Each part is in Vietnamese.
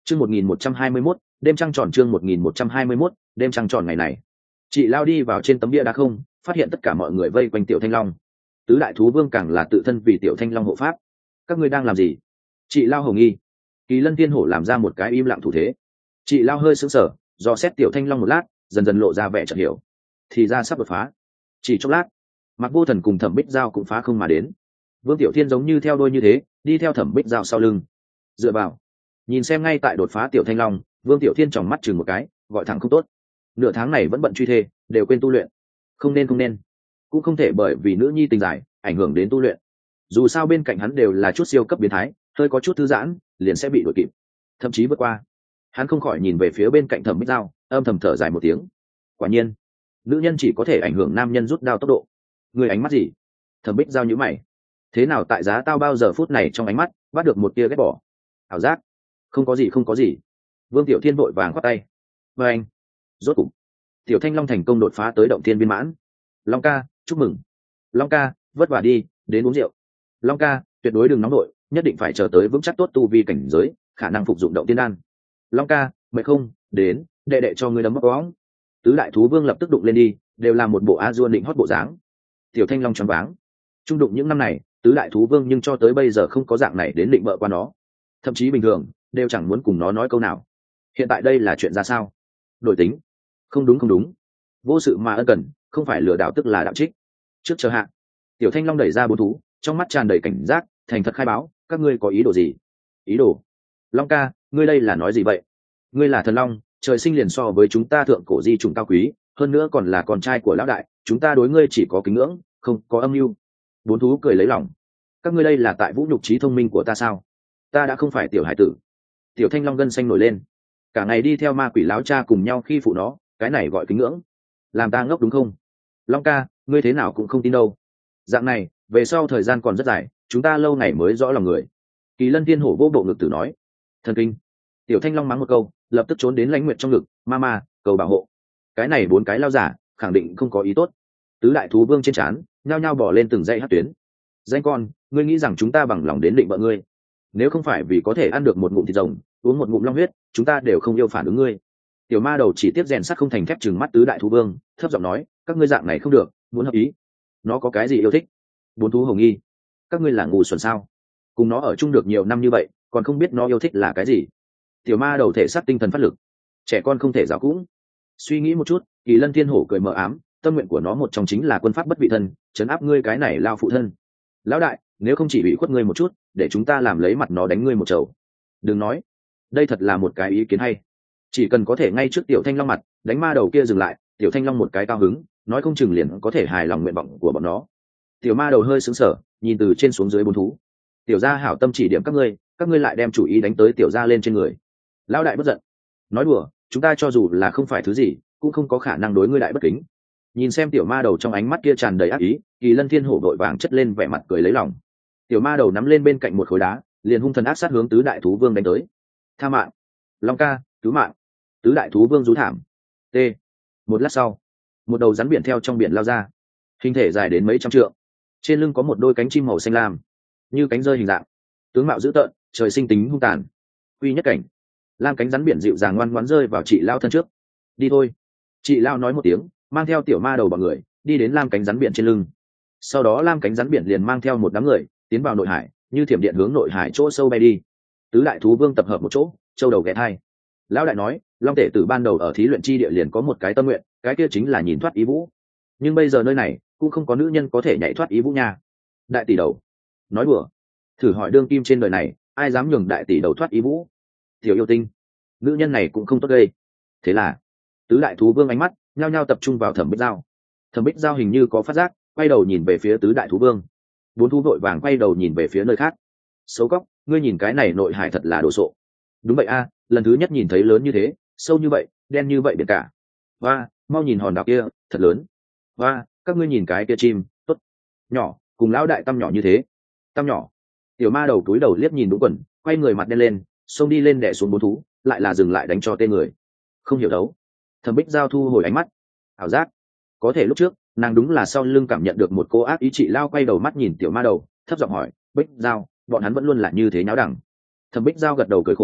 Chương 1121, đêm trăng tròn. Chương 1121, đêm trăng tròn ngày này. Chị lao đi vào trên tấm bia đá không, phát hiện tất cả mọi người vây quanh Tiểu Thanh Long. Tứ đại thú vương càng là tự thân vì Tiểu Thanh Long hộ pháp. Các ngươi đang làm gì? Chị lao hồng nghi. Kỳ Lân Tiên Hổ làm ra một cái im lặng thủ thế. Chị lao hơi sững sờ, do xét Tiểu Thanh Long một lát, dần dần lộ ra vẻ chợt hiểu. Thì ra sắp đột phá. Chỉ chốc lát, Mạc Vô Thần cùng Thẩm Bích Giao cũng phá không mà đến. Vương Tiểu Thiên giống như theo đôi như thế, đi theo Thẩm Bích Giao sau lưng. Dựa vào, nhìn xem ngay tại đột phá Tiểu Thanh Long, Vương Tiểu Thiên tròng mắt chừng một cái, gọi thẳng không tốt. Nửa tháng này vẫn bận truy thê, đều quên tu luyện. Không nên, cũng không thể bởi vì nữ nhi tình giải ảnh hưởng đến tu luyện. Dù sao bên cạnh hắn đều là chút siêu cấp biến thái, hơi có chút thư giãn, liền sẽ bị đuổi kịp, thậm chí vượt qua. Hắn không khỏi nhìn về phía bên cạnh Thẩm Bích Giao, âm thầm thở dài một tiếng. Quả nhiên, nữ nhân chỉ có thể ảnh hưởng nam nhân rút đao tốc độ. Người ánh mắt gì? Thẩm Bích Giao nhíu mày. Thế nào tại giá tao bao giờ phút này trong ánh mắt bắt được một tia ghét bỏ, ảo giác? Không có gì. Vương Tiểu Thiên vội vàng khoát tay. Và anh, rốt cục Tiểu Thanh Long thành công đột phá tới động thiên viên mãn. Long ca, chúc mừng. Long ca, vất vả đi, đến uống rượu. Long ca, tuyệt đối đừng nóng nổi, nhất định phải chờ tới vững chắc tốt tu vi cảnh giới, khả năng phục dụng động tiên đan. Long ca, mệt không? Đến, đệ đệ cho ngươi đấm bóp bóng. Tứ đại thú vương lập tức đụng lên đi, đều là một bộ a dua định hót bộ dáng. Tiểu Thanh Long choáng váng. Trung đụng những năm này, tứ đại thú vương nhưng cho tới bây giờ không có dạng này đến định bợ qua nó. Thậm chí bình thường đều chẳng muốn cùng nó nói câu nào. Hiện tại đây là chuyện ra sao? Đổi tính. Không đúng. Vô sự mà ân cần, không phải lừa đảo tức là đạo trích. Trước chờ hạ. Tiểu Thanh Long đẩy ra bốn thú, trong mắt tràn đầy cảnh giác, thành thật khai báo, các ngươi có ý đồ gì? Ý đồ? Long ca, ngươi đây là nói gì vậy? Ngươi là thần long, trời sinh liền so với chúng ta thượng cổ di trùng cao quý, hơn nữa còn là con trai của lão đại, chúng ta đối ngươi chỉ có kính ngưỡng, không có âm mưu. Bốn thú cười lấy lòng. Các ngươi đây là tại vũ nhục trí thông minh của ta sao? Ta đã không phải tiểu hải tử. Tiểu Thanh Long gân xanh nổi lên. Cả ngày đi theo ma quỷ láo cha cùng nhau khi phụ nó, cái này gọi kính ngưỡng? Làm ta ngốc đúng không? Long ca, ngươi thế nào cũng không tin đâu. Dạng này, về sau thời gian còn rất dài, chúng ta lâu ngày mới rõ lòng người. Kỳ Lân Tiên Hổ vô bộ ngực tử nói. Thần kinh. Tiểu Thanh Long mắng một câu, lập tức trốn đến Lãnh Nguyệt trong ngực. Mama, cầu bảo hộ. Cái này bốn cái lao giả khẳng định không có ý tốt. Tứ đại thú vương trên trán nhao nhao bỏ lên từng dãy hát tuyến. Danh con, ngươi nghĩ rằng chúng ta bằng lòng đến định vợ ngươi? Nếu không phải vì có thể ăn được một ngụm thịt rồng, uống một ngụm long huyết, chúng ta đều không yêu phản ứng ngươi. Tiểu ma đầu chỉ tiếp rèn sắt không thành thép, chừng mắt tứ đại thú vương, thấp giọng nói, các ngươi dạng này không được, muốn hợp ý. Nó có cái gì yêu thích? Bốn thú hồng nghi. Các ngươi là ngu xuẩn sao? Cùng nó ở chung được nhiều năm như vậy, còn không biết nó yêu thích là cái gì? Tiểu ma đầu thể xác tinh thần phát lực. Trẻ con không thể giáo cũng. Suy nghĩ một chút, Kỳ Lân Thiên Hổ cười mờ ám, tâm nguyện của nó một trong chính là quân pháp bất vị thân, trấn áp ngươi cái này lao phụ thân. Lão đại, nếu không chỉ bị khuất ngươi một chút, để chúng ta làm lấy mặt nó đánh ngươi một chầu. Đừng nói, đây thật là một cái ý kiến hay. Chỉ cần có thể ngay trước Tiểu Thanh Long mặt đánh ma đầu kia dừng lại, Tiểu Thanh Long một cái cao hứng, nói không chừng liền có thể hài lòng nguyện vọng của bọn nó. Tiểu ma đầu hơi sững sờ, nhìn từ trên xuống dưới bốn thú. Tiểu gia hảo tâm chỉ điểm các ngươi lại đem chủ ý đánh tới tiểu gia lên trên người. Lão đại bất giận. Nói đùa, chúng ta cho dù là không phải thứ gì, cũng không có khả năng đối ngươi đại bất kính. Nhìn xem tiểu ma đầu trong ánh mắt kia tràn đầy ác ý, Kỳ Lân Thiên Hổ vội vàng chất lên vẻ mặt cười lấy lòng. Tiểu ma đầu nắm lên bên cạnh một khối đá, liền hung thần ác sát hướng tứ đại thú vương đánh tới. Tha mạng. Long ca, cứu mạng. Tứ đại thú vương rú thảm. T. Một lát sau, một đầu rắn biển theo trong biển lao ra, hình thể dài đến mấy trăm trượng, trên lưng có một đôi cánh chim màu xanh lam, như cánh rơi hình dạng, tướng mạo dữ tợn, trời sinh tính hung tàn. Quy nhất cảnh. Lam cánh rắn biển dịu dàng ngoan ngoãn rơi vào chị lao thân trước. Đi thôi. Chị lao nói một tiếng, mang theo tiểu ma đầu bọn người đi đến lam cánh rắn biển trên lưng. Sau đó lam cánh rắn biển liền mang theo một đám người tiến vào nội hải, như thiểm điện hướng nội hải chỗ sâu bay đi. Tứ đại thú vương tập hợp một chỗ, châu đầu ghé thai. Lão đại nói, long tể từ ban đầu ở thí luyện chi địa liền có một cái tâm nguyện, cái kia chính là nhìn thoát ý vũ. Nhưng bây giờ nơi này cũng không có nữ nhân có thể nhảy thoát ý vũ nha. Đại tỷ đầu. Nói đùa. Thử hỏi đương kim trên đời này ai dám nhường đại tỷ đầu thoát ý vũ? Tiểu yêu tinh, nữ nhân này cũng không tốt gây. Thế là tứ đại thú vương ánh mắt nhao nhao tập trung vào Thẩm Bích Giao. Thẩm Bích Giao hình như có phát giác, quay đầu nhìn về phía tứ đại thú vương. Bốn thú vội vàng quay đầu nhìn về phía nơi khác. Xấu cóc, ngươi nhìn cái này nội hải thật là đồ sộ. Đúng vậy a, lần thứ nhất nhìn thấy lớn như thế, sâu như vậy, đen như vậy biển cả. Và mau nhìn hòn đảo kia, thật lớn. Và các ngươi nhìn cái kia chim, tốt nhỏ, cùng lão đại tăm nhỏ như thế. Tăm nhỏ. Tiểu ma đầu túi đầu liếc nhìn Đúng Quần, quay người mặt đen lên, xông đi lên đè xuống bốn thú, lại là dừng lại đánh cho tên người. Không hiểu đấu. Thẩm Bích Giao thu hồi ánh mắt. Ảo giác. Có thể lúc trước nàng đúng là sau lưng cảm nhận được một cô ác ý. Chị lao quay đầu mắt nhìn tiểu ma đầu, thấp giọng hỏi, Bích Giao, bọn hắn vẫn luôn là như thế nháo đẳng. Thẩm Bích Giao gật đầu cười khổ,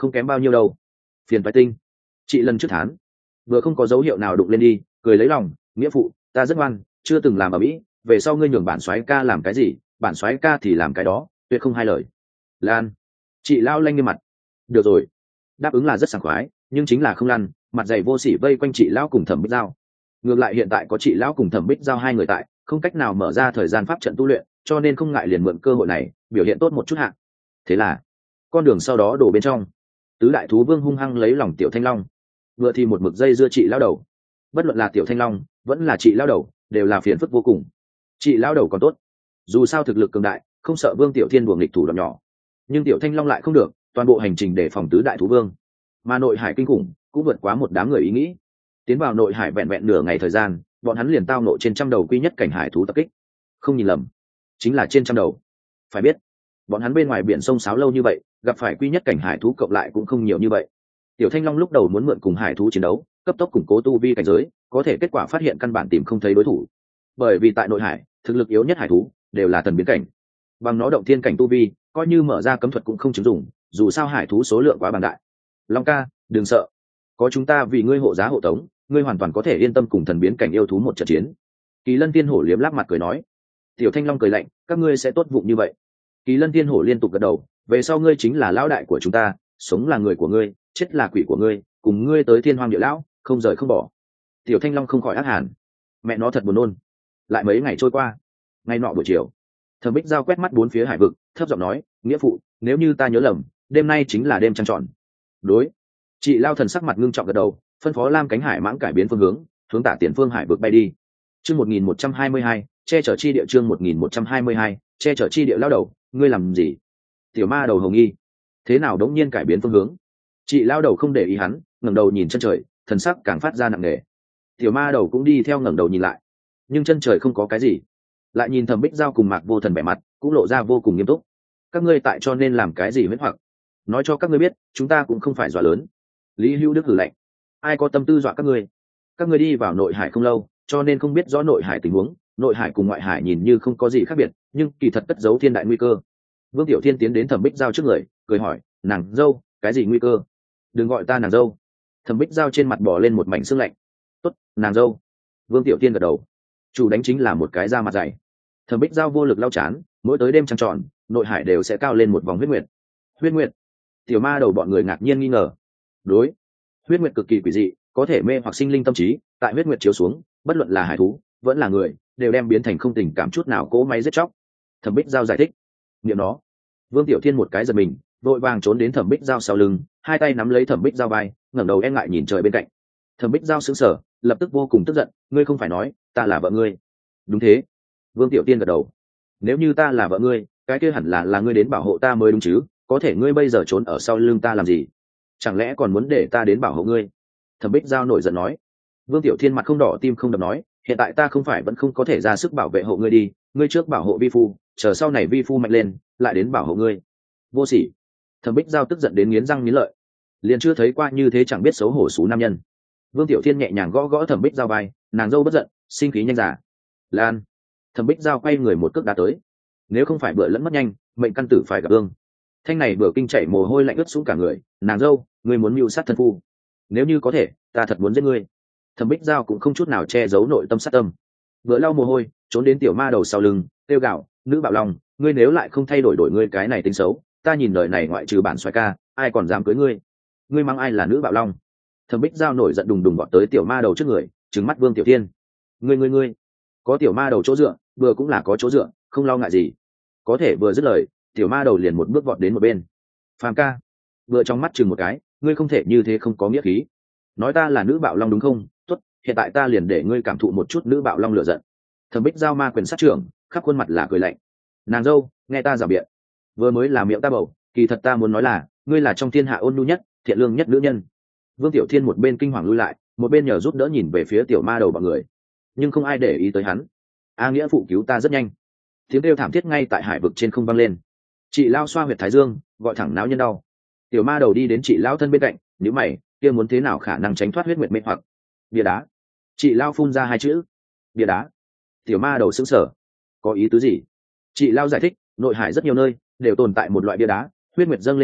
không kém bao nhiêu đâu. Phiền phải tinh. Chị lần trước thán vừa không có dấu hiệu nào đụng lên đi, cười lấy lòng, nghĩa phụ ta rất ngoan, chưa từng làm ở mỹ, về sau ngươi nhường bản soái ca làm cái gì bản soái ca thì làm cái đó, tuyệt không hai lời. Lan. Chị lao lanh nghiêm mặt. Được rồi. Đáp ứng là rất sảng khoái, nhưng chính là không lăn, mặt dày vô sỉ vây quanh chị lão cùng Thẩm Bích Giao. Ngược lại hiện tại có chị lão cùng Thẩm Bích Giao hai người tại, không cách nào mở ra thời gian pháp trận tu luyện, cho nên không ngại liền mượn cơ hội này biểu hiện tốt một chút hạ. Thế là con đường sau đó đổ bên trong, tứ đại thú vương hung hăng lấy lòng tiểu thanh long, vừa thì một mực dây dưa chị lão đầu. Bất luận là tiểu thanh long vẫn là chị lão đầu đều là phiền phức vô cùng. Chị lão đầu còn tốt, dù sao thực lực cường đại, không sợ Vương Tiểu Thiên buồng nghịch thủ đoạn nhỏ, nhưng tiểu thanh long lại không được, toàn bộ hành trình để phòng tứ đại thú vương. Mà nội hải kinh khủng cũng vượt quá một đám người ý nghĩ. Tiến vào nội hải vẹn vẹn nửa ngày thời gian, bọn hắn liền tao nộ trên trăm đầu quy nhất cảnh hải thú tập kích. Không nhìn lầm, chính là trên trăm đầu. Phải biết bọn hắn bên ngoài biển sông Sáo lâu như vậy, gặp phải quy nhất cảnh hải thú cộng lại cũng không nhiều như vậy. Tiểu thanh long lúc đầu muốn mượn cùng hải thú chiến đấu, cấp tốc củng cố tu vi cảnh giới, có thể kết quả phát hiện căn bản tìm không thấy đối thủ. Bởi vì tại nội hải, thực lực yếu nhất hải thú đều là thần biến cảnh, bằng nó động thiên cảnh tu vi, coi như mở ra cấm thuật cũng không chứng dụng, dù sao hải thú số lượng quá bằng đại. Long ca đừng sợ, có chúng ta vì ngươi hộ giá hộ tống, ngươi hoàn toàn có thể yên tâm cùng thần biến cảnh yêu thú một trận chiến. Kỳ lân tiên hổ liếm láp mặt cười nói. Tiểu thanh long cười lạnh, các ngươi sẽ tốt vụng như vậy? Kỳ lân tiên hổ liên tục gật đầu, về sau ngươi chính là lão đại của chúng ta, sống là người của ngươi, chết là quỷ của ngươi, cùng ngươi tới thiên hoang địa lão, không rời không bỏ. Tiểu thanh long không khỏi ác hàn, mẹ nó thật buồn nôn. Lại mấy ngày trôi qua, ngày nọ buổi chiều, Thẩm Bích Giao quét mắt bốn phía hải vực, thấp giọng nói, nghĩa phụ, nếu như ta nhớ lầm, đêm nay chính là đêm trăng tròn. Đối. Chị lao thần sắc mặt ngưng trọng gật đầu, phân phó lam cánh hải mãng cải biến phương hướng tả tiền phương hải vực bay đi. Chương 1122, che chở chi địa. Chương 1122, che chở chi địa. Lao đầu, ngươi làm gì? Tiểu ma đầu hồng nghi. Thế nào đống nhiên cải biến phương hướng? Chị lao đầu không để ý hắn, ngẩng đầu nhìn chân trời, thần sắc càng phát ra nặng nề. Tiểu ma đầu cũng đi theo ngẩng đầu nhìn lại, nhưng chân trời không có cái gì. Lại nhìn Thẩm Bích Giao cùng Mạc Vô Thần vẻ mặt cũng lộ ra vô cùng nghiêm túc. Các ngươi tại cho nên làm cái gì huyễn hoặc? Nói cho các ngươi biết, chúng ta cũng không phải dọa lớn. Lý Hữu Đức hử lạnh, ai có tâm tư dọa các ngươi? Các ngươi đi vào nội hải không lâu, cho nên không biết rõ nội hải tình huống. Nội hải cùng ngoại hải nhìn như không có gì khác biệt, nhưng kỳ thật cất giấu thiên đại nguy cơ. Vương Tiểu Thiên tiến đến Thẩm Bích Giao trước người, cười hỏi, nàng dâu, cái gì nguy cơ? Đừng gọi ta nàng dâu. Thẩm Bích Giao trên mặt bỏ lên một mảnh sương lạnh. Tốt, nàng dâu. Vương Tiểu Thiên gật đầu. Chủ đánh chính là một cái da mặt dày. Thẩm Bích Giao vô lực lau chán, mỗi tới đêm trăng tròn, nội hải đều sẽ cao lên một vòng huyết nguyệt. Huyết nguyệt? Tiểu ma đầu bọn người ngạc nhiên nghi ngờ. Đối, huyết nguyệt cực kỳ quỷ dị, có thể mê hoặc sinh linh tâm trí, tại huyết nguyệt chiếu xuống, bất luận là hải thú vẫn là người, đều đem biến thành không tình cảm chút nào, cỗ máy giết chóc. Thẩm Bích Giao giải thích. Niệm nó. Vương Tiểu Thiên một cái giật mình, vội vàng trốn đến Thẩm Bích Giao sau lưng, hai tay nắm lấy Thẩm Bích Giao vai, ngẩng đầu e ngại nhìn trời bên cạnh. Thẩm Bích Giao sững sờ, lập tức vô cùng tức giận, ngươi không phải nói ta là vợ ngươi? Đúng thế. Vương Tiểu Tiên gật đầu. Nếu như ta là vợ ngươi, cái kia hẳn là ngươi đến bảo hộ ta mới đúng chứ, có thể ngươi bây giờ trốn ở sau lưng ta làm gì? Chẳng lẽ còn muốn để ta đến bảo hộ ngươi? Thẩm Bích Giao nổi giận nói. Vương Tiểu Thiên mặt không đỏ tim không đập nói, hiện tại ta không phải vẫn không có thể ra sức bảo vệ hộ ngươi đi, ngươi trước bảo hộ vi phu, chờ sau này vi phu mạnh lên lại đến bảo hộ ngươi. Vô sỉ. Thẩm Bích Giao tức giận đến nghiến răng nghiến lợi, liền chưa thấy qua như thế chẳng biết xấu hổ xú nam nhân. Vương Tiểu Thiên nhẹ nhàng gõ gõ Thẩm Bích Giao vai, nàng dâu bất giận, sinh khí nhanh giả. Lan. Thẩm Bích Giao quay người một cước đá tới. Nếu không phải bữa lẫn mất nhanh, mệnh căn tử phải gặp ương. Thanh này bữa kinh chảy mồ hôi lạnh ướt xuống cả người, nàng dâu, ngươi muốn mưu sát thân phu? Nếu như có thể, ta thật muốn giết ngươi. Thẩm Bích Giao cũng không chút nào che giấu nội tâm sát tâm. Bữa lau mồ hôi, trốn đến tiểu ma đầu sau lưng, tiêu gạo, nữ bạo lòng, ngươi nếu lại không thay đổi ngươi cái này tính xấu, ta nhìn đời này ngoại trừ bản xoay ca, ai còn dám cưới ngươi? Ngươi mắng ai là nữ bạo long? Thẩm Bích Giao nổi giận đùng đùng vọt tới tiểu ma đầu trước người, trừng mắt Vương Tiểu Thiên. Ngươi, có tiểu ma đầu chỗ dựa, vừa cũng là có chỗ dựa, không lo ngại gì. Có thể vừa dứt lời, tiểu ma đầu liền một bước vọt đến một bên. Phàm ca. Vừa trong mắt chừng một cái, ngươi không thể như thế, không có nghĩa khí. Nói ta là nữ bạo long đúng không? Tốt, hiện tại ta liền để ngươi cảm thụ một chút nữ bạo long lửa giận. Thẩm Bích Giao ma quyền sát trưởng, khắp khuôn mặt là cười lạnh. Nàng dâu, nghe ta giảo biện. Vừa mới là miệng ta bầu, kỳ thật ta muốn nói là, ngươi là trong thiên hạ ôn nhu nhất, thiện lương nhất nữ nhân. Vương Tiểu Thiên một bên kinh hoàng lui lại, một bên nhờ giúp đỡ nhìn về phía tiểu ma đầu bọn người, nhưng không ai để ý tới hắn. A nghĩa phụ cứu ta rất nhanh. Tiếng kêu thảm thiết ngay tại hải vực trên không vang lên. Chị lao xoa huyệt thái dương, gọi thẳng náo nhân đau. Tiểu ma đầu đi đến chị lao thân bên cạnh, nếu mày, kia muốn thế nào khả năng tránh thoát huyết nguyệt mê hoặc? Bia đá. Chị lao phun ra hai chữ. Bia đá. Tiểu ma đầu sững sờ. Có ý tứ gì? Chị lao giải thích, nội hải rất nhiều nơi đều tồn tại một loại bia đá, huyết nguyệt dâng lên trước,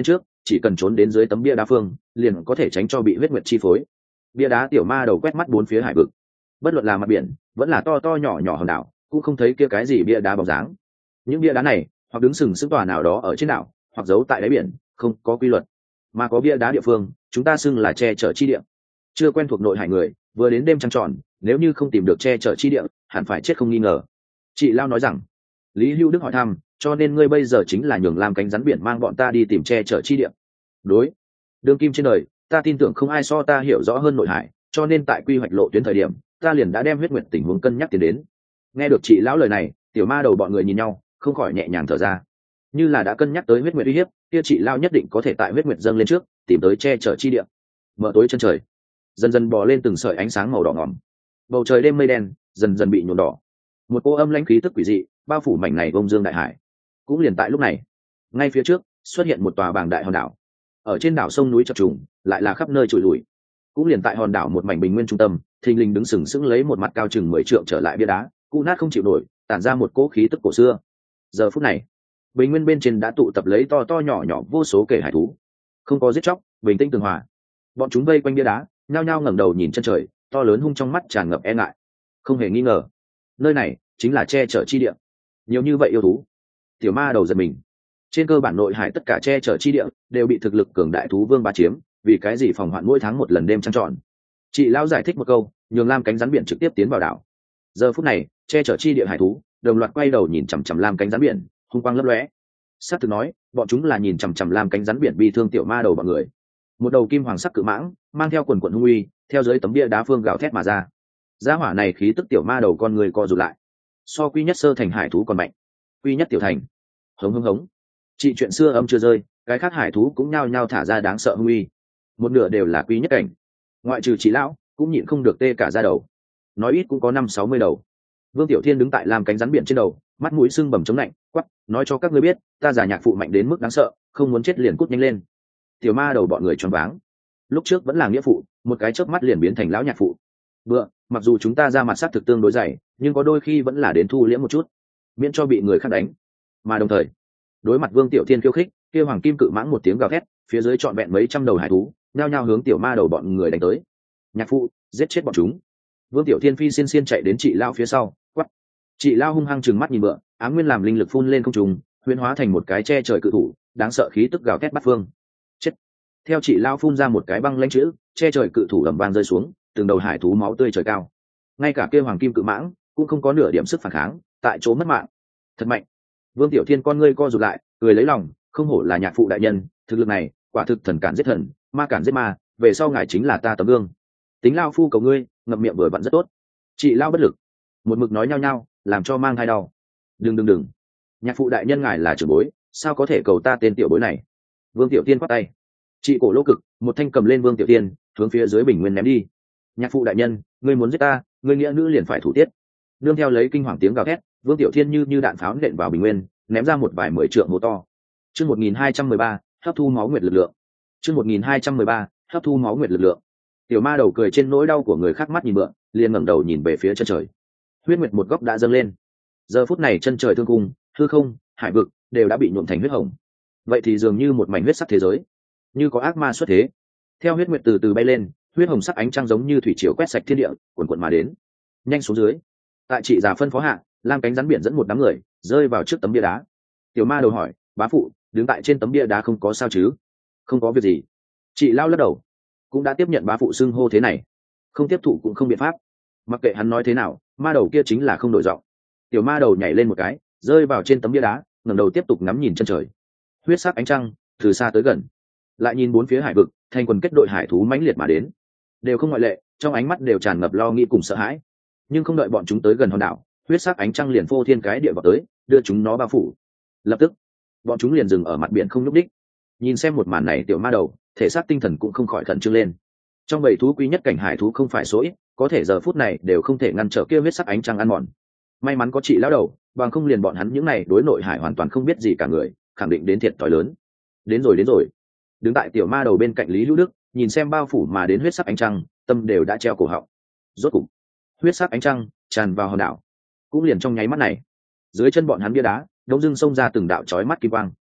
chỉ cần trốn đến dưới tấm bia đá phương liền có thể tránh cho bị huyết nguyệt chi phối. Bia đá tiểu ma đầu quét mắt bốn phía hải vực, bất luận là mặt biển vẫn là to to nhỏ nhỏ hòn đảo cũng không thấy kia cái gì bia đá bóng dáng. Những bia đá này hoặc đứng sừng sững tòa nào đó ở trên đảo, hoặc giấu tại đáy biển, không có quy luật. Mà có bia đá địa phương chúng ta xưng là che chở chi địa. Chưa quen thuộc nội hải người vừa đến đêm trăng tròn, nếu như không tìm được che chở chi địa hẳn phải chết không nghi ngờ. Chị Lao nói rằng. Lý Hưu Đức hỏi thăm, cho nên ngươi bây giờ chính là nhường làm cánh rắn biển mang bọn ta đi tìm che chở chi địa. Đối, đương kim trên đời ta tin tưởng không ai so ta hiểu rõ hơn nội hải, cho nên tại quy hoạch lộ tuyến thời điểm ta liền đã đem huyết nguyệt tình huống cân nhắc tiền đến. Nghe được chị lão lời này, tiểu ma đầu bọn người nhìn nhau không khỏi nhẹ nhàng thở ra. Như là đã cân nhắc tới huyết nguyệt uy hiếp, kia chị Lao nhất định có thể tại huyết nguyệt dâng lên trước tìm tới che chở chi địa. Mở tối chân trời dần dần bò lên từng sợi ánh sáng màu đỏ ngỏm, bầu trời đêm mây đen dần dần bị nhuộm đỏ, một cô âm lãnh khí tức quỷ dị bao phủ mảnh này bông dương đại hải. Cũng liền tại lúc này, ngay phía trước xuất hiện một tòa bảng đại hòn đảo. Ở trên đảo sông núi chập trùng lại là khắp nơi trụi lùi. Cũng liền tại hòn đảo một mảnh bình nguyên trung tâm, thình lình đứng sừng sững lấy một mặt cao chừng 10 trượng trở lại bia đá, cũ nát không chịu nổi, tản ra một cỗ khí tức cổ xưa. Giờ phút này, bình nguyên bên trên đã tụ tập lấy to to nhỏ nhỏ vô số kẻ hải thú, không có giết chóc, bình tĩnh tường hòa. Bọn chúng vây quanh bia đá, nhao nhao ngẩng đầu nhìn chân trời, to lớn hung trong mắt tràn ngập e ngại. Không hề nghi ngờ, nơi này chính là che chở chi địa. Nhiều như vậy yêu thú, tiểu ma đầu giật mình. Trên cơ bản nội hải tất cả che chở chi địa đều bị thực lực cường đại thú vương bá chiếm, vì cái gì phòng hoạn mỗi tháng một lần đêm trăng tròn. Chị lão giải thích một câu, nhường lam cánh rắn biển trực tiếp tiến vào đảo. Giờ phút này, che chở chi địa hải thú đồng loạt quay đầu nhìn chằm chằm lam cánh rắn biển, hung quang lấp lóe. Sát thực nói, bọn chúng là nhìn chằm chằm lam cánh rắn biển bi thương tiểu ma đầu bọn người. Một đầu kim hoàng sắc cự mãng mang theo quần quần hung uy, theo dưới tấm bia đá phương gào thét mà ra. Gia hỏa này khí tức tiểu ma đầu con người co rụt lại. So quy nhất sơ thành hải thú còn mạnh. Quy nhất tiểu thành. Hống hống hống. Chị chuyện xưa âm chưa rơi, cái khác hải thú cũng nhao nhao thả ra đáng sợ hung uy. Một nửa đều là quy nhất cảnh. Ngoại trừ chị lão, cũng nhịn không được tê cả da đầu. Nói ít cũng có 50-60 đầu. Vương Tiểu Thiên đứng tại làm cánh rắn biển trên đầu, mắt mũi sưng bầm chống lạnh, quắc, nói cho các ngươi biết, ta giả nhạc phụ mạnh đến mức đáng sợ, không muốn chết liền cút nhanh lên. Tiểu ma đầu bọn người choáng váng. Lúc trước vẫn là nghĩa phụ, một cái chớp mắt liền biến thành lão nhạc phụ. Bựa, mặc dù chúng ta ra mặt sát thực tương đối dày, nhưng có đôi khi vẫn là đến thu liễm một chút, miễn cho bị người khác đánh. Mà đồng thời, đối mặt Vương Tiểu Thiên khiêu khích, kia hoàng kim cự mãng một tiếng gào thét, phía dưới trọn vẹn mấy trăm đầu hải thú, nhao nhao hướng tiểu ma đầu bọn người đánh tới. Nhạc phụ, giết chết bọn chúng. Vương Tiểu Thiên phi xiên chạy đến chị lao phía sau, quát. Chị lao hung hăng trừng mắt nhìn bựa, ám nguyên làm linh lực phun lên không trung, huyễn hóa thành một cái che trời cự thủ, đáng sợ khí tức gào thét bắt phương. Chết. Theo chị lao phun ra một cái băng lãnh chữ, che trời cự thủ ầm vang rơi xuống, từng đầu hải thú máu tươi trời cao. Ngay cả kia hoàng kim cự mãng cũng không có nửa điểm sức phản kháng, tại chỗ mất mạng. Thật mạnh. Vương Tiểu Thiên con ngươi co rụt lại, cười lấy lòng, không hổ là nhạc phụ đại nhân, thực lực này quả thực thần cản giết thần, ma cản giết ma, về sau ngài chính là ta tấm gương. Tính lao phu cầu ngươi, ngậm miệng vừa vặn rất tốt. Chị lao bất lực, một mực nói nhao nhao, làm cho mang thai đau. Đừng, nhạc phụ đại nhân ngài là trưởng bối, sao có thể cầu ta tên tiểu bối này. Vương Tiểu Tiên quát tay. Chị cổ lỗ cực, một thanh cầm lên Vương Tiểu Tiên, hướng phía dưới bình nguyên ném đi. Nhạc phụ đại nhân, ngươi muốn giết ta, ngươi nghĩa nữ liền phải thủ tiết. Nương theo lấy kinh hoàng tiếng gào thét, Vương Tiểu Thiên như đạn pháo nện vào bình nguyên, ném ra một vài 10 trượng hố to. Chương 1213, hấp thu máu nguyệt lực lượng. Chương 1213, hấp thu máu nguyệt lực lượng. Tiểu ma đầu cười trên nỗi đau của người khác mắt nhìn bựa, liền ngẩng đầu nhìn về phía chân trời. Huyết nguyệt một góc đã dâng lên. Giờ phút này chân trời thương cung, hư không, hải vực đều đã bị nhuộm thành huyết hồng. Vậy thì dường như một mảnh huyết sắc thế giới, như có ác ma xuất thế. Theo huyết nguyệt từ từ bay lên, huyết hồng sắc ánh trăng giống như thủy triều quét sạch thiên địa, cuồn cuộn mà đến. Nhanh xuống dưới. Tại chị già phân phó hạ, lam cánh rắn biển dẫn một đám người rơi vào trước tấm bia đá. Tiểu ma đầu hỏi, bá phụ, đứng tại trên tấm bia đá không có sao chứ? Không có việc gì. Chị lao lắc đầu, cũng đã tiếp nhận bá phụ xưng hô thế này, không tiếp thụ cũng không biện pháp. Mặc kệ hắn nói thế nào, ma đầu kia chính là không đổi giọng. Tiểu ma đầu nhảy lên một cái, rơi vào trên tấm bia đá, ngẩng đầu tiếp tục ngắm nhìn chân trời. Huyết sắc ánh trăng từ xa tới gần, lại nhìn bốn phía hải vực, thành quần kết đội hải thú mãnh liệt mà đến, đều không ngoại lệ, trong ánh mắt đều tràn ngập lo nghĩ cùng sợ hãi. Nhưng không đợi bọn chúng tới gần hòn đảo, huyết sắc ánh trăng liền phô thiên cái địa vào tới, đưa chúng nó bao phủ. Lập tức, bọn chúng liền dừng ở mặt biển không nhúc đích. Nhìn xem một màn này, tiểu ma đầu thể xác tinh thần cũng không khỏi khẩn trương lên. Trong bầy thú quý nhất cảnh hải thú không phải số ít, có thể giờ phút này đều không thể ngăn trở kia huyết sắc ánh trăng ăn mòn. May mắn có chị lão đầu, bằng không liền bọn hắn những này đối nội hải hoàn toàn không biết gì cả người, khẳng định đến thiệt thòi lớn. Đến rồi. Đứng tại tiểu ma đầu bên cạnh Lý Hữu Đức, nhìn xem bao phủ mà đến huyết sắc ánh trăng, tâm đều đã treo cổ họng. Rốt cục, huyết sắc ánh trăng tràn vào hòn đảo. Cũng liền trong nháy mắt này, dưới chân bọn hắn bia đá đông dưng xông ra từng đạo chói mắt kim quang.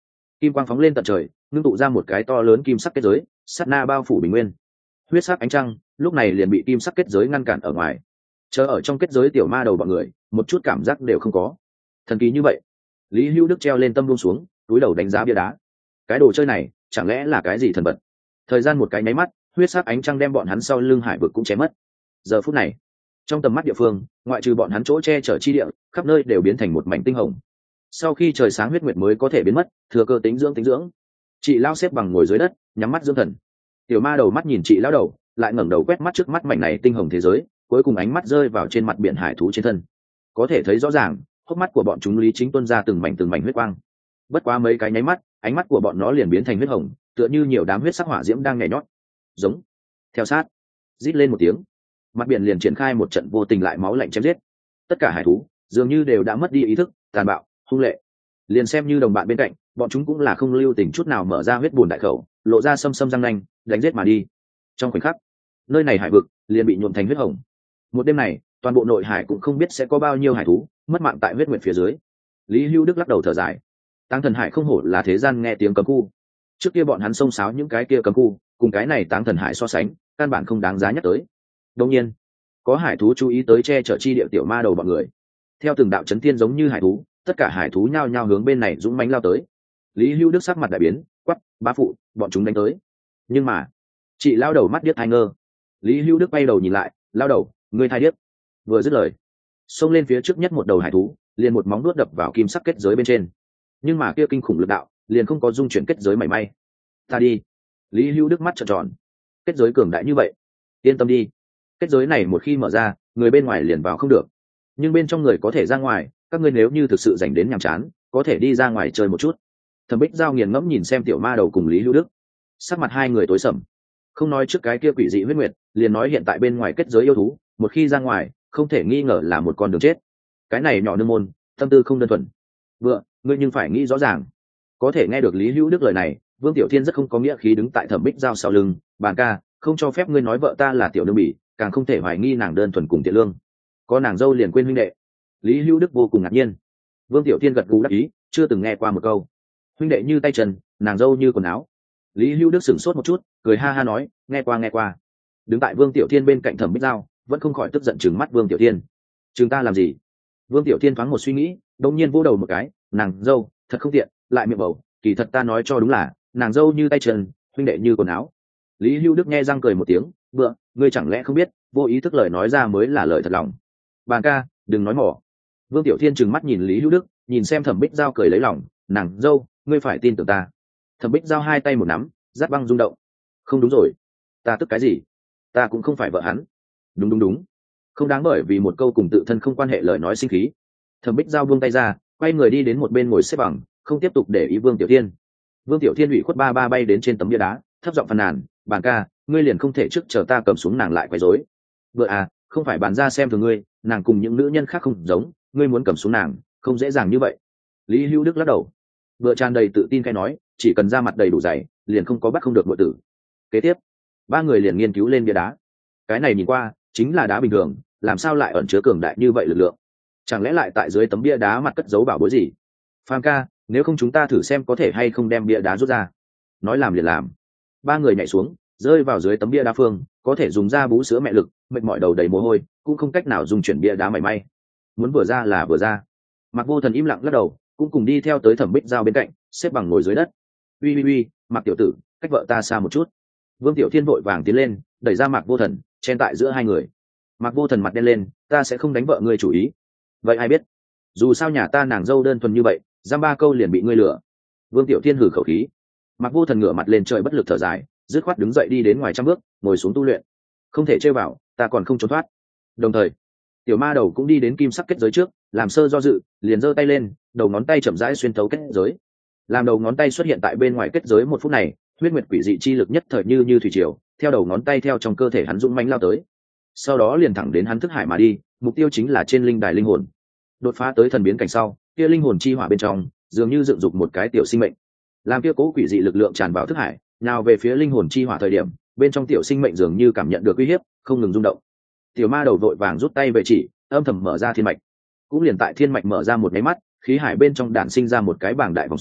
Kim quang phóng lên tận trời, ngưng tụ ra một cái to lớn kim sắc kết giới, sát na bao phủ bình nguyên. Huyết sắc ánh trăng lúc này liền bị kim sắc kết giới ngăn cản ở ngoài. Chờ ở trong kết giới tiểu ma đầu bọn người, một chút cảm giác đều không có. Thần kỳ như vậy. Lý Hữu Đức treo lên tâm buông xuống, túi đầu đánh giá bia đá. Cái đồ chơi này, chẳng lẽ là cái gì thần vật? Thời gian một cái nháy mắt, huyết sắc ánh trăng đem bọn hắn sau lưng hải vực cũng chém mất. Giờ phút này, trong tầm mắt địa phương, ngoại trừ bọn hắn chỗ che chở chi địa, khắp nơi đều biến thành một mảnh tinh hồng. Sau khi trời sáng huyết nguyệt mới có thể biến mất, thừa cơ tính dưỡng. Chị lao xếp bằng ngồi dưới đất, nhắm mắt dưỡng thần. Tiểu ma đầu mắt nhìn chị lao đầu, lại ngẩng đầu quét mắt trước mắt mảnh này tinh hồng thế giới, cuối cùng ánh mắt rơi vào trên mặt biển hải thú trên thân. Có thể thấy rõ ràng, hốc mắt của bọn chúng lý chính tuôn ra từng mảnh huyết quang. Bất quá mấy cái nháy mắt, ánh mắt của bọn nó liền biến thành huyết hồng, tựa như nhiều đám huyết sắc hỏa diễm đang nhảy nhót. Giống. Theo sát, rít lên một tiếng, mặt biển liền triển khai một trận vô tình lại máu lạnh chém giết. Tất cả hải thú dường như đều đã mất đi ý thức, tàn bạo, hung lệ. Liền xem như đồng bạn bên cạnh, bọn chúng cũng là không lưu tình chút nào mở ra huyết bùn đại khẩu, lộ ra xâm răng nanh, đánh giết mà đi. Trong khoảnh khắc, nơi này hải vực liền bị nhuộm thành huyết hồng. Một đêm này, toàn bộ nội hải cũng không biết sẽ có bao nhiêu hải thú mất mạng tại huyết nguyện phía dưới. Lý Hữu Đức lắc đầu thở dài. Táng thần hải không hổ là thế gian nghe tiếng cấm khu. Trước kia bọn hắn xông xáo những cái kia cấm khu, cùng cái này táng thần hải so sánh, căn bản không đáng giá nhắc tới. Đương nhiên, có hải thú chú ý tới che chở chi địa tiểu ma đầu bọn người. Theo từng đạo chấn thiên giống như hải thú, tất cả hải thú nhao nhao hướng bên này dũng mãnh lao tới. Lý Hữu Đức sắc mặt đại biến, quắc, bá phụ, bọn chúng đánh tới. Nhưng mà, chị lao đầu mắt điếc tai ngơ. Lý Hữu Đức bay đầu nhìn lại, lao đầu, ngươi thai điếc. Vừa dứt lời, xông lên phía trước nhất một đầu hải thú, liền một móng đuốt đập vào kim sắc kết giới bên trên. Nhưng mà kia kinh khủng lực đạo, liền không có dung chuyển kết giới mảy may. Ta đi. Lý Hữu Đức mắt trợn tròn. Kết giới cường đại như vậy, yên tâm đi. Kết giới này một khi mở ra, người bên ngoài liền vào không được. Nhưng bên trong người có thể ra ngoài, các ngươi nếu như thực sự dành đến nhàm chán, có thể đi ra ngoài chơi một chút. Thẩm Bích Giao nghiền ngẫm nhìn xem tiểu ma đầu cùng Lý Hữu Đức, sắc mặt hai người tối sầm. Không nói trước cái kia quỷ dị huyết nguyệt, liền nói hiện tại bên ngoài kết giới yêu thú, một khi ra ngoài, không thể nghi ngờ là một con đường chết. Cái này nhỏ nương môn, tâm tư không đơn thuần. Vượng, ngươi nhưng phải nghĩ rõ ràng. Có thể nghe được Lý Hữu Đức lời này, Vương Tiểu Thiên rất không có nghĩa khí đứng tại Thẩm Bích Giao sau lưng, bàn ca, không cho phép ngươi nói vợ ta là tiểu nương bỉ, càng không thể hoài nghi nàng đơn thuần cùng tiện lương. Có nàng dâu liền quên huynh đệ. Lý Hữu Đức vô cùng ngạc nhiên. Vương Tiểu Thiên gật gù đáp ý, chưa từng nghe qua một câu. Huynh đệ như tay chân, nàng dâu như quần áo. Lý Hữu Đức sửng sốt một chút, cười ha ha nói, nghe qua. Đứng tại Vương Tiểu Thiên bên cạnh Thẩm Bích Giao, vẫn không khỏi tức giận trừng mắt Vương Tiểu Thiên. Trừng ta làm gì? Vương Tiểu Thiên thoáng một suy nghĩ, đột nhiên vỗ đầu một cái, nàng dâu, thật không tiện, lại miệng bầu, kỳ thật ta nói cho đúng là, nàng dâu như tay chân, huynh đệ như quần áo. Lý Hữu Đức nghe răng cười một tiếng, vượng, ngươi chẳng lẽ không biết, vô ý thức lời nói ra mới là lời thật lòng. Bàn ca, đừng nói mỏ. Vương Tiểu Thiên trừng mắt nhìn Lý Hữu Đức, nhìn xem Thẩm Bích Giao cười lấy lòng, nàng dâu, ngươi phải tin tưởng ta. Thẩm Bích Giao hai tay một nắm, giáp băng rung động. Không đúng rồi, ta tức cái gì? Ta cũng không phải vợ hắn. Đúng, không đáng bởi vì một câu cùng tự thân không quan hệ lời nói sinh khí. Thẩm Bích Giao buông tay ra, quay người đi đến một bên ngồi xếp bằng, không tiếp tục để ý Vương Tiểu Thiên. Vương Tiểu Thiên ủy khuất ba bay đến trên tấm bia đá, thấp giọng phàn nàn, bàn ca, ngươi liền không thể trước chờ ta cầm xuống nàng lại quấy rối. Vợ à, không phải bàn ra xem thường ngươi, nàng cùng những nữ nhân khác không giống, ngươi muốn cầm xuống nàng, không dễ dàng như vậy. Lý Hữu Đức lắc đầu. Vợ tràn đầy tự tin khai nói, chỉ cần ra mặt đầy đủ dày, liền không có bắt không được nội tử. Kế tiếp, ba người liền nghiên cứu lên bia đá. Cái này nhìn qua chính là đá bình thường, làm sao lại ẩn chứa cường đại như vậy lực lượng? Chẳng lẽ lại tại dưới tấm bia đá mặt cất giấu bảo bối gì? Phàm ca, nếu không chúng ta thử xem có thể hay không đem bia đá rút ra. Nói làm liền làm. Ba người nhảy xuống, rơi vào dưới tấm bia đá phương, có thể dùng ra bú sữa mẹ lực, mệt mỏi đầu đầy mồ hôi, cũng không cách nào dùng chuyển bia đá mảy may. Muốn vừa ra là vừa ra. Mạc Vô Thần im lặng lắc đầu, cũng cùng đi theo tới Thẩm Bích Giao bên cạnh, xếp bằng ngồi dưới đất. Uy, Mạc tiểu tử, cách vợ ta xa một chút. Vương Tiểu Thiên vội vàng tiến lên, đẩy ra Mạc Vô Thần, chen tại giữa hai người. Mạc Vô Thần mặt đen lên, ta sẽ không đánh vợ ngươi chủ ý. Vậy ai biết? Dù sao nhà ta nàng dâu đơn thuần như vậy, giam ba câu liền bị ngươi lừa. Vương Tiểu Thiên hừ khẩu khí. Mạc Vô Thần ngửa mặt lên trời bất lực thở dài, dứt khoát đứng dậy đi đến ngoài trăm bước, ngồi xuống tu luyện. Không thể chơi vào, ta còn không trốn thoát. Đồng thời, tiểu ma đầu cũng đi đến kim sắc kết giới trước, làm sơ do dự, liền giơ tay lên, đầu ngón tay chậm rãi xuyên thấu kết giới. Làm đầu ngón tay xuất hiện tại bên ngoài kết giới một phút này, huyết nguyệt quỷ dị chi lực nhất thời như thủy triều, theo đầu ngón tay theo trong cơ thể hắn dũng mãnh lao tới. Sau đó liền thẳng đến hắn thức hải mà đi, mục tiêu chính là trên linh đài linh hồn. Đột phá tới thần biến cảnh sau, kia linh hồn chi hỏa bên trong, dường như dựng dục một cái tiểu sinh mệnh. Làm kia cố quỷ dị lực lượng tràn vào thức hải, nào về phía linh hồn chi hỏa thời điểm, bên trong tiểu sinh mệnh dường như cảm nhận được uy hiếp, không ngừng rung động. Tiểu ma đầu vội vàng rút tay về chỉ, âm thầm mở ra thiên mạch. Cũng liền tại thiên mạch mở ra một cái mắt, khí hải bên trong đản sinh ra một cái bảng đại vòng xoáy,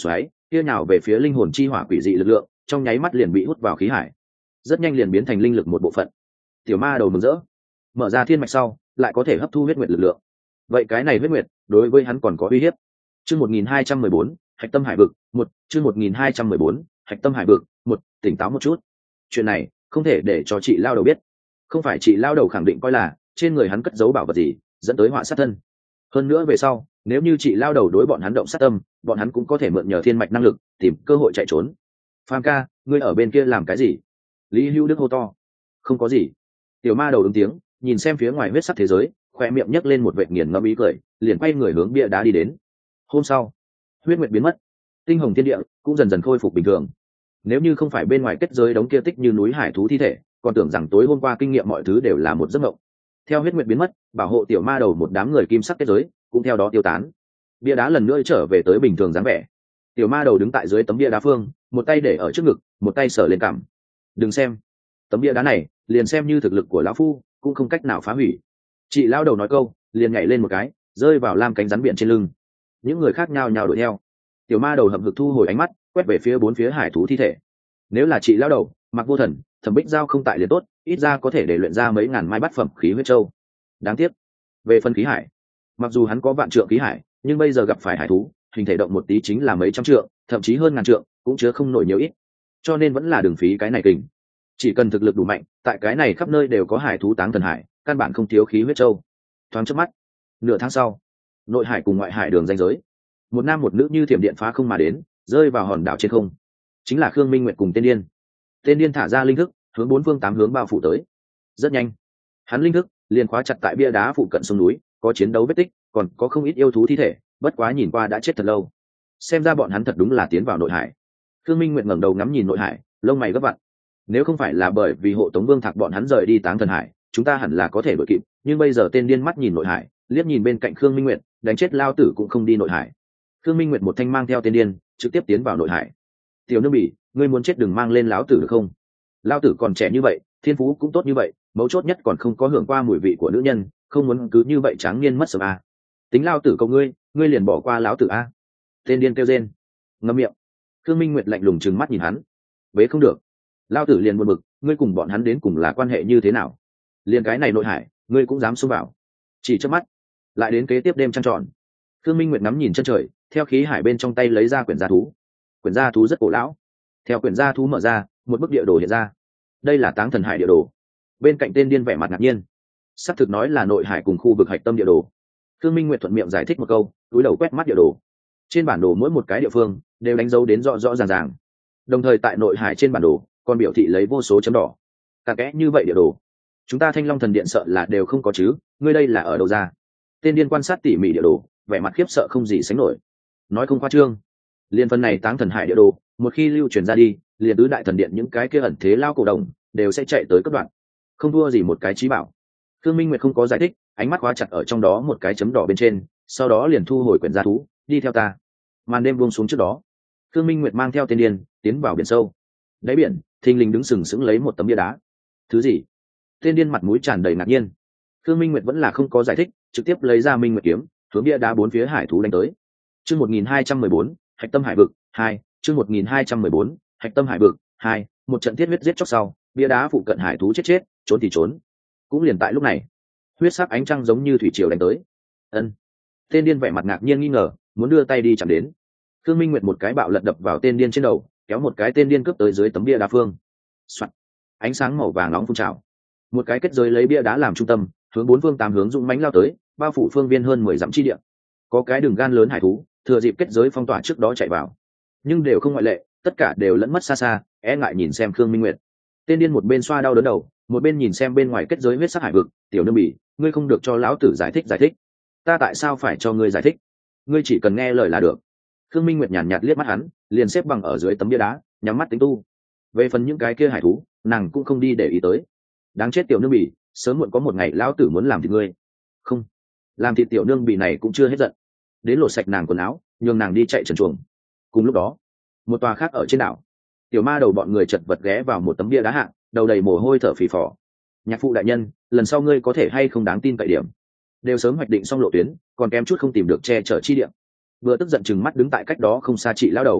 kia nhào về phía linh hồn chi hỏa quỷ dị lực lượng trong nháy mắt liền bị hút vào khí hải, rất nhanh liền biến thành linh lực một bộ phận. Tiểu ma đầu mừng rỡ, mở ra thiên mạch sau lại có thể hấp thu huyết nguyệt lực lượng, vậy cái này huyết nguyệt đối với hắn còn có uy hiếp. Chương 1214, hạch tâm hải vực một. Chương 1214, hạch tâm hải vực một. Tỉnh táo một chút, chuyện này không thể để cho chị lao đầu biết. Không phải chị lao đầu khẳng định coi là trên người hắn cất giấu bảo vật gì dẫn tới họa sát thân. Hơn nữa về sau nếu như chị lao đầu đối bọn hắn động sát tâm, bọn hắn cũng có thể mượn nhờ thiên mạch năng lực tìm cơ hội chạy trốn. Phàm ca, ngươi ở bên kia làm cái gì? Lý Hữu Đức hô to. Không có gì. Tiểu ma đầu ứng tiếng, nhìn xem phía ngoài huyết sắc thế giới, khoe miệng nhấc lên một vệt nghiền ngẫm ý cười, liền quay người hướng bia đá đi đến. Hôm sau, huyết nguyệt biến mất, tinh hồng thiên địa cũng dần dần khôi phục bình thường. Nếu như không phải bên ngoài kết giới đống kia tích như núi hải thú thi thể, còn tưởng rằng tối hôm qua kinh nghiệm mọi thứ đều là một giấc mộng. Theo huyết nguyệt biến mất, bảo hộ tiểu ma đầu một đám người kim sắc kết giới cũng theo đó tiêu tán. Bia đá lần nữa trở về tới bình thường dáng vẻ. Tiểu ma đầu đứng tại dưới tấm bia đá phương, một tay để ở trước ngực, một tay sờ lên cằm. Đừng xem, tấm bia đá này liền xem như thực lực của lão phu cũng không cách nào phá hủy. Chị lão đầu nói câu liền nhảy lên một cái, rơi vào lam cánh rắn biển trên lưng. Những người khác nhao nhao đuổi theo. Tiểu ma đầu hậm hực thu hồi ánh mắt, quét về phía bốn phía hải thú thi thể. Nếu là chị lão đầu Mặc Vô Thần, Thẩm Bích Giao không tại liền tốt, ít ra có thể để luyện ra mấy ngàn mai bát phẩm khí huyết châu. Đáng tiếc, về phân khí hải, mặc dù hắn có vạn trượng khí hải, nhưng bây giờ gặp phải hải thú hình thể động một tí chính là mấy trăm trượng, thậm chí hơn ngàn trượng, cũng chứa không nổi nhiều ít, cho nên vẫn là đường phí cái này kình. Chỉ cần thực lực đủ mạnh, tại cái này khắp nơi đều có hải thú táng thần hải, căn bản không thiếu khí huyết châu. Thoáng chớp mắt, nửa tháng sau, nội hải cùng ngoại hải đường ranh giới, một nam một nữ như thiểm điện phá không mà đến, rơi vào hòn đảo trên không. Chính là Khương Minh Nguyệt cùng Tên Điên. Tên Điên thả ra linh thức, hướng bốn phương tám hướng bao phủ tới. Rất nhanh, hắn linh thức liền khóa chặt tại bia đá phụ cận sông núi, có chiến đấu vết tích, còn có không ít yêu thú thi thể, bất quá nhìn qua đã chết thật lâu. Xem ra bọn hắn thật đúng là tiến vào nội hải. Khương Minh Nguyệt ngẩng đầu ngắm nhìn nội hải, lông mày gấp vặn. Nếu không phải là bởi vì hộ tống Vương Thạc bọn hắn rời đi Táng Thần Hải, chúng ta hẳn là có thể đuổi kịp, nhưng bây giờ Tên Điên mắt nhìn nội hải, liếc nhìn bên cạnh Khương Minh Nguyệt, đánh chết lao tử cũng không đi nội hải. Khương Minh Nguyệt một thanh mang theo Tên Điên, trực tiếp tiến vào nội hải. Tiểu Nương Bỉ, ngươi muốn chết đừng mang lên lão tử được không? Lão tử còn trẻ như vậy, thiên phú cũng tốt như vậy, mấu chốt nhất còn không có hưởng qua mùi vị của nữ nhân, không muốn cứ như vậy tráng niên mất sớm à. Tính lao tử cầu ngươi, ngươi liền bỏ qua lão tử a. Tên Điên kêu rên, ngậm miệng. Khương Minh Nguyệt lạnh lùng trừng mắt nhìn hắn. Vế không được. Lao tử liền buồn bực, ngươi cùng bọn hắn đến cùng là quan hệ như thế nào? Liền cái này nội hải, ngươi cũng dám xông vào? Chỉ chớp mắt, lại đến kế tiếp đêm trăng tròn. Khương Minh Nguyệt ngắm nhìn chân trời, theo khí hải bên trong tay lấy ra quyển gia thú. Quyển gia thú rất cổ lão. Theo quyển gia thú mở ra, một bức địa đồ hiện ra. Đây là Táng Thần Hải địa đồ. Bên cạnh Tên Điên vẻ mặt ngạc nhiên. Sắp thực nói là nội hải cùng khu vực hạch tâm địa đồ. Khương Minh Nguyệt thuận miệng giải thích một câu, cúi đầu quét mắt địa đồ. Trên bản đồ mỗi một cái địa phương đều đánh dấu đến rõ rõ ràng ràng. Đồng thời tại nội hải trên bản đồ còn biểu thị lấy vô số chấm đỏ. Cả kẽ như vậy địa đồ, chúng ta Thanh Long Thần Điện sợ là đều không có chứ, ngươi đây là ở đâu ra? Tên Điên quan sát tỉ mỉ địa đồ, vẻ mặt khiếp sợ không gì sánh nổi. Nói không khoa trương, liên phân này Táng Thần Hải địa đồ, một khi lưu truyền ra đi, liền tứ đại thần điện những cái kia ẩn thế lao cổ đồng đều sẽ chạy tới cấp đoạn, không thua gì một cái trí bảo. Khương Minh Nguyệt không có giải thích, ánh mắt khóa chặt ở trong đó một cái chấm đỏ bên trên, sau đó liền thu hồi quyển gia thú, đi theo ta. Màn đêm buông xuống trước đó, Khương Minh Nguyệt mang theo Tên Điên tiến vào biển sâu. Đáy biển, thình lình đứng sừng sững lấy một tấm bia đá. Thứ gì? Tên Điên mặt mũi tràn đầy ngạc nhiên. Khương Minh Nguyệt vẫn là không có giải thích, trực tiếp lấy ra Minh Nguyệt kiếm, hướng bia đá bốn phía hải thú đánh tới. Chương 1214, hạch tâm hải vực 2. Chương 1214, hạch tâm hải vực 2. Một trận thiết huyết giết chóc sau, bia đá phụ cận hải thú chết, trốn thì trốn. Cũng liền tại lúc này, huyết sắc ánh trăng giống như thủy triều đánh tới. Ân. Tên Điên vẻ mặt ngạc nhiên nghi ngờ, muốn đưa tay đi chạm đến. Khương Minh Nguyệt một cái bạo lật đập vào Tên Điên trên đầu, kéo một cái Tên Điên cướp tới dưới tấm bia đá phương. Soạn. Ánh sáng màu vàng nóng phun trào. Một cái kết giới lấy bia đá làm trung tâm, hướng bốn phương tám hướng dũng mãnh lao tới, bao phủ phương viên hơn 10 dặm chi địa. Có cái đường gan lớn hải thú, thừa dịp kết giới phong tỏa trước đó chạy vào, nhưng đều không ngoại lệ, tất cả đều lẫn mất xa xa, e ngại nhìn xem Khương Minh Nguyệt. Tên Điên một bên xoa đau đớn đầu, một bên nhìn xem bên ngoài kết giới huyết sắc hải vực. Tiểu Nương Bỉ, ngươi không được cho lão tử giải thích. Ta tại sao phải cho ngươi giải thích? Ngươi chỉ cần nghe lời là được. Khương Minh Nguyệt nhàn nhạt liếc mắt hắn, liền xếp bằng ở dưới tấm bia đá, nhắm mắt tính tu. Về phần những cái kia hải thú, nàng cũng không đi để ý tới. Đáng chết Tiểu Nương Bỉ, sớm muộn có một ngày lão tử muốn làm thịt ngươi. Không, làm thịt Tiểu Nương Bỉ này cũng chưa hết giận. Đến lột sạch nàng quần áo, nhường nàng đi chạy trần truồng. Cùng lúc đó, một tòa khác ở trên đảo, tiểu ma đầu bọn người chật vật ghé vào một tấm bia đá hạng, đầu đầy mồ hôi thở phì phò. Nhạc phụ đại nhân, lần sau ngươi có thể hay không đáng tin cậy điểm? Đều sớm hoạch định xong lộ tuyến, còn kém chút không tìm được che chở chi điểm. Vừa tức giận chừng mắt đứng tại cách đó không xa chị lao đầu.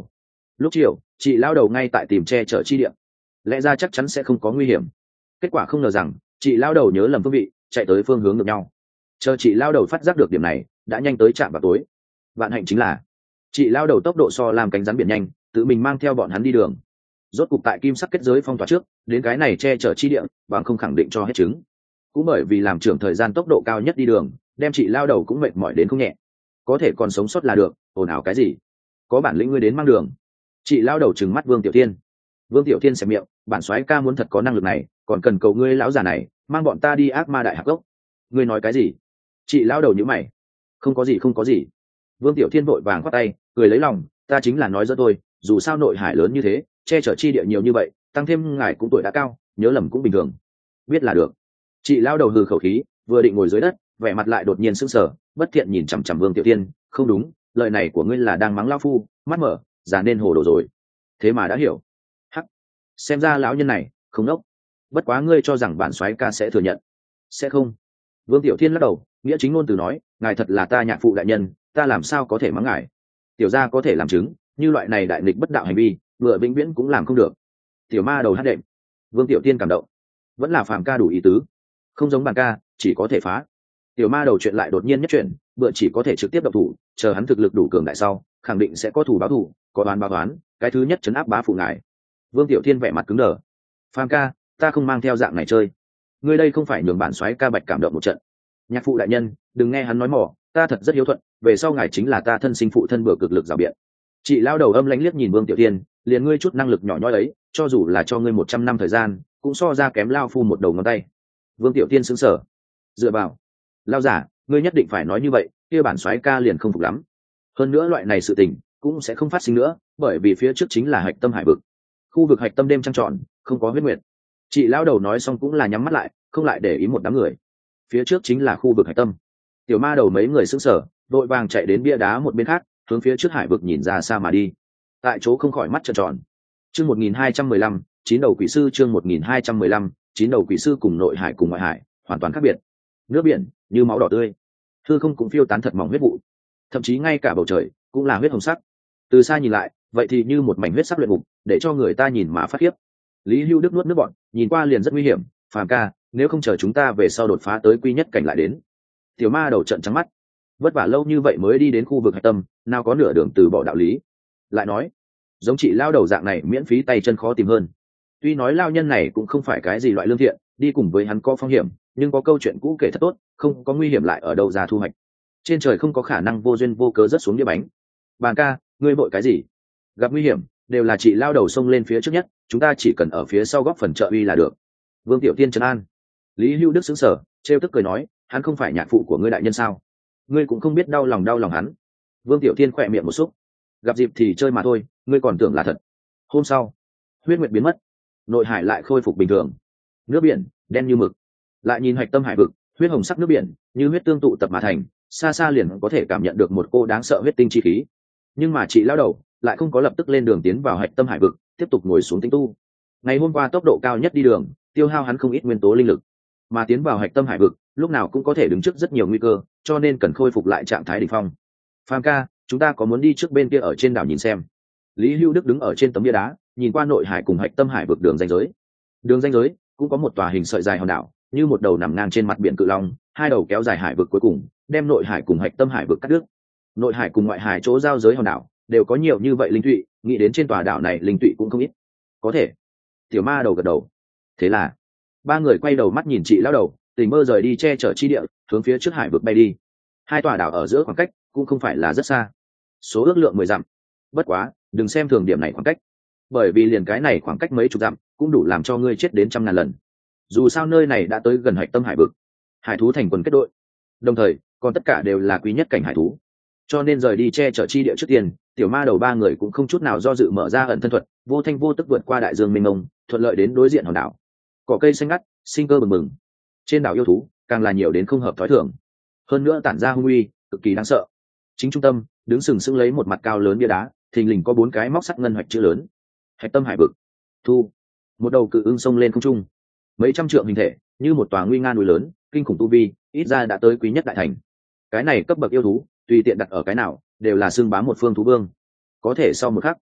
Lúc chiều chị lao đầu ngay tại tìm che chở chi địa, lẽ ra chắc chắn sẽ không có nguy hiểm. Kết quả không ngờ rằng chị lao đầu nhớ lầm phương vị, chạy tới phương hướng ngược nhau. Chờ chị lao đầu phát giác được điểm này, đã nhanh tới trạm vào tối. Vạn hạnh chính là chị lao đầu tốc độ so làm cánh rắn biển nhanh, tự mình mang theo bọn hắn đi đường. Rốt cục tại kim sắc kết giới phong tỏa trước, đến cái này che chở chi địa, bằng không khẳng định cho hết trứng. Cũng bởi vì làm trưởng thời gian tốc độ cao nhất đi đường, đem chị lao đầu cũng mệt mỏi đến không nhẹ. Có thể còn sống sót là được, ồn ào cái gì? Có bản lĩnh ngươi đến mang đường. Chị lao đầu trừng mắt Vương Tiểu Thiên. Vương Tiểu Thiên xẹp miệng, bản soái ca muốn thật có năng lực này, còn cần cầu ngươi lão già này mang bọn ta đi ác ma đại hạc gốc. Ngươi nói cái gì? Chị lao đầu nhíu mày. Không có gì, không có gì. Vương Tiểu Thiên vội vàng khoát tay, cười lấy lòng, ta chính là nói giỡn thôi, dù sao nội hải lớn như thế, che chở chi địa nhiều như vậy, tăng thêm ngài cũng tuổi đã cao, nhớ lầm cũng bình thường. Biết là được. Chị lao đầu hừ khẩu khí, vừa định ngồi dưới đất, vẻ mặt lại đột nhiên sững sờ, bất thiện nhìn chằm chằm Vương Tiểu Thiên, không đúng, lời này của ngươi là đang mắng lão phu, mắt mở, già nên hồ đồ rồi. Thế mà đã hiểu. Hắc, xem ra lão nhân này không ngốc. Bất quá ngươi cho rằng bản soái ca sẽ thừa nhận? Sẽ không. Vương Tiểu Thiên lắc đầu, nghĩa chính ngôn từ nói, ngài thật là ta nhạc phụ đại nhân, ta làm sao có thể mắng ngài? Tiểu gia có thể làm chứng, như loại này đại nghịch bất đạo hành vi, vừa vĩnh viễn cũng làm không được. Tiểu ma đầu hát đệm. Vương Tiểu Thiên cảm động, vẫn là phàm ca đủ ý tứ, không giống bàn ca, chỉ có thể phá. Tiểu ma đầu chuyện lại đột nhiên nhất chuyện, bữa chỉ có thể trực tiếp độc thủ, chờ hắn thực lực đủ cường đại sau, khẳng định sẽ có thủ báo thủ, có đoán báo đoán, cái thứ nhất chấn áp bá phụ ngài. Vương Tiểu Thiên vẻ mặt cứng đờ. Phàm ca, ta không mang theo dạng này chơi. Ngươi đây không phải nhường bản soái ca bạch cảm động một trận. Nhạc phụ đại nhân, đừng nghe hắn nói mỏ, ta thật rất hiếu thuận, về sau ngài chính là ta thân sinh phụ thân bừa cực lực rào biện. Chị lao đầu âm lãnh liếc nhìn Vương Tiểu Thiên, liền ngươi chút năng lực nhỏ nhoi ấy, cho dù là cho ngươi 100 năm thời gian, cũng so ra kém lao phu một đầu ngón tay. Vương Tiểu Thiên sững sờ. Dựa vào, lao giả, ngươi nhất định phải nói như vậy, kia bản soái ca liền không phục lắm. Hơn nữa loại này sự tình cũng sẽ không phát sinh nữa, bởi vì phía trước chính là hạch tâm hải vực, khu vực hạch tâm đêm trăng tròn, không có huyết nguyệt. Chị lao đầu nói xong cũng là nhắm mắt lại, không lại để ý một đám người. Phía trước chính là khu vực hạch tâm. Tiểu ma đầu mấy người sững sờ, đội vàng chạy đến bia đá một bên khác, hướng phía trước hải vực nhìn ra xa mà đi. Tại chỗ không khỏi mắt trợn tròn. Chương 1215, chín đầu quỷ sư. Chương 1215, chín đầu quỷ sư cùng nội hải cùng ngoại hải hoàn toàn khác biệt. Nước biển như máu đỏ tươi, hư không cũng phiêu tán thật mỏng huyết vụ, thậm chí ngay cả bầu trời cũng là huyết hồng sắc. Từ xa nhìn lại, vậy thì như một mảnh huyết sắc luyện ngục, để cho người ta nhìn mà phát khiếp. Lý Hưu Đức nuốt nước bọn, nhìn qua liền rất nguy hiểm. Phàm ca, nếu không chờ chúng ta về sau đột phá tới quy nhất cảnh lại đến. Tiểu ma đầu trợn trắng mắt, vất vả lâu như vậy mới đi đến khu vực hạch tâm, nào có nửa đường từ bỏ đạo lý. Lại nói, giống chị lao đầu dạng này miễn phí tay chân khó tìm hơn. Tuy nói lao nhân này cũng không phải cái gì loại lương thiện, đi cùng với hắn có phong hiểm, nhưng có câu chuyện cũ kể thật tốt, không có nguy hiểm lại ở đâu ra thu hoạch. Trên trời không có khả năng vô duyên vô cớ rớt xuống đĩa bánh. Bàn ca, ngươi vội cái gì? Gặp nguy hiểm đều là chị lao đầu xông lên phía trước nhất, chúng ta chỉ cần ở phía sau góp phần trợ uy là được. Vương Tiểu Tiên trấn an. Lý Hưu Đức sững sờ, trêu tức cười nói, hắn không phải nhạc phụ của ngươi đại nhân sao? Ngươi cũng không biết đau lòng hắn. Vương Tiểu Tiên khỏe miệng một xúc, gặp dịp thì chơi mà thôi, ngươi còn tưởng là thật. Hôm sau, huyết nguyệt biến mất, nội hải lại khôi phục bình thường. Nước biển đen như mực, lại nhìn hạch tâm hải vực, huyết hồng sắc nước biển như huyết tương tụ tập mà thành, xa xa liền có thể cảm nhận được một cô đáng sợ huyết tinh chi khí. Nhưng mà chị lao đầu lại không có lập tức lên đường tiến vào hạch tâm hải vực, tiếp tục ngồi xuống tinh tu. Ngày hôm qua tốc độ cao nhất đi đường, tiêu hao hắn không ít nguyên tố linh lực, mà tiến vào hạch tâm hải vực lúc nào cũng có thể đứng trước rất nhiều nguy cơ, cho nên cần khôi phục lại trạng thái đỉnh phong. Phàm ca, chúng ta có muốn đi trước bên kia ở trên đảo nhìn xem? Lý Hưu Đức đứng ở trên tấm bia đá, nhìn qua nội hải cùng hạch tâm hải vực đường ranh giới. Đường ranh giới cũng có một tòa hình sợi dài hòn đảo, như một đầu nằm ngang trên mặt biển cự long, hai đầu kéo dài hải vực cuối cùng, đem nội hải cùng hạch tâm hải vực cắt đứt. Nội hải cùng ngoại hải chỗ giao giới hòn đảo đều có nhiều như vậy linh thụy, nghĩ đến trên tòa đảo này linh thụy cũng không ít. Có thể. Tiểu ma đầu gật đầu. Thế là ba người quay đầu mắt nhìn chị lão đầu, tình mơ rời đi che chở chi địa, hướng phía trước hải vực bay đi. Hai tòa đảo ở giữa khoảng cách cũng không phải là rất xa, số ước lượng 10 dặm. Bất quá đừng xem thường điểm này khoảng cách, bởi vì liền cái này khoảng cách mấy chục dặm cũng đủ làm cho ngươi chết đến 100.000 lần. Dù sao nơi này đã tới gần hạch tâm hải vực, hải thú thành quần kết đội, đồng thời còn tất cả đều là quý nhất cảnh hải thú, cho nên rời đi che chở chi địa trước tiên, tiểu ma đầu ba người cũng không chút nào do dự mở ra ẩn thân thuật, vô thanh vô tức vượt qua đại dương mênh mông, thuận lợi đến đối diện hòn đảo. Cỏ cây xanh ngắt, sinh cơ bừng bừng, trên đảo yêu thú càng là nhiều đến không hợp thói thường, hơn nữa tản ra hung uy cực kỳ đáng sợ. Chính trung tâm đứng sừng sững lấy một mặt cao lớn bia đá, thình lình có 4 cái móc sắt ngân hoạch chữ lớn: hạch tâm hải vực. Thu. Một đầu cự ưng sông lên không trung, mấy trăm trượng hình thể, như một tòa nguy nga núi lớn, kinh khủng tu vi, ít ra đã tới quý nhất đại thành. Cái này cấp bậc yêu thú, tùy tiện đặt ở cái nào đều là xương bám một phương thú vương. Có thể sau một khắc,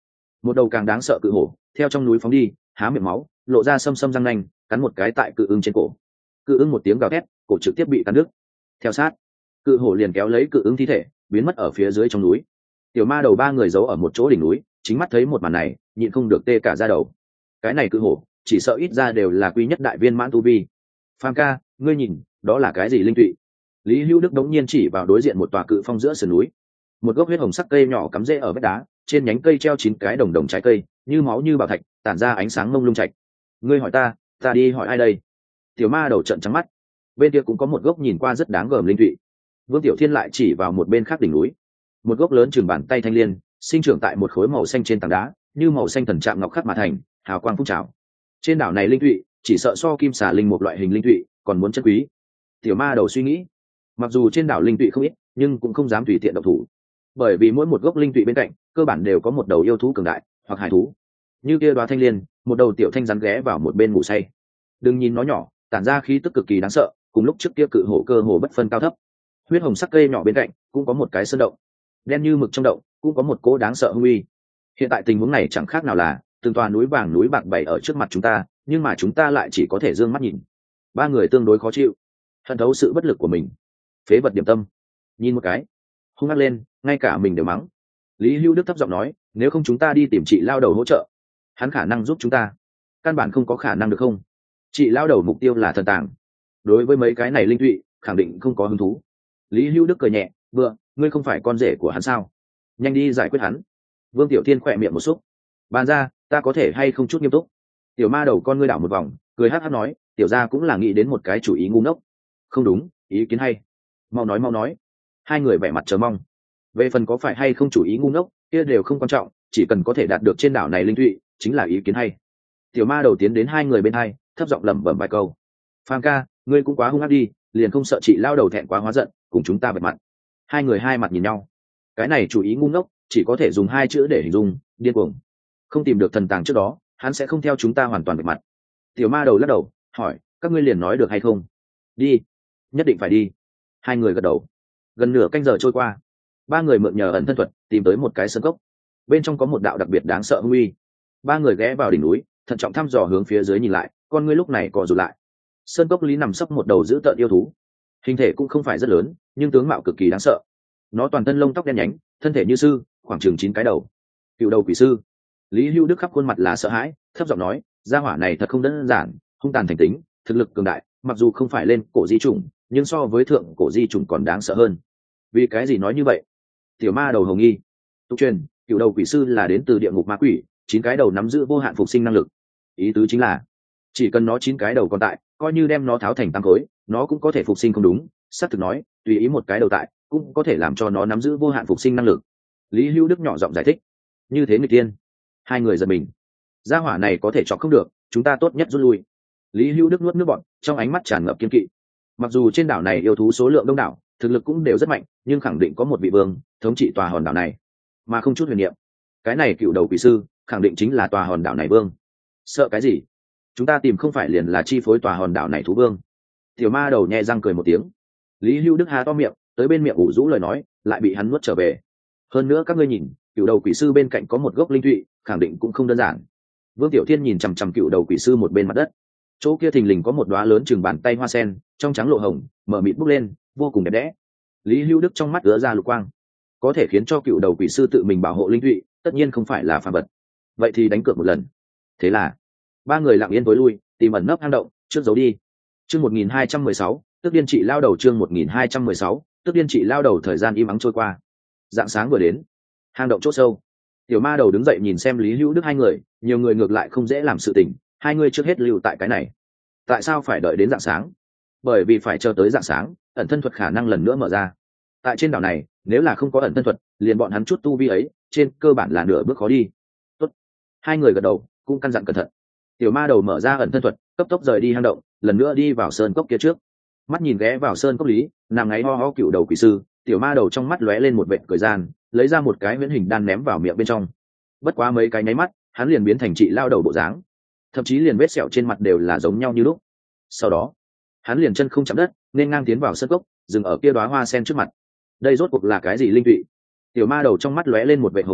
Một đầu càng đáng sợ cự hổ theo trong núi phóng đi, há miệng máu lộ ra xâm xâm răng nanh, cắn một cái tại cự ưng trên cổ. Cự ưng một tiếng gào thét, cổ trực tiếp bị cắn đứt. Theo sát, cự hổ liền kéo lấy cự ưng thi thể biến mất ở phía dưới trong núi. Tiểu ma đầu ba người giấu ở một chỗ đỉnh núi, chính mắt thấy một màn này nhịn không được tê cả da đầu. Cái này cự hổ chỉ sợ ít ra đều là quy nhất đại viên mãn tu vi. Phàm ca, ngươi nhìn đó là cái gì linh tụy? Lý Hữu Đức đống nhiên chỉ vào đối diện một tòa cự phong giữa sườn núi. Một gốc huyết hồng sắc cây nhỏ cắm rễ ở vách đá, trên nhánh cây treo 9 cái đồng đồng trái cây như máu như bảo thạch, tản ra ánh sáng mông lung trạch. Ngươi hỏi ta đi hỏi ai đây? Tiểu ma đầu trợn trắng mắt. Bên kia cũng có một gốc nhìn qua rất đáng gờm linh tụy. Vương Tiểu Thiên lại chỉ vào một bên khác đỉnh núi. Một gốc lớn chừng bàn tay thanh liên, sinh trưởng tại một khối màu xanh trên tảng đá, như màu xanh thần trạm ngọc khắc mà thành, hào quang phun trào. Trên đảo này linh tụy chỉ sợ so kim xà linh một loại hình linh tụy còn muốn chân quý. Tiểu ma đầu suy nghĩ, mặc dù trên đảo linh tụy không ít, nhưng cũng không dám tùy tiện động thủ, bởi vì mỗi một gốc linh tụy bên cạnh cơ bản đều có một đầu yêu thú cường đại hoặc hải thú. Như kia đoá thanh liên, một đầu tiểu thanh rắn ghé vào một bên ngủ say. Đừng nhìn nó nhỏ, tản ra khí tức cực kỳ đáng sợ, cùng lúc trước kia cự hổ cơ hồ bất phân cao thấp. Huyết hồng sắc cây nhỏ bên cạnh cũng có một cái sơn động, đen như mực trong động cũng có một cỗ đáng sợ hung uy. Hiện tại tình huống này chẳng khác nào là từng tòa núi vàng núi bạc bày ở trước mặt chúng ta, nhưng mà chúng ta lại chỉ có thể dương mắt nhìn. Ba người tương đối khó chịu, hận thấu sự bất lực của mình. Phế vật điểm tâm, nhìn một cái hung ác lên, ngay cả mình đều mắng. Lý Hữu Đức thấp giọng nói, nếu không chúng ta đi tìm chị lao đầu hỗ trợ, hắn khả năng giúp chúng ta. Căn bản không có khả năng được không? Chị lao đầu mục tiêu là thần tàng, đối với mấy cái này linh tụy khẳng định không có hứng thú. Lý Hữu Đức cười nhẹ, vừa ngươi không phải con rể của hắn sao? Nhanh đi giải quyết hắn. Vương Tiểu Thiên khỏe miệng một xúc, bàn ra, ta có thể hay không chút nghiêm túc? Tiểu ma đầu con ngươi đảo một vòng, cười hắc hắc nói, tiểu gia cũng là nghĩ đến một cái chủ ý ngu ngốc. Không đúng, ý kiến hay, mau nói. Hai người vẻ mặt chờ mong. Về phần có phải hay không chủ ý ngu ngốc kia đều không quan trọng, chỉ cần có thể đạt được trên đảo này linh tụy chính là ý kiến hay. Tiểu ma đầu tiến đến hai người bên hai, thấp giọng lẩm bẩm vài câu. Phàm ca, ngươi cũng quá hung ác đi, liền không sợ chị lao đầu thẹn quá hóa giận cùng chúng ta vạch mặt? Hai người hai mặt nhìn nhau. Cái này chủ ý ngu ngốc chỉ có thể dùng hai chữ để hình dung, điên cuồng. Không tìm được thần tàng trước đó, hắn sẽ không theo chúng ta hoàn toàn vạch mặt. Tiểu ma đầu lắc đầu, hỏi, các ngươi liền nói được hay không? Đi, nhất định phải đi. Hai người gật đầu. Gần nửa canh giờ trôi qua, ba người mượn nhờ ẩn thân thuật tìm tới một cái sơn cốc. Bên trong có một đạo đặc biệt đáng sợ hung uy. Ba người ghé vào đỉnh núi, thận trọng thăm dò hướng phía dưới nhìn lại, con ngươi lúc này co rụt lại. Sơn cốc lý nằm sấp một đầu dữ tợn yêu thú, hình thể cũng không phải rất lớn, nhưng tướng mạo cực kỳ đáng sợ. Nó toàn thân lông tóc đen nhánh, thân thể như sư, khoảng chừng 9 cái đầu. Cựu đầu quỷ sư. Lý Hữu Đức khắp khuôn mặt là sợ hãi, thấp giọng nói, gia hỏa này thật không đơn giản, hung tàn thành tính, thực lực cường đại, mặc dù không phải lên cổ di chủng, nhưng so với thượng cổ di chủng còn đáng sợ hơn. Vì cái gì nói như vậy? Tiểu ma đầu hồng nghi. Tục truyền, cựu đầu quỷ sư là đến từ địa ngục ma quỷ, 9 cái đầu nắm giữ vô hạn phục sinh năng lực. Ý tứ chính là chỉ cần nó 9 cái đầu còn tại, coi như đem nó tháo thành tam khối, nó cũng có thể phục sinh. không đúng, xác thực nói, tùy ý một cái đầu tại cũng có thể làm cho nó nắm giữ vô hạn phục sinh năng lực. Lý Hữu Đức nhỏ giọng giải thích. Như thế người tiên. Hai người giật mình. Gia hỏa này có thể chọc không được, chúng ta tốt nhất rút lui. Lý Hữu Đức nuốt nước bọt, trong ánh mắt tràn ngập kiên kỵ. Mặc dù trên đảo này yêu thú số lượng đông đảo, thực lực cũng đều rất mạnh, nhưng khẳng định có một vị vương thống trị tòa hòn đảo này, mà không chút huyền niệm. Cái này cựu đầu quỷ sư khẳng định chính là tòa hòn đảo này vương. Sợ cái gì? Chúng ta tìm không phải liền là chi phối tòa hòn đảo này thú vương? Tiểu ma đầu nhẹ răng cười một tiếng. Lý Hữu Đức há to miệng, tới bên miệng ủ rũ lời nói lại bị hắn nuốt trở về. Hơn nữa các ngươi nhìn, cựu đầu quỷ sư bên cạnh có một gốc linh thụy, khẳng định cũng không đơn giản. Vương Tiểu Thiên nhìn chằm chằm cựu đầu quỷ sư một bên mặt đất. Chỗ kia thình lình có một đóa lớn chừng bàn tay hoa sen, trong trắng lộ hồng, mở mịt bốc lên, vô cùng đẹp đẽ. Lý Hữu Đức trong mắt ứa ra lục quang. Có thể khiến cho cựu đầu quỷ sư tự mình bảo hộ linh thụy, tất nhiên không phải là phàm vật. Vậy thì đánh cược một lần. Thế là ba người lặng yên tối lui, tìm ẩn nấp hang động, trước giấu đi. Chương 1216, tức điên trị lao đầu. Chương 1216, tức điên trị lao đầu. Thời gian im ắng trôi qua. Rạng sáng vừa đến, hang động chỗ sâu. Tiểu ma đầu đứng dậy nhìn xem Lý Hữu Đức hai người, nhiều người ngược lại không dễ làm sự tình, hai người trước hết lưu tại cái này. Tại sao phải đợi đến rạng sáng? Bởi vì phải chờ tới rạng sáng, ẩn thân thuật khả năng lần nữa mở ra. Tại trên đảo này, nếu là không có ẩn thân thuật, liền bọn hắn chút tu vi ấy, trên cơ bản là nửa bước khó đi. Tốt. Hai người gật đầu, cũng căn dặn cẩn thận. Tiểu ma đầu mở ra ẩn thân thuật, cấp tốc rời đi hang động, lần nữa đi vào sơn cốc kia trước. Mắt nhìn ghé vào sơn cốc lý, nằm ngáy ho ho cựu đầu quỷ sư, tiểu ma đầu trong mắt lóe lên một vệt cười gian, lấy ra một cái huyễn hình đan ném vào miệng bên trong. Bất quá mấy cái nháy mắt, hắn liền biến thành trị lao đầu bộ dáng, thậm chí liền vết sẹo trên mặt đều là giống nhau như lúc. Sau đó, hắn liền chân không chạm đất, nên ngang tiến vào sơn cốc, dừng ở kia đóa hoa sen trước mặt. Đây rốt cuộc là cái gì linh vị? Tiểu ma đầu trong mắt lóe lên một vệt hồ nghi,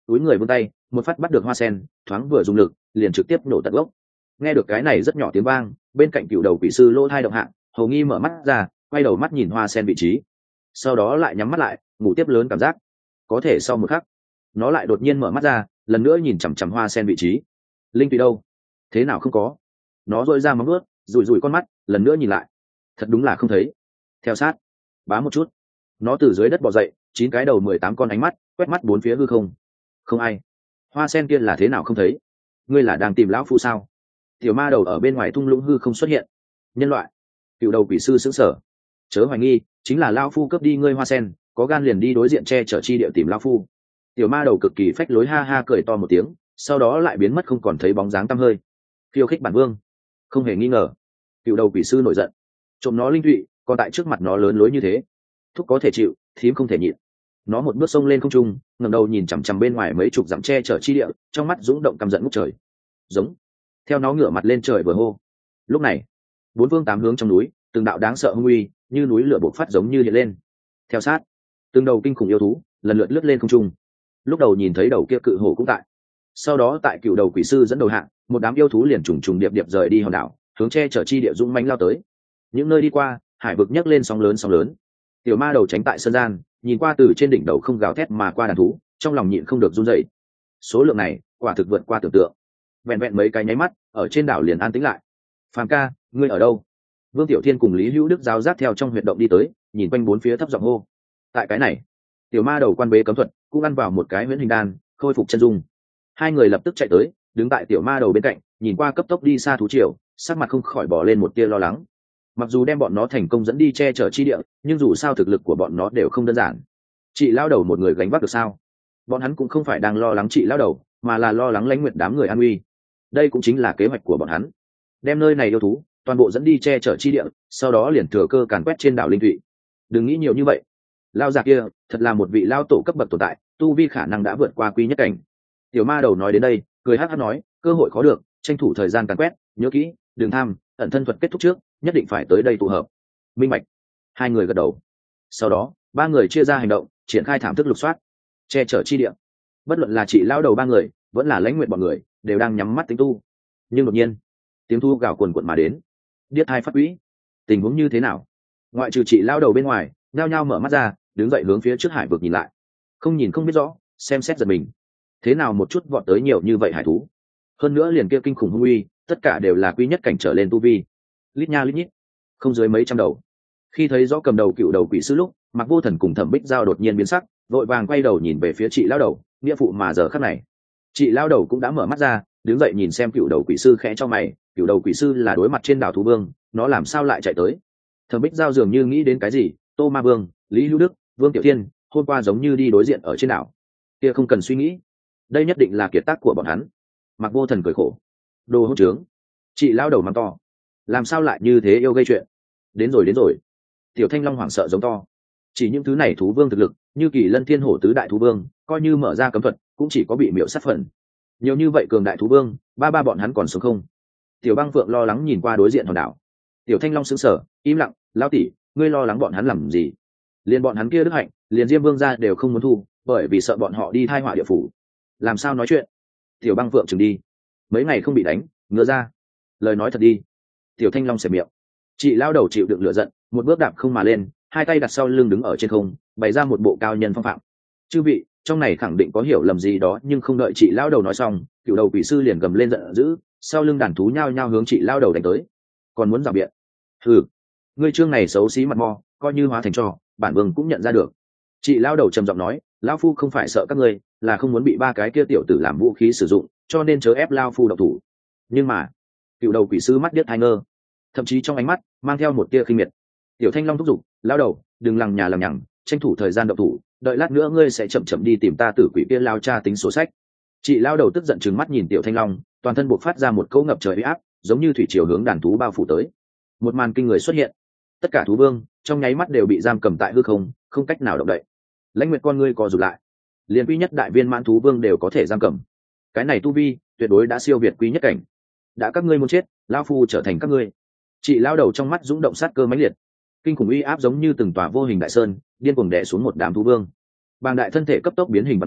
túi người vươn tay một phát bắt được hoa sen, thoáng vừa dùng lực liền trực tiếp nổ tận gốc. Nghe được cái này rất nhỏ tiếng vang, bên cạnh cựu đầu quỷ sư lỗ thai động hạ, hầu nghi mở mắt ra, quay đầu mắt nhìn hoa sen vị trí, sau đó lại nhắm mắt lại ngủ tiếp lớn cảm giác. Có thể sau một khắc nó lại đột nhiên mở mắt ra, lần nữa nhìn chằm chằm hoa sen vị trí. Linh tùy đâu? Thế nào không có? Nó dội ra móng nuốt, rủi rủi con mắt, lần nữa nhìn lại, thật đúng là không thấy. Theo sát, bá một chút, nó từ dưới đất bò dậy, 9 cái đầu 18 con ánh mắt quét mắt bốn phía hư không. Không ai. Hoa sen kia là thế nào không thấy? Ngươi là đang tìm lão phu sao? Tiểu ma đầu ở bên ngoài thung lũng hư không xuất hiện. Nhân loại. Cựu đầu quỷ sư sững sờ. Chớ hoài nghi, chính là lão phu cướp đi ngươi hoa sen, có gan liền đi đối diện che chở chi địa tìm lão phu. Tiểu ma đầu cực kỳ phách lối ha ha cười to một tiếng, sau đó lại biến mất không còn thấy bóng dáng tăm hơi. Khiêu khích bản vương, không hề nghi ngờ. Cựu đầu quỷ sư nổi giận, trộm nó linh thụy, còn tại trước mặt nó lớn lối như thế, thúc có thể chịu, thím không thể nhịn. Nó một bước xông lên không trung, ngẩng đầu nhìn chằm chằm bên ngoài mấy chục dặm che chở chi địa, trong mắt dũng động căm giận ngút trời. Giống. Theo nó ngửa mặt lên trời vừa hô. Lúc này, bốn phương tám hướng trong núi, từng đạo đáng sợ hung uy, như núi lửa bộc phát giống như hiện lên. Theo sát, từng đầu kinh khủng yêu thú lần lượt lướt lên không trung. Lúc đầu nhìn thấy đầu kia cự hổ cũng tại, sau đó tại cựu đầu quỷ sư dẫn đầu hạng, một đám yêu thú liền trùng trùng điệp điệp rời đi hòn đảo, hướng che chở chi địa dũng mãnh lao tới. Những nơi đi qua, hải vực nhấc lên sóng lớn. Tiểu ma đầu tránh tại sân gian, nhìn qua từ trên đỉnh đầu không gào thét mà qua đàn thú, trong lòng nhịn không được run rẩy. Số lượng này quả thực vượt qua tưởng tượng. Vẹn vẹn mấy cái nháy mắt, ở trên đảo liền an tĩnh lại. Phàm ca, ngươi ở đâu? Vương Tiểu Thiên cùng Lý Hữu Đức giáo giác theo trong huyệt động đi tới, nhìn quanh bốn phía thấp giọng hô. Tại cái này, tiểu ma đầu quan bế cấm thuật cũng ăn vào một cái huyễn hình đan, khôi phục chân dung. Hai người lập tức chạy tới, đứng tại tiểu ma đầu bên cạnh, nhìn qua cấp tốc đi xa thú triều, sắc mặt không khỏi bỏ lên một tia lo lắng. Mặc dù đem bọn nó thành công dẫn đi che chở chi địa, nhưng dù sao thực lực của bọn nó đều không đơn giản. Chị lao đầu một người gánh vác được sao? Bọn hắn cũng không phải đang lo lắng chị lao đầu, mà là lo lắng Lãnh Nguyệt đám người an nguy. Đây cũng chính là kế hoạch của bọn hắn, đem nơi này yêu thú toàn bộ dẫn đi che chở chi địa, sau đó liền thừa cơ càn quét trên đảo linh thụy. Đừng nghĩ nhiều như vậy, lao già kia thật là một vị lao tổ cấp bậc tồn tại, tu vi khả năng đã vượt qua quy nhất cảnh. Tiểu ma đầu nói đến đây, cười hắc hắc nói, cơ hội khó được, tranh thủ thời gian càn quét, nhớ kỹ, đừng tham, ẩn thân thuật kết thúc trước, nhất định phải tới đây tụ hợp. Minh bạch. Hai người gật đầu. Sau đó, ba người chia ra hành động, triển khai thảm thức lục soát, che chở chi địa. Bất luận là chị lao đầu ba người, vẫn là Lãnh Nguyệt bọn người, đều đang nhắm mắt tính tu. Nhưng đột nhiên, tiếng thu gào cuồn cuộn mà đến. Điếc hai phát quỹ, tình huống như thế nào? Ngoại trừ chị lao đầu bên ngoài, nhao nhao mở mắt ra, đứng dậy hướng phía trước hải vực nhìn lại. Không nhìn không biết rõ, xem xét giật mình. Thế nào một chút vọt tới nhiều như vậy hải thú? Hơn nữa liền kia kinh khủng hung uy, tất cả đều là quy nhất cảnh trở lên tu vi. Lít nha lít nhít, không dưới mấy trăm đầu. Khi thấy rõ cầm đầu cựu đầu quỷ sư lúc, Mặc Vô Thần cùng Thẩm Bích Giao đột nhiên biến sắc, vội vàng quay đầu nhìn về phía chị lao đầu, nghĩa phụ mà giờ khắc này, chị lao đầu cũng đã mở mắt ra, đứng dậy nhìn xem cựu đầu quỷ sư, khẽ cho mày. Cựu đầu quỷ sư là đối mặt trên đảo thú vương, nó làm sao lại chạy tới? Thẩm Bích Giao dường như nghĩ đến cái gì, Tô Ma Vương, Lý Hữu Đức, Vương Tiểu Thiên, hôm qua giống như đi đối diện ở trên đảo kia, không cần suy nghĩ, đây nhất định là kiệt tác của bọn hắn. Mặc Vô Thần cười khổ, đồ hỗn trướng. Chị lao đầu mắng to, làm sao lại như thế, yêu gây chuyện. Đến rồi. Tiểu Thanh Long hoảng sợ giống to, chỉ những thứ này thú vương thực lực như Kỳ Lân Thiên Hổ tứ đại thú vương, coi như mở ra cấm thuật cũng chỉ có bị miễu sát phần. Nhiều như vậy cường đại thú vương, ba bọn hắn còn sống không? Tiểu Băng Phượng lo lắng nhìn qua đối diện hòn đảo. Tiểu Thanh Long sững sờ, im lặng, lao tỷ, ngươi lo lắng bọn hắn làm gì? Liền bọn hắn kia đức hạnh, liền Diêm Vương gia đều không muốn thu, bởi vì sợ bọn họ đi thai họa địa phủ. Làm sao nói chuyện? Tiểu Băng Phượng chừng đi, mấy ngày không bị đánh, ngựa ra, lời nói thật đi. Tiểu Thanh Long xẻ miệng. Chị lao đầu chịu đựng lửa giận, một bước đạp không mà lên, hai tay đặt sau lưng đứng ở trên không, bày ra một bộ cao nhân phong phạm. Chư vị, trong này khẳng định có hiểu lầm gì đó, nhưng không đợi chị lao đầu nói xong, cựu đầu quỷ sư liền gầm lên giận dữ, sau lưng đàn thú nhao nhao hướng chị lao đầu đánh tới. Còn muốn rào biện? Hừ, ngươi trương này xấu xí mặt mo, coi như hóa thành trò, bản vương cũng nhận ra được. Chị lao đầu trầm giọng nói, lão phu không phải sợ các ngươi, là không muốn bị ba cái kia tiểu tử làm vũ khí sử dụng, cho nên chớ ép lao phu độc thủ. Nhưng mà, cựu đầu quỷ sư mắt điếc hai ngơ, thậm chí trong ánh mắt mang theo một tia khinh miệt. Tiểu Thanh Long thúc giục, lao đầu, đừng lằng nhà lằng nhằng, tranh thủ thời gian động thủ, đợi lát nữa ngươi sẽ chậm chậm đi tìm ta tử quỷ kia lao cha tính sổ sách. Chị lao đầu tức giận trừng mắt nhìn Tiểu Thanh Long, toàn thân buộc phát ra một cỗ ngập trời uy áp, giống như thủy triều hướng đàn thú bao phủ tới. Một màn kinh người xuất hiện, tất cả thú vương trong nháy mắt đều bị giam cầm tại hư không, không cách nào động đậy. Lãnh Nguyệt con ngươi co rụt lại, liền quy nhất đại viên mãn thú vương đều có thể giam cầm, cái này tu vi tuyệt đối đã siêu việt quý nhất cảnh. Đã các ngươi muốn chết, lao phu trở thành các ngươi. Chị lao đầu trong mắt dũng động sát cơ mãnh liệt, kinh khủng uy áp giống như từng tòa vô hình đại sơn điên cuồng đè xuống một đám thú vương. Bàng đại thân thể cấp tốc biến hình và mèo,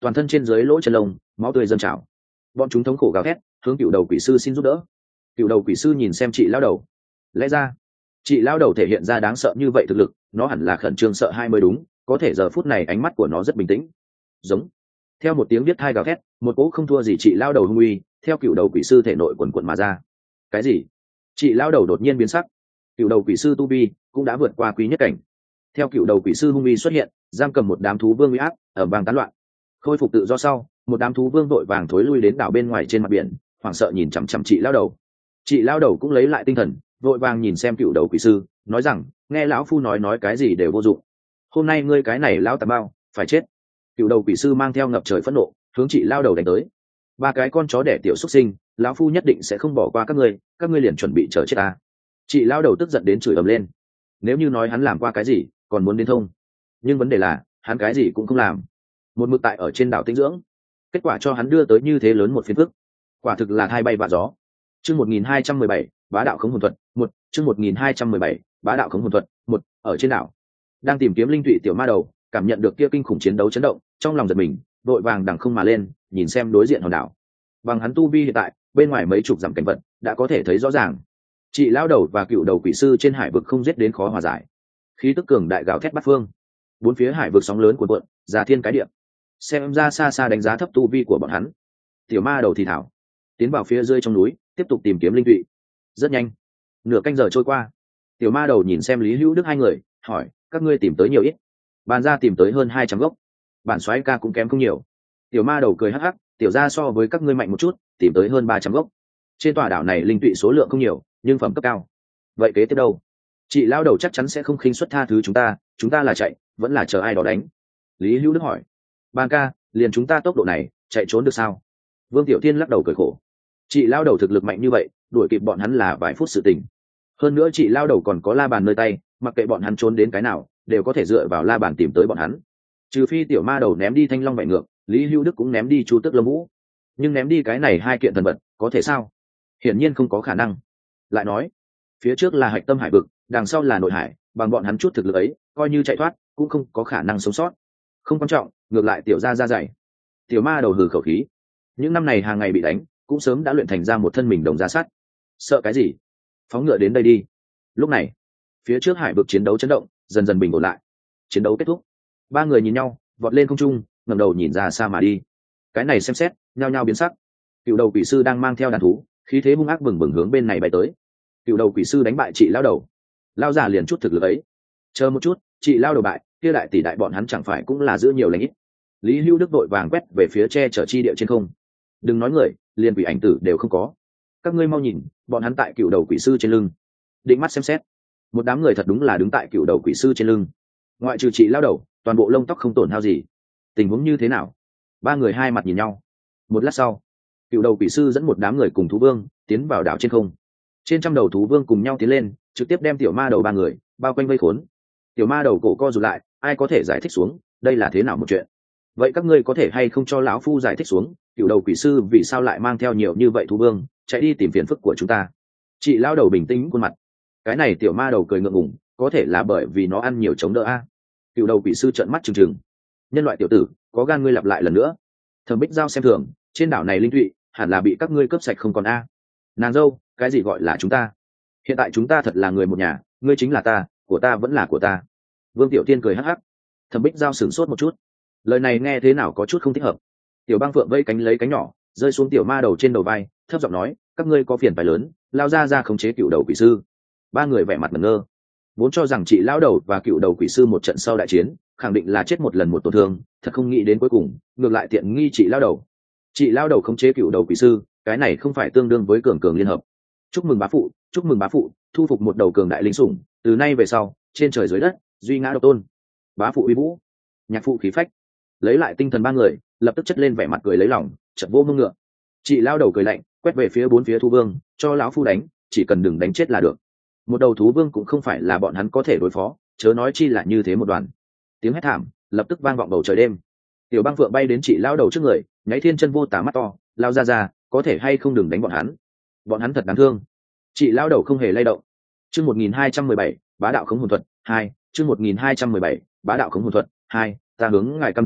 toàn thân trên dưới lỗ chân lông máu tươi dâng trào. Bọn chúng thống khổ gào thét hướng cựu đầu quỷ sư xin giúp đỡ. Cựu đầu quỷ sư nhìn xem chị lao đầu, lẽ ra chị lao đầu thể hiện ra đáng sợ như vậy thực lực, nó hẳn là khẩn trương sợ hai mới đúng, có thể giờ phút này ánh mắt của nó rất bình tĩnh. Giống. Theo một tiếng biết thai gào thét, một cỗ không thua gì chị lao đầu hung uy theo cựu đầu quỷ sư thể nội quần quần mà ra. Cái gì? Chị lao đầu đột nhiên biến sắc. Cựu đầu quỷ sư tu vi cũng đã vượt qua quý nhất cảnh. Theo cựu đầu quỷ sư hung uy xuất hiện, giam cầm một đám thú vương uy áp ở vàng tán loạn. Khôi phục tự do sau, một đám thú vương vội vàng thối lui đến đảo bên ngoài trên mặt biển, hoảng sợ nhìn chằm chằm chị lao đầu. Chị lao đầu cũng lấy lại tinh thần, vội vàng nhìn xem cựu đầu quỷ sư, nói rằng nghe lão phu nói cái gì đều vô dụng, hôm nay ngươi cái này lão tà bao phải chết. Cựu đầu quỷ sư mang theo ngập trời phẫn nộ hướng chị lao đầu đánh tới. Ba cái con chó đẻ tiểu xuất sinh, lão phu nhất định sẽ không bỏ qua các ngươi liền chuẩn bị chờ chết ta. Chị lao đầu tức giận đến chửi ầm lên. Nếu như nói hắn làm qua cái gì còn muốn đến thông, nhưng vấn đề là hắn cái gì cũng không làm, một mực tại ở trên đảo tĩnh dưỡng, kết quả cho hắn đưa tới như thế lớn một phiền phức, quả thực là thay bay vạ gió. Chương 1217, bá đạo khống hồn thuật, 1, chương 1217, bá đạo khống hồn thuật, 1, ở trên đảo. Đang tìm kiếm linh tụy tiểu ma đầu, cảm nhận được kia kinh khủng chiến đấu chấn động, trong lòng giật mình, vội vàng đằng không mà lên, nhìn xem đối diện hòn đảo. Bằng hắn tu vi hiện tại, bên ngoài mấy chục dặm cảnh vật, đã có thể thấy rõ ràng. Chị lao đầu và cựu đầu quỷ sư trên hải vực không giết đến khó hòa giải. Khí tức cường đại gào thét bát phương. Bốn phía hải vực sóng lớn cuộn cuộn, già thiên cái địa. Xem ra xa xa đánh giá thấp tu vi của bọn hắn. Tiểu ma đầu thì thảo, tiến vào phía dưới trong núi, tiếp tục tìm kiếm linh tụy. Rất nhanh, nửa canh giờ trôi qua. Tiểu ma đầu nhìn xem Lý Hữu Đức hai người, hỏi: các ngươi tìm tới nhiều ít? Bàn ra tìm tới hơn 200 gốc. Bản soái ca cũng kém không nhiều. Tiểu ma đầu cười hắc hắc: tiểu gia so với các ngươi mạnh một chút, tìm tới hơn 300 gốc. Trên tòa đảo này linh tụy số lượng không nhiều, nhưng phẩm cấp cao. Vậy kế tiếp đâu? Chị lao đầu chắc chắn sẽ không khinh suất tha thứ chúng ta là chạy vẫn là chờ ai đó đánh? Lý Hữu Đức hỏi. Ban ca, liền chúng ta tốc độ này chạy trốn được sao? Vương Tiểu Thiên lắc đầu cười khổ. Chị lao đầu thực lực mạnh như vậy, đuổi kịp bọn hắn là vài phút sự tình. Hơn nữa chị lao đầu còn có la bàn nơi tay, mặc kệ bọn hắn trốn đến cái nào đều có thể dựa vào la bàn tìm tới bọn hắn. Trừ phi tiểu ma đầu ném đi thanh long vảy ngược, Lý Hữu Đức cũng ném đi chu tước lâm vũ, nhưng ném đi cái này hai kiện thần vật có thể sao? Hiển nhiên không có khả năng. Lại nói, phía trước là hạch tâm hải vực, đằng sau là nội hải, bằng bọn hắn chút thực lực ấy, coi như chạy thoát cũng không có khả năng sống sót. Không quan trọng, ngược lại tiểu gia ra dày. Tiểu ma đầu hừ khẩu khí. Những năm này hàng ngày bị đánh, cũng sớm đã luyện thành ra một thân mình đồng giá sắt. Sợ cái gì? Phóng ngựa đến đây đi. Lúc này, phía trước hải vực chiến đấu chấn động, dần dần bình ổn lại. Chiến đấu kết thúc. Ba người nhìn nhau, vọt lên không trung, ngẩng đầu nhìn ra xa mà đi. Cái này xem xét, nhao nhao biến sắc. Cựu đầu quỷ sư đang mang theo đàn thú, khí thế hung ác bừng bừng hướng bên này bay tới. Cựu đầu quỷ sư đánh bại chị lao đầu, lao giả liền chút thực lực ấy. Chờ một chút, chị lao đầu bại, kia đại tỷ đại bọn hắn chẳng phải cũng là giữ nhiều lãnh ít? Lý Hữu Đức vội vàng quét về phía che chở chi địa trên không. Đừng nói người, liền quỷ ảnh tử đều không có. Các ngươi mau nhìn, bọn hắn tại cựu đầu quỷ sư trên lưng. Định mắt xem xét, một đám người thật đúng là đứng tại cựu đầu quỷ sư trên lưng. Ngoại trừ chị lao đầu, toàn bộ lông tóc không tổn hao gì. Tình huống như thế nào? Ba người hai mặt nhìn nhau. Một lát sau, cựu đầu quỷ sư dẫn một đám người cùng thú vương tiến vào đảo trên không. Trên trăm đầu thú vương cùng nhau tiến lên, trực tiếp đem tiểu ma đầu ba người bao quanh vây khốn. Tiểu ma đầu cổ co rụt lại, ai có thể giải thích xuống đây là thế nào một chuyện? Vậy các ngươi có thể hay không cho lão phu giải thích xuống, cựu đầu quỷ sư vì sao lại mang theo nhiều như vậy thú vương chạy đi tìm phiền phức của chúng ta? Chị lao đầu bình tĩnh khuôn mặt. Cái này tiểu ma đầu cười ngượng ngùng, có thể là bởi vì nó ăn nhiều chống đỡ a. Cựu đầu quỷ sư trợn mắt trừng trừng. Nhân loại tiểu tử, có gan ngươi lặp lại lần nữa. Thẩm Bích Giao xem thường, trên đảo này linh thụy hẳn là bị các ngươi cướp sạch không còn a. Nàng dâu, cái gì gọi là chúng ta? Hiện tại chúng ta thật là người một nhà, ngươi chính là ta, của ta vẫn là của ta. Vương Tiểu Tiên cười hắc hắc. Thẩm Bích Giao sửng sốt một chút, lời này nghe thế nào có chút không thích hợp. Tiểu Băng Phượng vây cánh lấy cánh nhỏ rơi xuống tiểu ma đầu trên đầu vai, thấp giọng nói: các ngươi có phiền phải lớn, lao ra khống chế cựu đầu quỷ sư. Ba người vẻ mặt ngẩn ngơ, vốn cho rằng chị lão đầu và cựu đầu quỷ sư một trận sau đại chiến khẳng định là chết một lần một tổn thương, thật không nghĩ đến cuối cùng ngược lại tiện nghi chị lão đầu. Chị lão đầu khống chế cựu đầu quỷ sư, cái này không phải tương đương với cường cường liên hợp? Chúc mừng bá phụ, chúc mừng bá phụ, thu phục một đầu cường đại linh sủng, từ nay về sau trên trời dưới đất duy ngã độc tôn. Bá phụ uy vũ, nhạc phụ khí phách. Lấy lại tinh thần ba người lập tức chất lên vẻ mặt cười lấy lòng, chợt vô mông ngựa. Chị lao đầu cười lạnh, quét về phía bốn phía thú vương, cho lão phu đánh, chỉ cần đừng đánh chết là được. Một đầu thú vương cũng không phải là bọn hắn có thể đối phó, chớ nói chi là như thế một đoàn. Tiếng hét thảm lập tức vang vọng bầu trời đêm. Tiểu Băng Phượng bay đến chị lao đầu trước người, nháy thiên chân vô tả mắt to, lao ra, có thể hay không đừng đánh bọn hắn thật đáng thương. Chị lao đầu không hề lay động. Chương 1217, bá đạo khống hồn thuật 2, chương 1217, bá đạo khống hồn thuật 2, ta hướng ngài cam đoan,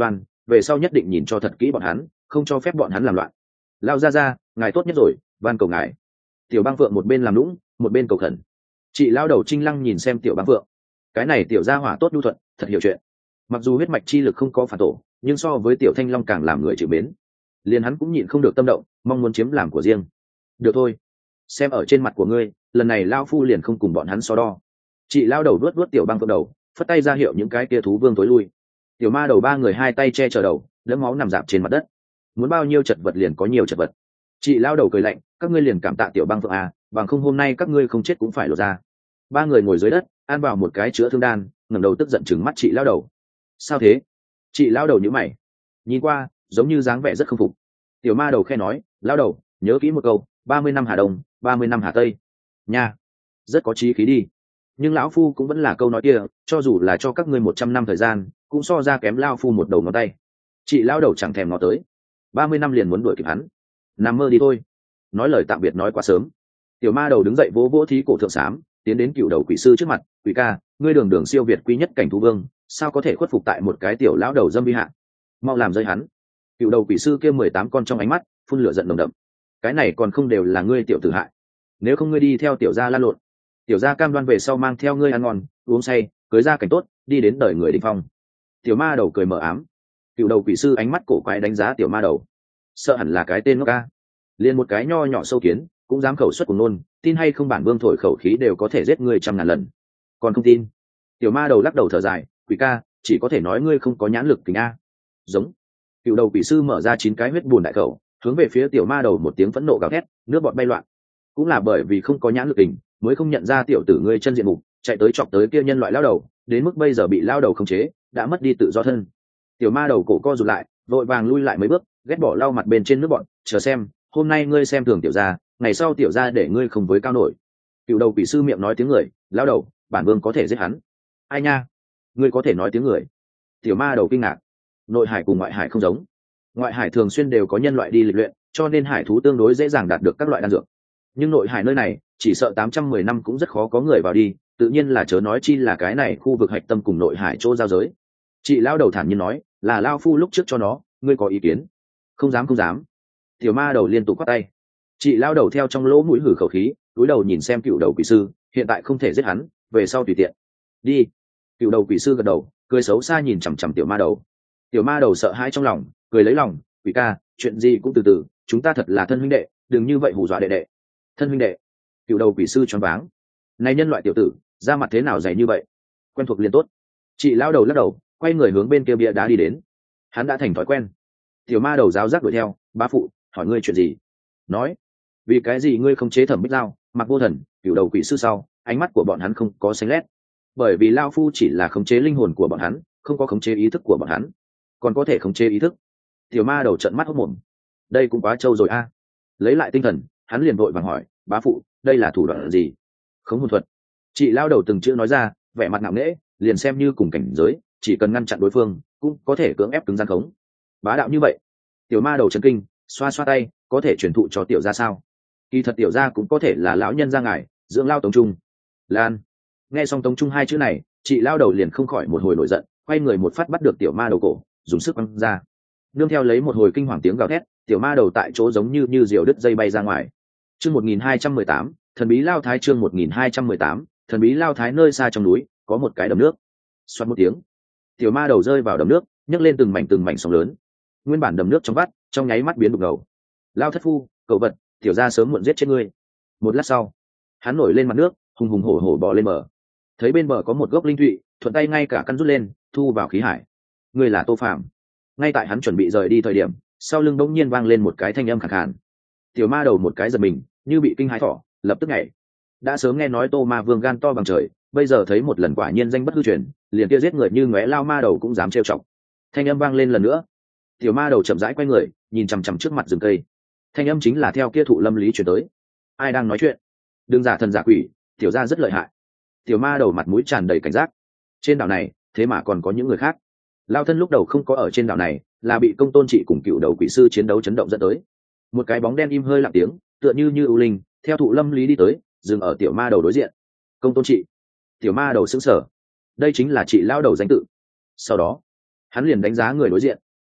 về sau nhất định nhìn cho thật kỹ bọn hắn, không cho phép bọn hắn làm loạn. Lao ra ngài tốt nhất rồi, van cầu ngài. Tiểu Băng Phượng một bên làm lũng một bên cầu khẩn. Chị lao đầu Trinh Lăng nhìn xem Tiểu Băng Phượng, cái này tiểu gia hỏa tốt nhu thuận, thật hiểu chuyện. Mặc dù huyết mạch chi lực không có phản tổ, nhưng so với Tiểu Thanh Long càng làm người chịu mến. Liền hắn cũng nhịn không được tâm động, mong muốn chiếm làm của riêng. Được thôi, xem ở trên mặt của ngươi, lần này lao phu liền không cùng bọn hắn so đo. Chị lao đầu vuốt Tiểu Băng Phượng đầu, phất tay ra hiệu những cái kia thú vương tối lui. Tiểu ma đầu ba người hai tay che chở đầu, đẫm máu nằm rạp trên mặt đất. Muốn bao nhiêu chật vật liền có nhiều chật vật. Chị lao đầu cười lạnh, các ngươi liền cảm tạ Tiểu Băng Phượng à, bằng không hôm nay các ngươi không chết cũng phải lột ra. Ba người ngồi dưới đất, ăn vào một cái chữa thương đan, ngẩng đầu tức giận chừng mắt chị lao đầu. Sao thế? Chị lao đầu nhíu mày, nhìn qua giống như dáng vẻ rất không phục. Tiểu ma đầu khe nói, lao đầu nhớ kỹ một câu, 30 năm Hà Đông, 30 năm Hà Tây nha, rất có chí khí đi. Nhưng lão phu cũng vẫn là câu nói kia, cho dù là cho các ngươi 100 năm thời gian, cũng so ra kém lao phu một đầu ngón tay. Chị lao đầu chẳng thèm ngó tới, 30 năm liền muốn đuổi kịp hắn, nằm mơ đi thôi. Nói lời tạm biệt nói quá sớm. Tiểu ma đầu đứng dậy vỗ vỗ thí cổ thượng sám, tiến đến Cựu đầu quỷ sư trước mặt. Quỷ ca, ngươi đường đường siêu việt quý nhất cảnh thú vương, sao có thể khuất phục tại một cái tiểu lão đầu dâm vi hạ? Mau làm rơi hắn. Cựu đầu quỷ sư kia 18 con trong ánh mắt phun lửa giận nồng đậm. Cái này còn không đều là ngươi tiểu tử hại? Nếu không ngươi đi theo tiểu gia lan lộn, tiểu gia cam đoan về sau mang theo ngươi ăn ngon uống say, cưới gia cảnh tốt, đi đến đời người đỉnh phong. Tiểu ma đầu cười mờ ám. Cựu đầu quỷ sư ánh mắt cổ quái đánh giá tiểu ma đầu, sợ hẳn là cái tên ngốc ca, liền một cái nho nhỏ sâu kiến cũng dám khẩu xuất cùng nôn, tin hay không bản vương thổi khẩu khí đều có thể giết ngươi 100.000 lần. Còn không tin? Tiểu ma đầu lắc đầu thở dài, quỷ ca, chỉ có thể nói ngươi không có nhãn lực kính a. Giống. Cựu đầu quỷ sư mở ra 9 cái huyết bùn đại khẩu, hướng về phía tiểu ma đầu một tiếng phẫn nộ gào thét, nước bọt bay loạn. Cũng là bởi vì không có nhãn lực kính, mới không nhận ra tiểu tử ngươi chân diện mục, chạy tới chọc tới kia nhân loại lao đầu, đến mức bây giờ bị lao đầu khống chế, đã mất đi tự do thân. Tiểu ma đầu cổ co rụt lại, vội vàng lui lại mấy bước, ghét bỏ lau mặt bên trên nước bọn, chờ xem, hôm nay ngươi xem thường tiểu gia, ngày sau tiểu gia để ngươi không với cao nổi. Cựu đầu quỷ sư miệng nói tiếng người, lao đầu, bản vương có thể giết hắn. Ai nha, ngươi có thể nói tiếng người? Tiểu ma đầu kinh ngạc. Nội hải cùng ngoại hải không giống, ngoại hải thường xuyên đều có nhân loại đi lịch luyện, cho nên hải thú tương đối dễ dàng đạt được các loại đan dược. Nhưng nội hải nơi này, chỉ sợ 810 năm cũng rất khó có người vào đi, tự nhiên là chớ nói chi là cái này khu vực hạch tâm cùng nội hải chỗ giao giới. Chị lao đầu thản nhiên nói, là lao phu lúc trước cho nó, ngươi có ý kiến? Không dám không dám. Tiểu ma đầu liên tục quát tay. Chị lao đầu theo trong lỗ mũi hử khẩu khí, cúi đầu nhìn xem cựu đầu quỷ sư, hiện tại không thể giết hắn, về sau tùy tiện. Đi. Cựu đầu quỷ sư gật đầu, cười xấu xa nhìn chằm chằm tiểu ma đầu. Tiểu ma đầu sợ hãi trong lòng, cười lấy lòng, quỷ ca, chuyện gì cũng từ từ, chúng ta thật là thân huynh đệ, đừng như vậy hù dọa đệ đệ. Thân huynh đệ? Cựu đầu quỷ sư choáng váng. Này nhân loại tiểu tử, da mặt thế nào dày như vậy? Quen thuộc liền tốt. Chị lao đầu lắc đầu, quay người hướng bên kia bia đá đi đến. Hắn đã thành thói quen. Tiểu ma đầu giáo giác đuổi theo, bá phụ, hỏi ngươi chuyện gì? Nói. Vì cái gì ngươi không chế Thẩm Bích Giao, Mặc Vô Thần, Cựu đầu quỷ sư sau, ánh mắt của bọn hắn không có xanh lét. Bởi vì lao phu chỉ là khống chế linh hồn của bọn hắn, không có khống chế ý thức của bọn hắn. Còn có thể khống chế ý thức? Tiểu ma đầu trợn mắt hốt mồm. Đây cũng quá trâu rồi a. Lấy lại tinh thần, hắn liền vội vàng hỏi, bá phụ, đây là thủ đoạn gì? Khống hồn thuật. Chị lao đầu từng chữ nói ra, vẻ mặt ngạo nghễ, liền xem như cùng cảnh giới, chỉ cần ngăn chặn đối phương, cũng có thể cưỡng ép cứng gian khống. Bá đạo như vậy. Tiểu ma đầu chấn kinh, xoa xoa tay, có thể truyền thụ cho tiểu gia sao? Kỳ thật tiểu gia cũng có thể là lão nhân gia ngài, dưỡng lao Tống Trung. Lan. Nghe xong Tống Trung hai chữ này, chị lao đầu liền không khỏi một hồi nổi giận, quay người một phát bắt được tiểu ma đầu cổ, dùng sức quăng ra. Nương theo lấy một hồi kinh hoàng tiếng gào thét, tiểu ma đầu tại chỗ giống như diều đứt dây bay ra ngoài. Chương 1218, thần bí lao thái. Chương 1218, thần bí lao thái. Nơi xa trong núi có một cái đầm nước. Xoát một tiếng, tiểu ma đầu rơi vào đầm nước, nhấc lên từng mảnh sóng lớn. Nguyên bản đầm nước trong vắt, trong nháy mắt biến đục ngầu. Lao thất phu, cậu vật, tiểu gia sớm muộn giết chết ngươi. Một lát sau, hắn nổi lên mặt nước, hùng hùng hổ hổ bò lên bờ. Thấy bên bờ có một gốc linh thụy, thuận tay ngay cả căn rút lên, thu vào khí hải. Ngươi là Tô Phạm. Ngay tại hắn chuẩn bị rời đi thời điểm, sau lưng bỗng nhiên vang lên một cái thanh âm khàn khàn. Tiểu ma đầu một cái giật mình, như bị kinh hãi thỏ, lập tức nhảy. Đã sớm nghe nói Tô Ma Vương gan to bằng trời, bây giờ thấy một lần quả nhiên danh bất hư truyền, liền kia giết người như ngóe lao ma đầu cũng dám trêu chọc. Thanh âm vang lên lần nữa. Tiểu ma đầu chậm rãi quay người, nhìn chằm chằm trước mặt rừng cây. Thanh âm chính là theo kia thụ lâm lý truyền tới. Ai đang nói chuyện? Đừng giả thần giả quỷ, tiểu gia rất lợi hại. Tiểu ma đầu mặt mũi tràn đầy cảnh giác. Trên đảo này, thế mà còn có những người khác. Lao thân lúc đầu không có ở trên đảo này, là bị Công Tôn Trị cùng Cựu đầu quỷ sư chiến đấu chấn động dẫn tới. Một cái bóng đen im hơi lặng tiếng, tựa như ưu linh, theo thụ lâm lý đi tới, dừng ở tiểu ma đầu đối diện. Công Tôn Trị. Tiểu ma đầu sững sờ. Đây chính là chị lao đầu danh tự. Sau đó, hắn liền đánh giá người đối diện.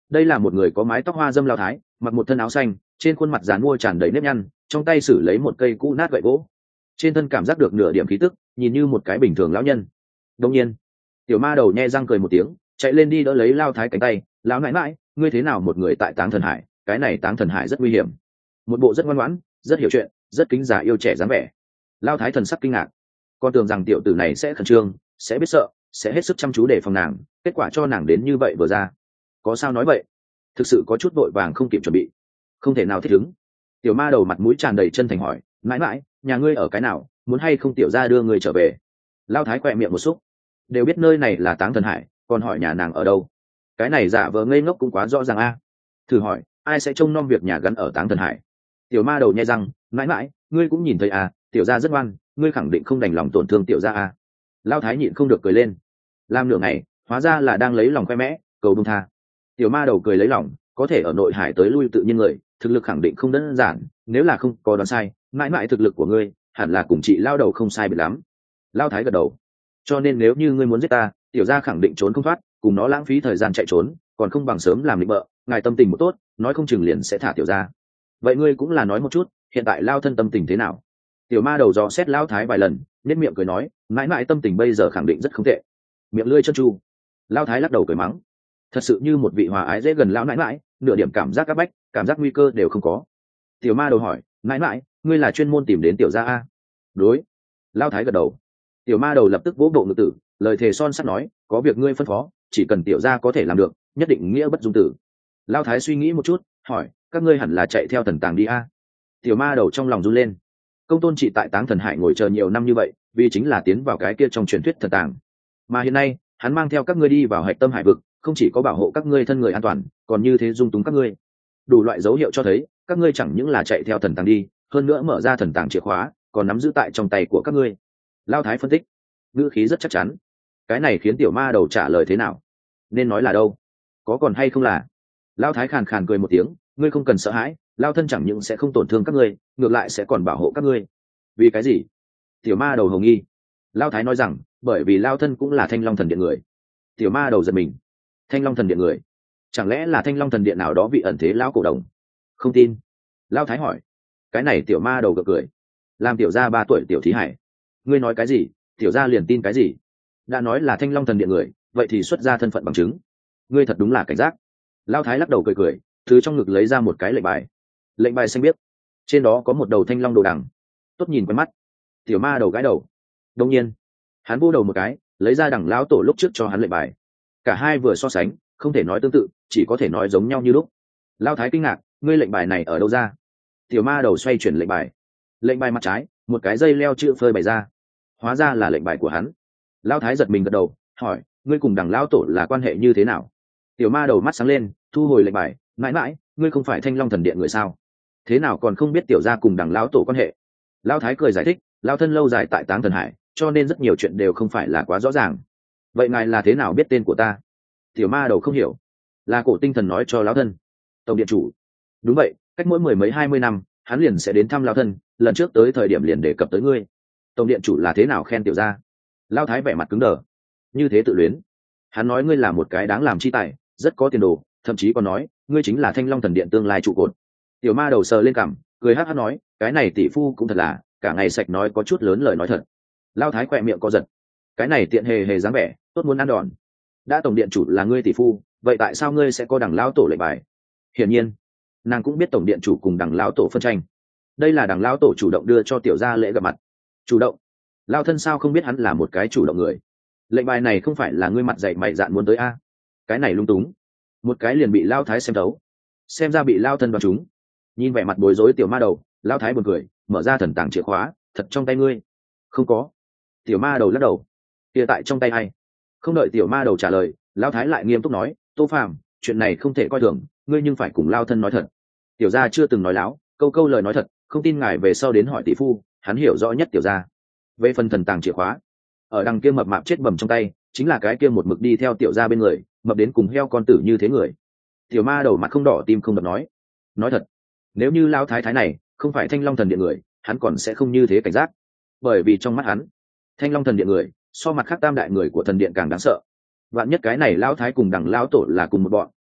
đây là một người có mái tóc hoa dâm lao thái, mặc một thân áo xanh, trên khuôn mặt dán mua tràn đầy nếp nhăn, trong tay xử lấy một cây cũ nát gậy gỗ, trên thân cảm giác được nửa điểm khí tức, nhìn như một cái bình thường lão nhân. Đương nhiên, tiểu ma đầu nhe răng cười một tiếng, chạy lên đi đỡ lấy lao thái cánh tay. Lão nãi nãi, ngươi thế nào một người tại Táng Thần Hải? Cái này Táng Thần Hải rất nguy hiểm. Một bộ rất ngoan ngoãn, rất hiểu chuyện, rất kính già yêu trẻ dáng vẻ. Lao thái thần sắc kinh ngạc, con tưởng rằng tiểu tử này sẽ khẩn trương, sẽ biết sợ, sẽ hết sức chăm chú để phòng nàng, kết quả cho nàng đến như vậy vừa ra. Có sao nói vậy? Thực sự có chút vội vàng không kịp chuẩn bị, không thể nào thích ứng. Tiểu ma đầu mặt mũi tràn đầy chân thành hỏi, mãi mãi, nhà ngươi ở cái nào, muốn hay không tiểu gia đưa ngươi trở về? Lao thái quẹ miệng một xúc, đều biết nơi này là Táng Thần Hải, còn hỏi nhà nàng ở đâu? Cái này giả vờ ngây ngốc cũng quá rõ ràng a. Thử hỏi, ai sẽ trông nom việc nhà gắn ở Táng Thần Hải? Tiểu ma đầu nhai răng, mãi mãi, ngươi cũng nhìn thấy à, tiểu gia rất ngoan, ngươi khẳng định không đành lòng tổn thương tiểu gia à? Lao thái nhịn không được cười lên, làm nửa ngày, hóa ra là đang lấy lòng khoe mẽ, cầu bông tha. Tiểu ma đầu cười lấy lòng, có thể ở nội hải tới lui tự nhiên người, thực lực khẳng định không đơn giản, nếu là không có đoán sai, mãi mãi thực lực của ngươi hẳn là cùng chị lao đầu không sai biệt lắm. Lao thái gật đầu, cho nên nếu như ngươi muốn giết ta, tiểu gia khẳng định trốn không thoát, cùng nó lãng phí thời gian chạy trốn, còn không bằng sớm làm định bợ, ngài tâm tình một tốt, nói không chừng liền sẽ thả tiểu gia. Vậy ngươi cũng là nói một chút, hiện tại lao thân tâm tình thế nào? Tiểu ma đầu dò xét lao thái vài lần, nét miệng cười nói, mãi mãi tâm tình bây giờ khẳng định rất không tệ. Miệng lưỡi chân chu. Lao thái lắc đầu cười mắng, thật sự như một vị hòa ái dễ gần lão nãi mãi, nửa điểm cảm giác áp bách, cảm giác nguy cơ đều không có. Tiểu ma đầu hỏi, nãi mãi, ngươi là chuyên môn tìm đến tiểu gia a? Đối. Lao thái gật đầu. Tiểu ma đầu lập tức vỗ bộ ngự tử, lời thề son sắt nói, có việc ngươi phân phó, chỉ cần tiểu gia có thể làm được, nhất định nghĩa bất dung tử. Lao thái suy nghĩ một chút, hỏi, các ngươi hẳn là chạy theo thần tàng đi a? Tiểu ma đầu trong lòng run lên, công tôn trị tại Táng Thần Hải ngồi chờ nhiều năm như vậy, vì chính là tiến vào cái kia trong truyền thuyết thần tàng, mà hiện nay hắn mang theo các ngươi đi vào hạch tâm hải vực, không chỉ có bảo hộ các ngươi thân người an toàn, còn như thế dung túng các ngươi. Đủ loại dấu hiệu cho thấy các ngươi chẳng những là chạy theo thần tàng đi, hơn nữa mở ra thần tàng chìa khóa còn nắm giữ tại trong tay của các ngươi. Lao thái phân tích, ngữ khí rất chắc chắn. Cái này khiến tiểu ma đầu trả lời thế nào? Nên nói là đâu? Có còn hay không là? Lao thái khàn khàn cười một tiếng, ngươi không cần sợ hãi, lao thân chẳng những sẽ không tổn thương các ngươi, ngược lại sẽ còn bảo hộ các ngươi. Vì cái gì? Tiểu ma đầu hồng nghi. Lao thái nói rằng, bởi vì lao thân cũng là Thanh Long Thần Điện người. Tiểu ma đầu giật mình, Thanh Long Thần Điện người, chẳng lẽ là Thanh Long Thần Điện nào đó vị ẩn thế lão cổ đồng? Không tin. Lao thái hỏi. Cái này tiểu ma đầu gật cười, làm tiểu gia 3 tuổi tiểu thí hải, ngươi nói cái gì tiểu gia liền tin cái gì. Đã nói là Thanh Long Thần Điện người, vậy thì xuất ra thân phận bằng chứng. Ngươi thật đúng là cảnh giác. Lao thái lắc đầu cười cười, thứ trong ngực lấy ra một cái lệnh bài. Lệnh bài xanh biếc, trên đó có một đầu thanh long đồ đằng, tốt nhìn quen mắt. Tiểu ma đầu gãi đầu. Đông nhiên hắn vô đầu một cái, lấy ra đằng lão tổ lúc trước cho hắn lệnh bài. Cả hai vừa so sánh, không thể nói tương tự, chỉ có thể nói giống nhau như lúc. Lao thái kinh ngạc, ngươi lệnh bài này ở đâu ra? Tiểu ma đầu xoay chuyển lệnh bài. Lệnh bài mặt trái, một cái dây leo chữ phơi bày ra, hóa ra là lệnh bài của hắn. Lao thái giật mình gật đầu, hỏi, ngươi cùng đằng lão tổ là quan hệ như thế nào? Tiểu ma đầu mắt sáng lên, thu hồi lệnh bài, mãi mãi, ngươi không phải Thanh Long Thần Điện người sao? Thế nào còn không biết tiểu gia cùng đằng lão tổ quan hệ? Lao thái cười giải thích, lao thân lâu dài tại Táng Thần Hải, cho nên rất nhiều chuyện đều không phải là quá rõ ràng. Vậy ngài là thế nào biết tên của ta? Tiểu ma đầu không hiểu. Là cổ tinh thần nói cho lão thân. Tổng điện chủ. Đúng vậy, cách mỗi 10 mấy 20 năm hắn liền sẽ đến thăm lão thân, lần trước tới thời điểm liền đề cập tới ngươi. Tổng điện chủ là thế nào khen tiểu gia? Lao thái vẻ mặt cứng đờ. Như thế tự luyến. Hắn nói ngươi là một cái đáng làm chi tài, rất có tiền đồ, thậm chí còn nói ngươi chính là Thanh Long Thần Điện tương lai trụ cột. Tiểu ma đầu sờ lên cằm, cười hắc hắc nói, cái này tỷ phu cũng thật là cả ngày sạch nói có chút lớn lời nói thật. Lao thái khỏe miệng co giật, cái này tiện hề hề dáng vẻ, tốt muốn ăn đòn. Đã tổng điện chủ là ngươi tỷ phu, vậy tại sao ngươi sẽ có đằng lão tổ lệnh bài? Hiển nhiên nàng cũng biết tổng điện chủ cùng đằng lão tổ phân tranh, đây là đằng lão tổ chủ động đưa cho tiểu gia lễ gặp mặt. Chủ động? Lao thân sao không biết hắn là một cái chủ động người. Lệnh bài này không phải là ngươi mặt dạy mày dạn muốn tới a? Cái này lung túng, một cái liền bị Lao thái xem thấu, xem ra bị Lao thân vào chúng. Nhìn vẻ mặt bối rối tiểu ma đầu, Lao thái buồn cười, mở ra thần tàng chìa khóa, thật trong tay ngươi? Không có. Tiểu ma đầu lắc đầu. Hiện tại trong tay ai? Không đợi tiểu ma đầu trả lời, Lao thái lại nghiêm túc nói, Tô Phàm, chuyện này không thể coi thường, ngươi nhưng phải cùng Lao thân nói thật. Tiểu gia chưa từng nói láo, câu câu lời nói thật, không tin ngài về sau đến hỏi tỷ phu, hắn hiểu rõ nhất tiểu gia. Về phần thần tàng chìa khóa, ở đằng kia mập mạp chết bầm trong tay, chính là cái kia một mực đi theo tiểu gia bên người, mập đến cùng heo con tử như thế người. Tiểu ma đầu mặt không đỏ tim không đập nói thật, nếu như Lao thái thái này không phải Thanh Long Thần Điện người, hắn còn sẽ không như thế cảnh giác, bởi vì trong mắt hắn, Thanh Long Thần Điện người so mặt khác tam đại người của thần điện càng đáng sợ. Vạn nhất cái này Lão thái cùng đằng lão tổ là cùng một bọn,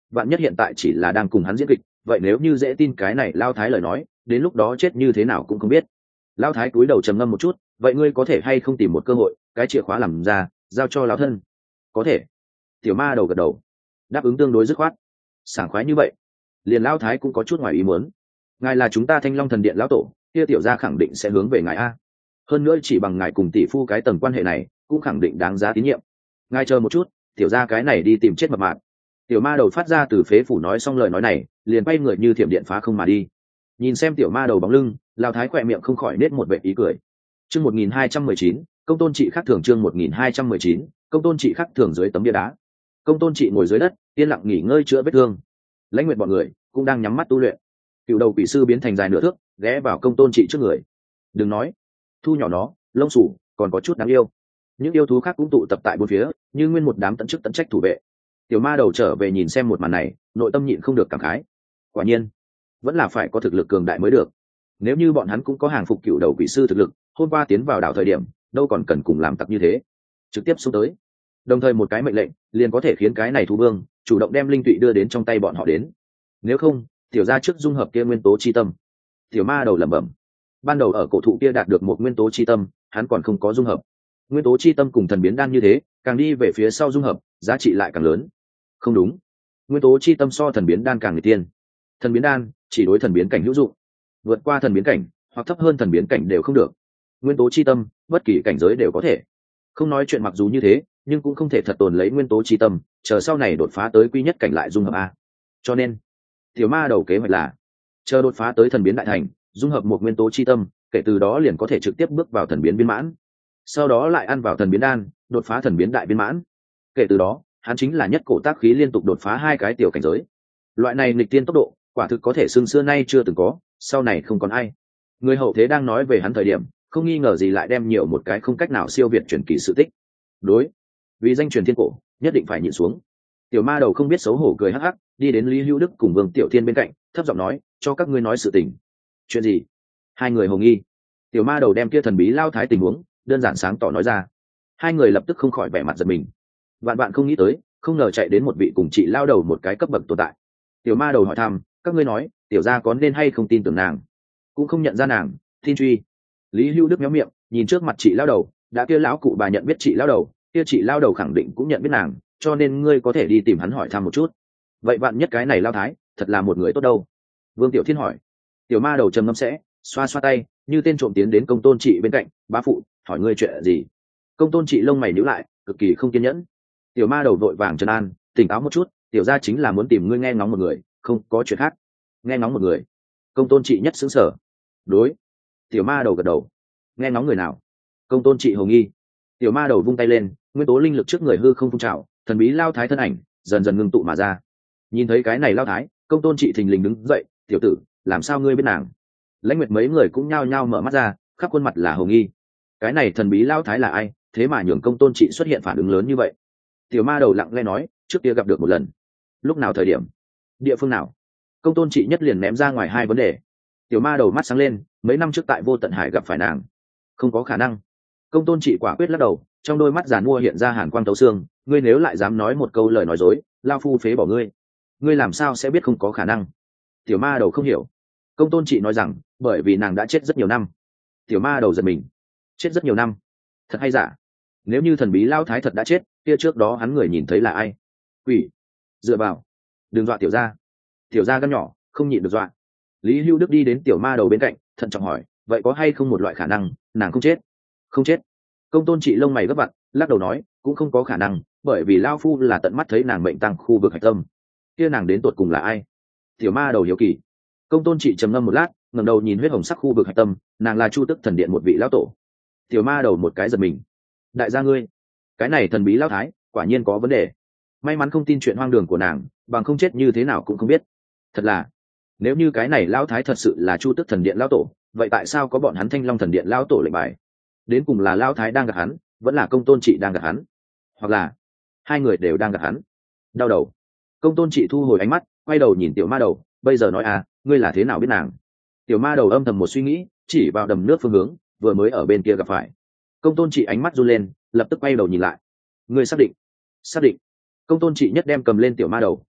vạn nhất hiện tại chỉ là đang cùng hắn diễn kịch, vậy nếu như dễ tin cái này lao thái lời nói, đến lúc đó chết như thế nào cũng không biết. Lao thái cúi đầu trầm ngâm một chút, vậy ngươi có thể hay không tìm một cơ hội, cái chìa khóa làm ra giao cho lão thân? Có thể. Tiểu ma đầu gật đầu, đáp ứng tương đối dứt khoát, sảng khoái như vậy. Liền lao thái cũng có chút ngoài ý muốn. Ngài là chúng ta Thanh Long thần điện lão tổ, kia tiểu gia khẳng định sẽ hướng về ngài a. Hơn nữa chỉ bằng ngài cùng tỷ phu cái tầng quan hệ này cũng khẳng định đáng giá tín nhiệm. Ngài chờ một chút, tiểu gia cái này đi tìm chết mập mạp. Tiểu ma đầu phát ra từ phế phủ nói xong lời nói này, liền bay người như thiểm điện phá không mà đi. Nhìn xem tiểu ma đầu bóng lưng, lão thái khỏe miệng không khỏi nết một vệt ý cười. Chương 1219, công tôn trị khắc thường. Chương 1219, công tôn trị khắc thường. Dưới tấm bia đá, công tôn trị ngồi dưới đất yên lặng nghỉ ngơi chữa vết thương. Lãnh Nguyệt bọn người cũng đang nhắm mắt tu luyện. Cựu đầu quỷ sư biến thành dài nửa thước, ghé vào công tôn trị trước người. Đừng nói, thu nhỏ nó, lông sủ còn có chút đáng yêu. Những yêu thú khác cũng tụ tập tại bốn phía, như nguyên một đám tận chức tận trách thủ vệ. Tiểu ma đầu trở về nhìn xem một màn này, nội tâm nhịn không được cảm khái. Quả nhiên vẫn là phải có thực lực cường đại mới được. Nếu như bọn hắn cũng có hàng phục cựu đầu quỷ sư thực lực, hôm qua tiến vào đảo thời điểm đâu còn cần cùng làm tặc như thế, trực tiếp xuống tới, đồng thời một cái mệnh lệnh liền có thể khiến cái này thú vương chủ động đem linh tụy đưa đến trong tay bọn họ đến. Nếu không, tiểu ra trước dung hợp kia nguyên tố chi tâm. Tiểu ma đầu lẩm bẩm, ban đầu ở cổ thụ kia đạt được một nguyên tố chi tâm, hắn còn không có dung hợp. Nguyên tố chi tâm cùng thần biến đan như thế, càng đi về phía sau dung hợp giá trị lại càng lớn. Không đúng, nguyên tố chi tâm so thần biến đan càng người tiên. Thần biến đan chỉ đối thần biến cảnh hữu dụng, vượt qua thần biến cảnh hoặc thấp hơn thần biến cảnh đều không được. Nguyên tố chi tâm bất kỳ cảnh giới đều có thể. Không nói chuyện mặc dù như thế, nhưng cũng không thể thật tồn lấy nguyên tố chi tâm chờ sau này đột phá tới quy nhất cảnh lại dung hợp a. Cho nên tiểu ma đầu kế hoạch là chờ đột phá tới thần biến đại thành, dung hợp một nguyên tố chi tâm, kể từ đó liền có thể trực tiếp bước vào thần biến viên mãn, sau đó lại ăn vào thần biến đan, đột phá thần biến đại viên mãn. Kể từ đó hắn chính là nhất cổ tác khí liên tục đột phá hai cái tiểu cảnh giới. Loại này nghịch tiên tốc độ quả thực có thể xưng xưa nay chưa từng có, sau này không còn ai. Người hậu thế đang nói về hắn thời điểm, không nghi ngờ gì lại đem nhiều một cái không cách nào siêu việt truyền kỳ sự tích. Đối, vì danh truyền thiên cổ, nhất định phải nhịn xuống. Tiểu ma đầu không biết xấu hổ cười hắc hắc, đi đến Lý Hữu Đức cùng Vương Tiểu Thiên bên cạnh, thấp giọng nói, cho các ngươi nói sự tình. Chuyện gì? Hai người hồ nghi. Tiểu ma đầu đem kia thần bí lao thái tình huống đơn giản sáng tỏ nói ra. Hai người lập tức không khỏi vẻ mặt giật mình. Vạn bạn không nghĩ tới, không ngờ chạy đến một vị cùng chị lao đầu một cái cấp bậc tồn tại. Tiểu ma đầu hỏi thăm, các ngươi nói tiểu gia có nên hay không tin tưởng nàng? Cũng không nhận ra nàng, tin truy. Lý Hữu Đức méo miệng, nhìn trước mặt chị lao đầu, đã kia lão cụ bà nhận biết chị lao đầu, kia chị lao đầu khẳng định cũng nhận biết nàng, cho nên ngươi có thể đi tìm hắn hỏi thăm một chút. Vậy bạn nhất cái này lao thái thật là một người tốt đâu? Vương Tiểu Thiên hỏi. Tiểu ma đầu trầm ngâm sẽ xoa xoa tay, như tên trộm tiến đến công tôn trị bên cạnh, bá phụ hỏi ngươi chuyện gì? Công tôn trị lông mày nhíu lại, cực kỳ không kiên nhẫn. Tiểu ma đầu vội vàng trấn an, tỉnh táo một chút, tiểu gia chính là muốn tìm ngươi nghe ngóng một người, không có chuyện khác. Nghe ngóng một người? Công tôn trị nhất xứng sở. Đối. Tiểu ma đầu gật đầu. Nghe ngóng người nào? Công tôn trị hồ nghi. Tiểu ma đầu vung tay lên, nguyên tố linh lực trước người hư không phun trào, thần bí lao thái thân ảnh dần dần ngưng tụ mà ra. Nhìn thấy cái này lao thái, công tôn trị thình lình đứng dậy, tiểu tử, làm sao ngươi biết nàng? Lãnh Nguyệt mấy người cũng nhao nhao mở mắt ra, khắp khuôn mặt là hồ nghi. Cái này thần bí lao thái là ai, thế mà nhường công tôn trị xuất hiện phản ứng lớn như vậy? Tiểu ma đầu lặng lẽ nói, trước kia gặp được một lần. Lúc nào, thời điểm, địa phương nào? Công tôn trị nhất liền ném ra ngoài hai vấn đề. Tiểu ma đầu mắt sáng lên, mấy năm trước tại Vô Tận Hải gặp phải nàng. Không có khả năng. Công tôn trị quả quyết lắc đầu, trong đôi mắt giàn mua hiện ra hàn quang tấu xương, ngươi nếu lại dám nói một câu lời nói dối, lao phu phế bỏ ngươi. Ngươi làm sao sẽ biết không có khả năng? Tiểu ma đầu không hiểu. Công tôn trị nói rằng, bởi vì nàng đã chết rất nhiều năm. Tiểu ma đầu giật mình. Chết rất nhiều năm? Thật hay giả? Nếu như thần bí lao thái thật đã chết, kia trước đó hắn người nhìn thấy là ai? Quỷ. Dựa vào. Đừng dọa tiểu gia. Tiểu gia gan nhỏ, không nhịn được dọa. Lý Hữu Đức đi đến tiểu ma đầu bên cạnh, thận trọng hỏi, vậy có hay không một loại khả năng nàng không chết? Không chết. Công tôn trị lông mày gấp vặt, lắc đầu nói, cũng không có khả năng, bởi vì lao phu là tận mắt thấy nàng mệnh tăng khu vực hạch tâm. Kia nàng đến tột cùng là ai? Tiểu ma đầu hiếu kỳ. Công tôn trị trầm ngâm một lát, ngẩng đầu nhìn huyết hồng sắc khu vực hạch tâm, nàng là Chu Tức thần điện một vị lão tổ. Tiểu ma đầu một cái giật mình. Đại gia ngươi, cái này thần bí lão thái quả nhiên có vấn đề. May mắn không tin chuyện hoang đường của nàng, bằng không chết như thế nào cũng không biết. Thật là, nếu như cái này lão thái thật sự là Chu Tức thần điện lão tổ, vậy tại sao có bọn hắn Thanh Long thần điện lão tổ lệnh bài? Đến cùng là lão thái đang gạt hắn, vẫn là công tôn trị đang gạt hắn, hoặc là hai người đều đang gạt hắn? Đau đầu. Công tôn trị thu hồi ánh mắt, quay đầu nhìn tiểu ma đầu, bây giờ nói à, ngươi là thế nào biết nàng? Tiểu ma đầu âm thầm một suy nghĩ, chỉ vào đầm nước phương hướng vừa mới ở bên kia gặp phải. Công tôn trị ánh mắt run lên, lập tức quay đầu nhìn lại. Ngươi xác định? Xác định. Công tôn trị nhất đem cầm lên tiểu ma đầu,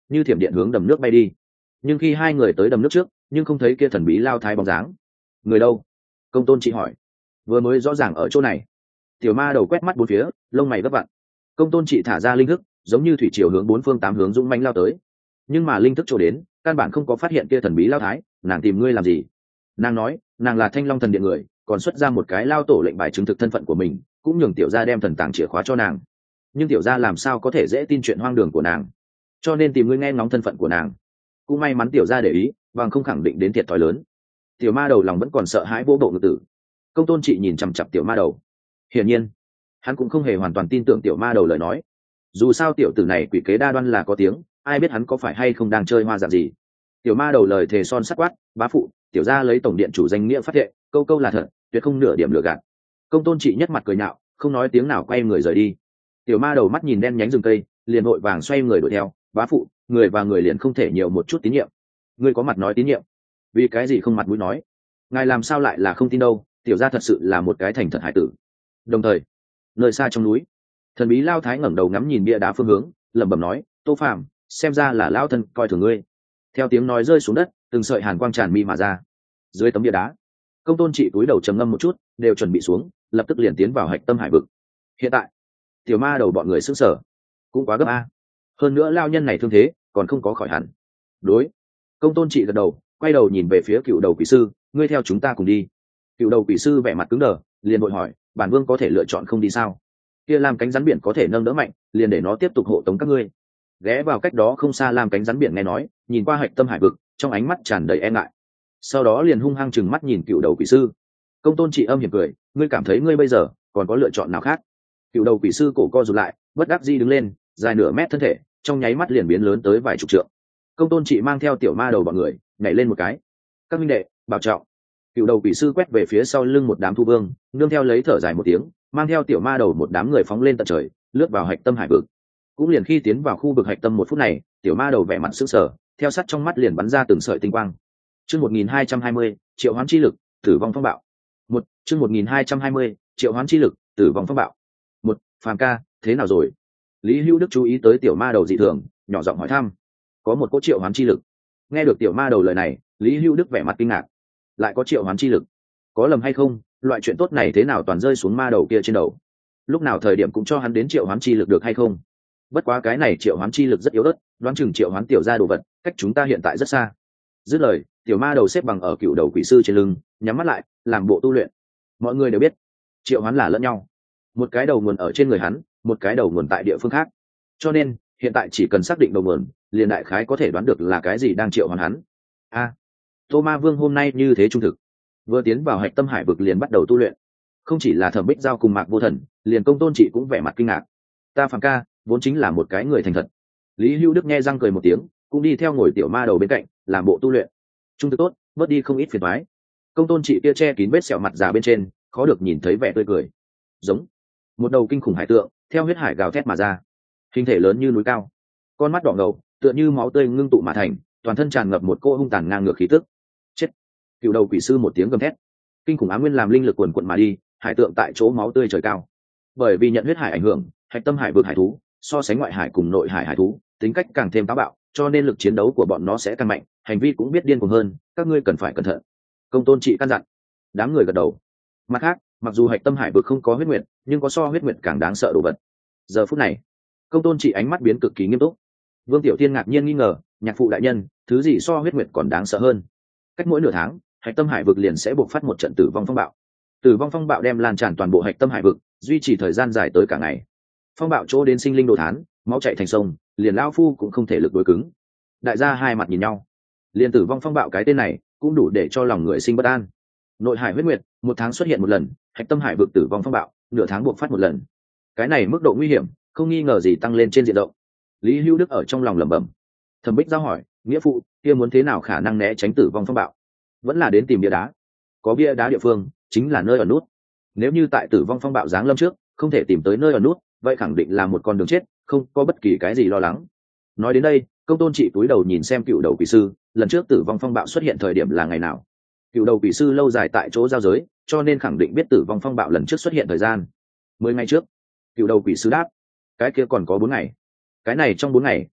như thiểm điện hướng đầm nước bay đi. Nhưng khi hai người tới đầm nước trước nhưng không thấy kia thần bí lao thái bóng dáng. Người đâu? Công tôn chị hỏi. Vừa mới rõ ràng ở chỗ này. Tiểu ma đầu quét mắt bốn phía, lông mày gấp vặn. Công tôn chị thả ra linh thức, giống như thủy triều hướng bốn phương tám hướng dũng mãnh lao tới. Nhưng mà linh thức chỗ đến, căn bản không có phát hiện kia thần bí lao thái. Nàng tìm ngươi làm gì? Nàng nói nàng là Thanh Long thần điện người, còn xuất ra một cái lao tổ lệnh bài chứng thực thân phận của mình, cũng nhường tiểu gia đem thần tàng chìa khóa cho nàng. Nhưng tiểu gia làm sao có thể dễ tin chuyện hoang đường của nàng, cho nên tìm ngươi nghe ngóng thân phận của nàng. Cũng may mắn tiểu gia để ý, bằng không khẳng định đến thiệt thòi lớn. Tiểu ma đầu lòng vẫn còn sợ hãi vô bộ ngự tử. Công tôn chị nhìn chằm chằm tiểu ma đầu, hiển nhiên hắn cũng không hề hoàn toàn tin tưởng tiểu ma đầu lời nói. Dù sao tiểu tử này quỷ kế đa đoan là có tiếng, ai biết hắn có phải hay không đang chơi hoa dạng gì. Tiểu ma đầu lời thề son sắt quát, bá phụ, tiểu gia lấy tổng điện chủ danh nghĩa phát thệ, câu câu là thật, tuyệt không nửa điểm lừa gạt. Công tôn chị nhất mặt cười nhạo, không nói tiếng nào quay người rời đi. Tiểu ma đầu mắt nhìn đen nhánh rừng cây, liền vội vàng xoay người đuổi theo. Bá phụ, người và người liền không thể nhiều một chút tín nhiệm. Ngươi có mặt nói tín nhiệm, vì cái gì không mặt mũi nói? Ngài làm sao lại là không tin đâu? Tiểu gia thật sự là một cái thành thật hải tử. Đồng thời, nơi xa trong núi, thần bí lao thái ngẩng đầu ngắm nhìn bia đá phương hướng, lẩm bẩm nói, Tô Phàm, xem ra là lão thân coi thường ngươi. Theo tiếng nói rơi xuống đất, từng sợi hàn quang tràn mi mà ra. Dưới tấm bia đá, công tôn trị túi đầu trầm ngâm một chút, đều chuẩn bị xuống, lập tức liền tiến vào hạch tâm hải vực. Hiện tại, tiểu ma đầu bọn người sững sờ, cũng quá gấp a. Hơn nữa lao nhân này thương thế còn không có khỏi hẳn. Đối, công tôn trị gật đầu, quay đầu nhìn về phía cựu đầu quỷ sư, ngươi theo chúng ta cùng đi. Cựu đầu quỷ sư vẻ mặt cứng đờ, liền vội hỏi, bản vương có thể lựa chọn không đi sao? Kia làm cánh rắn biển có thể nâng đỡ mạnh, liền để nó tiếp tục hộ tống các ngươi. Ghé vào cách đó không xa làm cánh rắn biển nghe nói, nhìn qua hạch tâm hải vực, trong ánh mắt tràn đầy e ngại. Sau đó liền hung hăng chừng mắt nhìn cựu đầu quỷ sư. Công tôn trị âm hiểm cười, ngươi cảm thấy ngươi bây giờ còn có lựa chọn nào khác? Cựu đầu quỷ sư cổ co rụt lại, bất đắc dĩ đứng lên, dài nửa mét thân thể, trong nháy mắt liền biến lớn tới vài chục trượng. Công tôn trị mang theo tiểu ma đầu bọn người nhảy lên một cái. Các minh đệ, bảo trọng. Cựu đầu quỷ sư quét về phía sau lưng một đám thu vương, nương theo lấy thở dài một tiếng, mang theo tiểu ma đầu một đám người phóng lên tận trời, lướt vào hạch tâm hải vực. Cũng liền khi tiến vào khu vực hạch tâm một phút này, tiểu ma đầu vẻ mặt sững sờ, theo sát trong mắt liền bắn ra từng sợi tinh quang. Chương 1220, triệu hoán chi lực, tử vong phong bạo. Chương 1220, triệu hoán chi lực, tử vong phong bạo. Phàm ca, thế nào rồi? Lý Hữu Đức chú ý tới tiểu ma đầu dị thường, nhỏ giọng hỏi thăm. Có một cỗ triệu hoán chi lực. Nghe được tiểu ma đầu lời này, Lý Hữu Đức vẻ mặt kinh ngạc. Lại có triệu hoán chi lực? Có lầm hay không? Loại chuyện tốt này thế nào toàn rơi xuống ma đầu kia trên đầu? Lúc nào thời điểm cũng cho hắn đến triệu hoán chi lực được hay không? Bất quá cái này triệu hoán chi lực rất yếu ớt, đoán chừng triệu hoán tiểu ra đồ vật, cách chúng ta hiện tại rất xa. Dứt lời, tiểu ma đầu xếp bằng ở cựu đầu quỷ sư trên lưng, nhắm mắt lại, làm bộ tu luyện. Mọi người đều biết, triệu hoán là lẫn nhau. Một cái đầu nguồn ở trên người hắn, một cái đầu nguồn tại địa phương khác. Cho nên, hiện tại chỉ cần xác định đầu nguồn, liền đại khái có thể đoán được là cái gì đang triệu hoán hắn. Tô Ma Vương hôm nay như thế trung thực, vừa tiến vào hạch tâm hải vực liền bắt đầu tu luyện. Không chỉ là Thẩm Bích Giao cùng Mạc Vô Thần, liền Công Tôn Trị cũng vẻ mặt kinh ngạc. Ta Phàm ca vốn chính là một cái người thành thật. Lý Hữu Đức nghe răng cười một tiếng, cũng đi theo ngồi tiểu ma đầu bên cạnh, làm bộ tu luyện. Trung thực tốt, bớt đi không ít phiền toái. Công Tôn Trị kia che kín vết sẹo mặt già bên trên, khó được nhìn thấy vẻ tươi cười. Giống một đầu kinh khủng hải tượng, theo huyết hải gào thét mà ra. Hình thể lớn như núi cao, con mắt đỏ ngầu, tựa như máu tươi ngưng tụ mà thành, toàn thân tràn ngập một cỗ hung tàn ngang ngược khí tức. Chết! Cựu đầu quỷ sư một tiếng gầm thét, kinh khủng á nguyên làm linh lực quần quận mà đi, hải tượng tại chỗ máu tươi trời cao. Bởi vì nhận huyết hải ảnh hưởng, hạch tâm hải vực hải thú so sánh ngoại hải cùng nội hải hải thú tính cách càng thêm táo bạo, cho nên lực chiến đấu của bọn nó sẽ càng mạnh, hành vi cũng biết điên cuồng hơn, các ngươi cần phải cẩn thận. Công Tôn Trị căn dặn. Đám người gật đầu. Mặt khác, mặc dù hạch tâm hải vực không có huyết nguyệt, nhưng có so huyết nguyệt càng đáng sợ đồ vật. Giờ phút này, Công Tôn Trị ánh mắt biến cực kỳ nghiêm túc. Vương Tiểu Tiên ngạc nhiên nghi ngờ, nhạc phụ đại nhân, thứ gì so huyết nguyệt còn đáng sợ hơn? Cách mỗi nửa tháng, hạch tâm hải vực liền sẽ bộc phát một trận tử vong phong bạo. Tử vong phong bạo đem lan tràn toàn bộ hạch tâm hải vực, duy trì thời gian dài tới cả ngày. Phong bạo chỗ đến sinh linh đồ thán, máu chảy thành sông, liền lão phu cũng không thể lực đối cứng. Đại gia hai mặt nhìn nhau, liền tử vong phong bạo cái tên này cũng đủ để cho lòng người sinh bất an. Nội hải huyết nguyệt, một tháng xuất hiện một lần, hạch tâm hải vực tử vong phong bạo, nửa tháng bộc phát một lần. Cái này mức độ nguy hiểm không nghi ngờ gì tăng lên trên diện rộng. Lý Hữu Đức ở trong lòng lẩm bẩm. Thẩm Bích Giao hỏi, nghĩa phụ kia muốn thế nào khả năng né tránh tử vong phong bạo? Vẫn là đến tìm bia đá. Có bia đá địa phương chính là nơi ở nút. Nếu như tại tử vong phong bạo giáng lâm trước không thể tìm tới nơi ở nút, vậy khẳng định là một con đường chết, không có bất kỳ cái gì lo lắng. Nói đến đây, Công Tôn Trị túi đầu nhìn xem cựu đầu quỷ sư, lần trước tử vong phong bạo xuất hiện thời điểm là ngày nào? Cựu đầu quỷ sư lâu dài tại chỗ giao giới, cho nên khẳng định biết tử vong phong bạo lần trước xuất hiện thời gian 10 ngày trước. Cựu đầu quỷ sư đáp, cái kia còn có 4 ngày. Cái này trong 4 ngày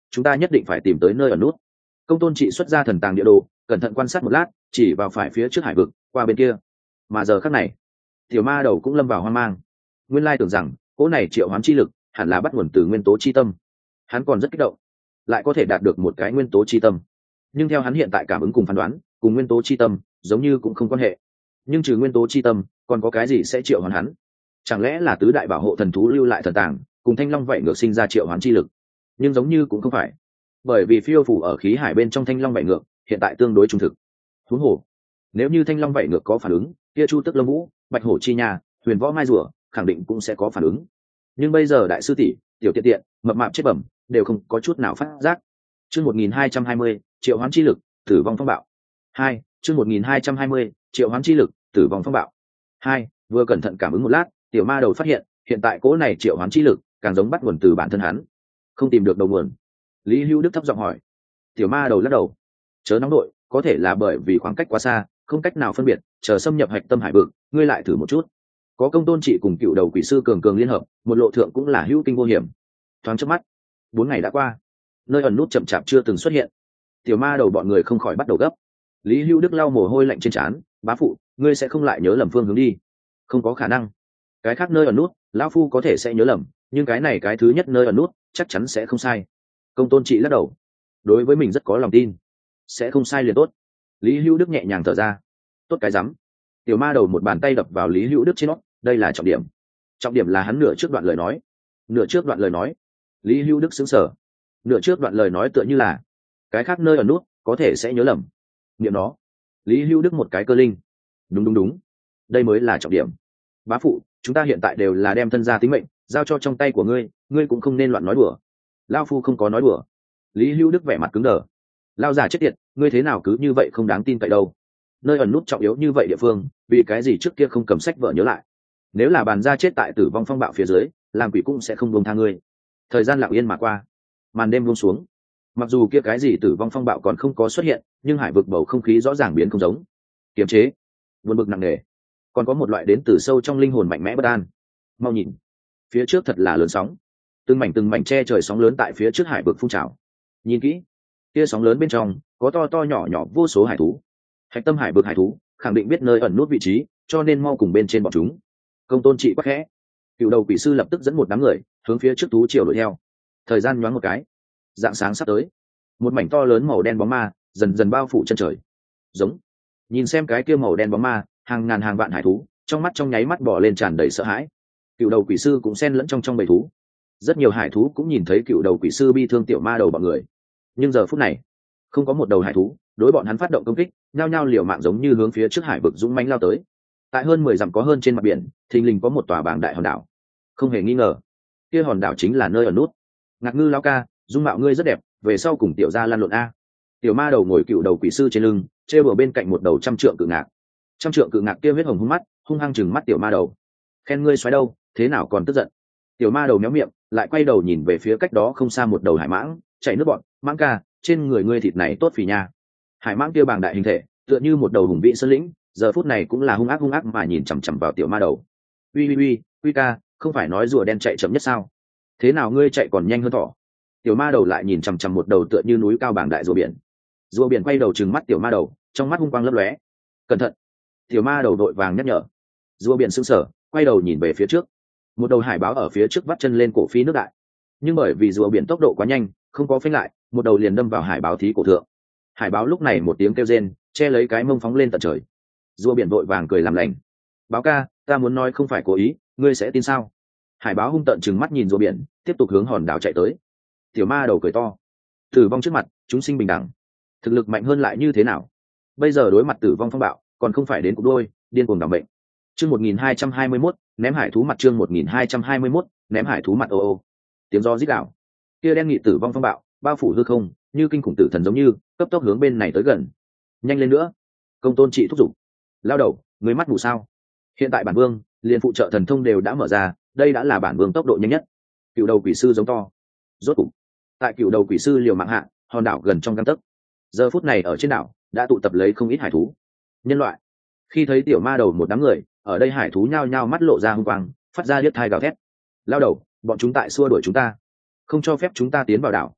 chúng ta nhất định phải tìm tới nơi ở nút. Công tôn trị xuất ra thần tàng địa đồ, cẩn thận quan sát một lát, chỉ vào phải phía trước hải vực qua bên kia. Mà giờ khắc này tiểu ma đầu cũng lâm vào hoang mang. Nguyên lai tưởng rằng cỗ này triệu hoán chi lực hẳn là bắt nguồn từ nguyên tố chi tâm, hắn còn rất kích động, lại có thể đạt được một cái nguyên tố chi tâm. Nhưng theo hắn hiện tại cảm ứng cùng phán đoán, cùng nguyên tố chi tâm giống như cũng không quan hệ. Nhưng trừ nguyên tố chi tâm còn có cái gì sẽ triệu hoán hắn? Chẳng lẽ là tứ đại bảo hộ thần thú lưu lại thần tàng cùng thanh long vậy ngược sinh ra triệu hoán chi lực? Nhưng giống như cũng không phải, bởi vì phiêu phủ ở khí hải bên trong thanh long vậy ngược hiện tại tương đối trung thực. Huống hồ nếu như thanh long vậy ngược có phản ứng, kia chu tức lông vũ, bạch hổ chi nha, huyền võ mai rùa khẳng định cũng sẽ có phản ứng. Nhưng bây giờ đại sư tỷ, tiểu tiện tiện, mập mạp chết bẩm đều không có chút nào phát giác. Chương 1220, triệu hoán chi lực, tử vong phong bạo. 2, chương 1220, triệu hoán chi lực, tử vong phong bạo. 2, vừa cẩn thận cảm ứng một lát, tiểu ma đầu phát hiện, hiện tại cỗ này triệu hoán chi lực càng giống bắt nguồn từ bản thân hắn, không tìm được đầu nguồn. Lý Hữu Đức thấp giọng hỏi. Tiểu ma đầu lắc đầu. Chớ nóng đội, có thể là bởi vì khoảng cách quá xa, không cách nào phân biệt, chờ xâm nhập hạch tâm hải vực, ngươi lại thử một chút. Có Công Tôn Trị cùng cựu đầu quỷ sư cường cường liên hợp, một lộ thượng cũng là hữu kinh vô hiểm. Thoáng chớp mắt, 4 ngày đã qua, nơi ẩn nút chậm chạp chưa từng xuất hiện. Tiểu ma đầu bọn người không khỏi bắt đầu gấp. Lý Hữu Đức lau mồ hôi lạnh trên trán, bá phụ, ngươi sẽ không lại nhớ lầm phương hướng đi? Không có khả năng. Cái khác nơi ẩn nút, lão phu có thể sẽ nhớ lầm, nhưng cái này cái thứ nhất nơi ẩn nút chắc chắn sẽ không sai. Công Tôn Trị lắc đầu. Đối với mình rất có lòng tin, sẽ không sai liền tốt. Lý Hữu Đức nhẹ nhàng thở ra. Tốt cái rắm. Tiểu ma đầu một bàn tay đập vào Lý Hữu Đức trên nót, đây là trọng điểm. Trọng điểm là hắn nửa trước đoạn lời nói. Nửa trước đoạn lời nói. Lý Hữu Đức sững sờ. Nửa trước đoạn lời nói tựa như là cái khác nơi ẩn nút có thể sẽ nhớ lầm. Niệm nó. Lý Hữu Đức một cái cơ linh. Đúng, đây mới là trọng điểm. Bá phụ, chúng ta hiện tại đều là đem thân gia tính mệnh giao cho trong tay của ngươi, ngươi cũng không nên loạn nói đùa. Lao phu không có nói đùa. Lý Hữu Đức vẻ mặt cứng đờ. Lao già chết tiệt, ngươi thế nào cứ như vậy không đáng tin cậy đâu. Nơi ẩn nút trọng yếu như vậy địa phương, vì cái gì trước kia không cầm sách vợ nhớ lại? Nếu là bàn gia chết tại tử vong phong bạo phía dưới, làm quỷ cũng sẽ không buông tha ngươi. Thời gian lặng yên mà qua, màn đêm buông xuống. Mặc dù kia cái gì tử vong phong bạo còn không có xuất hiện, nhưng hải vực bầu không khí rõ ràng biến không giống. Kiềm chế, buồn bực nặng nề, còn có một loại đến từ sâu trong linh hồn mạnh mẽ bất an. Mau nhìn, phía trước thật là lớn sóng, từng mảnh che trời sóng lớn tại phía trước hải vực phun trào. Nhìn kỹ, kia sóng lớn bên trong có to to nhỏ nhỏ vô số hải thú. Hạch tâm hải vực hải thú khẳng định biết nơi ẩn nút vị trí, cho nên mau cùng bên trên bọn chúng. Công Tôn Trị quắc khẽ. Cựu đầu quỷ sư lập tức dẫn một đám người hướng phía trước thú triều đuổi theo. Thời gian nhoáng một cái, rạng sáng sắp tới, một mảnh to lớn màu đen bóng ma dần dần bao phủ chân trời. Giống. Nhìn xem cái kia màu đen bóng ma, hàng ngàn hàng vạn hải thú trong mắt trong nháy mắt bỏ lên tràn đầy sợ hãi. Cựu đầu quỷ sư cũng xen lẫn trong bầy thú. Rất nhiều hải thú cũng nhìn thấy cựu đầu quỷ sư bi thương tiểu ma đầu bọn người, nhưng giờ phút này không có một đầu hải thú đối bọn hắn phát động công kích, nhao nhao liều mạng giống như hướng phía trước hải vực dũng mãnh lao tới. Tại hơn 10 dặm có hơn trên mặt biển, thình lình có một tòa bảng đại hòn đảo. Không hề nghi ngờ, kia hòn đảo chính là nơi ở nút. Ngạc Ngư lão ca, dung mạo ngươi rất đẹp, về sau cùng tiểu gia lan lộn a. Tiểu ma đầu ngồi cựu đầu quỷ sư trên lưng, treo bờ bên cạnh một đầu trăm trượng cự ngạc. Trăm trượng cự ngạc kia huyết hồng hung mắt, hung hăng chừng mắt tiểu ma đầu. Khen ngươi xoáy đâu, thế nào còn tức giận? Tiểu ma đầu méo miệng, lại quay đầu nhìn về phía cách đó không xa một đầu hải mãng, chảy nước bọn, mãng ca, trên người ngươi thịt này tốt phì nha. Hải mãng kia bàng đại hình thể, tựa như một đầu hùng vĩ sơn lĩnh, giờ phút này cũng là hung ác mà nhìn chằm chằm vào tiểu ma đầu. Uy, quy ca, không phải nói rùa đen chạy chậm nhất sao? Thế nào ngươi chạy còn nhanh hơn thỏ? Tiểu ma đầu lại nhìn chằm chằm một đầu tựa như núi cao bàng đại rùa biển. Rùa biển quay đầu trừng mắt tiểu ma đầu, trong mắt hung quang lấp lóe. Cẩn thận! Tiểu ma đầu đội vàng nhắc nhở. Rùa biển sững sờ, quay đầu nhìn về phía trước. Một đầu hải báo ở phía trước vắt chân lên cổ phi nước đại, nhưng bởi vì rùa biển tốc độ quá nhanh, không có phanh lại, một đầu liền đâm vào hải báo thí cổ thượng. Hải báo lúc này một tiếng kêu rên, che lấy cái mông phóng lên tận trời. Rùa biển vội vàng cười làm lành. Báo ca, ta muốn nói không phải cố ý, ngươi sẽ tin sao? Hải báo hung tợn trừng mắt nhìn rùa biển, tiếp tục hướng hòn đảo chạy tới. Tiểu ma đầu cười to. Tử vong trước mặt, chúng sinh bình đẳng. Thực lực mạnh hơn lại như thế nào? Bây giờ đối mặt tử vong phong bạo, còn không phải đến cục đôi, điên cuồng đảm bệnh. Chương 1221, ném hải thú mặt. Chương 1221, ném hải thú mặt. Ô. Tiếng gió rít gào. Kia đen nghị tử vong phong bạo, bao phủ hư không, như kinh khủng tử thần giống như, cấp tốc hướng bên này tới gần. Nhanh lên nữa! Công Tôn Trị thúc giục. Lao đầu, người mắt mù sao? Hiện tại bản vương, liền phụ trợ thần thông đều đã mở ra, đây đã là bản vương tốc độ nhanh nhất. Cựu đầu quỷ sư giống to. Rốt cục, tại cựu đầu quỷ sư liều mạng hạ, hòn đảo gần trong gang tấc. Giờ phút này ở trên đảo đã tụ tập lấy không ít hải thú. Nhân loại khi thấy tiểu ma đầu một đám người ở đây, hải thú nhao nhao mắt lộ ra hung quang, phát ra điếc thai gào thét. Lao đầu, bọn chúng tại xua đuổi chúng ta, không cho phép chúng ta tiến vào đảo.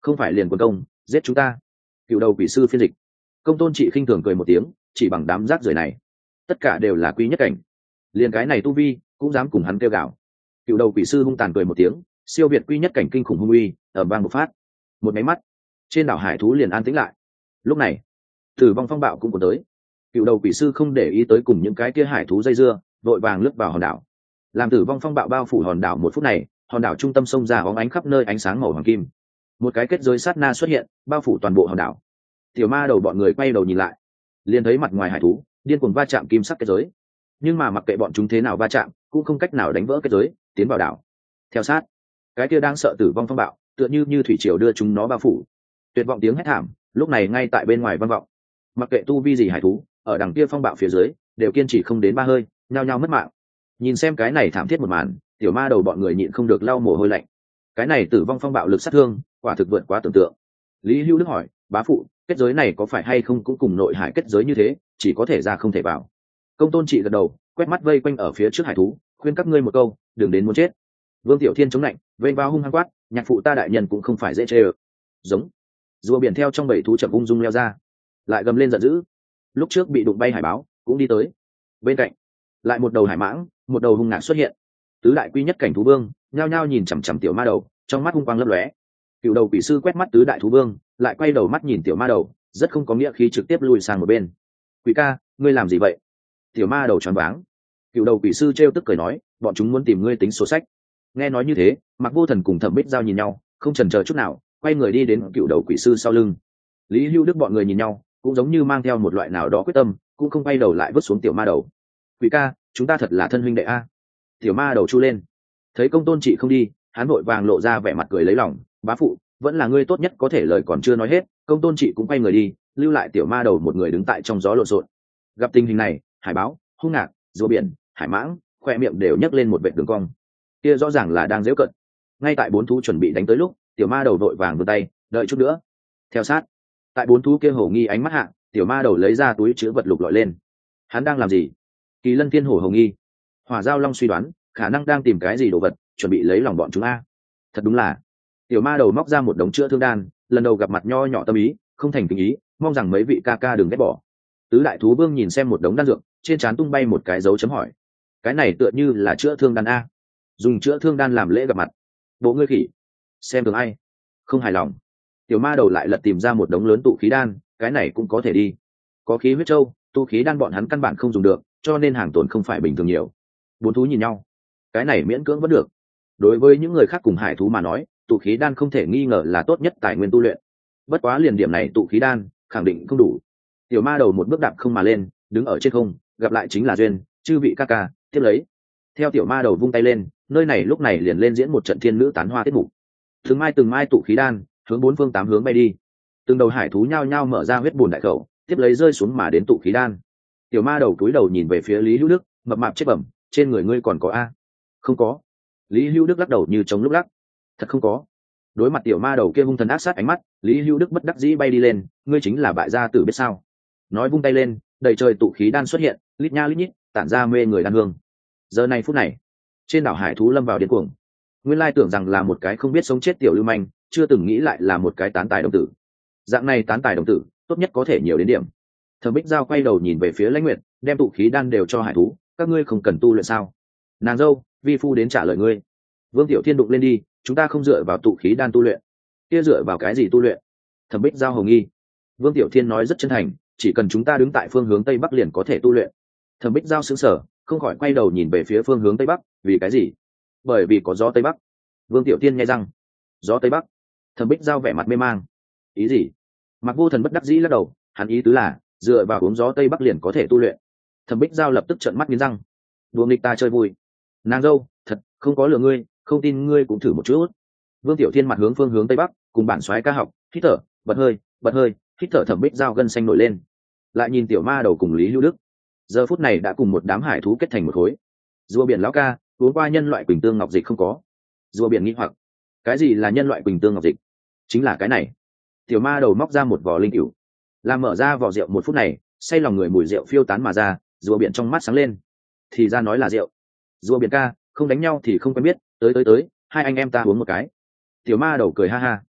không phải liền quân công giết chúng ta. Cựu đầu quỷ sư phiên dịch. Công tôn trị khinh thường cười một tiếng, chỉ bằng đám rác rưởi này tất cả đều là quý nhất cảnh, liền cái này tu vi cũng dám cùng hắn kêu gào. Cựu đầu quỷ sư hung tàn cười một tiếng, siêu việt quý nhất cảnh kinh khủng hung uy ở vang một phát, một máy mắt trên đảo hải thú liền an tĩnh lại. Lúc này tử vong phong bạo cũng có tới. Cựu đầu quỷ sư không để ý tới cùng những cái kia hải thú dây dưa, vội vàng lướt vào hòn đảo. Làm tử vong phong bạo bao phủ hòn đảo một phút này, hòn đảo trung tâm sông ra óng ánh khắp nơi ánh sáng màu hoàng kim. Một cái kết giới sát na xuất hiện, bao phủ toàn bộ hòn đảo. Tiểu ma đầu bọn người quay đầu nhìn lại, liền thấy mặt ngoài hải thú điên cuồng va chạm kim sắc kết giới, nhưng mà mặc kệ bọn chúng thế nào va chạm cũng không cách nào đánh vỡ kết giới tiến vào đảo. Theo sát, cái kia đang sợ tử vong phong bạo tựa như thủy triều đưa chúng nó bao phủ. Tuyệt vọng tiếng hét thảm lúc này ngay tại bên ngoài vang vọng. Mặc kệ tu vi gì hải thú ở đằng kia phong bạo phía dưới đều kiên trì không đến 3 hơi, nhao nhao mất mạng. Nhìn xem cái này thảm thiết một màn, tiểu ma đầu bọn người nhịn không được lau mồ hôi lạnh. Cái này tử vong phong bạo lực sát thương quả thực vượt quá tưởng tượng. Lý Hưu Đức hỏi, bá phụ, kết giới này có phải hay không cũng cùng nội hải kết giới như thế, chỉ có thể ra không thể vào? Công tôn trị gật đầu, quét mắt vây quanh ở phía trước hải thú, khuyên các ngươi một câu, đừng đến muốn chết. Vương Tiểu Thiên chống lạnh, vênh vào hung hăng quát, nhạc phụ ta đại nhân cũng không phải dễ chê ơ. Giống. Rùa biển theo trong bầy thú chậm ung dung leo ra, lại gầm lên giận dữ. Lúc trước bị đụng bay hải báo cũng đi tới. Bên cạnh lại một đầu hải mãng, một đầu hung ngạc xuất hiện. Tứ đại quy nhất cảnh thú vương nhao nhao nhìn chằm chằm tiểu ma đầu, trong mắt hung quang lấp lóe. Cựu đầu quỷ sư quét mắt tứ đại thú vương, lại quay đầu mắt nhìn tiểu ma đầu, rất không có nghĩa khí trực tiếp lùi sang một bên. Quỷ ca, ngươi làm gì vậy? Tiểu ma đầu choáng váng. Cựu đầu quỷ sư trêu tức cười nói, bọn chúng muốn tìm ngươi tính số sách. Nghe nói như thế, Mặc Vô Thần cùng Thẩm Bích Giao nhìn nhau, không chần chờ chút nào, quay người đi đến cựu đầu quỷ sư sau lưng. Lý Hưu Đức bọn người nhìn nhau, cũng giống như mang theo một loại nào đó quyết tâm, cũng không quay đầu lại vứt xuống tiểu ma đầu. Quỷ ca, chúng ta thật là thân huynh đệ a. Tiểu ma đầu chu lên. Thấy công tôn trị không đi, hắn vội vàng lộ ra vẻ mặt cười lấy lòng, bá phụ, vẫn là ngươi tốt nhất, có thể lời còn chưa nói hết. Công tôn trị cũng quay người đi, lưu lại tiểu ma đầu một người đứng tại trong gió lộn xộn. Gặp tình hình này, hải báo, hung ngạc, rùa biển, hải mãng, khoe miệng đều nhấc lên một vệt đường cong. Kia rõ ràng là đang giễu cận. Ngay tại 4 thú chuẩn bị đánh tới lúc, tiểu ma đầu vội vàng vươn tay, đợi chút nữa. Theo sát, tại 4 thú kia hổ nghi ánh mắt hạ, tiểu ma đầu lấy ra túi chứa vật lục lọi lên. Hắn đang làm gì? Kỳ Lân Thiên Hổ hổ nghi. Hỏa Giao Long suy đoán, khả năng đang tìm cái gì đồ vật, chuẩn bị lấy lòng bọn chúng a. Thật đúng là. Tiểu ma đầu móc ra một đống chữa thương đan, lần đầu gặp mặt nho nhỏ tâm ý, không thành kính ý, mong rằng mấy vị ca ca đừng ghét bỏ. Tứ đại thú vương nhìn xem một đống đan dược, trên trán tung bay một cái dấu chấm hỏi. Cái này tựa như là chữa thương đan a. Dùng chữa thương đan làm lễ gặp mặt. Bộ ngươi khỉ. Xem thường ai? Không hài lòng. Tiểu ma đầu lại lật tìm ra một đống lớn tụ khí đan, cái này cũng có thể đi. Có khí huyết châu, tu khí đan bọn hắn căn bản không dùng được, cho nên hàng tồn không phải bình thường nhiều. 4 thú nhìn nhau, cái này miễn cưỡng vẫn được. Đối với những người khác cùng hải thú mà nói, tụ khí đan không thể nghi ngờ là tốt nhất tài nguyên tu luyện. Bất quá liền điểm này tụ khí đan khẳng định không đủ. Tiểu ma đầu một bước đạp không mà lên, đứng ở trên không, gặp lại chính là duyên, chư vị ca ca, tiếp lấy. Theo tiểu ma đầu vung tay lên, nơi này lúc này liền lên diễn một trận thiên nữ tán hoa tiết mục. Từng mai tụ khí đan hướng 4 phương 8 hướng bay đi. Từng đầu hải thú nhao nhao mở ra huyết bùn đại khẩu, tiếp lấy rơi xuống mà đến tụ khí đan. Tiểu ma đầu cúi đầu nhìn về phía Lý Hữu Đức, mập mạp chết bẩm, trên người ngươi còn có a? Không có. Lý Hữu Đức lắc đầu như chống lúc lắc. Thật không có. Đối mặt tiểu ma đầu kia hung thần ác sát ánh mắt, Lý Hữu Đức bất đắc dĩ bay đi lên, ngươi chính là bại gia tử biết sao? Nói vung tay lên, đầy trời tụ khí đan xuất hiện, lít nha lít nhít, tản ra mê người đan hương. Giờ này phút này, trên đảo hải thú lâm vào điên cuồng. Nguyên lai tưởng rằng là một cái không biết sống chết tiểu lưu manh, chưa từng nghĩ lại là một cái tán tài đồng tử. Dạng này tán tài đồng tử, tốt nhất có thể nhiều đến điểm. Thẩm Bích Giao quay đầu nhìn về phía Lãnh Nguyệt, đem tụ khí đan đều cho hải thú, các ngươi không cần tu luyện sao? Nàng dâu, vi phu đến trả lời ngươi. Vương Tiểu Thiên đụng lên đi, chúng ta không dựa vào tụ khí đan tu luyện. Kia dựa vào cái gì tu luyện? Thẩm Bích Giao hồ nghi. Vương Tiểu Thiên nói rất chân thành, chỉ cần chúng ta đứng tại phương hướng tây bắc liền có thể tu luyện. Thẩm Bích Giao sững sờ, không khỏi quay đầu nhìn về phía phương hướng tây bắc, vì cái gì? Bởi vì có gió tây bắc. Vương Tiểu Thiên nghe răng. Gió tây bắc. Thẩm Bích Giao vẻ mặt mê mang. Ý gì? Mặc Vô Thần bất đắc dĩ lắc đầu, hắn ý tứ là dựa vào uống gió tây bắc liền có thể tu luyện. Thẩm Bích Giao lập tức trợn mắt nghiến răng. Đùa nghịch ta chơi vui. Nàng dâu, thật không có lừa ngươi, không tin ngươi cũng thử một chút. Vương Tiểu Thiên mặt hướng phương hướng tây bắc, cùng bản soái ca học, hít thở, bật hơi, hít thở. Thẩm Bích Giao gân xanh nổi lên. Lại nhìn tiểu ma đầu cùng Lý Hữu Đức, giờ phút này đã cùng một đám hải thú kết thành một khối. Rùa biển lão ca, uống qua nhân loại quỳnh tương ngọc dịch không có? Rùa biển nghĩ hoặc, cái gì là nhân loại quỳnh tương ngọc dịch? Chính là cái này. Tiểu ma đầu móc ra một vỏ linh cửu, làm mở ra vỏ rượu một phút này, say lòng người mùi rượu phiêu tán mà ra, rùa biển trong mắt sáng lên. Thì ra nói là rượu. Rùa biển ca, không đánh nhau thì không quen biết, tới, hai anh em ta uống một cái. Tiểu ma đầu cười ha ha.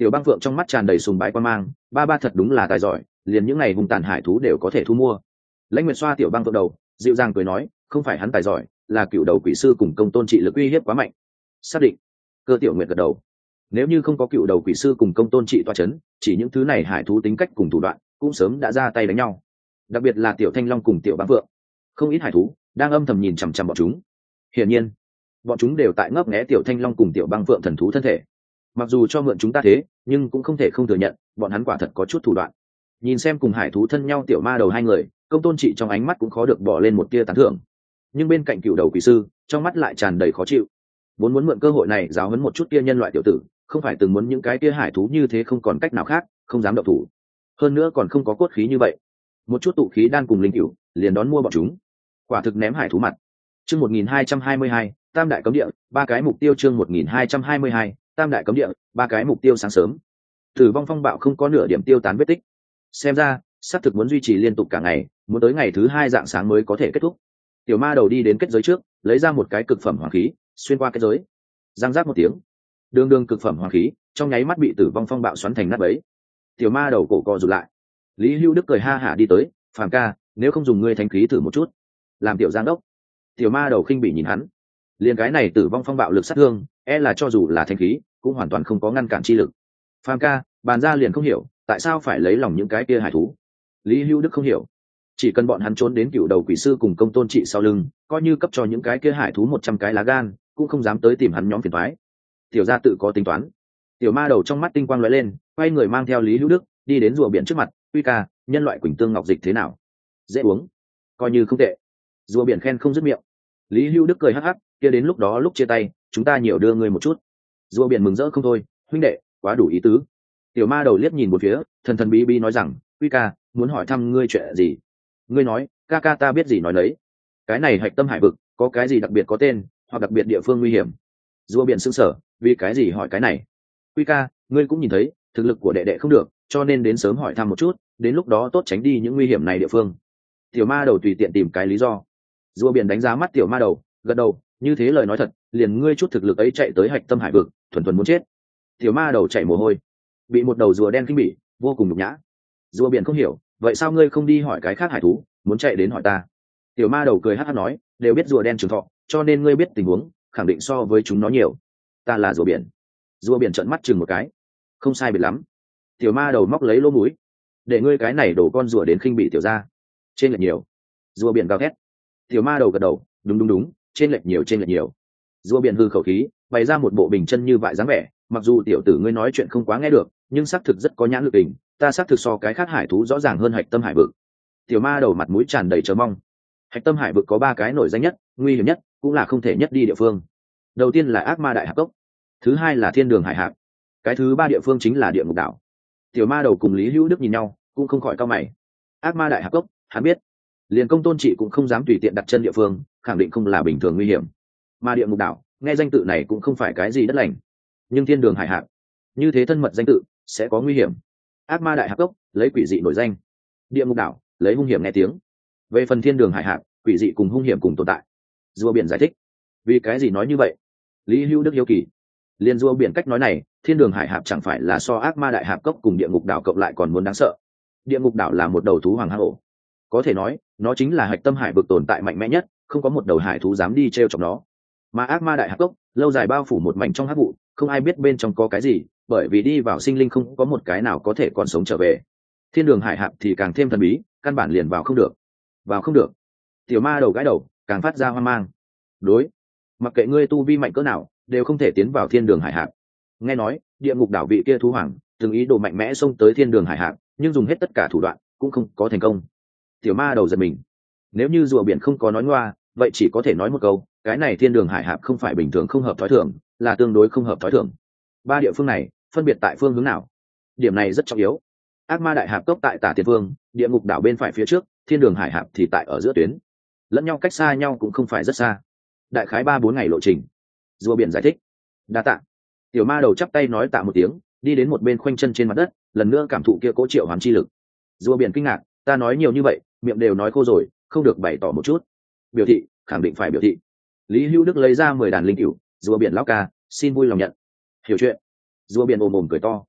Tiểu Băng Phượng trong mắt tràn đầy sùng bái quan mang, ba ba thật đúng là tài giỏi, liền những ngày hung tàn hải thú đều có thể thu mua. Lãnh Nguyệt xoa Tiểu Băng Phượng đầu, dịu dàng cười nói, không phải hắn tài giỏi, là cựu đầu quỷ sư cùng công tôn trị lực uy hiếp quá mạnh. Xác định. Cơ Tiểu Nguyệt gật đầu. Nếu như không có cựu đầu quỷ sư cùng công tôn trị toa chấn, chỉ những thứ này hải thú tính cách cùng thủ đoạn cũng sớm đã ra tay đánh nhau. Đặc biệt là Tiểu Thanh Long cùng Tiểu Băng Phượng, không ít hải thú đang âm thầm nhìn chằm chằm bọn chúng. Hiển nhiên, bọn chúng đều tại ngấp nghé Tiểu Thanh Long cùng Tiểu Băng Phượng thần thú thân thể. Mặc dù cho mượn chúng ta thế, nhưng cũng không thể không thừa nhận, bọn hắn quả thật có chút thủ đoạn. Nhìn xem cùng hải thú thân nhau Tiểu Ma Đầu hai người, công tôn trị trong ánh mắt cũng khó được bỏ lên một tia tán thưởng. Nhưng bên cạnh cựu đầu quỷ sư, trong mắt lại tràn đầy khó chịu. Muốn mượn cơ hội này giáo huấn một chút kia nhân loại tiểu tử, không phải từng muốn những cái kia hải thú như thế không còn cách nào khác, không dám động thủ. Hơn nữa còn không có cốt khí như vậy, một chút tụ khí đan cùng linh cửu, liền đón mua bọn chúng. Quả thực ném hải thú mặt. Chương 1222, Tam đại cấm địa, ba cái mục tiêu. Chương 1222, Tam đại cấm địa, ba cái mục tiêu. Sáng sớm, Tử vong phong bạo không có nửa điểm tiêu tán vết tích. Xem ra, xác thực muốn duy trì liên tục cả ngày, muốn tới ngày thứ hai rạng sáng mới có thể kết thúc. Tiểu Ma Đầu đi đến kết giới trước, lấy ra một cái cực phẩm hoàng khí, xuyên qua kết giới. Giang giác một tiếng, đường cực phẩm hoàng khí trong nháy mắt bị Tử vong phong bạo xoắn thành nát bấy. Tiểu Ma Đầu cổ co rụt lại. Lý Hưu Đức cười ha hả đi tới, Phàm ca, nếu không dùng ngươi thánh khí thử một chút. Làm tiểu giang đốc. Tiểu Ma Đầu khinh bỉ nhìn hắn. Liên cái này Tử vong phong bạo lực sát thương, là cho dù là thánh khí cũng hoàn toàn không có ngăn cản chi lực. Phàm ca, bàn ra liền không hiểu tại sao phải lấy lòng những cái kia hải thú. Lý Hưu Đức không hiểu, chỉ cần bọn hắn trốn đến cựu đầu quỷ sư cùng công tôn trị sau lưng, coi như cấp cho những cái kia hải thú 100 cái lá gan, cũng không dám tới tìm hắn nhóm phiền toái. Tiểu gia tự có tính toán. Tiểu Ma Đầu trong mắt tinh quang lóe lên, quay người mang theo Lý Hữu Đức đi đến rùa biển trước mặt. Uy ca, nhân loại quỳnh tương ngọc dịch thế nào? Dễ uống, coi như không tệ. Rùa biển khen không dứt miệng. Lý Hữu Đức cười hắc hắc, kia đến lúc đó lúc chia tay, chúng ta nhiều đưa ngươi một chút. Rùa biển mừng rỡ không thôi, huynh đệ, quá đủ ý tứ. Tiểu Ma Đầu liếc nhìn một phía, thần bí bí nói rằng, Uy ca, muốn hỏi thăm ngươi chuyện gì? Ngươi nói, ca ca ta biết gì nói đấy. Cái này hạch tâm hải vực, có cái gì đặc biệt có tên, hoặc đặc biệt địa phương nguy hiểm? Rùa biển sững sờ, vì cái gì hỏi cái này? Uy ca, ngươi cũng nhìn thấy, thực lực của đệ đệ không được, cho nên đến sớm hỏi thăm một chút, đến lúc đó tốt tránh đi những nguy hiểm này địa phương. Tiểu Ma Đầu tùy tiện tìm cái lý do. Rùa biển đánh giá mắt Tiểu Ma Đầu, gật đầu, như thế lời nói thật, liền ngươi chút thực lực ấy chạy tới hạch tâm hải vực, thuần muốn chết. Tiểu Ma Đầu chảy mồ hôi, bị một đầu rùa đen khinh bỉ, vô cùng nhục nhã. Rùa biển không hiểu, vậy sao ngươi không đi hỏi cái khác hải thú, muốn chạy đến hỏi ta? Tiểu Ma Đầu cười hắc hắc nói, đều biết rùa đen trường thọ, cho nên ngươi biết tình huống, khẳng định so với chúng nó nhiều. Ta là rùa biển. Rùa biển trợn mắt chừng một cái, không sai biệt lắm. Tiểu Ma Đầu móc lấy lỗ mũi, để ngươi cái này đổ con rùa đến khinh bị tiểu gia, trên lệch nhiều. Rùa biển gào thét. Tiểu Ma Đầu gật đầu, đúng, trên lệch nhiều. Rùa biển hư khẩu khí, bày ra một bộ bình chân như vại dáng vẻ, mặc dù tiểu tử ngươi nói chuyện không quá nghe được, nhưng xác thực rất có nhãn lực tình, ta xác thực so cái khác hải thú rõ ràng hơn hạch tâm hải vực. Tiểu Ma Đầu mặt mũi tràn đầy chờ mong. Hạch tâm hải vực có 3 cái nổi danh nhất, nguy hiểm nhất, cũng là không thể nhất đi địa phương. Đầu tiên là Ác Ma Đại Hạp Cốc, thứ hai là Thiên Đường Hải Hạp, cái thứ 3 địa phương chính là Địa Ngục Đảo. Tiểu Ma Đầu cùng Lý Hữu Đức nhìn nhau, cũng không khỏi cau mày. Ác Ma Đại Hạp Cốc, hắn biết, liền công tôn trị cũng không dám tùy tiện đặt chân địa phương, khẳng định không là bình thường nguy hiểm. Mà Địa Ngục Đảo, nghe danh tự này cũng không phải cái gì đất lành, nhưng Thiên Đường Hải Hạp, như thế thân mật danh tự, sẽ có nguy hiểm. Ác Ma Đại Hạp Cốc lấy quỷ dị nổi danh, Địa Ngục Đảo lấy hung hiểm nghe tiếng. Về phần Thiên Đường Hải Hạp, quỷ dị cùng hung hiểm cùng tồn tại. Rùa biển giải thích, vì cái gì nói như vậy? Lý Hữu Đức hiếu kỳ. Liên rùa biển cách nói này, Thiên Đường Hải Hạp chẳng phải là so Ác Ma Đại Hạp Cốc cùng Địa Ngục Đảo cộng lại còn muốn đáng sợ? Địa Ngục Đảo là một đầu thú hoàng hang ổ, có thể nói nó chính là hạch tâm hải vực tồn tại mạnh mẽ nhất, không có một đầu hải thú dám đi t r chọc nó. Mà Ác Ma Đại Hạp Cốc lâu dài bao phủ một mảnh trong hắc vụ, không ai biết bên trong có cái gì, bởi vì đi vào sinh linh không có một cái nào có thể còn sống trở về. Thiên Đường Hải Hạp thì càng thêm thần bí, căn bản liền vào không được. Tiểu Ma Đầu gãi đầu, càng phát ra hoang mang. Đối, mặc kệ ngươi tu vi mạnh cỡ nào, đều không thể tiến vào Thiên Đường Hải Hạp. Nghe nói Địa Ngục Đảo vị kia thú hoàng từng ý đồ mạnh mẽ xông tới Thiên Đường Hải Hạp, nhưng dùng hết tất cả thủ đoạn cũng không có thành công. Tiểu Ma Đầu giật mình, nếu như rùa biển không có nói ngoa, vậy chỉ có thể nói một câu, cái này Thiên Đường Hải Hạp không phải bình thường không hợp thói thường, là tương đối không hợp thói thường. 3 địa phương này phân biệt tại phương hướng nào? Điểm này rất trọng yếu. Ác Ma Đại Hạp Cốc tại tả tiền phương, Địa Ngục Đảo bên phải phía trước, Thiên Đường Hải Hạp thì tại ở giữa tuyến, lẫn nhau cách xa nhau cũng không phải rất xa, đại khái 3-4 ngày lộ trình. Rùa biển giải thích. Đa tạ. Tiểu Ma Đầu chắp tay nói tạ một tiếng, đi đến một bên khoanh chân trên mặt đất, lần nữa cảm thụ kia cố triệu hoán chi lực. Rùa biển kinh ngạc, ta nói nhiều như vậy, miệng đều nói khô rồi, không được bày tỏ một chút. Biểu thị, khẳng định phải biểu thị. Lý Hữu Đức lấy ra 10 đàn linh cửu, rùa biển lão ca, xin vui lòng nhận. Hiểu chuyện. Rùa biển ồm ồm cười to.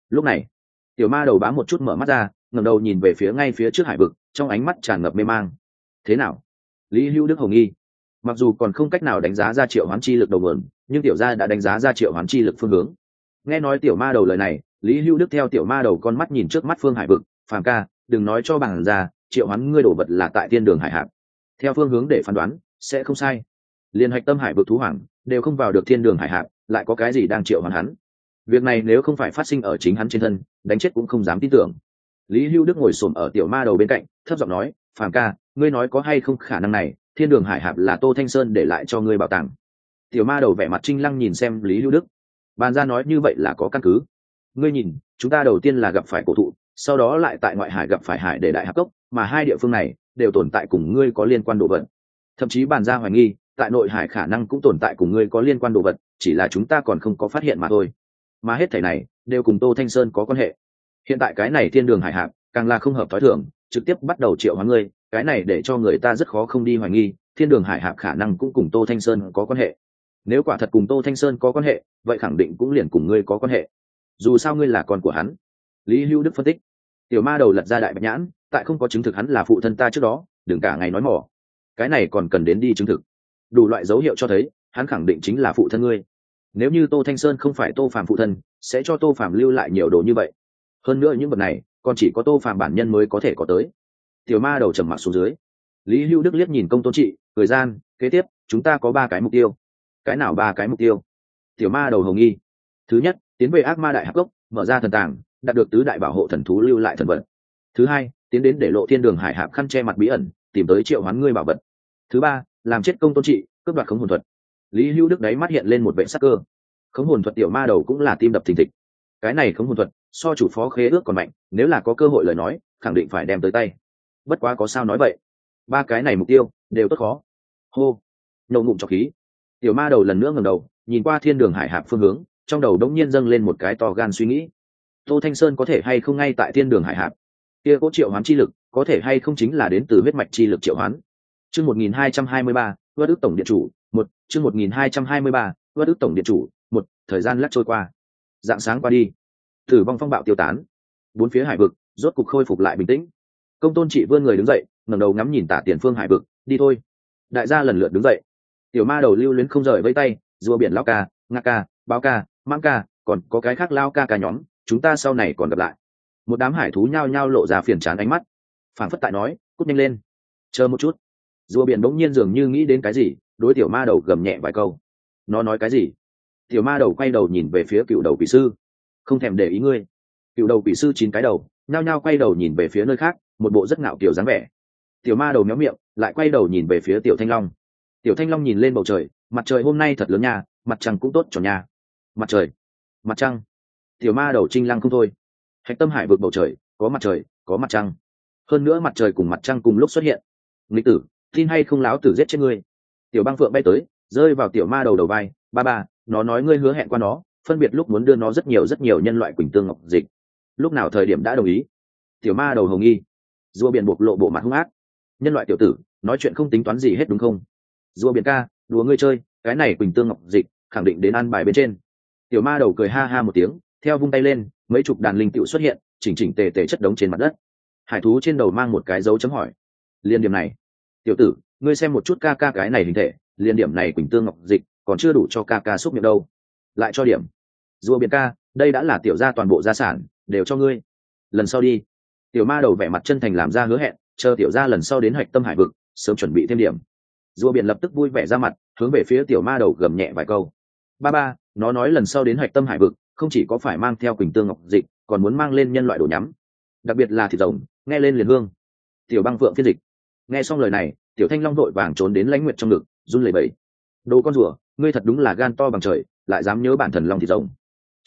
Lúc này tiểu ma đầu bám một chút mở mắt ra, ngẩng đầu nhìn về phía ngay phía trước hải vực, trong ánh mắt tràn ngập mê mang. Thế nào? Lý Hữu Đức hồng nghi. Mặc dù còn không cách nào đánh giá ra triệu hoán chi lực đầu nguồn, nhưng tiểu gia đã đánh giá ra triệu hoán chi lực phương hướng. Nghe nói tiểu ma đầu lời này, Lý Hữu Đức theo tiểu ma đầu con mắt nhìn trước mắt phương hải vực, phàm ca, đừng nói cho bằng ra, triệu hoán ngươi đổ vật là tại thiên đường hải hạp. Theo phương hướng để phán đoán, sẽ không sai. Liên hạch tâm hải vực thú hoàng đều không vào được thiên đường hải hạp, lại có cái gì đang triệu hoán hắn? Việc này nếu không phải phát sinh ở chính hắn trên thân, đánh chết cũng không dám tin tưởng. Lý Hữu Đức ngồi xổm ở tiểu ma đầu bên cạnh, thấp giọng nói, phàm ca, ngươi nói có hay không khả năng này, thiên đường hải hạp là Tô Thanh Sơn để lại cho ngươi bảo tàng. Tiểu ma đầu vẻ mặt trinh lăng nhìn xem Lý Hữu Đức, bàn ra nói như vậy là có căn cứ. Ngươi nhìn, chúng ta đầu tiên là gặp phải cổ thụ, sau đó lại tại ngoại hải gặp phải hải để đại hạp cốc, mà hai địa phương này đều tồn tại cùng ngươi có liên quan đồ vật. Thậm chí bàn ra hoài nghi, tại nội hải khả năng cũng tồn tại cùng ngươi có liên quan đồ vật, chỉ là chúng ta còn không có phát hiện mà thôi. Mà hết thảy này đều cùng Tô Thanh Sơn có quan hệ. Hiện tại cái này thiên đường hải hạp càng là không hợp thói thường, trực tiếp bắt đầu triệu hoán ngươi, cái này để cho người ta rất khó không đi hoài nghi, thiên đường hải hạp khả năng cũng cùng Tô Thanh Sơn có quan hệ. Nếu quả thật cùng Tô Thanh Sơn có quan hệ, vậy khẳng định cũng liền cùng ngươi có quan hệ. Dù sao ngươi là con của hắn. Lý Hữu Đức phân tích. Tiểu ma đầu lật ra đại bạch nhãn, tại không có chứng thực hắn là phụ thân ta trước đó, đừng cả ngày nói mỏ. Cái này còn cần đến đi chứng thực. Đủ loại dấu hiệu cho thấy, hắn khẳng định chính là phụ thân ngươi. Nếu như Tô Thanh Sơn không phải Tô Phàm phụ thân, sẽ cho Tô Phàm lưu lại nhiều đồ như vậy. Hơn nữa những vật này, còn chỉ có Tô Phàm bản nhân mới có thể có tới. Tiểu ma đầu trầm mặc xuống dưới. Lý Hữu Đức liếc nhìn Công Tôn Trị, thời gian kế tiếp chúng ta có 3 cái mục tiêu. Cái nào 3 cái mục tiêu? Tiểu ma đầu hồng nghi. Thứ nhất, tiến về ác ma đại hạp cốc, mở ra thần tàng, đạt được tứ đại bảo hộ thần thú lưu lại thần vật. Thứ hai, tiến đến để lộ thiên đường hải hạp khăn che mặt bí ẩn, tìm tới triệu hoán ngươi bảo vật. Thứ ba, làm chết Công Tôn Trị, cướp đoạt khống hồn thuật. Lý Hữu Đức đáy mắt hiện lên một vẻ sắc cơ. Khống hồn thuật tiểu ma đầu cũng là tim đập thình thịch. Cái này khống hồn thuật so chủ phó khế ước còn mạnh, nếu là có cơ hội lời nói khẳng định phải đem tới tay. Bất quá có sao nói vậy, 3 cái này mục tiêu đều tốt khó. Hô, nhậu ngụm trọc khí, tiểu ma đầu lần nữa ngẩng đầu nhìn qua thiên đường hải hạp phương hướng, trong đầu đống nhiên dâng lên một cái to gan suy nghĩ. Tô Thanh Sơn có thể hay không ngay tại thiên đường hải hạp? Kia có triệu hoán chi lực có thể hay không chính là đến từ huyết mạch chi lực triệu hoán? Chương 1223, Vất ức tổng điện chủ, 1, chương 1223, Vất ức tổng điện chủ, 1, thời gian lắc trôi qua. Dạng sáng qua đi, tử vong phong bạo tiêu tán, bốn phía hải vực rốt cục khôi phục lại bình tĩnh. Công Tôn Trị vươn người đứng dậy, ngẩng đầu ngắm nhìn tả tiền phương hải vực, đi thôi. Đại gia lần lượt đứng dậy. Tiểu ma đầu lưu luyến không rời vẫy tay, rùa biển lao ca, nga ca, báo ca, mãng ca, còn có cái khác lao ca nhóm, chúng ta sau này còn gặp lại. Một đám hải thú nhao nhao lộ ra phiền chán ánh mắt, phảng phất tại nói, cút nhanh lên, chờ một chút. Rùa biển bỗng nhiên dường như nghĩ đến cái gì, đối tiểu ma đầu gầm nhẹ vài câu. Nó nói cái gì? Tiểu ma đầu quay đầu nhìn về phía cựu đầu quỷ sư, không thèm để ý ngươi. Cựu đầu quỷ sư 9 cái đầu nhao nhao quay đầu nhìn về phía nơi khác, một bộ rất ngạo kiểu dáng vẻ. Tiểu ma đầu méo miệng, lại quay đầu nhìn về phía tiểu thanh long. Tiểu thanh long nhìn lên bầu trời, mặt trời hôm nay thật lớn nha, mặt trăng cũng tốt cho nha. Mặt trời, mặt trăng. Tiểu ma đầu trinh lăng không thôi. Hạch tâm hải vực bầu trời có mặt trời, có mặt trăng, hơn nữa mặt trời cùng mặt trăng cùng lúc xuất hiện. Nghịch tử, tin hay không láo tử giết chết ngươi. Tiểu băng phượng bay tới, rơi vào tiểu ma đầu đầu vai. Ba, nó nói ngươi hứa hẹn qua nó, phân biệt lúc muốn đưa nó rất nhiều nhân loại quỳnh tương ngọc dịch, lúc nào thời điểm đã đồng ý? Tiểu ma đầu hồng nghi. Rùa biển bộc lộ bộ mặt hung ác. Nhân loại tiểu tử nói chuyện không tính toán gì hết đúng không? Rùa biển ca, đùa ngươi chơi, cái này quỳnh tương ngọc dịch khẳng định đến ăn bài bên trên. Tiểu ma đầu cười ha ha một tiếng, theo vung tay lên, mấy chục đàn linh tựu xuất hiện, chỉnh tề chất đống trên mặt đất. Hải thú trên đầu mang một cái dấu chấm hỏi. Liên điểm này, tiểu tử, ngươi xem một chút ca cái này hình thể, liên điểm này quỳnh tương ngọc dịch còn chưa đủ cho ca xúc miệng đâu, lại cho điểm. Rùa biển ca, đây đã là tiểu gia toàn bộ gia sản, đều cho ngươi. Lần sau đi. Tiểu ma đầu vẻ mặt chân thành làm ra hứa hẹn, chờ tiểu gia lần sau đến hạch tâm hải vực, sớm chuẩn bị thêm điểm. Rùa biển lập tức vui vẻ ra mặt, hướng về phía tiểu ma đầu gầm nhẹ vài câu. Ba, nó nói lần sau đến hạch tâm hải vực, không chỉ có phải mang theo quỳnh tương ngọc dịch, còn muốn mang lên nhân loại đồ nhắm, đặc biệt là thịt rồng, nghe lên liền hương. Tiểu băng phượng phiên dịch. Nghe xong lời này, tiểu thanh long vội vàng trốn đến lãnh nguyệt trong ngực, run lẩy bẩy. Đồ con rùa, ngươi thật đúng là gan to bằng trời, lại dám nhớ bản thần long thịt rồng.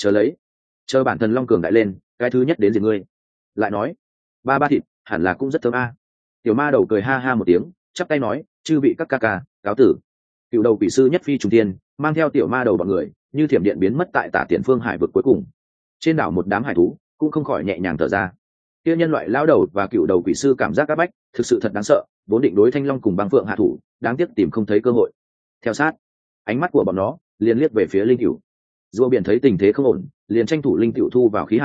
Chờ bản thần long cường đại lên, cái thứ nhất đến gì ngươi. Lại nói, ba thịt hẳn là cũng rất thơm a. Tiểu ma đầu cười ha ha một tiếng, chắp tay nói, chư vị các ca cáo tử. Cựu đầu quỷ sư nhất phi trùng tiên, mang theo tiểu ma đầu bọn người như thiểm điện biến mất tại tả tiền phương hải vực cuối cùng. Trên đảo một đám hải thú cũng không khỏi nhẹ nhàng thở ra. Kia nhân loại lão đầu và cựu đầu quỷ sư cảm giác áp bách, thực sự thật đáng sợ, vốn định đối thanh long cùng băng phượng hạ thủ, đáng tiếc tìm không thấy cơ hội. Theo sát, ánh mắt của bọn nó liền liếc về phía linh cửu. Rùa biển thấy tình thế không ổn, liền tranh thủ linh cửu thu vào khí hải,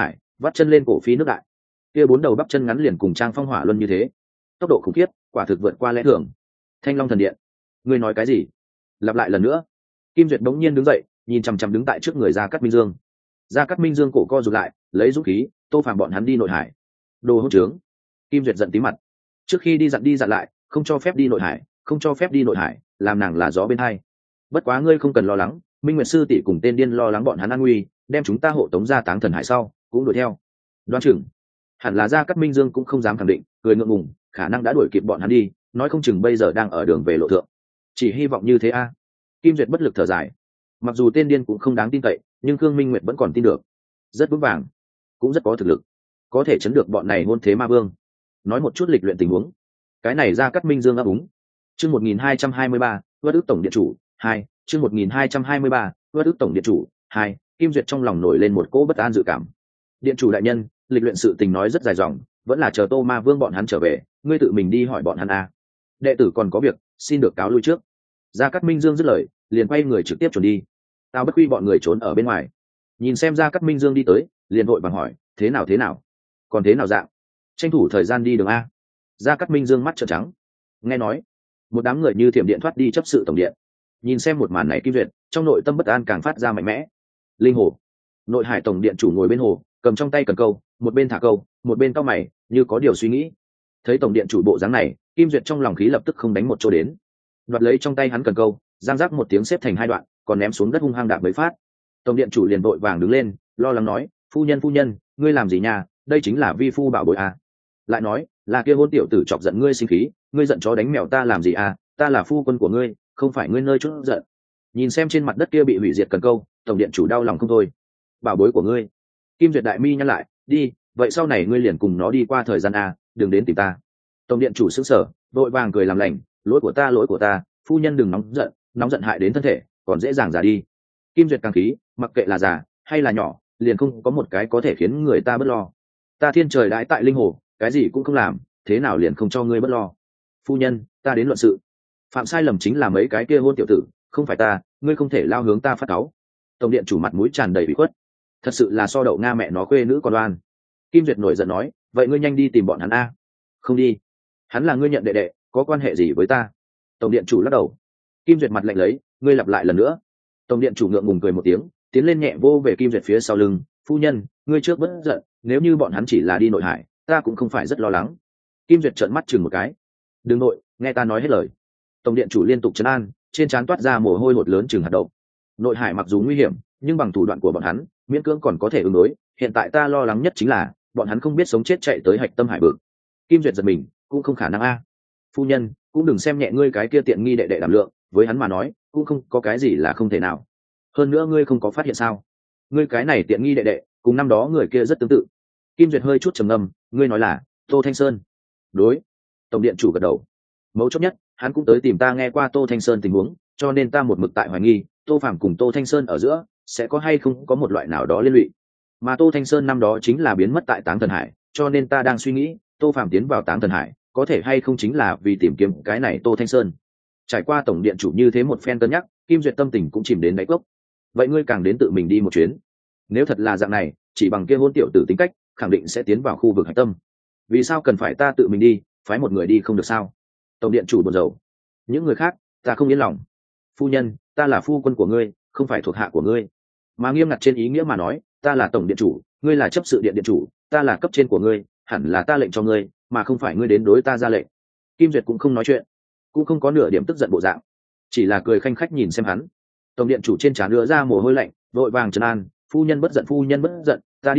vắt chân lên cổ phi nước đại. Kia 4 đầu bắp chân ngắn liền cùng trang phong hỏa luân như thế, tốc độ khủng khiếp, quả thực vượt qua lẽ thường. Thanh Long thần điện, ngươi nói cái gì? Lặp lại lần nữa. Kim Duyệt bỗng nhiên đứng dậy, nhìn chằm chằm đứng tại trước người Gia Cát Minh Dương. Gia Cát Minh Dương cổ co rụt lại, lấy dũng khí, Tô Phàm bọn hắn đi nội hải. Đồ hỗn trướng. Kim Duyệt giận tí mặt. Trước khi đi dặn lại, không cho phép đi nội hải, không cho phép đi nội hải, làm nàng là gió bên hai. Bất quá ngươi không cần lo lắng, Minh Nguyệt sư tỷ cùng tên điên lo lắng bọn hắn an nguy, đem chúng ta hộ tống ra Táng Thần Hải sau, cũng đuổi theo. Đoán chừng, hẳn là Gia Cát Minh Dương cũng không dám khẳng định, cười ngượng ngùng, khả năng đã đuổi kịp bọn hắn đi, nói không chừng bây giờ đang ở đường về lộ thượng. Chỉ hy vọng như thế a. Kim Duyệt bất lực thở dài. Mặc dù tên điên cũng không đáng tin cậy, nhưng Khương Minh Nguyệt vẫn còn tin được. Rất vững vàng, cũng rất có thực lực, có thể chấn được bọn này ngôn thế ma vương. Nói một chút lịch luyện tình huống. Cái này Gia Cát Minh Dương ấp úng. Chương 1223, Vất ức tổng điện chủ 2, chương 1223, Vất ức tổng điện chủ 2, Kim Duyệt trong lòng nổi lên một cỗ bất an dự cảm. Điện chủ đại nhân, lịch luyện sự tình nói rất dài dòng, vẫn là chờ Tô Ma Vương bọn hắn trở về, ngươi tự mình đi hỏi bọn hắn a. Đệ tử còn có việc, xin được cáo lui trước. Gia Cát Minh Dương dứt lời, liền quay người trực tiếp chuẩn đi. Tao bất quy bọn người trốn ở bên ngoài, nhìn xem Gia Cát Minh Dương đi tới, liền vội vàng hỏi, thế nào, còn thế nào dạng, tranh thủ thời gian đi đường a. Gia Cát Minh Dương mắt trợn trắng, nghe nói một đám người như thiểm điện thoát đi chấp sự tổng điện. Nhìn xem một màn này, Kim Duyệt trong nội tâm bất an càng phát ra mạnh mẽ. Linh hồ, nội hải tổng điện chủ ngồi bên hồ, cầm trong tay cần câu, một bên thả câu, một bên cau mày, như có điều suy nghĩ. Thấy tổng điện chủ bộ dáng này, Kim Duyệt trong lòng khí lập tức không đánh một chỗ đến, đoạt lấy trong tay hắn cần câu, giang giác một tiếng xếp thành 2 đoạn, còn ném xuống đất hung hăng đạp mấy phát. Tổng điện chủ liền vội vàng đứng lên, lo lắng nói, phu nhân, ngươi làm gì nha, đây chính là vi phu bảo bối à. Lại nói, là kia hôn tiểu tử chọc giận ngươi sinh khí, ngươi giận chó đánh mèo ta làm gì à, ta là phu quân của ngươi, không phải ngươi nơi chút giận. Nhìn xem trên mặt đất kia bị hủy diệt cần câu, tổng điện chủ đau lòng không thôi. Bảo bối của ngươi. Kim Duyệt đại mi nhăn lại, đi, vậy sau này ngươi liền cùng nó đi qua thời gian a, đừng đến tìm ta. Tổng điện chủ sững sờ, vội vàng cười làm lành, lỗi của ta, phu nhân đừng nóng giận hại đến thân thể, còn dễ dàng già đi. Kim Duyệt càng khí, mặc kệ là già hay là nhỏ, liền không có một cái có thể khiến người ta bớt lo. Ta thiên trời đãi tại linh hồ, cái gì cũng không làm, thế nào liền không cho ngươi bớt lo. Phu nhân, ta đến luận sự. Phạm sai lầm chính là mấy cái kia hôn tiểu tử, không phải ta, ngươi không thể lao hướng ta phát cáu. Tổng điện chủ mặt mũi tràn đầy bị khuất, thật sự là so đậu nga mẹ nó khuê nữ còn đoan. Kim Duyệt nổi giận nói, vậy ngươi nhanh đi tìm bọn hắn a. Không đi, hắn là ngươi nhận đệ đệ, có quan hệ gì với ta? Tổng điện chủ lắc đầu. Kim Duyệt mặt lạnh lấy, ngươi lặp lại lần nữa. Tổng điện chủ ngượng ngùng cười một tiếng, tiến lên nhẹ vô về Kim Duyệt phía sau lưng, phu nhân, ngươi trước bất giận, nếu như bọn hắn chỉ là đi nội hải, ta cũng không phải rất lo lắng. Kim Duyệt trợn mắt chừng một cái, đừng nội, nghe ta nói hết lời. Tổng điện chủ liên tục trấn an, trên trán toát ra mồ hôi hột lớn chừng hạt đậu. Nội hải mặc dù nguy hiểm, nhưng bằng thủ đoạn của bọn hắn, miễn cưỡng còn có thể ứng đối. Hiện tại ta lo lắng nhất chính là bọn hắn không biết sống chết chạy tới hạch tâm hải vực. Kim Duyệt giật mình, cũng không khả năng a. Phu nhân, cũng đừng xem nhẹ ngươi cái kia tiện nghi đệ đệ đảm lượng, với hắn mà nói cũng không có cái gì là không thể nào. Hơn nữa ngươi không có phát hiện sao, ngươi cái này tiện nghi đệ đệ cùng năm đó người kia rất tương tự. Kim Duyệt hơi chút trầm ngâm, ngươi nói là Tô Thanh Sơn? Đối. Tổng điện chủ gật đầu. Mấu chốt nhất, hắn cũng tới tìm ta nghe qua Tô Thanh Sơn tình huống, cho nên ta một mực tại hoài nghi Tô Phàm cùng Tô Thanh Sơn ở giữa sẽ có hay không có một loại nào đó liên lụy. Mà Tô Thanh Sơn năm đó chính là biến mất tại Táng Thần Hải, cho nên ta đang suy nghĩ Tô Phàm tiến vào Táng Thần Hải có thể hay không chính là vì tìm kiếm cái này Tô Thanh Sơn. Trải qua tổng điện chủ như thế một phen cân nhắc, Kim Duyệt tâm tình cũng chìm đến đáy cốc. Vậy ngươi càng đến tự mình đi một chuyến. Nếu thật là dạng này, chỉ bằng kia hôn tiểu tử tính cách, khẳng định sẽ tiến vào khu vực hạch tâm. Vì sao cần phải ta tự mình đi, phái một người đi không được sao? Tổng điện chủ buồn rầu. Những người khác, ta không yên lòng. Phu nhân, ta là phu quân của ngươi, không phải thuộc hạ của ngươi. Mà nghiêm ngặt trên ý nghĩa mà nói, ta là tổng điện chủ, ngươi là chấp sự điện điện chủ, ta là cấp trên của ngươi, hẳn là ta lệnh cho ngươi, mà không phải ngươi đến đối ta ra lệnh. Kim Duyệt cũng không nói chuyện, cũng không có nửa điểm tức giận bộ dạng, chỉ là cười khanh khách nhìn xem hắn. Tổng điện chủ trên trán đưa ra mồ hôi lạnh, vội vàng trấn an, phu nhân bất giận,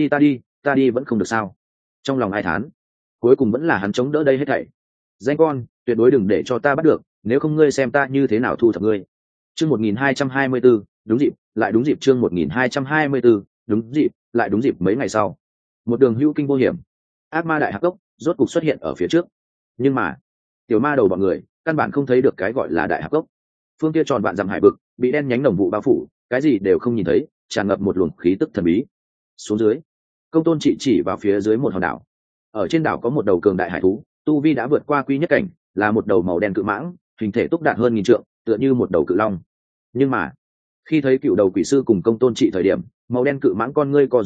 ta đi vẫn không được sao? Trong lòng ai thán, cuối cùng vẫn là hắn chống đỡ đây hết thảy. Danh con, tuyệt đối đừng để cho ta bắt được, nếu không ngươi xem ta như thế nào thu thập ngươi. Chương 1224, đúng dịp, lại đúng dịp. Chương 1224, đúng dịp mấy ngày sau. Một đường hữu kinh vô hiểm, ác ma đại hạc cốc rốt cục xuất hiện ở phía trước. Nhưng mà, tiểu ma đầu bọn người căn bản không thấy được cái gọi là đại hạc cốc. Phương kia tròn vạn dặm hải vực bị đen nhánh đồng vụ bao phủ, cái gì đều không nhìn thấy, tràn ngập một luồng khí tức thần bí. Xuống dưới, Công Tôn chỉ vào phía dưới một hòn đảo. Ở trên đảo có một đầu cường đại hải thú, tu vi đã vượt qua quy nhất cảnh, là một đầu màu đen cự mãng, hình thể túc đạt hơn 1000 trượng, tựa như một đầu cự long. Nhưng mà, khi thấy cựu đầu quỷ sư cùng Công Tôn trị thời điểm, màu đen cự mãng con ngươi co rụt lại,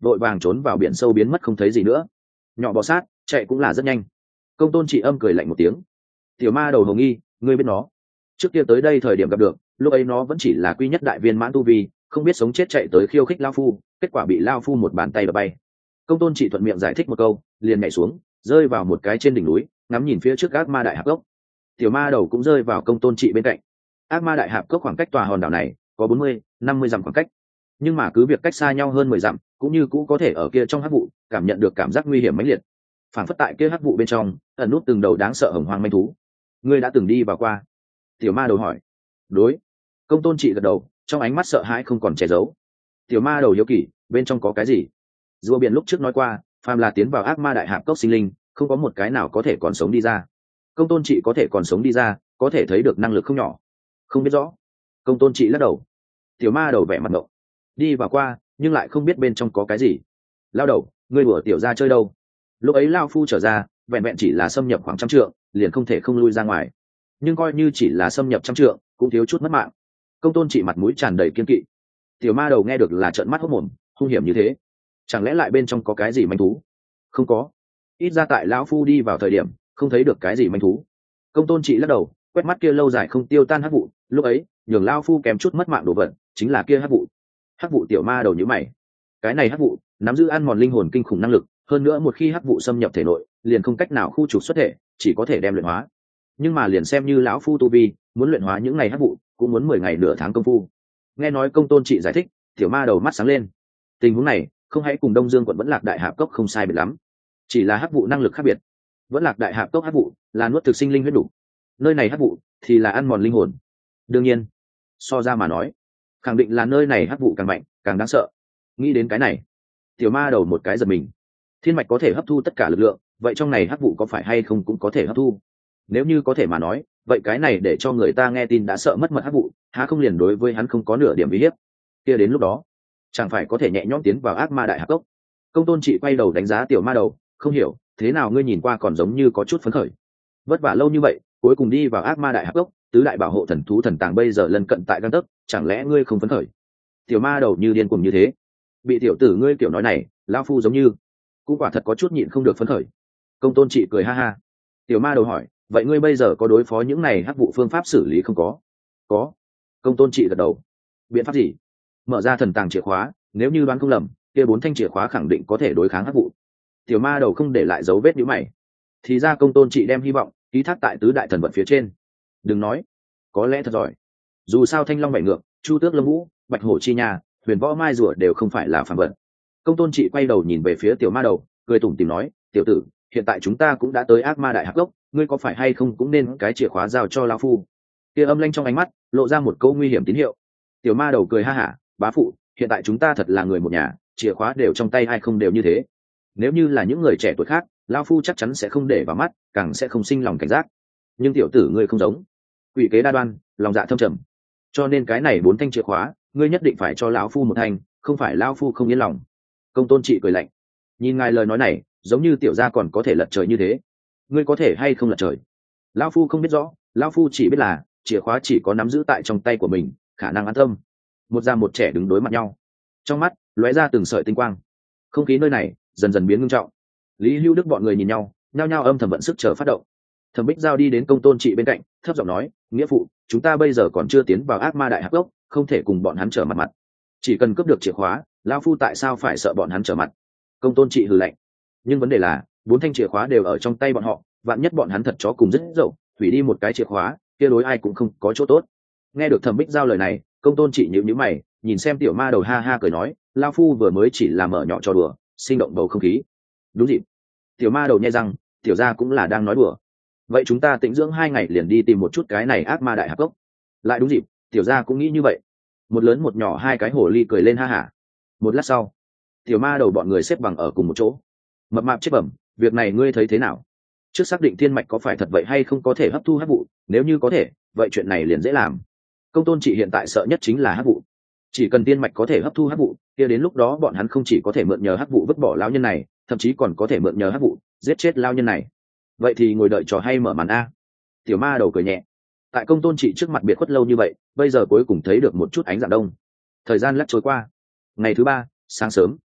vội vàng trốn vào biển sâu biến mất không thấy gì nữa. Nhỏ bò sát chạy cũng là rất nhanh. Công tôn trị âm cười lạnh một tiếng. Tiểu ma đầu hồng nghi, ngươi biết nó? Trước kia tới đây thời điểm gặp được, lúc ấy nó vẫn chỉ là quy nhất đại viên mãn tu vi, không biết sống chết chạy tới khiêu khích lao phu, kết quả bị lao phu một bàn tay đập bay. Công tôn trị thuận miệng giải thích một câu, liền nhảy xuống, rơi vào một cái trên đỉnh núi, ngắm nhìn phía trước ác ma đại hạp cốc. Tiểu ma đầu cũng rơi vào công tôn trị bên cạnh. Ác ma đại hạp cốc khoảng cách tòa hòn đảo này có 40-50 dặm khoảng cách, nhưng mà cứ việc cách xa nhau hơn 10 dặm, cũng như cũ có thể ở kia trong hắc vụ cảm nhận được cảm giác nguy hiểm mãnh liệt. Phản phất tại kia hắc vụ bên trong ẩn nút từng đầu đáng sợ hồng hoang manh thú. Ngươi đã từng đi vào qua? Tiểu ma đầu hỏi. Đối. Công tôn trị gật đầu, trong ánh mắt sợ hãi không còn che giấu. Tiểu ma đầu hiếu kỳ, bên trong có cái gì? Rùa biển lúc trước nói qua, phàm là tiến vào ác ma đại hạp cốc sinh linh, không có một cái nào có thể còn sống đi ra. Công tôn trị có thể còn sống đi ra, có thể thấy được năng lực không nhỏ. Không biết rõ. Công tôn trị lắc đầu. Tiểu ma đầu vẻ mặt ngộng. Đi vào qua, nhưng lại không biết bên trong có cái gì. Lao đầu, ngươi đùa tiểu ra chơi đâu? Lúc ấy lao phu trở ra, vẹn vẹn chỉ là xâm nhập khoảng 100 trượng, liền không thể không lui ra ngoài. Nhưng coi như chỉ là xâm nhập 100 trượng, cũng thiếu chút mất mạng. Công tôn trị mặt mũi tràn đầy kiên kỵ. Tiểu ma đầu nghe được là trợn mắt hốt mồm, hung hiểm như thế, chẳng lẽ lại bên trong có cái gì manh thú? Không có, ít ra tại lão phu đi vào thời điểm không thấy được cái gì manh thú. Công tôn trị lắc đầu, quét mắt kia lâu dài không tiêu tan hắc vụ, lúc ấy nhường lão phu kém chút mất mạng đồ vật chính là kia hắc vụ. Hắc vụ. Tiểu ma đầu nhíu mày. Cái này hắc vụ nắm giữ ăn mòn linh hồn kinh khủng năng lực, hơn nữa một khi hắc vụ xâm nhập thể nội liền không cách nào khu trục xuất thể, chỉ có thể đem luyện hóa. Nhưng mà liền xem như lão phu tu vi muốn luyện hóa những ngày hắc vụ cũng muốn 10 ngày nửa tháng công phu. Nghe nói công tôn trị giải thích, tiểu ma đầu mắt sáng lên. Tình huống này không hãy cùng Đông Dương quận Vẫn Lạc đại hạp cốc không sai biệt lắm, chỉ là hắc vụ năng lực khác biệt. Vẫn Lạc đại hạp cốc hắc vụ là nuốt thực sinh linh huyết đủ, nơi này hắc vụ thì là ăn mòn linh hồn. Đương nhiên, so ra mà nói, khẳng định là nơi này hắc vụ càng mạnh càng đáng sợ. Nghĩ đến cái này, tiểu ma đầu một cái giật mình. Thiên mạch có thể hấp thu tất cả lực lượng, vậy trong này hắc vụ có phải hay không cũng có thể hấp thu? Nếu như có thể mà nói, vậy cái này để cho người ta nghe tin đã sợ mất mật hắc vụ, há không liền đối với hắn không có nửa điểm uy hiếp? Kia đến lúc đó chẳng phải có thể nhẹ nhõm tiến vào ác ma đại hạp cốc. Công tôn trị quay đầu đánh giá tiểu ma đầu, không hiểu thế nào ngươi nhìn qua còn giống như có chút phấn khởi. Vất vả lâu như vậy cuối cùng đi vào ác ma đại hạp cốc, tứ đại bảo hộ thần thú thần tàng bây giờ lân cận tại gang tấc, chẳng lẽ ngươi không phấn khởi? Tiểu ma đầu như điên cuồng như thế, bị tiểu tử ngươi kiểu nói này, lão phu giống như cũng quả thật có chút nhịn không được phấn khởi. Công tôn trị cười ha ha. Tiểu ma đầu hỏi, vậy ngươi bây giờ có đối phó những này hắc vụ phương pháp xử lý không có? Có. Công tôn trị gật đầu. Biện pháp gì? Mở ra thần tàng chìa khóa, nếu như đoán không lầm kia 4 thanh chìa khóa khẳng định có thể đối kháng hắc vụ. Tiểu ma đầu không để lại dấu vết nhíu mày. Thì ra công tôn trị đem hy vọng ký thác tại tứ đại thần vật phía trên. Đừng nói, có lẽ thật giỏi. Dù sao thanh long bảy ngược, chu tước lâm vũ, bạch hổ chi nha, huyền võ mai rùa đều không phải là phàm vật. Công tôn trị quay đầu nhìn về phía tiểu ma đầu, cười tủm tỉm nói, tiểu tử, hiện tại chúng ta cũng đã tới ác ma đại hạp cốc, ngươi có phải hay không cũng nên cái chìa khóa giao cho lão phu? Kia âm lanh trong ánh mắt lộ ra một câu nguy hiểm tín hiệu. Tiểu ma đầu cười ha hả, bá phụ, hiện tại chúng ta thật là người một nhà, chìa khóa đều trong tay, ai không đều như thế. Nếu như là những người trẻ tuổi khác, lão phu chắc chắn sẽ không để vào mắt, càng sẽ không sinh lòng cảnh giác. Nhưng tiểu tử ngươi không giống, quỷ kế đa đoan, lòng dạ thâm trầm, cho nên cái này 4 thanh chìa khóa ngươi nhất định phải cho lão phu một thanh, không phải lão phu không yên lòng. Công tôn trị cười lạnh, nhìn ngài lời nói này giống như tiểu gia còn có thể lật trời như thế, ngươi có thể hay không lật trời? Lão phu không biết rõ, lão phu chỉ biết là chìa khóa chỉ có nắm giữ tại trong tay của mình, khả năng an tâm. Một già một trẻ đứng đối mặt nhau, trong mắt lóe ra từng sợi tinh quang. Không khí nơi này dần dần biến ngưng trọng. Lý Hưu Đức bọn người nhìn nhau, nhao nhao âm thầm vận sức chờ phát động. Thẩm Bích Giao đi đến công tôn trị bên cạnh, thấp giọng nói, nghĩa phụ, chúng ta bây giờ còn chưa tiến vào ác ma đại hạp cốc, không thể cùng bọn hắn trở mặt. Chỉ cần cướp được chìa khóa, lão phu tại sao phải sợ bọn hắn trở mặt? Công tôn trị hừ lạnh. Nhưng vấn đề là 4 thanh chìa khóa đều ở trong tay bọn họ, vạn nhất bọn hắn thật chó cùng rất dậu, hủy đi một cái chìa khóa, kia đối ai cũng không có chỗ tốt. Nghe được Thẩm Bích Giao lời này, công tôn trị nhíu nhíu mày, nhìn xem tiểu ma đầu ha ha cười nói, lão phu vừa mới chỉ là mở nhỏ trò đùa, sinh động bầu không khí. Đúng dịp. Tiểu ma đầu nhếch răng, tiểu gia cũng là đang nói đùa. Vậy chúng ta tĩnh dưỡng 2 ngày liền đi tìm một chút cái này ác ma đại hạp cốc. Lại đúng dịp, tiểu gia cũng nghĩ như vậy. Một lớn một nhỏ 2 cái hồ ly cười lên ha hả. Một lát sau, tiểu ma đầu bọn người xếp bằng ở cùng một chỗ. Mập mạp chết bẩm, việc này ngươi thấy thế nào? Trước xác định thiên mạch có phải thật vậy hay không có thể hấp thu hắc vụ, nếu như có thể, vậy chuyện này liền dễ làm. Công tôn trị hiện tại sợ nhất chính là hắc vụ. Chỉ cần tiên mạch có thể hấp thu hắc vụ, kia đến lúc đó bọn hắn không chỉ có thể mượn nhờ hắc vụ vứt bỏ lão nhân này, thậm chí còn có thể mượn nhờ hắc vụ giết chết lão nhân này. Vậy thì ngồi đợi trò hay mở màn a. Tiểu ma đầu cười nhẹ. Tại công tôn trị trước mặt biệt khuất lâu như vậy, bây giờ cuối cùng thấy được một chút ánh dạng đông. Thời gian lắc trôi qua. Ngày thứ 3, sáng sớm,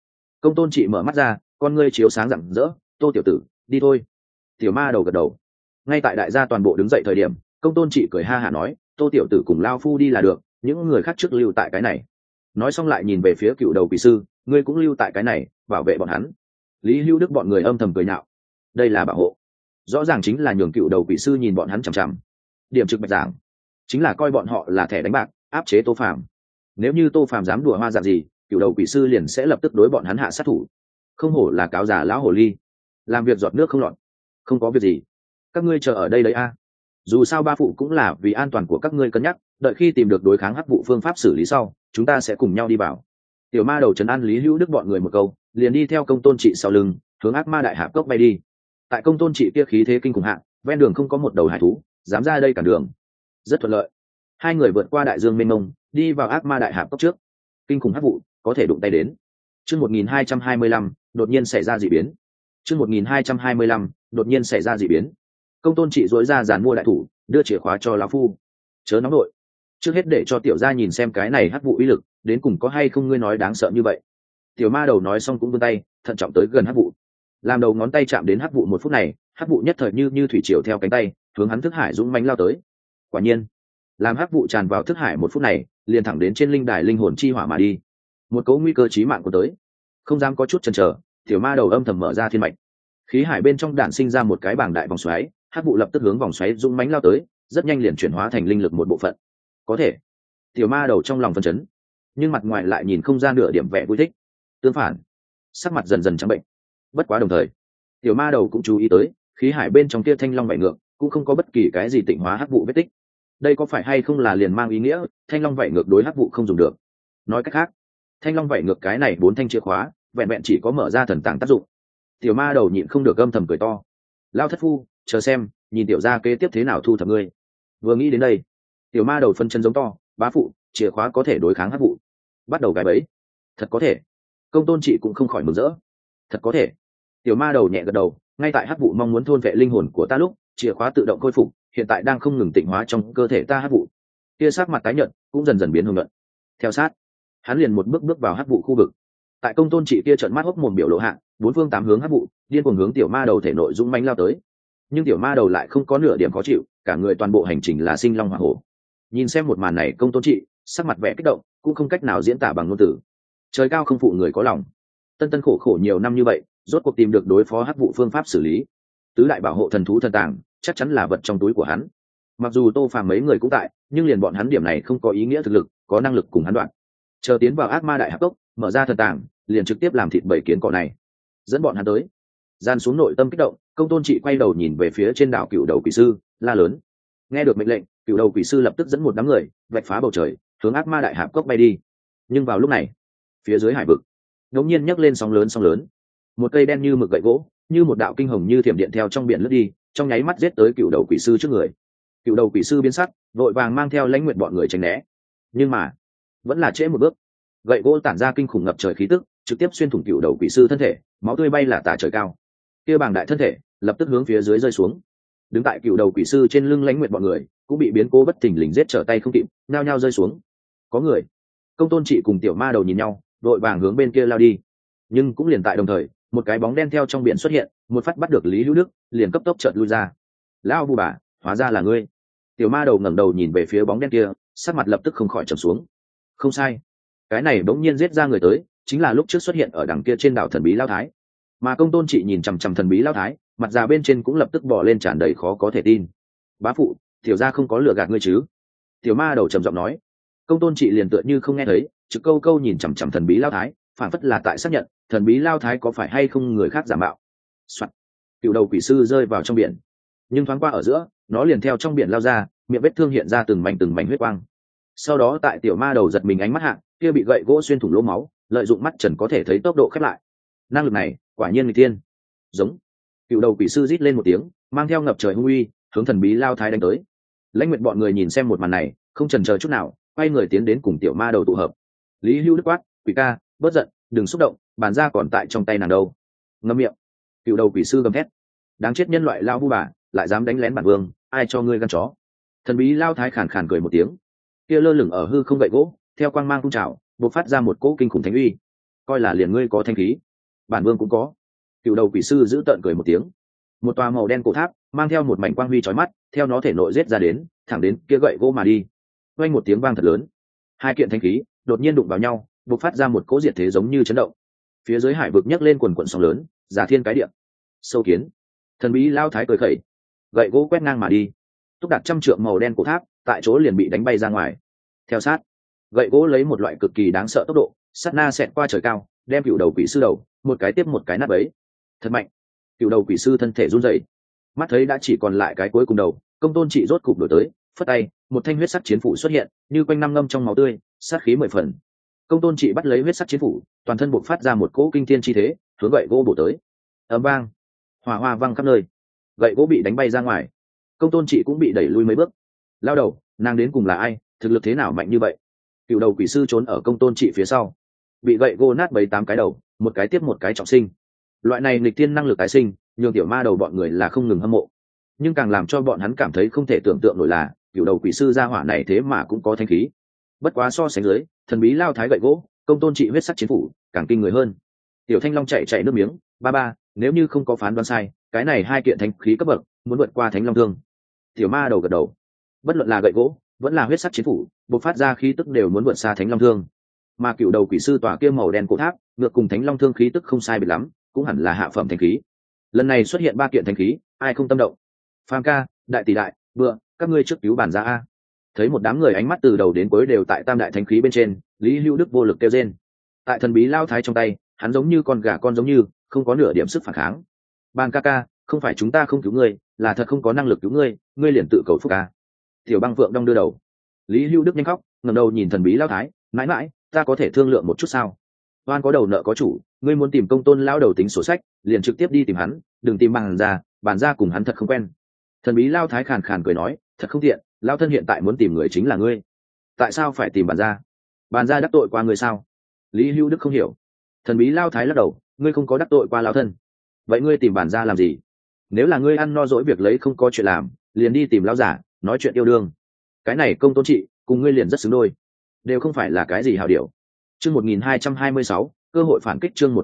Công tôn trị mở mắt ra, con ngươi chiếu sáng rạng rỡ. Tô tiểu tử, đi thôi. Tiểu ma đầu gật đầu. Ngay tại đại gia toàn bộ đứng dậy thời điểm, công tôn trị cười ha hả nói, Tô tiểu tử cùng lao phu đi là được, những người khác trước lưu tại cái này. Nói xong lại nhìn về phía cựu đầu quỷ sư, ngươi cũng lưu tại cái này bảo vệ bọn hắn. Lý Hữu Đức bọn người âm thầm cười nhạo, đây là bảo hộ, rõ ràng chính là nhường cựu đầu quỷ sư nhìn bọn hắn chằm chằm. Điểm trực bạch giảng chính là coi bọn họ là thẻ đánh bạc, áp chế Tô Phàm. Nếu như Tô Phàm dám đùa hoa dạng gì, cựu đầu quỷ sư liền sẽ lập tức đối bọn hắn hạ sát thủ. Không hổ là cáo già lão hồ ly, làm việc giọt nước không lọt. Không có việc gì, các ngươi chờ ở đây đấy a. Dù sao ba phụ cũng là vì an toàn của các ngươi cân nhắc, đợi khi tìm được đối kháng hắc vụ phương pháp xử lý sau, chúng ta sẽ cùng nhau đi vào. Tiểu ma đầu trấn an Lý Hữu Đức bọn người một câu, liền đi theo công tôn trị sau lưng, hướng ác ma đại hạp cốc bay đi. Tại công tôn trị kia khí thế kinh khủng hạ, ven đường không có một đầu hải thú dám ra đây cản đường, rất thuận lợi. Hai người vượt qua đại dương mênh mông, đi vào ác ma đại hạp cốc trước. Kinh khủng hắc vụ có thể đụng tay đến. Chương 1225, đột nhiên xảy ra dị biến. Chương 1225, đột nhiên xảy ra dị biến. Công tôn trị dối ra giàn mua đại thủ, đưa chìa khóa cho lão phu. Chớ nóng nội, trước hết để cho tiểu gia nhìn xem cái này hắc vụ uy lực đến cùng có hay không ngươi nói đáng sợ như vậy. Tiểu ma đầu nói xong cũng vươn tay thận trọng tới gần hắc vụ, làm đầu ngón tay chạm đến hắc vụ một phút này, hắc vụ nhất thời như thủy triều theo cánh tay hướng hắn thức hải dũng mãnh lao tới. Quả nhiên, làm hắc vụ tràn vào thức hải một phút này, liền thẳng đến trên linh đài linh hồn chi hỏa mà đi. Một cấu nguy cơ chí mạng của tới, không dám có chút chần chờ, tiểu ma đầu âm thầm mở ra thiên mạch, khí hải bên trong đạn sinh ra một cái bảng đại vòng xoáy, hắc vụ lập tức hướng vòng xoáy dũng mãnh lao tới, rất nhanh liền chuyển hóa thành linh lực một bộ phận. Có thể, tiểu ma đầu trong lòng phân chấn, nhưng mặt ngoài lại nhìn không ra nửa điểm vẻ vui thích. Tương phản, sắc mặt dần dần trắng bệnh. Bất quá đồng thời, tiểu ma đầu cũng chú ý tới khí hải bên trong kia thanh long vảy ngược cũng không có bất kỳ cái gì tịnh hóa hắc vụ vết tích. Đây có phải hay không là liền mang ý nghĩa thanh long vảy ngược đối hắc vụ không dùng được? Nói cách khác, thanh long vảy ngược cái này 4 thanh chìa khóa vẹn vẹn chỉ có mở ra thần tàng tác dụng. Tiểu ma đầu nhịn không được âm thầm cười to. Lao thất phu, chờ xem, nhìn tiểu gia kế tiếp thế nào thu thập ngươi. Vừa nghĩ đến đây, tiểu ma đầu phân chân giống to, bá phụ, chìa khóa có thể đối kháng hắc vụ. Bắt đầu gài bẫy. Thật có thể. Công tôn trị cũng không khỏi mừng rỡ. Thật có thể. Tiểu ma đầu nhẹ gật đầu, ngay tại hắc vụ mong muốn thôn vệ linh hồn của ta lúc, chìa khóa tự động khôi phục, hiện tại đang không ngừng tịnh hóa trong cơ thể ta hắc vụ. Kia sắc mặt tái nhợt cũng dần dần biến hưng luận. Theo sát, hắn liền một bước bước vào hắc vụ khu vực. Tại công tôn trị kia trợn mắt hốc mồm biểu lộ hạ, bốn phương tám hướng hắc vụ điên cuồng hướng tiểu ma đầu thể nội dũng mãnh lao tới. Nhưng tiểu ma đầu lại không có nửa điểm khó chịu, cả người toàn bộ hành trình là sinh long hỏa hổ. Nhìn xem một màn này, công tôn trị sắc mặt vẻ kích động, cũng không cách nào diễn tả bằng ngôn từ. Trời cao không phụ người có lòng, tân tân khổ khổ nhiều năm như vậy, rốt cuộc tìm được đối phó hắc vụ phương pháp xử lý. Tứ đại bảo hộ thần thú thần tàng chắc chắn là vật trong túi của hắn. Mặc dù Tô Phàm mấy người cũng tại, nhưng liền bọn hắn điểm này không có ý nghĩa thực lực, có năng lực cùng hắn đoạn. Chờ tiến vào ác ma đại hạp cốc, mở ra thần tàng, liền trực tiếp làm thịt bảy kiến cỏ này, dẫn bọn hắn tới. Gian xuống nội tâm kích động, công tôn trị quay đầu nhìn về phía trên đảo cựu đầu quỷ sư, la lớn. Nghe được mệnh lệnh, cựu đầu quỷ sư lập tức dẫn một đám người vạch phá bầu trời, hướng ác ma đại hạp cốc bay đi. Nhưng vào lúc này, phía dưới hải vực đột nhiên nhấc lên sóng lớn. Một cây đen như mực gậy gỗ, như một đạo kinh hồng như thiểm điện theo trong biển lướt đi, trong nháy mắt giết tới cựu đầu quỷ sư trước người. Cựu đầu quỷ sư biến sắc, vội vàng mang theo lãnh nguyện bọn người tránh né. Nhưng mà vẫn là trễ một bước, gậy gỗ tản ra kinh khủng ngập trời khí tức, trực tiếp xuyên thủng cựu đầu quỷ sư thân thể, máu tươi bay là tả trời cao. Kia bàng đại thân thể lập tức hướng phía dưới rơi xuống. Đứng tại cựu đầu quỷ sư trên lưng lãnh nguyện bọn người cũng bị biến cố bất thình lình giết trở tay không kịp, nhao nhao rơi xuống. Có người. Công tôn trị cùng tiểu ma đầu nhìn nhau, vội vàng hướng bên kia lao đi. Nhưng cũng liền tại đồng thời, một cái bóng đen theo trong biển xuất hiện, một phát bắt được Lý Hữu Đức, liền cấp tốc chợt lui ra. Lão vu bà, hóa ra là ngươi. Tiểu ma đầu ngẩng đầu nhìn về phía bóng đen kia, sắc mặt lập tức không khỏi trầm xuống. Không sai, cái này bỗng nhiên giết ra người tới, chính là lúc trước xuất hiện ở đằng kia trên đảo thần bí Lão Thái. Mà công tôn trị nhìn chằm chằm thần bí Lão Thái, mặt già bên trên cũng lập tức bò lên tràn đầy khó có thể tin. Bá phụ, tiểu gia không có lừa gạt ngươi chứ? Tiểu ma đầu trầm giọng nói. Công tôn trị liền tựa như không nghe thấy, trực câu câu nhìn chằm chằm thần bí Lão Thái, phản phất là tại xác nhận thần bí Lão Thái có phải hay không người khác giả mạo. Soạn. Cựu đầu quỷ sư rơi vào trong biển, nhưng thoáng qua ở giữa, nó liền theo trong biển lao ra, miệng vết thương hiện ra từng mảnh huyết quang. Sau đó tại tiểu ma đầu giật mình ánh mắt hạ, kia bị gậy gỗ xuyên thủng lỗ máu, lợi dụng mắt trần có thể thấy tốc độ khép lại. Năng lực này quả nhiên người tiên. Giống. Cựu đầu quỷ sư rít lên một tiếng, mang theo ngập trời hung uy, hướng thần bí Lão Thái đánh tới. Lãnh nguyện bọn người nhìn xem một màn này, không chần chờ chút nào, quay người tiến đến cùng tiểu ma đầu tụ hợp. Lý Hữu Đức quát, quỷ ca, bớt giận, đừng xúc động, bàn ra còn tại trong tay nàng đâu. Ngậm miệng. Cựu đầu quỷ sư gầm thét. Đáng chết nhân loại lao vu bà, lại dám đánh lén bản vương, ai cho ngươi gan chó. Thần bí Lão Thái khàn khàn cười một tiếng, kia lơ lửng ở hư không gậy gỗ theo quang mang phun trào, bộc phát ra một cỗ kinh khủng thánh uy. Coi là liền ngươi có thanh khí, bản vương cũng có. Cựu đầu quỷ sư giữ tợn cười một tiếng. Một tòa màu đen cổ tháp mang theo một mảnh quang huy chói mắt theo nó thể nội giết ra đến, thẳng đến kia gậy gỗ mà đi. Vang một tiếng vang thật lớn, hai kiện thanh khí đột nhiên đụng vào nhau, bộc phát ra một cỗ diệt thế giống như chấn động. Phía dưới hải vực nhấc lên quần quần sóng lớn, giả thiên cái địa. Sâu kiến. Thần bí lao thái cười khẩy, gậy gỗ quét ngang mà đi. Túc đặt trăm trượng màu đen cổ tháp tại chỗ liền bị đánh bay ra ngoài. Theo sát, gậy gỗ lấy một loại cực kỳ đáng sợ tốc độ sát na xẹt qua trời cao, đem cựu đầu quỷ sư đầu một cái tiếp một cái nát bấy. Thật mạnh. Cựu đầu quỷ sư thân thể run rẩy, mắt thấy đã chỉ còn lại cái cuối cùng đầu. Công tôn trị rốt cục đổi tới, phất tay, một thanh huyết sắc chiến phủ xuất hiện, như quanh năm ngâm trong máu tươi, sát khí 10 phần. Công tôn trị bắt lấy huyết sắc chiến phủ, toàn thân bộc phát ra một cỗ kinh thiên chi thế, hướng gậy gỗ bổ tới. Ầm vang, hỏa hoa văng khắp nơi, gậy gỗ bị đánh bay ra ngoài. Công tôn trị cũng bị đẩy lui mấy bước. Lao đầu, nàng đến cùng là ai, thực lực thế nào mạnh như vậy? Cựu đầu quỷ sư trốn ở công tôn trị phía sau, bị gậy gỗ nát 7-8 cái đầu, một cái tiếp một cái trọng sinh. Loại này nghịch thiên năng lực tái sinh, nhường tiểu ma đầu bọn người là không ngừng hâm mộ, nhưng càng làm cho bọn hắn cảm thấy không thể tưởng tượng nổi là cựu đầu quỷ sư gia hỏa này thế mà cũng có thanh khí. Bất quá so sánh dưới, thần bí lao thái gậy gỗ, công tôn trị huyết sắc chiến phủ càng kinh người hơn. Tiểu thanh long chạy nước miếng, ba nếu như không có phán đoán sai, cái này hai kiện thanh khí cấp bậc muốn vượt qua thánh long thương. Tiểu ma đầu gật đầu, bất luận là gậy gỗ vẫn là huyết sắc chiến phủ bộc phát ra khí tức đều muốn vượt xa thánh long thương. Mà cựu đầu quỷ sư tòa kia màu đen cổ tháp ngược cùng thánh long thương khí tức không sai biệt lắm, cũng hẳn là hạ phẩm thanh khí. Lần này xuất hiện ba kiện thanh khí, ai không tâm động? Phàm ca, đại tỷ đại, vượng, các ngươi trước cứu bản ra a. Thấy một đám người ánh mắt từ đầu đến cuối đều tại tam đại thánh khí bên trên, Lý Hữu Đức vô lực kêu rên. Tại thần bí lao thái trong tay, hắn giống như con gà con giống như không có nửa điểm sức phản kháng. Bàn ca ca, không phải chúng ta không cứu ngươi, là thật không có năng lực cứu ngươi, ngươi liền tự cầu phúc ca. Tiểu băng phượng đong đưa đầu. Lý Hữu Đức nhanh khóc, ngẩng đầu nhìn thần bí lao thái, mãi mãi, ta có thể thương lượng một chút sao? Oan có đầu nợ có chủ, ngươi muốn tìm công tôn lao đầu tính sổ sách, liền trực tiếp đi tìm hắn, đừng tìm bàn ra cùng hắn thật không quen. Thần bí lao thái khàn khàn cười nói, thật không tiện, lao thân hiện tại muốn tìm người chính là ngươi. Tại sao phải tìm bàn ra đắc tội qua ngươi sao? Lý Hữu Đức không hiểu. Thần bí lao thái lắc đầu, ngươi không có đắc tội qua lao thân, vậy ngươi tìm bàn ra làm gì? Nếu là ngươi ăn no dỗi việc lấy không có chuyện làm, liền đi tìm lao giả nói chuyện yêu đương. Cái này công tôn trị cùng ngươi liền rất xứng đôi, đều không phải là cái gì hảo điều. Chương 1226, cơ hội phản kích. Chương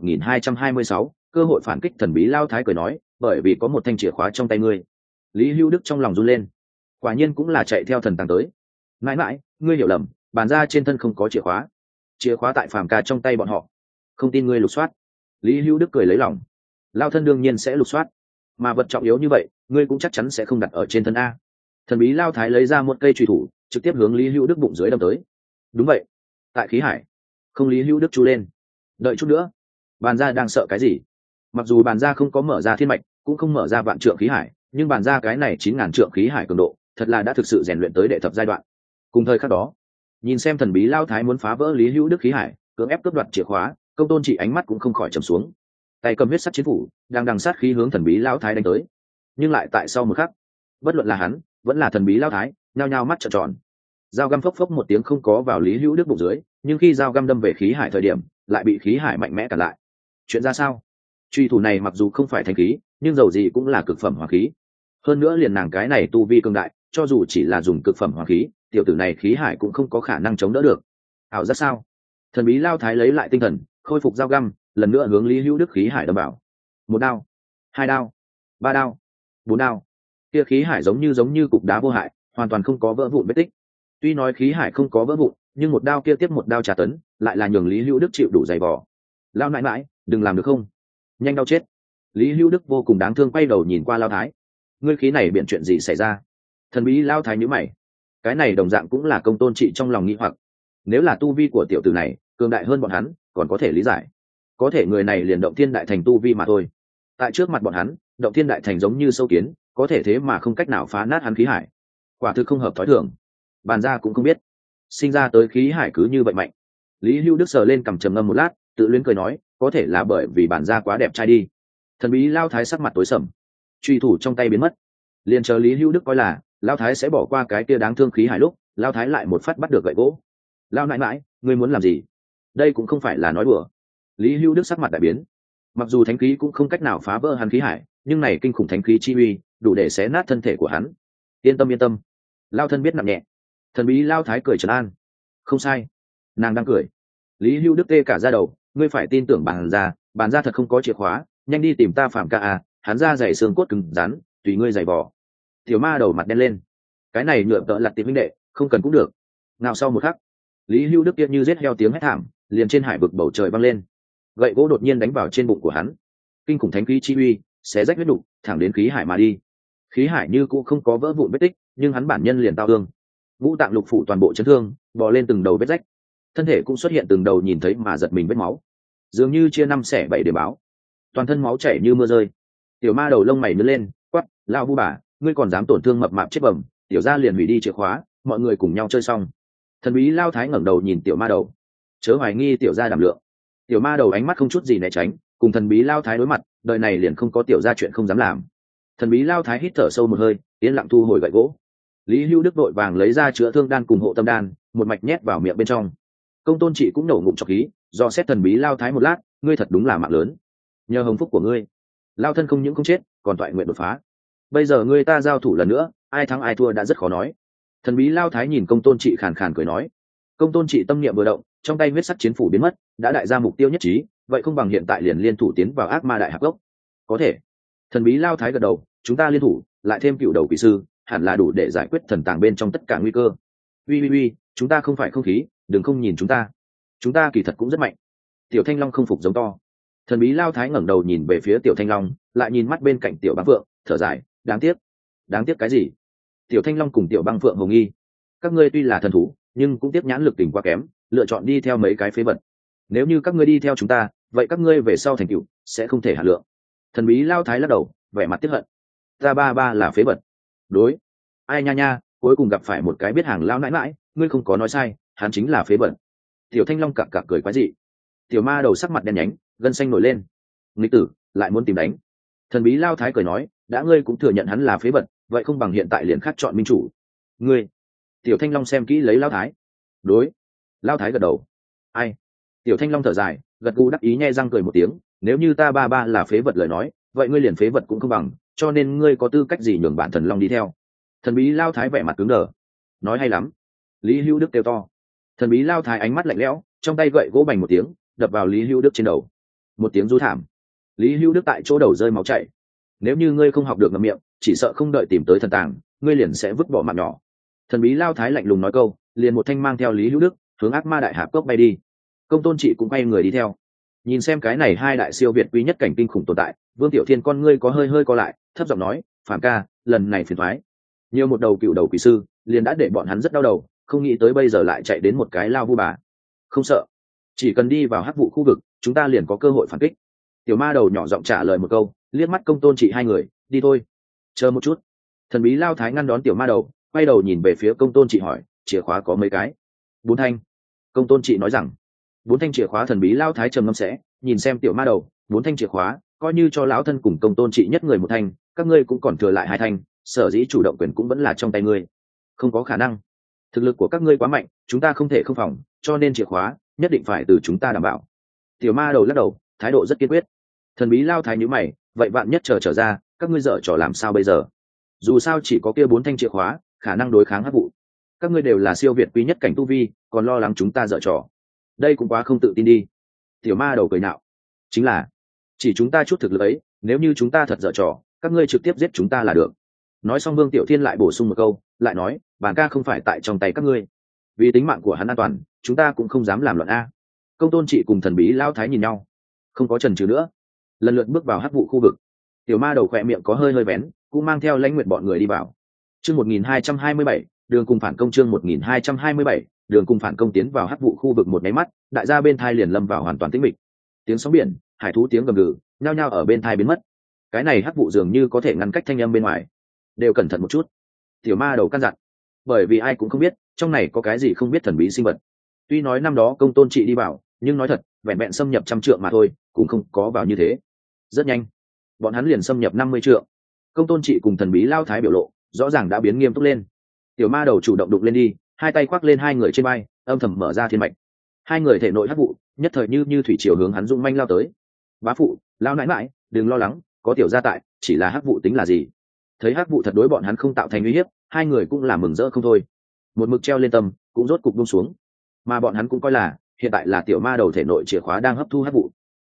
1226, cơ hội phản kích. Thần bí lao thái cười nói, bởi vì có một thanh chìa khóa trong tay ngươi. Lý Hữu Đức trong lòng run lên, quả nhiên cũng là chạy theo thần tăng tới. Mãi mãi, ngươi hiểu lầm, bàn ra trên thân không có chìa khóa tại Phàm ca trong tay bọn họ. Không tin ngươi lục soát. Lý Hữu Đức cười lấy lòng, lao thân đương nhiên sẽ lục soát, mà vật trọng yếu như vậy ngươi cũng chắc chắn sẽ không đặt ở trên thân a. Thần bí lao thái lấy ra một cây chùy thủ, trực tiếp hướng Lý Hữu Đức bụng dưới đâm tới. Đúng vậy, tại khí hải. Không. Lý Hữu Đức chú lên, đợi chút nữa. Bàn gia đang sợ cái gì? Mặc dù bàn gia không có mở ra thiên mạch, cũng không mở ra vạn trượng khí hải, nhưng bàn gia cái này 9.000 trượng khí hải cường độ thật là đã thực sự rèn luyện tới đệ thập giai đoạn. Cùng thời khắc đó, nhìn xem thần bí lao thái muốn phá vỡ Lý Hữu Đức khí hải, cưỡng ép cướp đoạt chìa khóa, công tôn chỉ ánh mắt cũng không khỏi trầm xuống, tay cầm huyết sắc chiến phủ đang đằng sát khí hướng thần bí lao thái đánh tới. Nhưng lại tại sau một khắc, bất luận là hắn vẫn là thần bí lao thái nhao nhao mắt trợn tròn. Dao găm phốc phốc một tiếng không có vào Lý Hữu Đức bụng dưới, nhưng khi dao găm đâm về khí hải thời điểm lại bị khí hải mạnh mẽ cản lại. Chuyện ra sao? Truy thủ này mặc dù không phải thanh khí, nhưng dầu gì cũng là cực phẩm hỏa khí. Hơn nữa liền nàng cái này tu vi cường đại, cho dù chỉ là dùng cực phẩm hỏa khí, tiểu tử này khí hải cũng không có khả năng chống đỡ được. Ảo giác sao? Thần bí lao thái lấy lại tinh thần, khôi phục dao găm, lần nữa hướng Lý Hữu Đức khí hải đâm vào. Một đao, hai đao, ba đao, bốn đao. Kia khí hải giống như cục đá vô hại, hoàn toàn không có vỡ vụn vết tích. Tuy nói khí hải không có vỡ vụn, nhưng một đao kia tiếp một đao trả tấn, lại là nhường Lý Hữu Đức chịu đủ dày vò. Lao nãi mãi, đừng làm được không? Nhanh đau chết. Lý Hữu Đức vô cùng đáng thương quay đầu nhìn qua lao thái. Ngươi khí này biện chuyện gì xảy ra? Thần bí lao thái nhíu mày. Cái này đồng dạng cũng là công tôn trị trong lòng nghi hoặc. Nếu là tu vi của tiểu tử này cường đại hơn bọn hắn, còn có thể lý giải. Có thể người này liền động thiên đại thành tu vi mà thôi. Tại trước mặt bọn hắn, động thiên đại thành giống như sâu kiến, có thể thế mà không cách nào phá nát hắn khí hải. Quả thực không hợp thói thường. Bàn ra cũng không biết, sinh ra tới khí hải cứ như vậy mạnh. Lý Hữu Đức sờ lên cằm trầm ngâm một lát, tự luyến cười nói, có thể là bởi vì bản gia quá đẹp trai đi. Thần bí lao thái sắc mặt tối sầm, truy thủ trong tay biến mất. Liền chờ Lý Hữu Đức coi là lao thái sẽ bỏ qua cái kia đáng thương khí hải lúc, lao thái lại một phát bắt được gậy gỗ. Lao nãi mãi, ngươi muốn làm gì? Đây cũng không phải là nói đùa. Lý Hữu Đức sắc mặt đại biến. Mặc dù thánh khí cũng không cách nào phá vỡ hắn khí hải, nhưng này kinh khủng thánh khí chi uy đủ để xé nát thân thể của hắn. Yên tâm, lao thân biết nặng nhẹ. Thần bí lao thái cười trấn an. Không sai, nàng đang cười. Lý Hữu Đức tê cả ra đầu, ngươi phải tin tưởng bàn gia, Bán ra thật không có chìa khóa, nhanh đi tìm ta Phạm ca à, hắn ra giày xương cốt cứng rắn, tùy ngươi giày vò. Tiểu ma đầu mặt đen lên. Cái này nhựa tợ lặt tìm huynh đệ, không cần cũng được. Nào sau một khắc, Lý Hưu Đức kia như giết heo tiếng hét thảm, liền trên hải vực bầu trời vang lên. Gậy gỗ đột nhiên đánh vào trên bụng của hắn. Kinh khủng thánh khí chi uy, xé rách huyết đục, thẳng đến khí hải mà đi. Khí hải như cũng không có vỡ vụn vết tích, nhưng hắn bản nhân liền tao thương. Ngũ tạng lục phủ toàn bộ chấn thương, bò lên từng đầu vết rách. Thân thể cũng xuất hiện từng đầu nhìn thấy mà giật mình vết máu. Dường như chia 5/7 để báo. Toàn thân máu chảy như mưa rơi. Tiểu ma đầu lông mày nhướng lên, quát, lao vu bà, ngươi còn dám tổn thương mập mạp chết bẩm, tiểu gia liền hủy đi chìa khóa, mọi người cùng nhau chơi xong. Thần bí lao thái ngẩng đầu nhìn tiểu ma đầu, chớ hoài nghi tiểu gia đảm lượng. Tiểu ma đầu ánh mắt không chút gì né tránh, cùng thần bí lao thái đối mặt, đời này liền không có tiểu gia chuyện không dám làm. Thần bí lao thái hít thở sâu một hơi, yên lặng thu hồi gậy gỗ. Lý Hưu Đức vội vàng lấy ra chữa thương đan cùng hộ tâm đan, một mạch nhét vào miệng bên trong. Công tôn trị cũng nổ ngụm trọc khí, do xét thần bí lao thái một lát, ngươi thật đúng là mạng lớn. Nhờ hồng phúc của ngươi, lao thân không những không chết, còn toại nguyện đột phá. Bây giờ ngươi ta giao thủ lần nữa, ai thắng ai thua đã rất khó nói. Thần bí lao thái nhìn công tôn trị khàn khàn cười nói. Công tôn trị tâm niệm vừa động, trong tay huyết sắc chiến phủ biến mất, đã đại ra mục tiêu nhất trí, vậy không bằng hiện tại liền liên thủ tiến vào ác ma đại hạp gốc. Có thể. Thần bí lao thái gật đầu, chúng ta liên thủ, lại thêm cựu đầu quỷ sư, hẳn là đủ để giải quyết thần tàng bên trong tất cả nguy cơ. Uy, chúng ta không phải không khí, đừng không nhìn chúng ta kỳ thật cũng rất mạnh. Tiểu Thanh Long không phục giống to. Thần bí lao thái ngẩng đầu nhìn về phía Tiểu Thanh Long, lại nhìn mắt bên cạnh Tiểu Băng Phượng, thở dài, đáng tiếc cái gì? Tiểu Thanh Long cùng Tiểu Băng Phượng hồng nghi, các ngươi tuy là thần thú, nhưng cũng tiếp nhãn lực tình quá kém, lựa chọn đi theo mấy cái phế vật. Nếu như các ngươi đi theo chúng ta, vậy các ngươi về sau thành tựu sẽ không thể hạ lượng. Thần bí lao thái lắc đầu, vẻ mặt tiếc hận. Ta ba là phế vật. Đối. Ai nha, cuối cùng gặp phải một cái biết hàng lao nãi nãi, ngươi không có nói sai, hắn chính là phế vật. Tiểu Thanh Long cặc cười quái dị. Tiểu ma đầu sắc mặt đen nhánh, gân xanh nổi lên. Nghịch tử, lại muốn tìm đánh. Thần bí lao thái cười nói, đã ngươi cũng thừa nhận hắn là phế vật, vậy không bằng hiện tại liền khắc chọn minh chủ. Ngươi. Tiểu Thanh Long xem kỹ lấy lao thái. Đối. Lao thái gật đầu. Ai? Tiểu Thanh Long thở dài, gật gù đắc ý nhe răng cười một tiếng, nếu như ta ba là phế vật lời nói, vậy ngươi liền phế vật cũng không bằng, cho nên ngươi có tư cách gì nhường bản thần long đi theo? Thần bí lao thái vẻ mặt cứng đờ. Nói hay lắm. Lý Hữu Đức kêu to. Thần bí lao thái ánh mắt lạnh lẽo, trong tay gậy gỗ bành một tiếng, đập vào Lý Hữu Đức trên đầu. Một tiếng rú thảm. Lý Hữu Đức tại chỗ đầu rơi máu chảy. Nếu như ngươi không học được ngậm miệng, chỉ sợ không đợi tìm tới thần tàng, ngươi liền sẽ vứt bỏ mạng nhỏ. Thần bí lao thái lạnh lùng nói câu, liền một thanh mang theo Lý Hữu Đức hướng ác ma đại hạp cốc bay đi. Công tôn trị cũng quay người đi theo. Nhìn xem cái này hai đại siêu việt quý nhất cảnh kinh khủng tồn tại, Vương Tiểu Thiên con ngươi có hơi co lại, thấp giọng nói, Phạm ca, lần này phiền thoái. Nhiều một đầu cựu đầu quỷ sư, liền đã để bọn hắn rất đau đầu, không nghĩ tới bây giờ lại chạy đến một cái lao vu bà. Không sợ, chỉ cần đi vào hắc vụ khu vực, chúng ta liền có cơ hội phản kích. Tiểu ma đầu nhỏ giọng trả lời một câu, liếc mắt công tôn trị hai người, đi thôi. Chờ một chút. Thần bí lao thái ngăn đón tiểu ma đầu, quay đầu nhìn về phía công tôn trị hỏi, chìa khóa có mấy cái? 4 thanh. Công tôn trị nói rằng, 4 thanh chìa khóa. Thần bí lao thái trầm ngâm sẽ nhìn xem tiểu ma đầu, 4 thanh chìa khóa, coi như cho lão thân cùng công tôn trị nhất người một thanh, các ngươi cũng còn thừa lại 2 thanh, sở dĩ chủ động quyền cũng vẫn là trong tay ngươi. Không có khả năng, thực lực của các ngươi quá mạnh, chúng ta không thể không phòng, cho nên chìa khóa nhất định phải từ chúng ta đảm bảo. Tiểu ma đầu lắc đầu, thái độ rất kiên quyết. Thần bí lao thái nhíu mày, vậy vạn nhất trở ra, các ngươi dở trò làm sao bây giờ? Dù sao chỉ có kia 4 thanh chìa khóa, khả năng đối kháng hắc vụ. Các ngươi đều là siêu việt quý nhất cảnh tu vi, còn lo lắng chúng ta dở trò, đây cũng quá không tự tin đi. Tiểu ma đầu cười nạo, chính là chỉ chúng ta chút thực lực ấy, nếu như chúng ta thật dở trò, các ngươi trực tiếp giết chúng ta là được. Nói xong Vương Tiểu Thiên lại bổ sung một câu, lại nói, bản ca không phải tại trong tay các ngươi, vì tính mạng của hắn an toàn, chúng ta cũng không dám làm loạn a. Công tôn trị cùng thần bí lao thái nhìn nhau, không có chần chừ nữa, lần lượt bước vào hắc vụ khu vực. Tiểu ma đầu khỏe miệng có hơi vén, cũng mang theo lãnh nguyện bọn người đi vào. Chương 1227, đường cùng phản công. Chương 1227, đường cùng phản công. Tiến vào hắc vụ khu vực một máy mắt, đại gia bên thai liền lâm vào hoàn toàn tĩnh mịch. Tiếng sóng biển, hải thú tiếng gầm gừ, nhao nhao ở bên thai biến mất. Cái này hắc vụ dường như có thể ngăn cách thanh âm bên ngoài. Đều cẩn thận một chút. Tiểu ma đầu căn dặn, bởi vì ai cũng không biết trong này có cái gì không biết thần bí sinh vật. Tuy nói năm đó công tôn trị đi vào, nhưng nói thật, vẹn vẹn xâm nhập 100 trượng mà thôi, cũng không có vào như thế. Rất nhanh, bọn hắn liền xâm nhập 50 trượng. Công tôn trị cùng thần bí lao thái biểu lộ rõ ràng đã biến nghiêm túc lên. Tiểu ma đầu chủ động đụng lên đi, hai tay khoác lên hai người trên vai, âm thầm mở ra thiên mạch. Hai người thể nội hắc vụ nhất thời như thủy triều hướng hắn dũng manh lao tới. Bá phụ, lao nãi mãi, đừng lo lắng, có tiểu gia tại, chỉ là hắc vụ tính là gì? Thấy hắc vụ thật đối bọn hắn không tạo thành uy hiếp, hai người cũng là mừng rỡ không thôi. Một mực treo lên tâm cũng rốt cục buông xuống, mà bọn hắn cũng coi là hiện tại là tiểu ma đầu thể nội chìa khóa đang hấp thu hắc vụ.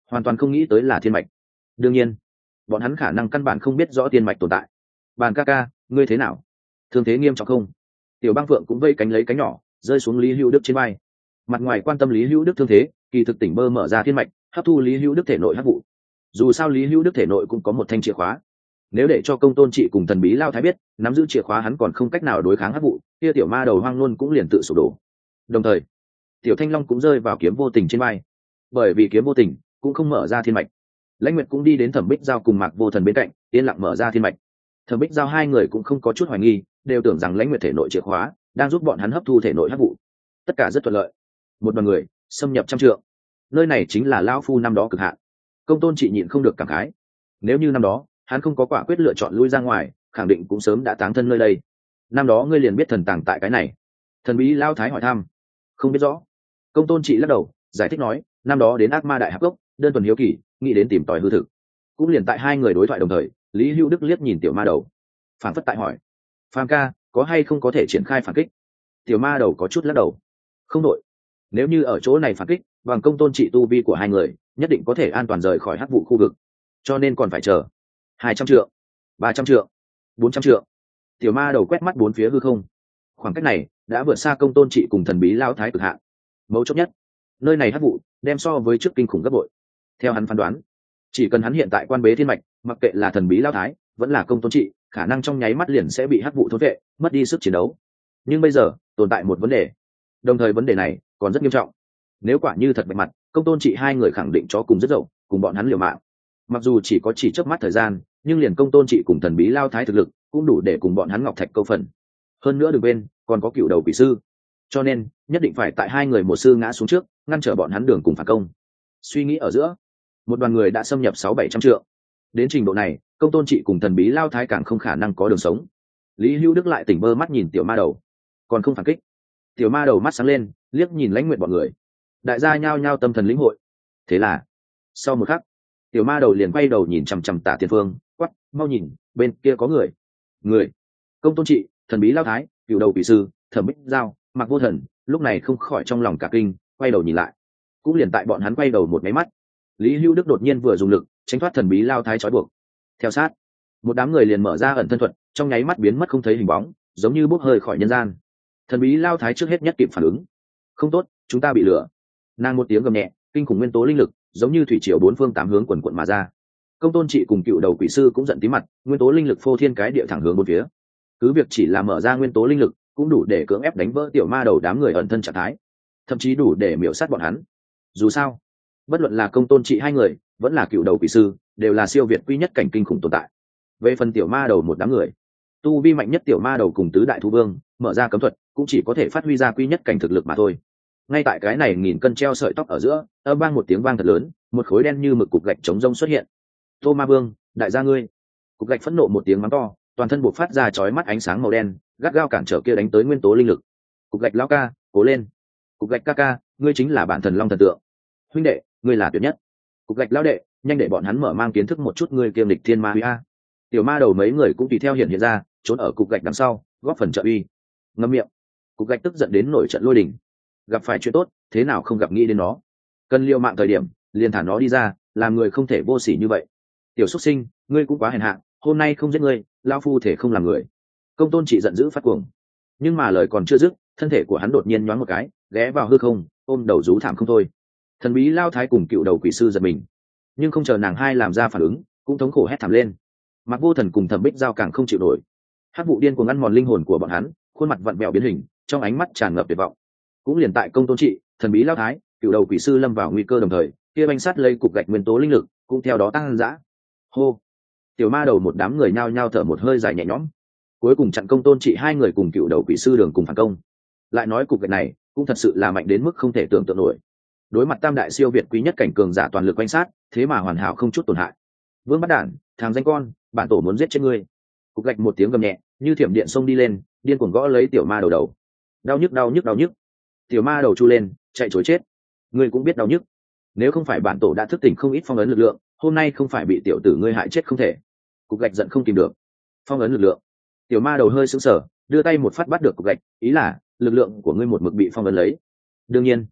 hoàn toàn không nghĩ tới là thiên mạch. Đương nhiên bọn hắn khả năng căn bản không biết rõ thiên mạch tồn tại. Bàn ca ca, ngươi thế nào, thương thế nghiêm trọng không? Tiểu băng phượng cũng vây cánh lấy cánh nhỏ rơi xuống Lý Hữu Đức trên vai, mặt ngoài quan tâm Lý Hữu Đức thương thế, kỳ thực tỉnh bơ mở ra thiên mạch hấp thu Lý Hữu Đức thể nội hắc vụ. Dù sao Lý Hữu Đức thể nội cũng có một thanh chìa khóa, nếu để cho Công Tôn Trị cùng Thần Bí Lao Thái biết nắm giữ chìa khóa hắn còn không cách nào đối kháng hắc vụ, kia tiểu ma đầu hoang luôn cũng liền tự sụp đổ. Đồng thời tiểu thanh long cũng rơi vào kiếm vô tình trên vai, bởi vì kiếm vô tình cũng không mở ra thiên mạch. Lãnh Nguyệt cũng đi đến Thẩm Bích Giao cùng Mạc Vô Thần bên cạnh, yên lặng mở ra thiên mạch. Thẩm Bích Giao hai người cũng không có chút hoài nghi, đều tưởng rằng Lãnh Nguyệt thể nội chìa khóa đang giúp bọn hắn hấp thu thể nội hắc vụ. Tất cả rất thuận lợi. Một đoàn người xâm nhập trăm trượng, nơi này chính là lão phu năm đó cực hạn. Công Tôn Trị nhịn không được cảm khái, nếu như năm đó hắn không có quả quyết lựa chọn lui ra ngoài, khẳng định cũng sớm đã táng thân nơi đây. Năm đó ngươi liền biết thần tàng tại cái này? Thần Bí Lao Thái hỏi thăm. Không biết rõ. Công Tôn Trị lắc đầu giải thích nói, năm đó đến Ác Ma Đại Hạp Cốc, đơn thuần hiếu kỳ, nghĩ đến tìm tòi hư thực. Cũng liền tại hai người đối thoại đồng thời, Lý Hữu Đức liếc nhìn tiểu ma đầu, phản phất tại hỏi, Phàm ca, có hay không có thể triển khai phản kích? Tiểu ma đầu có chút lắc đầu, không đội. Nếu như ở chỗ này phản kích, bằng Công Tôn Trị tu vi của hai người, nhất định có thể an toàn rời khỏi hắc vụ khu vực, cho nên còn phải chờ 200 trượng, 300 trượng, 400 trượng. Tiểu ma đầu quét mắt bốn phía hư không, khoảng cách này đã vượt xa Công Tôn Trị cùng Thần Bí Lao Thái cực hạn. Mấu chốt nhất, nơi này hắc vụ đem so với trước kinh khủng gấp bội. Theo hắn phán đoán, chỉ cần hắn hiện tại quan bế thiên mạch, mặc kệ là Thần Bí Lao Thái vẫn là Công Tôn Trị, khả năng trong nháy mắt liền sẽ bị hắc vụ thôn vệ, mất đi sức chiến đấu. Nhưng bây giờ tồn tại một vấn đề, đồng thời vấn đề này còn rất nghiêm trọng. Nếu quả như thật bạch mặt, Công Tôn Trị hai người khẳng định chó cùng rất dậu, cùng bọn hắn liều mạng. Mặc dù chỉ có chỉ chớp mắt thời gian, nhưng liền Công Tôn Trị cùng Thần Bí Lao Thái thực lực cũng đủ để cùng bọn hắn ngọc thạch câu phần. Hơn nữa đừng quên còn có cựu đầu quỷ sư, cho nên nhất định phải tại hai người một sư ngã xuống trước, ngăn trở bọn hắn đường cùng phản công. Suy nghĩ ở giữa, một đoàn người đã xâm nhập 600-700 trượng. Đến trình độ này, Công Tôn Trị cùng Thần Bí Lao Thái càng không khả năng có đường sống. Lý Hữu Đức lại tỉnh bơ mắt nhìn tiểu ma đầu, còn không phản kích. Tiểu ma đầu mắt sáng lên, liếc nhìn Lãnh Nguyệt bọn người, đại gia nhao nhao tâm thần lĩnh hội. Thế là sau một khắc, tiểu ma đầu liền quay đầu nhìn chằm chằm Tả Tiên Phương, quắc, mau nhìn, bên kia có người. Công Tôn Trị, Thần Bí Lao Thái, cựu đầu quỷ sư, Thẩm Bích Giao, Mạc Vô Thần lúc này không khỏi trong lòng cả kinh, quay đầu nhìn lại. Cũng liền tại bọn hắn quay đầu một máy mắt, Lý Hữu Đức đột nhiên vừa dùng lực tránh thoát Thần Bí Lao Thái trói buộc. Theo sát, một đám người liền mở ra ẩn thân thuật, trong nháy mắt biến mất không thấy hình bóng, giống như bốc hơi khỏi nhân gian. Thần Bí Lao Thái trước hết nhất kịp phản ứng, không tốt, chúng ta bị lừa. Nàng một tiếng gầm nhẹ, kinh khủng nguyên tố linh lực giống như thủy triều bốn phương tám hướng quần quận mà ra. Công Tôn Trị cùng cựu đầu quỷ sư cũng giận tí mặt, nguyên tố linh lực phô thiên cái địa thẳng hướng bốn phía. Cứ việc chỉ là mở ra nguyên tố linh lực cũng đủ để cưỡng ép đánh vỡ tiểu ma đầu đám người ẩn thân trạng thái, thậm chí đủ để miểu sát bọn hắn. Dù sao, bất luận là Công Tôn Trị hai người vẫn là cựu đầu quỷ sư, đều là siêu việt quy nhất cảnh kinh khủng tồn tại. Về phần tiểu ma đầu một đám người, tu vi mạnh nhất tiểu ma đầu cùng tứ đại thú vương mở ra cấm thuật cũng chỉ có thể phát huy ra quy nhất cảnh thực lực mà thôi. Ngay tại cái này nghìn cân treo sợi tóc ở giữa, âm vang một tiếng vang thật lớn, một khối đen như mực cục gạch chống rông xuất hiện. Tô Ma Vương, đại gia ngươi! Cục gạch phẫn nộ một tiếng mắng to, toàn thân buộc phát ra chói mắt ánh sáng màu đen, gắt gao cản trở kia đánh tới nguyên tố linh lực. Cục gạch lão ca, cố lên! Cục gạch ca ca, ngươi chính là bản thần long thần tượng. Huynh đệ, ngươi là tuyệt nhất. Cục gạch lão đệ, nhanh để bọn hắn mở mang kiến thức một chút ngươi kiêm địch thiên ma uy a. Tiểu ma đầu mấy người cũng tùy theo hiện ra, trốn ở cục gạch đằng sau, góp phần trợ uy. Ngậm miệng! Cục gạch tức giận đến nổi trận lôi đình. Gặp phải chuyện tốt, thế nào không gặp nghĩ đến nó? Cần liều mạng thời điểm, liền thả nó đi ra, làm người không thể vô sỉ như vậy. Tiểu xuất sinh, ngươi cũng quá hèn hạ, hôm nay không giết ngươi, lão phu thể không làm người. Công Tôn Trị giận dữ phát cuồng, nhưng mà lời còn chưa dứt, thân thể của hắn đột nhiên nhoáng một cái, ghé vào hư không, ôm đầu rú thảm không thôi. Thần Bí Lao Thái cùng cựu đầu quỷ sư giật mình, nhưng không chờ nàng hai làm ra phản ứng, cũng thống khổ hét thảm lên. Mạc Vô Thần cùng Thẩm Bích Giao càng không chịu nổi, hắc vụ điên cuồng ăn mòn linh hồn của bọn hắn, khuôn mặt vặn vẹo biến hình, trong ánh mắt tràn ngập tuyệt vọng. Cũng liền tại Công Tôn Trị, Thần Bí Lao Thái, cựu đầu quỷ sư lâm vào nguy cơ đồng thời, kia banh sát lây cục gạch nguyên tố linh lực cũng theo đó tăng dã. Hô! Tiểu ma đầu một đám người nhao nhao thở một hơi dài nhẹ nhõm, cuối cùng chặn Công Tôn Trị hai người cùng cựu đầu quỷ sư đường cùng phản công. Lại nói cục gạch này cũng thật sự là mạnh đến mức không thể tưởng tượng nổi, đối mặt tam đại siêu việt quý nhất cảnh cường giả toàn lực quanh sát, thế mà hoàn hảo không chút tổn hại. Vương Bắt Đản, thằng danh con, bản tổ muốn giết chết ngươi! Cục gạch một tiếng gầm nhẹ, như thiểm điện xông đi lên, điên cuồng gõ lấy tiểu ma đầu đầu. Đau nhức đau nhức đau nhức! Tiểu ma đầu chu lên, chạy trối chết. Ngươi cũng biết đau nhức, nếu không phải bản tổ đã thức tỉnh không ít phong ấn lực lượng, hôm nay không phải bị tiểu tử ngươi hại chết không thể. Cục gạch giận không kìm được. Phong ấn lực lượng? Tiểu ma đầu hơi sững sờ, đưa tay một phát bắt được cục gạch, ý là lực lượng của ngươi một mực bị phong ấn lấy. Đương nhiên,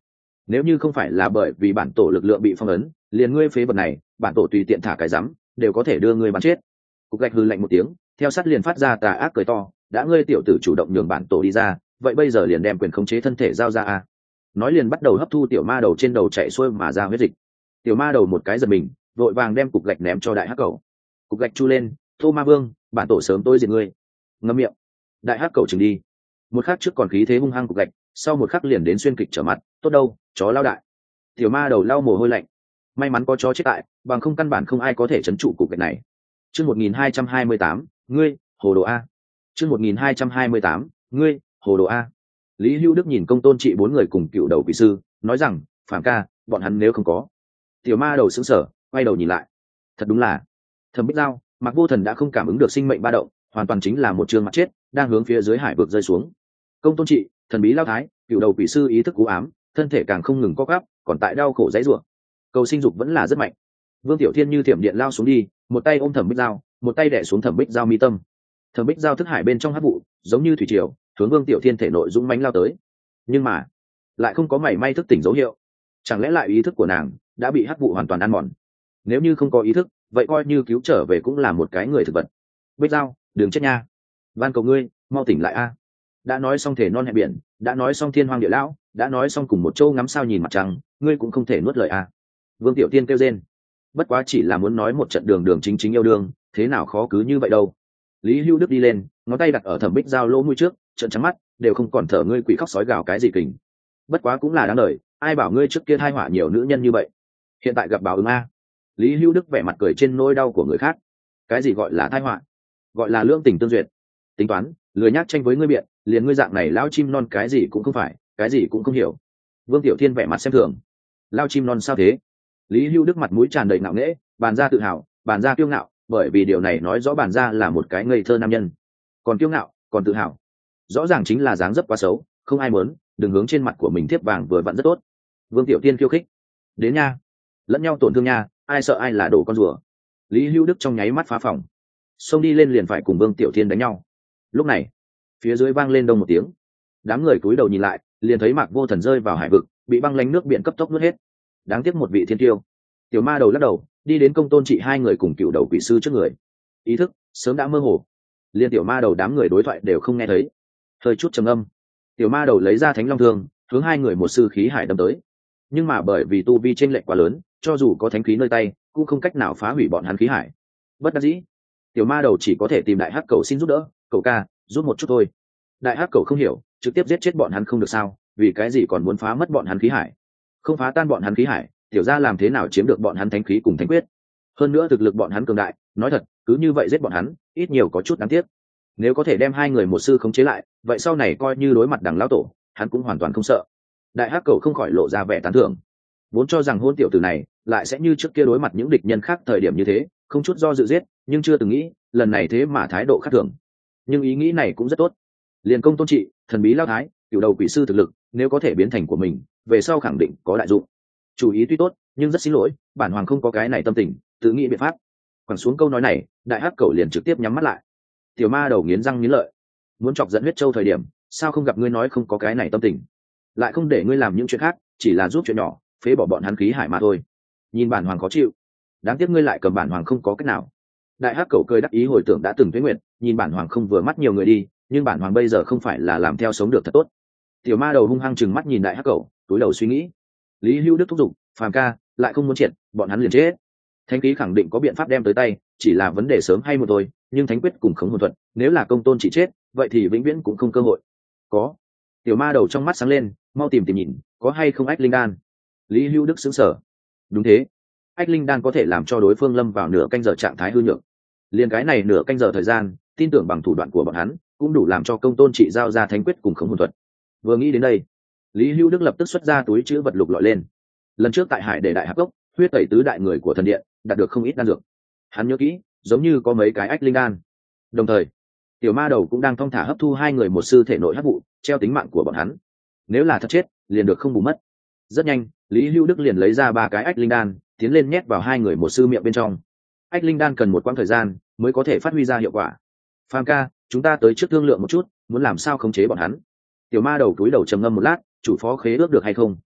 nếu như không phải là bởi vì bản tổ lực lượng bị phong ấn, liền ngươi phế vật này bản tổ tùy tiện thả cái rắm đều có thể đưa ngươi bắn chết. Cục Gạch hừ lạnh một tiếng, theo sát liền phát ra tà ác cười to, đã ngươi tiểu tử chủ động nhường bản tổ đi ra, vậy bây giờ liền đem quyền khống chế thân thể giao ra a. Nói liền bắt đầu hấp thu tiểu ma đầu trên đầu chạy xuôi mà ra huyết dịch. Tiểu ma đầu một cái giật mình, vội vàng đem Cục Gạch ném cho đại hắc cầu. Cục Gạch chu lên, thô ma vương, bản tổ sớm tối diệt ngươi. Ngậm miệng. Đại hắc cầu chừng đi. Một khắc trước còn khí thế hung hăng Cục Gạch, sau một khắc liền đến xuyên kịch trở mặt, tốt đâu, chó lao đại. Tiểu ma đầu lau mồ hôi lạnh, may mắn có chó chết tại, bằng không căn bản không ai có thể trấn trụ Cục Gạch này. Chương 1228, ngươi, hồ đồ a. Chương 1228, ngươi, hồ đồ a. Lý Hữu Đức nhìn Công Tôn Trị bốn người cùng cựu đầu quỷ sư, nói rằng, Phạm ca, bọn hắn nếu không có. Tiểu ma đầu sững sờ, quay đầu nhìn lại. Thật đúng là, Thẩm Bích Giao, Mạc Vô Thần đã không cảm ứng được sinh mệnh ba động, hoàn toàn chính là một trường mặt chết, đang hướng phía dưới hải vực rơi xuống. Công Tôn Trị, Thần Bí Lao Thái, cựu đầu quỷ sư ý thức cú ám, thân thể càng không ngừng co quắp, còn tại đau khổ dãy rủa. Cầu sinh dục vẫn là rất mạnh. Vương Tiểu Thiên như thiểm điện lao xuống đi, một tay ôm Thẩm Bích Giao, một tay đè xuống Thẩm Bích Giao mi tâm. Thẩm Bích Giao thức hải bên trong hắc vụ, giống như thủy triều, hướng Vương Tiểu Thiên thể nội dũng mãnh lao tới. Nhưng mà, lại không có mảy may thức tỉnh dấu hiệu. Chẳng lẽ lại ý thức của nàng đã bị hắc vụ hoàn toàn ăn mòn? Nếu như không có ý thức, vậy coi như cứu trở về cũng là một cái người thực vật. Bích Giao, đừng chết nha, van cầu ngươi, mau tỉnh lại a. Đã nói xong thể non hẹn biển, đã nói xong thiên hoang địa lão, đã nói xong cùng một châu ngắm sao nhìn mặt trăng, ngươi cũng không thể nuốt lời a. Vương Tiểu Tiên kêu rên. Bất quá chỉ là muốn nói một trận đường đường chính chính yêu đương, thế nào khó cứ như vậy đâu. Lý Hữu Đức đi lên, ngón tay đặt ở Thẩm Bích Giao lỗ mũi trước, trợn trắng mắt, đều không còn thở ngươi quỷ khóc sói gào cái gì kình. Bất quá cũng là đáng đời, ai bảo ngươi trước kia thai họa nhiều nữ nhân như vậy, hiện tại gặp báo ứng a. Lý Hữu Đức vẻ mặt cười trên nỗi đau của người khác. Cái gì gọi là thai họa? Gọi là lưỡng tình tương duyệt. Tính toán, lười nhác tranh với ngươi biện, liền ngươi dạng này lão chim non cái gì cũng không phải, cái gì cũng không hiểu. Vương Tiểu Thiên vẻ mặt xem thường. Lao chim non sao thế? Lý Hữu Đức mặt mũi tràn đầy ngạo nghễ, bàn ra tự hào, bàn ra kiêu ngạo, bởi vì điều này nói rõ bàn ra là một cái ngây thơ nam nhân. Còn kiêu ngạo, còn tự hào, rõ ràng chính là dáng dấp quá xấu, không ai muốn, đừng hướng trên mặt của mình thiếp vàng vừa vặn rất tốt. Vương Tiểu Tiên khiêu khích. Đến nha, lẫn nhau tổn thương nha, ai sợ ai là đồ con rùa. Lý Hữu Đức trong nháy mắt phá phòng, xông đi lên liền phải cùng Vương Tiểu Tiên đánh nhau. Lúc này, phía dưới vang lên đông một tiếng, đám người cúi đầu nhìn lại, liền thấy Mạc Vô Thần rơi vào hải vực, bị băng lánh nước biển cấp tốc nuốt hết. Đáng tiếc một vị thiên tiêu. Tiểu ma đầu lắc đầu, đi đến Công Tôn Trị hai người cùng cựu đầu quỷ sư trước người. Ý thức sớm đã mơ hồ, liên tiểu ma đầu đám người đối thoại đều không nghe thấy. Hơi chút trầm âm, tiểu ma đầu lấy ra Thánh Long Thương, hướng hai người một sư khí hải đâm tới. Nhưng mà bởi vì tu vi chênh lệch quá lớn, cho dù có thánh khí nơi tay, cũng không cách nào phá hủy bọn hắn khí hải. Bất đắc dĩ, tiểu ma đầu chỉ có thể tìm đại hắc cầu xin giúp đỡ, cậu ca, giúp một chút thôi. Đại hắc cầu không hiểu, trực tiếp giết chết bọn hắn không được sao? Vì cái gì còn muốn phá mất bọn hắn khí hải? Không phá tan bọn hắn khí hải, tiểu gia làm thế nào chiếm được bọn hắn thánh khí cùng thánh quyết? Hơn nữa thực lực bọn hắn cường đại, nói thật, cứ như vậy giết bọn hắn, ít nhiều có chút đáng tiếc. Nếu có thể đem hai người một sư khống chế lại, vậy sau này coi như đối mặt đằng lão tổ, hắn cũng hoàn toàn không sợ. Đại hắc cầu không khỏi lộ ra vẻ tán thưởng, vốn cho rằng hôn tiểu tử này lại sẽ như trước kia đối mặt những địch nhân khác thời điểm như thế, không chút do dự giết, nhưng chưa từng nghĩ lần này thế mà thái độ khác thường. Nhưng ý nghĩ này cũng rất tốt. Liền Công Tôn Trị, Thần Bí Lao Thái, cựu đầu quỷ sư thực lực, nếu có thể biến thành của mình, về sau khẳng định có đại dụng. Chủ ý tuy tốt, nhưng rất xin lỗi, bản hoàng không có cái này tâm tình, tự nghĩ biện pháp. Quẳng xuống câu nói này, đại hắc cầu liền trực tiếp nhắm mắt lại. Tiểu ma đầu nghiến răng nghiến lợi, muốn chọc giận huyết châu thời điểm, sao không gặp ngươi nói không có cái này tâm tình, lại không để ngươi làm những chuyện khác, chỉ là giúp chuyện nhỏ, phế bỏ bọn hắn khí hải mà thôi. Nhìn bản hoàng khó chịu, đáng tiếc ngươi lại cầm bản hoàng không có cách nào. Đại hắc cầu cười đắc ý hồi tưởng đã từng tuế nguyện, nhìn bản hoàng không vừa mắt nhiều người đi, nhưng bản hoàng bây giờ không phải là làm theo sống được thật tốt. Tiểu ma đầu hung hăng chừng mắt nhìn đại hắc cầu, túi đầu suy nghĩ. Lý Hữu Đức thúc giục, Phàm ca, lại không muốn triệt, bọn hắn liền chết. Thánh khí khẳng định có biện pháp đem tới tay, chỉ là vấn đề sớm hay muộn thôi, nhưng thánh quyết cùng khống hồn thuật, nếu là Công Tôn chỉ chết, vậy thì vĩnh viễn cũng không cơ hội. Có. Tiểu ma đầu trong mắt sáng lên, mau tìm nhìn, có hay không ách linh đan. Lý Hữu Đức sững sờ. Đúng thế, ách linh đan có thể làm cho đối phương lâm vào nửa canh giờ trạng thái hư nhược. Liên cái này nửa canh giờ thời gian, tin tưởng bằng thủ đoạn của bọn hắn, cũng đủ làm cho Công Tôn trị giao ra thánh quyết cùng khống hồn thuật. Vừa nghĩ đến đây, Lý Hữu Đức lập tức xuất ra túi chữ vật lục lọi lên. Lần trước tại hải để đại hạp cốc, huyết tẩy tứ đại người của thần điện đạt được không ít đan dược. Hắn nhớ kỹ, giống như có mấy cái ách linh đan. Đồng thời, tiểu ma đầu cũng đang thong thả hấp thu hai người một sư thể nội hấp vụ, treo tính mạng của bọn hắn. Nếu là thật chết, liền được không bù mất. Rất nhanh, Lý Hữu Đức liền lấy ra ba cái ách linh đan, tiến lên nhét vào hai người một sư miệng bên trong. Ách linh đan cần một quãng thời gian mới có thể phát huy ra hiệu quả. Phàm ca, chúng ta tới trước thương lượng một chút, muốn làm sao khống chế bọn hắn. Tiểu ma đầu cúi đầu trầm ngâm một lát, chủ phó khế ước được hay không?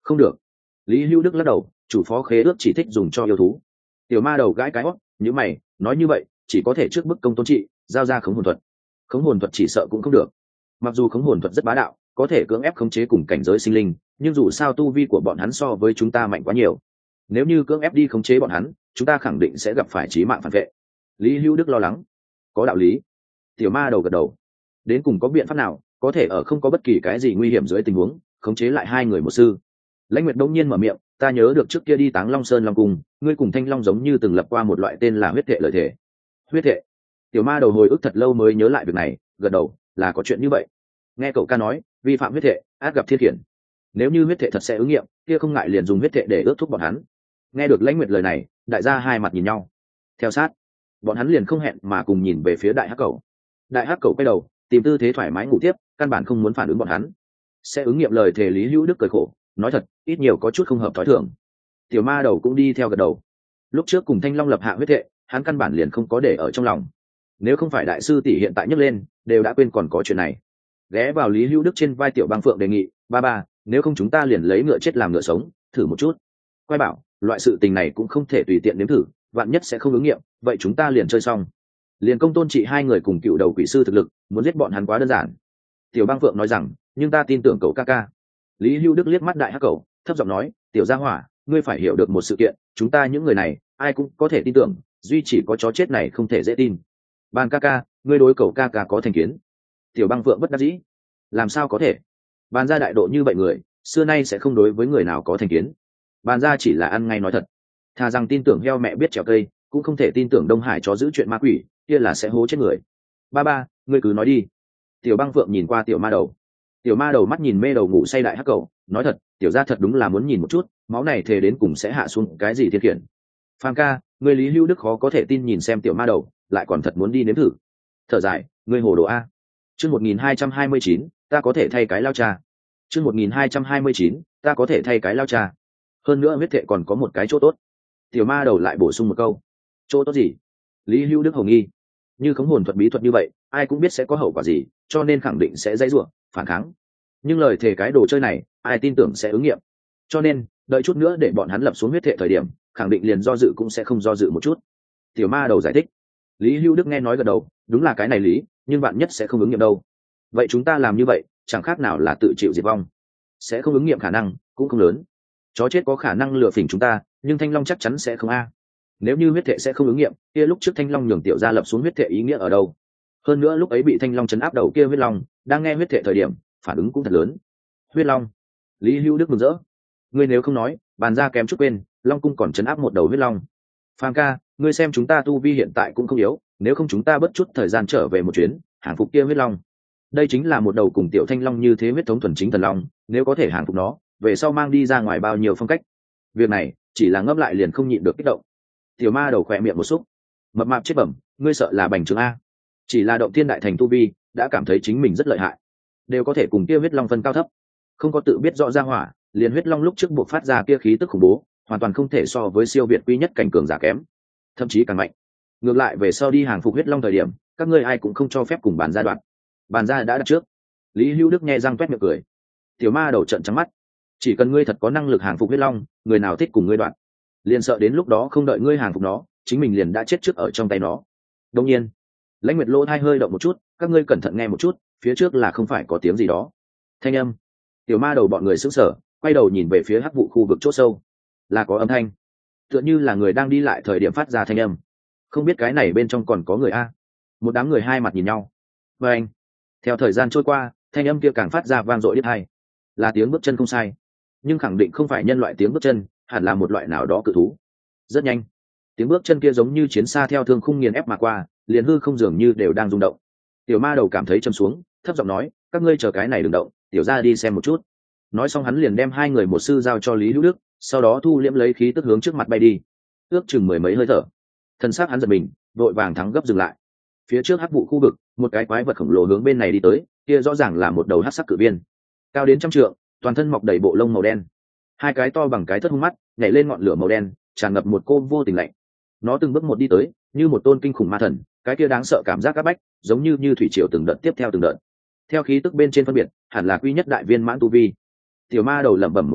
Không được. Lý Hữu Đức lắc đầu, chủ phó khế ước chỉ thích dùng cho yêu thú. Tiểu ma đầu gãi cái hót, như mày, nói như vậy chỉ có thể trước bức công tôn trị giao ra khống hồn thuật. Khống hồn thuật chỉ sợ cũng không được. Mặc dù khống hồn thuật rất bá đạo, có thể cưỡng ép khống chế cùng cảnh giới sinh linh, nhưng dù sao tu vi của bọn hắn so với chúng ta mạnh quá nhiều. Nếu như cưỡng ép đi khống chế bọn hắn, chúng ta khẳng định sẽ gặp phải chí mạng phản vệ. Lý Hữu Đức lo lắng. Có đạo lý. Tiểu ma đầu gật đầu. Đến cùng có biện pháp nào có thể ở không có bất kỳ cái gì nguy hiểm dưới tình huống khống chế lại hai người một sư? Lãnh Nguyệt đông nhiên mở miệng, ta nhớ được trước kia đi Táng Long Sơn Long Cung, ngươi cùng Thanh Long giống như từng lập qua một loại tên là huyết thệ lợi thể. Huyết thệ? Tiểu ma đầu hồi ức thật lâu mới nhớ lại việc này, gật đầu, là có chuyện như vậy. Nghe cậu ca nói, vi phạm huyết thệ át gặp thiên khiển. Nếu như huyết thệ thật sẽ ứng nghiệm, kia không ngại liền dùng huyết thệ để ước thúc bọn hắn. Nghe được Lãnh Nguyệt lời này, đại gia hai mặt nhìn nhau. Theo sát, bọn hắn liền không hẹn mà cùng nhìn về phía đại hắc cầu. Đại hắc cầu quay đầu, tìm tư thế thoải mái ngủ tiếp, căn bản không muốn phản ứng bọn hắn. Sẽ ứng nghiệm lời thề. Lý Hữu Đức cười khổ, nói thật, ít nhiều có chút không hợp thói thường. Tiểu ma đầu cũng đi theo gật đầu. Lúc trước cùng Thanh Long lập hạ huyết thệ, hắn căn bản liền không có để ở trong lòng. Nếu không phải đại sư tỷ hiện tại nhấc lên, đều đã quên còn có chuyện này. Ghé vào Lý Hữu Đức trên vai Tiểu Băng Phượng đề nghị, ba, nếu không chúng ta liền lấy ngựa chết làm ngựa sống, thử một chút. Quay bảo, loại sự tình này cũng không thể tùy tiện nếm thử, vạn nhất sẽ không ứng nghiệm, vậy chúng ta liền chơi xong. Liền công tôn trị hai người cùng cựu đầu quỷ sư thực lực, muốn giết bọn hắn quá đơn giản. Tiểu Băng Phượng nói rằng, nhưng ta tin tưởng cậu ca ca. Lý Hữu Đức liếc mắt đại hắc cậu, thấp giọng nói, tiểu gia hỏa, ngươi phải hiểu được một sự kiện, chúng ta những người này ai cũng có thể tin tưởng, duy chỉ có chó chết này không thể dễ tin. Bàn ca ca, ngươi đối cậu ca ca có thành kiến? Tiểu Băng Phượng bất đắc dĩ, làm sao có thể? Bàn gia đại độ như vậy người, xưa nay sẽ không đối với người nào có thành kiến. Bàn gia chỉ là ăn ngay nói thật, thà rằng tin tưởng heo mẹ biết trèo cây, cũng không thể tin tưởng Đông Hải chó giữ chuyện ma quỷ, kia là sẽ hố chết người. Ba, ngươi cứ nói đi. Tiểu Băng Phượng nhìn qua tiểu ma đầu. Tiểu ma đầu mắt nhìn mê đầu ngủ say đại hắc cầu, nói thật, tiểu gia thật đúng là muốn nhìn một chút, máu này thề đến cùng sẽ hạ xuống cái gì thiên khiển. Phàm ca, người Lý Hữu Đức khó có thể tin nhìn xem tiểu ma đầu, lại còn thật muốn đi nếm thử. Thở dài, ngươi hồ đồ a. Chương 1229, ta có thể thay cái lao cha. Chương 1229, ta có thể thay cái lao cha. Hơn nữa huyết thệ còn có một cái chỗ tốt. Tiểu ma đầu lại bổ sung một câu. Chỗ tốt gì? Lý Hữu Đức hồng nghi. Như khống hồn thuật bí thuật như vậy, ai cũng biết sẽ có hậu quả gì, cho nên khẳng định sẽ dãy rủa, phản kháng. Nhưng lời thề cái đồ chơi này, ai tin tưởng sẽ ứng nghiệm. Cho nên, đợi chút nữa để bọn hắn lập xuống huyết thệ thời điểm, khẳng định liền do dự cũng sẽ không do dự một chút. Tiểu ma đầu giải thích. Lý Hữu Đức nghe nói gật đầu, đúng là cái này lý, nhưng bạn nhất sẽ không ứng nghiệm đâu. Vậy chúng ta làm như vậy, chẳng khác nào là tự chịu diệt vong. Sẽ không ứng nghiệm khả năng cũng không lớn. Chó chết có khả năng lừa phỉnh chúng ta, nhưng Thanh Long chắc chắn sẽ không a. Nếu như huyết thệ sẽ không ứng nghiệm, kia lúc trước Thanh Long nhường tiểu gia lập xuống huyết thệ ý nghĩa ở đâu? Hơn nữa lúc ấy bị Thanh Long chấn áp đầu kia huyết long, đang nghe huyết thệ thời điểm, phản ứng cũng thật lớn. Huyết long? Lý Hữu Đức mừng rỡ. Ngươi nếu không nói, bàn ra kém chút quên, Long cung còn chấn áp một đầu huyết long. Phàm ca, ngươi xem chúng ta tu vi hiện tại cũng không yếu, nếu không chúng ta bất chút thời gian trở về một chuyến, hàng phục kia huyết long. Đây chính là một đầu cùng tiểu Thanh Long như thế huyết thống thuần chính thần long, nếu có thể hàng phục nó, về sau mang đi ra ngoài bao nhiêu phong cách. Việc này, chỉ là ngấp lại liền không nhịn được kích động. Tiểu ma đầu khỏe miệng một xúc, mập mạp chết bẩm, ngươi sợ là bành trướng a? Chỉ là động thiên đại thành tu vi, đã cảm thấy chính mình rất lợi hại, đều có thể cùng kia huyết long phân cao thấp, không có tự biết rõ ra hỏa, liền huyết long lúc trước buộc phát ra kia khí tức khủng bố, hoàn toàn không thể so với siêu việt quy nhất cảnh cường giả kém, thậm chí càng mạnh. Ngược lại về sau đi hàng phục huyết long thời điểm, các ngươi ai cũng không cho phép cùng bàn gia đoạn, bàn gia đã đặt trước. Lý Hữu Đức nghe răng toét miệng cười. Tiểu ma đầu trợn trắng mắt, chỉ cần ngươi thật có năng lực hàng phục huyết long, người nào thích cùng ngươi đoạn, liền sợ đến lúc đó không đợi ngươi hàng phục nó, chính mình liền đã chết trước ở trong tay nó. Đương nhiên, Lãnh Nguyệt lỗ thai hơi động một chút, các ngươi cẩn thận nghe một chút, phía trước là không phải có tiếng gì đó. Thanh âm. Tiểu ma đầu bọn người sững sờ, quay đầu nhìn về phía hắc vụ khu vực chỗ sâu, là có âm thanh, tựa như là người đang đi lại thời điểm phát ra thanh âm. Không biết cái này bên trong còn có người a? Một đám người hai mặt nhìn nhau. Và anh, theo thời gian trôi qua, thanh âm kia càng phát ra vang dội điếc tai. Là tiếng bước chân không sai, nhưng khẳng định không phải nhân loại tiếng bước chân, hẳn là một loại nào đó cự thú. Rất nhanh, tiếng bước chân kia giống như chiến xa theo thương khung nghiền ép mà qua, liền hư không dường như đều đang rung động. Tiểu ma đầu cảm thấy châm xuống, thấp giọng nói, các ngươi chờ cái này đừng động, tiểu ra đi xem một chút. Nói xong hắn liền đem hai người một sư giao cho Lý Hữu Đức, sau đó thu liễm lấy khí tức hướng trước mặt bay đi. Ước chừng mười mấy hơi thở, thân xác hắn giật mình, vội vàng thắng gấp dừng lại. Phía trước hắc vụ khu vực, một cái quái vật khổng lồ hướng bên này đi tới, kia rõ ràng là một đầu hắc sắc cự viên, cao đến 100 trượng, toàn thân mọc đầy bộ lông màu đen, hai cái to bằng cái thất hung mắt nhảy lên ngọn lửa màu đen, tràn ngập một cô vô tình lạnh. Nó từng bước một đi tới, như một tôn kinh khủng ma thần, cái kia đáng sợ cảm giác áp bách, giống như thủy triều từng đợt tiếp theo từng đợt. Theo khí tức bên trên phân biệt, hẳn là quy nhất đại viên mãn tu vi. Tiểu ma đầu lẩm bẩm một câu,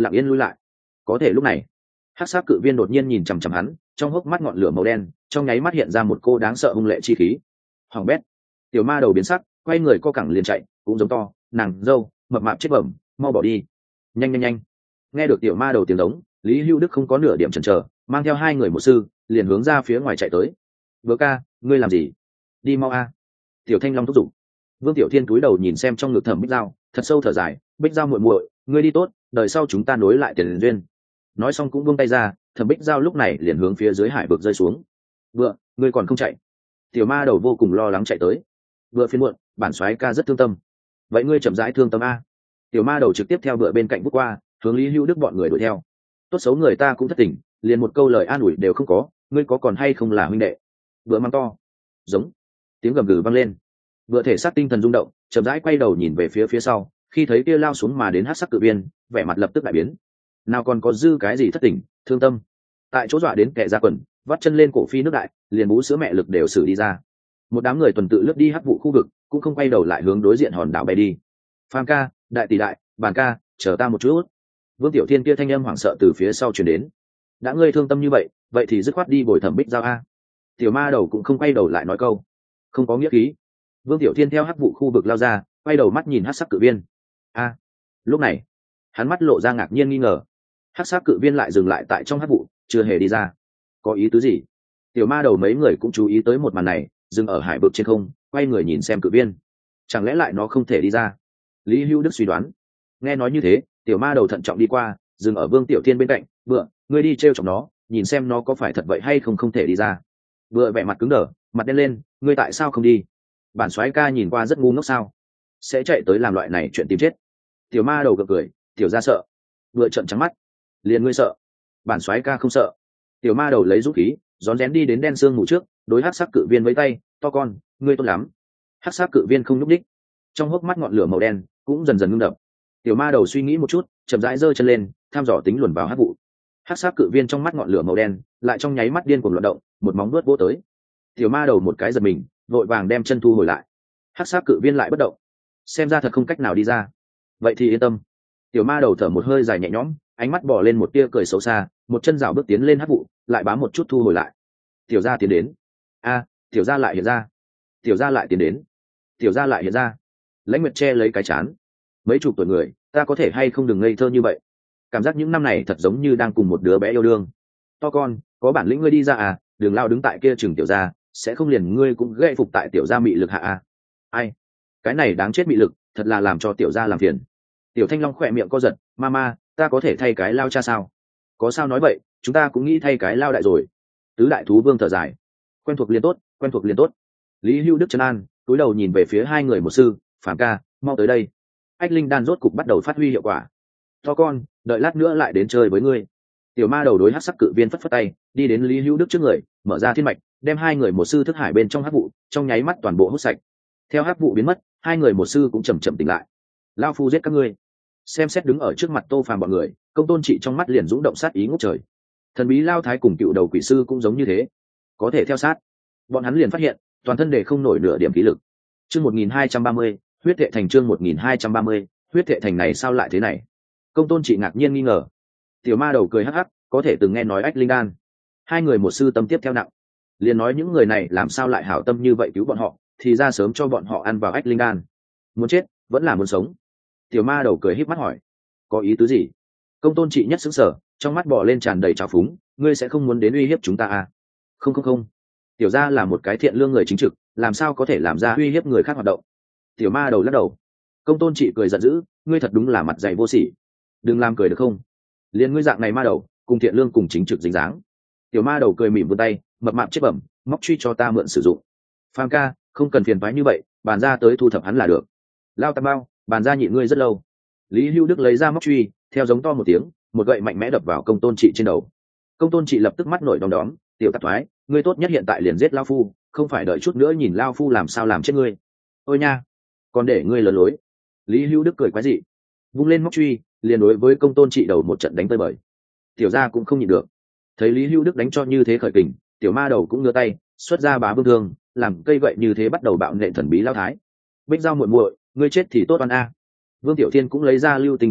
lặng yên lui lại. Có thể lúc này hắc sắc cự viên đột nhiên nhìn chằm chằm hắn, trong hốc mắt ngọn lửa màu đen trong nháy mắt hiện ra một cô đáng sợ hung lệ chi khí. Hoàng bét. Tiểu ma đầu biến sắc, quay người co cẳng liền chạy, cũng giống to, nàng dâu mập mạp chết bẩm, mau bỏ đi. Nhanh nhanh nhanh. Nghe được tiểu ma đầu tiếng giống, Lý Hữu Đức không có nửa điểm chần chờ, mang theo hai người một sư liền hướng ra phía ngoài chạy tới. Vừa ca, ngươi làm gì? Đi mau a. Tiểu Thanh Long thúc giục. Vương Tiểu Thiên cúi đầu nhìn xem trong ngực Thẩm Bích Giao, thật sâu thở dài, Bích Giao muội muội, ngươi đi tốt, đời sau chúng ta nối lại tiền duyên. Nói xong cũng buông tay ra, Thẩm Bích Giao lúc này liền hướng phía dưới hải vực rơi xuống. Vừa, ngươi còn không chạy? Tiểu ma đầu vô cùng lo lắng chạy tới. Vừa phiền muộn, bản soái ca rất thương tâm. Vậy ngươi chậm rãi thương tâm a. Tiểu ma đầu trực tiếp theo bựa bên cạnh bước qua, hướng Lý Hữu Đức bọn người đuổi theo. Tốt xấu người ta cũng thất tình, liền một câu lời an ủi đều không có, ngươi có còn hay không là huynh đệ? Bựa mang to, giống, tiếng gầm gừ vang lên. Bựa thể xác tinh thần rung động, chậm rãi quay đầu nhìn về phía sau, khi thấy kia lao xuống mà đến hắc sắc cự viên, vẻ mặt lập tức đại biến. Nào còn có dư cái gì thất tình, thương tâm? Tại chỗ dọa đến kẻ ra quần, vắt chân lên cổ phi nước đại, liền bú sữa mẹ lực đều xử đi ra. Một đám người tuần tự lướt đi hắc vụ khu vực, cũng không quay đầu lại hướng đối diện hòn đảo bay đi. Phàm ca, đại tỷ đại, bàn ca, chờ ta một chút. Vương Tiểu Thiên kia thanh âm hoảng sợ từ phía sau truyền đến. Đã ngươi thương tâm như vậy, vậy thì dứt khoát đi bồi Thẩm Bích Giao a. Tiểu ma đầu cũng không quay đầu lại nói câu, không có nghĩa khí. Vương Tiểu Thiên theo hắc vụ khu vực lao ra, quay đầu mắt nhìn hắc sắc cự viên. A. Lúc này, hắn mắt lộ ra ngạc nhiên nghi ngờ. Hắc sắc cự viên lại dừng lại tại trong hắc vụ, chưa hề đi ra. Có ý tứ gì? Tiểu ma đầu mấy người cũng chú ý tới một màn này, dừng ở hải vực trên không, quay người nhìn xem cự viên. Chẳng lẽ lại nó không thể đi ra? Lý Hữu Đức suy đoán. Nghe nói như thế, tiểu ma đầu thận trọng đi qua, dừng ở Vương Tiểu Thiên bên cạnh. Bựa, ngươi đi trêu chọc nó, nhìn xem nó có phải thật vậy hay không không thể đi ra. Bựa vẻ mặt cứng đờ, mặt đen lên, ngươi tại sao không đi? Bản soái ca nhìn qua rất ngu ngốc sao? Sẽ chạy tới làm loại này chuyện tìm chết. Tiểu ma đầu gượng cười, tiểu ra sợ. Bựa trợn trắng mắt. Liền ngươi sợ? Bản soái ca không sợ. Tiểu ma đầu lấy dũng khí, rón rén đi đến đen xương ngủ trước, đối hắc sắc cự viên với tay, to con, ngươi tốt lắm. Hắc sắc cự viên không nhúc đích, trong hốc mắt ngọn lửa màu đen cũng dần dần ngưng đập. Tiểu ma đầu suy nghĩ một chút, chậm rãi giơ chân lên, thăm dò tính luồn vào hắc vụ. Hắc sắc cự viên trong mắt ngọn lửa màu đen lại trong nháy mắt điên cuồng loạn động, một móng vuốt vỗ tới. Tiểu ma đầu một cái giật mình, vội vàng đem chân thu hồi lại. Hắc sắc cự viên lại bất động, xem ra thật không cách nào đi ra. Vậy thì yên tâm. Tiểu ma đầu thở một hơi dài nhẹ nhõm, ánh mắt bỏ lên một tia cười xấu xa, một chân rảo bước tiến lên hắc vụ, lại bám một chút thu hồi lại. Tiểu gia tiến đến. A, tiểu gia lại hiện ra. Tiểu gia lại tiến đến. Tiểu gia lại hiện ra. Lãnh Nguyệt che lấy cái chán. Mấy chục tuổi người, ta có thể hay không đừng ngây thơ như vậy. Cảm giác những năm này thật giống như đang cùng một đứa bé yêu đương. To con, có bản lĩnh ngươi đi ra à, đường lao đứng tại kia chừng tiểu gia, sẽ không liền ngươi cũng gậy phục tại tiểu gia mị lực hạ à. Ai? Cái này đáng chết mị lực, thật là làm cho tiểu gia làm phiền. Tiểu Thanh Long khỏe miệng co giật, mama, ta có thể thay cái lao cha sao? Có sao nói vậy, chúng ta cũng nghĩ thay cái lao đại rồi. Tứ đại thú vương thở dài. Quen thuộc liền tốt, quen thuộc liền tốt. Lý Hữu Đức trấn an, cúi đầu nhìn về phía hai người một sư, Phàm ca, mau tới đây. Ách linh đan rốt cục bắt đầu phát huy hiệu quả. To con, đợi lát nữa lại đến chơi với ngươi. Tiểu ma đầu đối hắc sắc cự viên phất phất tay, đi đến Lý Hữu Đức trước người, mở ra thiên mạch, đem hai người một sư thức hải bên trong hắc vụ, trong nháy mắt toàn bộ hút sạch. Theo hắc vụ biến mất, hai người một sư cũng chậm chậm tỉnh lại. Lao phu giết các ngươi. Xem xét đứng ở trước mặt Tô Phàm bọn người, Công Tôn Trị trong mắt liền dũng động sát ý ngút trời. Thần bí Lao Thái cùng cựu đầu quỷ sư cũng giống như thế, có thể theo sát. Bọn hắn liền phát hiện, toàn thân để không nổi nửa điểm khí lực. Chương 1230, huyết thệ thành. Chương 1230, huyết thệ thành này sao lại thế này? Công Tôn Trị ngạc nhiên nghi ngờ. Tiểu ma đầu cười hắc hắc, có thể từng nghe nói ách linh đan. Hai người một sư tâm tiếp theo nặng, liền nói những người này làm sao lại hảo tâm như vậy cứu bọn họ, thì ra sớm cho bọn họ ăn vào ách linh đan. Muốn chết vẫn là muốn sống. Tiểu ma đầu cười híp mắt hỏi, có ý tứ gì? Công Tôn Trị nhất xứng sở, trong mắt bỏ lên tràn đầy trào phúng, ngươi sẽ không muốn đến uy hiếp chúng ta à? Không không không, tiểu gia là một cái thiện lương người chính trực, làm sao có thể làm ra uy hiếp người khác hoạt động. Tiểu ma đầu lắc đầu. Công Tôn Trị cười giận dữ, ngươi thật đúng là mặt dày vô sỉ, đừng làm cười được không? Liên ngươi dạng này ma đầu, cùng thiện lương cùng chính trực dính dáng. Tiểu ma đầu cười mỉm vươn tay, mập mạp chết bẩm, móc truy cho ta mượn sử dụng. Phàm ca, không cần phiền toái như vậy, bàn ra tới thu thập hắn là được. Lao Tam Bao, bàn ra nhịn ngươi rất lâu. Lý Hữu Đức lấy ra móc truy, theo giống to một tiếng, một gậy mạnh mẽ đập vào Công Tôn Trị trên đầu. Công Tôn Trị lập tức mắt nổi đom đóm, tiểu tạp thoái, ngươi tốt nhất hiện tại liền giết lao phu, không phải đợi chút nữa nhìn lao phu làm sao làm chết ngươi. Ôi nha, còn để ngươi lừa lối. Lý Hữu Đức cười quái dị, vung lên móc truy, liền đối với Công Tôn Trị đầu một trận đánh tơi bời. Tiểu gia cũng không nhịn được, thấy Lý Hữu Đức đánh cho như thế khởi kình, tiểu ma đầu cũng ngửa tay, xuất ra bá vương thương, làm cây gậy như thế bắt đầu bạo nện thần bí Lao Thái. Bích Giao muội muội, ngươi chết thì tốt oan a. Vương Tiểu Thiên cũng lấy ra lưu tình chủ y,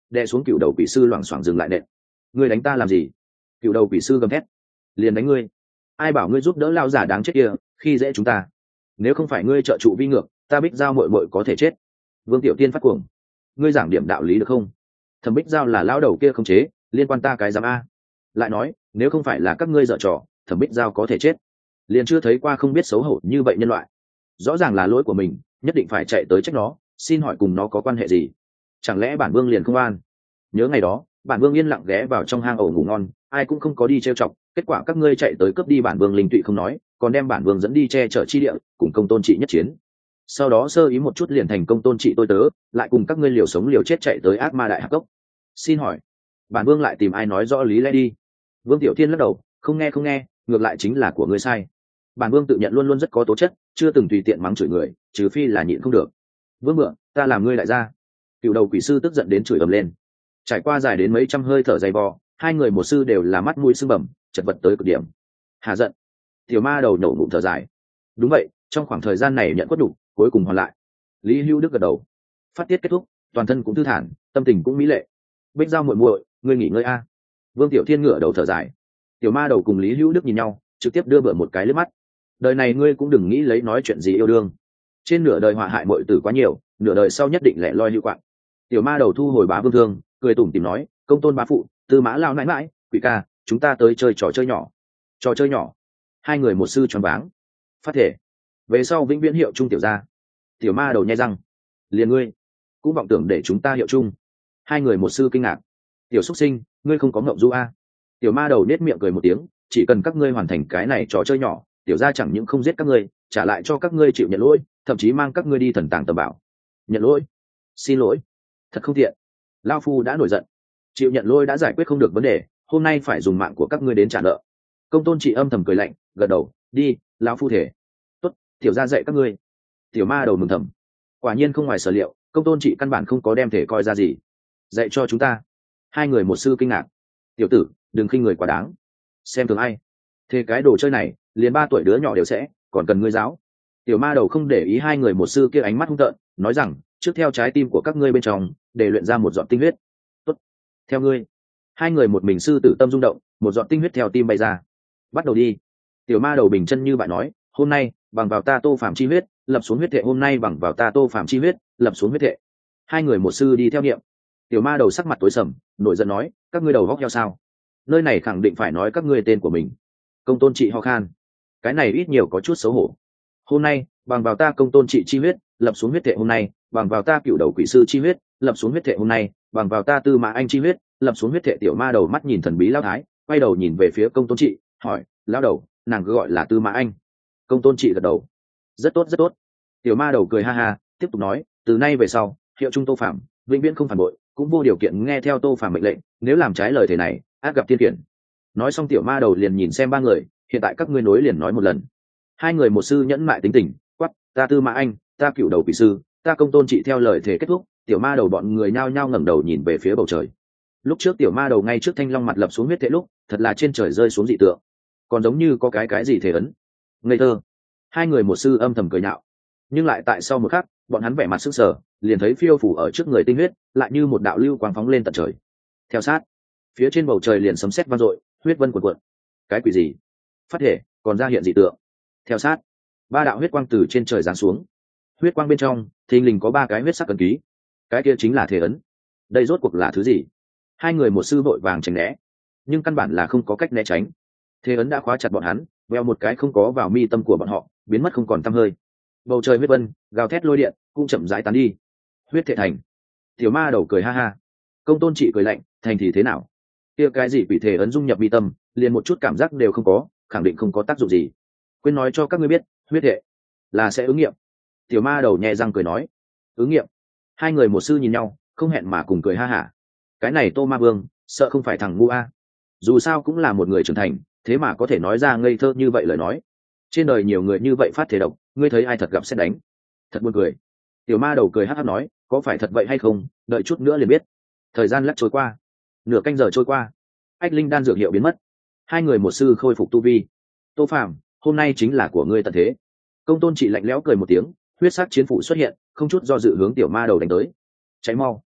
đè xuống cựu đầu quỷ sư loảng xoảng dừng lại nện. Ngươi đánh ta làm gì? Cựu đầu quỷ sư gầm thét. Liền đánh ngươi. Ai bảo ngươi giúp đỡ lao giả đáng chết kia, khi dễ chúng ta. Nếu không phải ngươi trợ trụ vi ngược, ta Bích Giao muội muội có thể chết. Vương Tiểu Tiên phát cuồng. Ngươi giảng điểm đạo lý được không? Thẩm Bích Giao là lão đầu kia không chế, liên quan ta cái giám a. Lại nói, nếu không phải là các ngươi dở trò, Thẩm Bích Giao có thể chết. Liền chưa thấy qua không biết xấu hổ như vậy nhân loại. Rõ ràng là lỗi của mình, nhất định phải chạy tới trách nó, xin hỏi cùng nó có quan hệ gì? Chẳng lẽ bản vương liền không an? Nhớ ngày đó, bản vương yên lặng ghé vào trong hang ổ ngủ ngon, ai cũng không có đi trêu chọc, kết quả các ngươi chạy tới cướp đi bản vương linh tụy không nói, còn đem bản vương dẫn đi che chở chi địa, cùng công tôn trị nhất chiến. Sau đó sơ ý một chút liền thành công tôn trị tôi tớ, lại cùng các ngươi liều sống liều chết chạy tới ác ma đại hạp cốc. Xin hỏi, bản vương lại tìm ai nói rõ lý lẽ đi? Vương Tiểu Thiên lắc đầu, không nghe, ngược lại chính là của ngươi sai. Bản vương tự nhận luôn luôn rất có tố chất, chưa từng tùy tiện mắng chửi người, trừ phi là nhịn không được. Vương Mượn, ta làm ngươi đại gia. Cựu đầu quỷ sư tức giận đến chửi ầm lên. Trải qua dài đến mấy trăm hơi thở dày vò, hai người một sư đều là mắt mũi sưng bầm, chật vật tới cực điểm. Hà giận. Tiểu ma đầu nổ ngụm thở dài. Đúng vậy, trong khoảng thời gian này nhận quất đủ, cuối cùng hoàn lại. Lý Hữu Đức gật đầu. Phát tiết kết thúc, toàn thân cũng thư thản, tâm tình cũng mỹ lệ. Bích Giao muội muội, ngươi nghỉ ngơi a. Vương Tiểu Thiên ngửa đầu thở dài. Tiểu ma đầu cùng Lý Hữu Đức nhìn nhau, trực tiếp đưa bữa một cái lướt mắt. Đời này ngươi cũng đừng nghĩ lấy nói chuyện gì yêu đương. Trên nửa đời họa hại muội tử quá nhiều, nửa đời sau nhất định lẻ loi hữu quạng. Tiểu ma đầu thu hồi bá vương thương, cười tủm tỉm nói, công tôn bá phụ, Tư Mã lao nãi mãi, quỷ ca, chúng ta tới chơi trò chơi nhỏ. Trò chơi nhỏ? Hai người một sư choáng váng. Phát thể. Về sau vĩnh viễn hiệu chung tiểu gia. Tiểu ma đầu nhai răng. Liền ngươi cũng vọng tưởng để chúng ta hiệu chung. Hai người một sư kinh ngạc. Tiểu xuất sinh, ngươi không có ngộng du a? Tiểu ma đầu nết miệng cười một tiếng, chỉ cần các ngươi hoàn thành cái này trò chơi nhỏ, tiểu gia chẳng những không giết các ngươi, trả lại cho các ngươi chịu nhận lỗi, thậm chí mang các ngươi đi thần tàng tầm bảo. Nhận lỗi? Xin lỗi? Thật không tiện. Lao phu đã nổi giận. Chịu nhận lỗi đã giải quyết không được vấn đề, hôm nay phải dùng mạng của các ngươi đến trả nợ. Công tôn trị âm thầm cười lạnh, gật đầu, đi, lão phu thể. Tốt, tiểu gia dạy các ngươi. Tiểu ma đầu mừng thầm. Quả nhiên không ngoài sở liệu, công tôn trị căn bản không có đem thể coi ra gì. Dạy cho chúng ta. Hai người một sư kinh ngạc. Tiểu tử, đừng khinh người quá đáng. Xem thường ai? Thế cái đồ chơi này, liền 3 tuổi đứa nhỏ đều sẽ, còn cần ngươi giáo. Tiểu ma đầu không để ý hai người một sư kia ánh mắt hung tợn, nói rằng, trước theo trái tim của các ngươi bên trong, để luyện ra một giọt tinh huyết. Tốt, theo ngươi. Hai người một mình sư tử tâm rung động, một giọt tinh huyết theo tim bay ra. Bắt đầu đi. Tiểu ma đầu bình chân như bạn nói, hôm nay bằng vào ta Tô Phạm chi huyết, lập xuống huyết thệ. Hôm nay bằng vào ta Tô Phạm chi huyết, lập xuống huyết thệ. Hai người một sư đi theo niệm. Tiểu ma đầu sắc mặt tối sầm, nổi giận nói, các ngươi đầu góc heo sao? Nơi này khẳng định phải nói các ngươi tên của mình. Công tôn trị ho khan. Cái này ít nhiều có chút xấu hổ. Hôm nay bằng vào ta công tôn trị chi huyết, lập xuống huyết thệ. Hôm nay bằng vào ta cựu đầu quỷ sư chi huyết, lập xuống huyết thệ. Hôm nay bằng vào ta Tư Mã Anh chi huyết, lập xuống huyết thệ. Tiểu ma đầu mắt nhìn thần bí lao thái, quay đầu nhìn về phía công tôn trị, hỏi, lao đầu, nàng cứ gọi là Tư Mã Anh? Công tôn trị gật đầu. Rất tốt, rất tốt. Tiểu ma đầu cười ha ha, tiếp tục nói, từ nay về sau, hiệu trung Tô Phạm, vĩnh viễn không phản bội, cũng vô điều kiện nghe theo Tô Phạm mệnh lệnh, nếu làm trái lời thế này, ác gặp thiên khiển. Nói xong tiểu ma đầu liền nhìn xem ba người, hiện tại các ngươi nối liền nói một lần. Hai người một sư nhẫn mại tính tình, quắc, ta Tư Mã Anh, ta cựu đầu quỷ sư, ta công tôn trị theo lời thể kết thúc. Tiểu ma đầu bọn người nhao nhao ngẩng đầu nhìn về phía bầu trời. Lúc trước tiểu ma đầu ngay trước thanh long mặt lập xuống huyết thệ lúc, thật là trên trời rơi xuống dị tượng, còn giống như có cái gì thể ấn. Ngây thơ. Hai người một sư âm thầm cười nhạo, nhưng lại tại sau một khắc, bọn hắn vẻ mặt sững sờ, liền thấy phiêu phủ ở trước người tinh huyết, lại như một đạo lưu quang phóng lên tận trời. Theo sát, phía trên bầu trời liền sấm sét vang dội, huyết vân cuộn cuộn. Cái quỷ gì? Phát thể, còn ra hiện dị tượng. Theo sát, 3 đạo huyết quang từ trên trời giáng xuống. Huyết quang bên trong, thình lình có 3 cái huyết sắc ấn ký. Cái kia chính là thể ấn. Đây rốt cuộc là thứ gì? Hai người một sư vội vàng tránh né, nhưng căn bản là không có cách né tránh. Thể ấn đã khóa chặt bọn hắn, veo một cái không có vào mi tâm của bọn họ, biến mất không còn tăm hơi. Bầu trời huyết vân, gào thét lôi điện, cũng chậm rãi tán đi. Huyết thể thành. Tiểu ma đầu cười ha ha. Công tôn trị cười lạnh, thành thì thế nào? Kia cái gì quỷ thể ấn dung nhập mi tâm, liền một chút cảm giác đều không có, khẳng định không có tác dụng gì. Quên nói cho các ngươi biết, huyết thể là sẽ ứng nghiệm. Tiểu ma đầu nhẹ răng cười nói, ứng nghiệm. Hai người một sư nhìn nhau, không hẹn mà cùng cười ha hả. Cái này Tô Ma Vương, sợ không phải thằng ngu a. Dù sao cũng là một người trưởng thành, thế mà có thể nói ra ngây thơ như vậy lời nói. Trên đời nhiều người như vậy phát thể độc, ngươi thấy ai thật gặp xét đánh? Thật buồn cười. Tiểu ma đầu cười hắc hắc nói, có phải thật vậy hay không, đợi chút nữa liền biết. Thời gian lắc trôi qua, nửa canh giờ trôi qua, ách linh đan dược hiệu biến mất. Hai người một sư khôi phục tu vi. Tô Phàm, hôm nay chính là của ngươi tận thế. Công tôn trị lạnh lẽo cười một tiếng, huyết sắc chiến phủ xuất hiện, không chút do dự hướng tiểu ma đầu đánh tới. Cháy mau.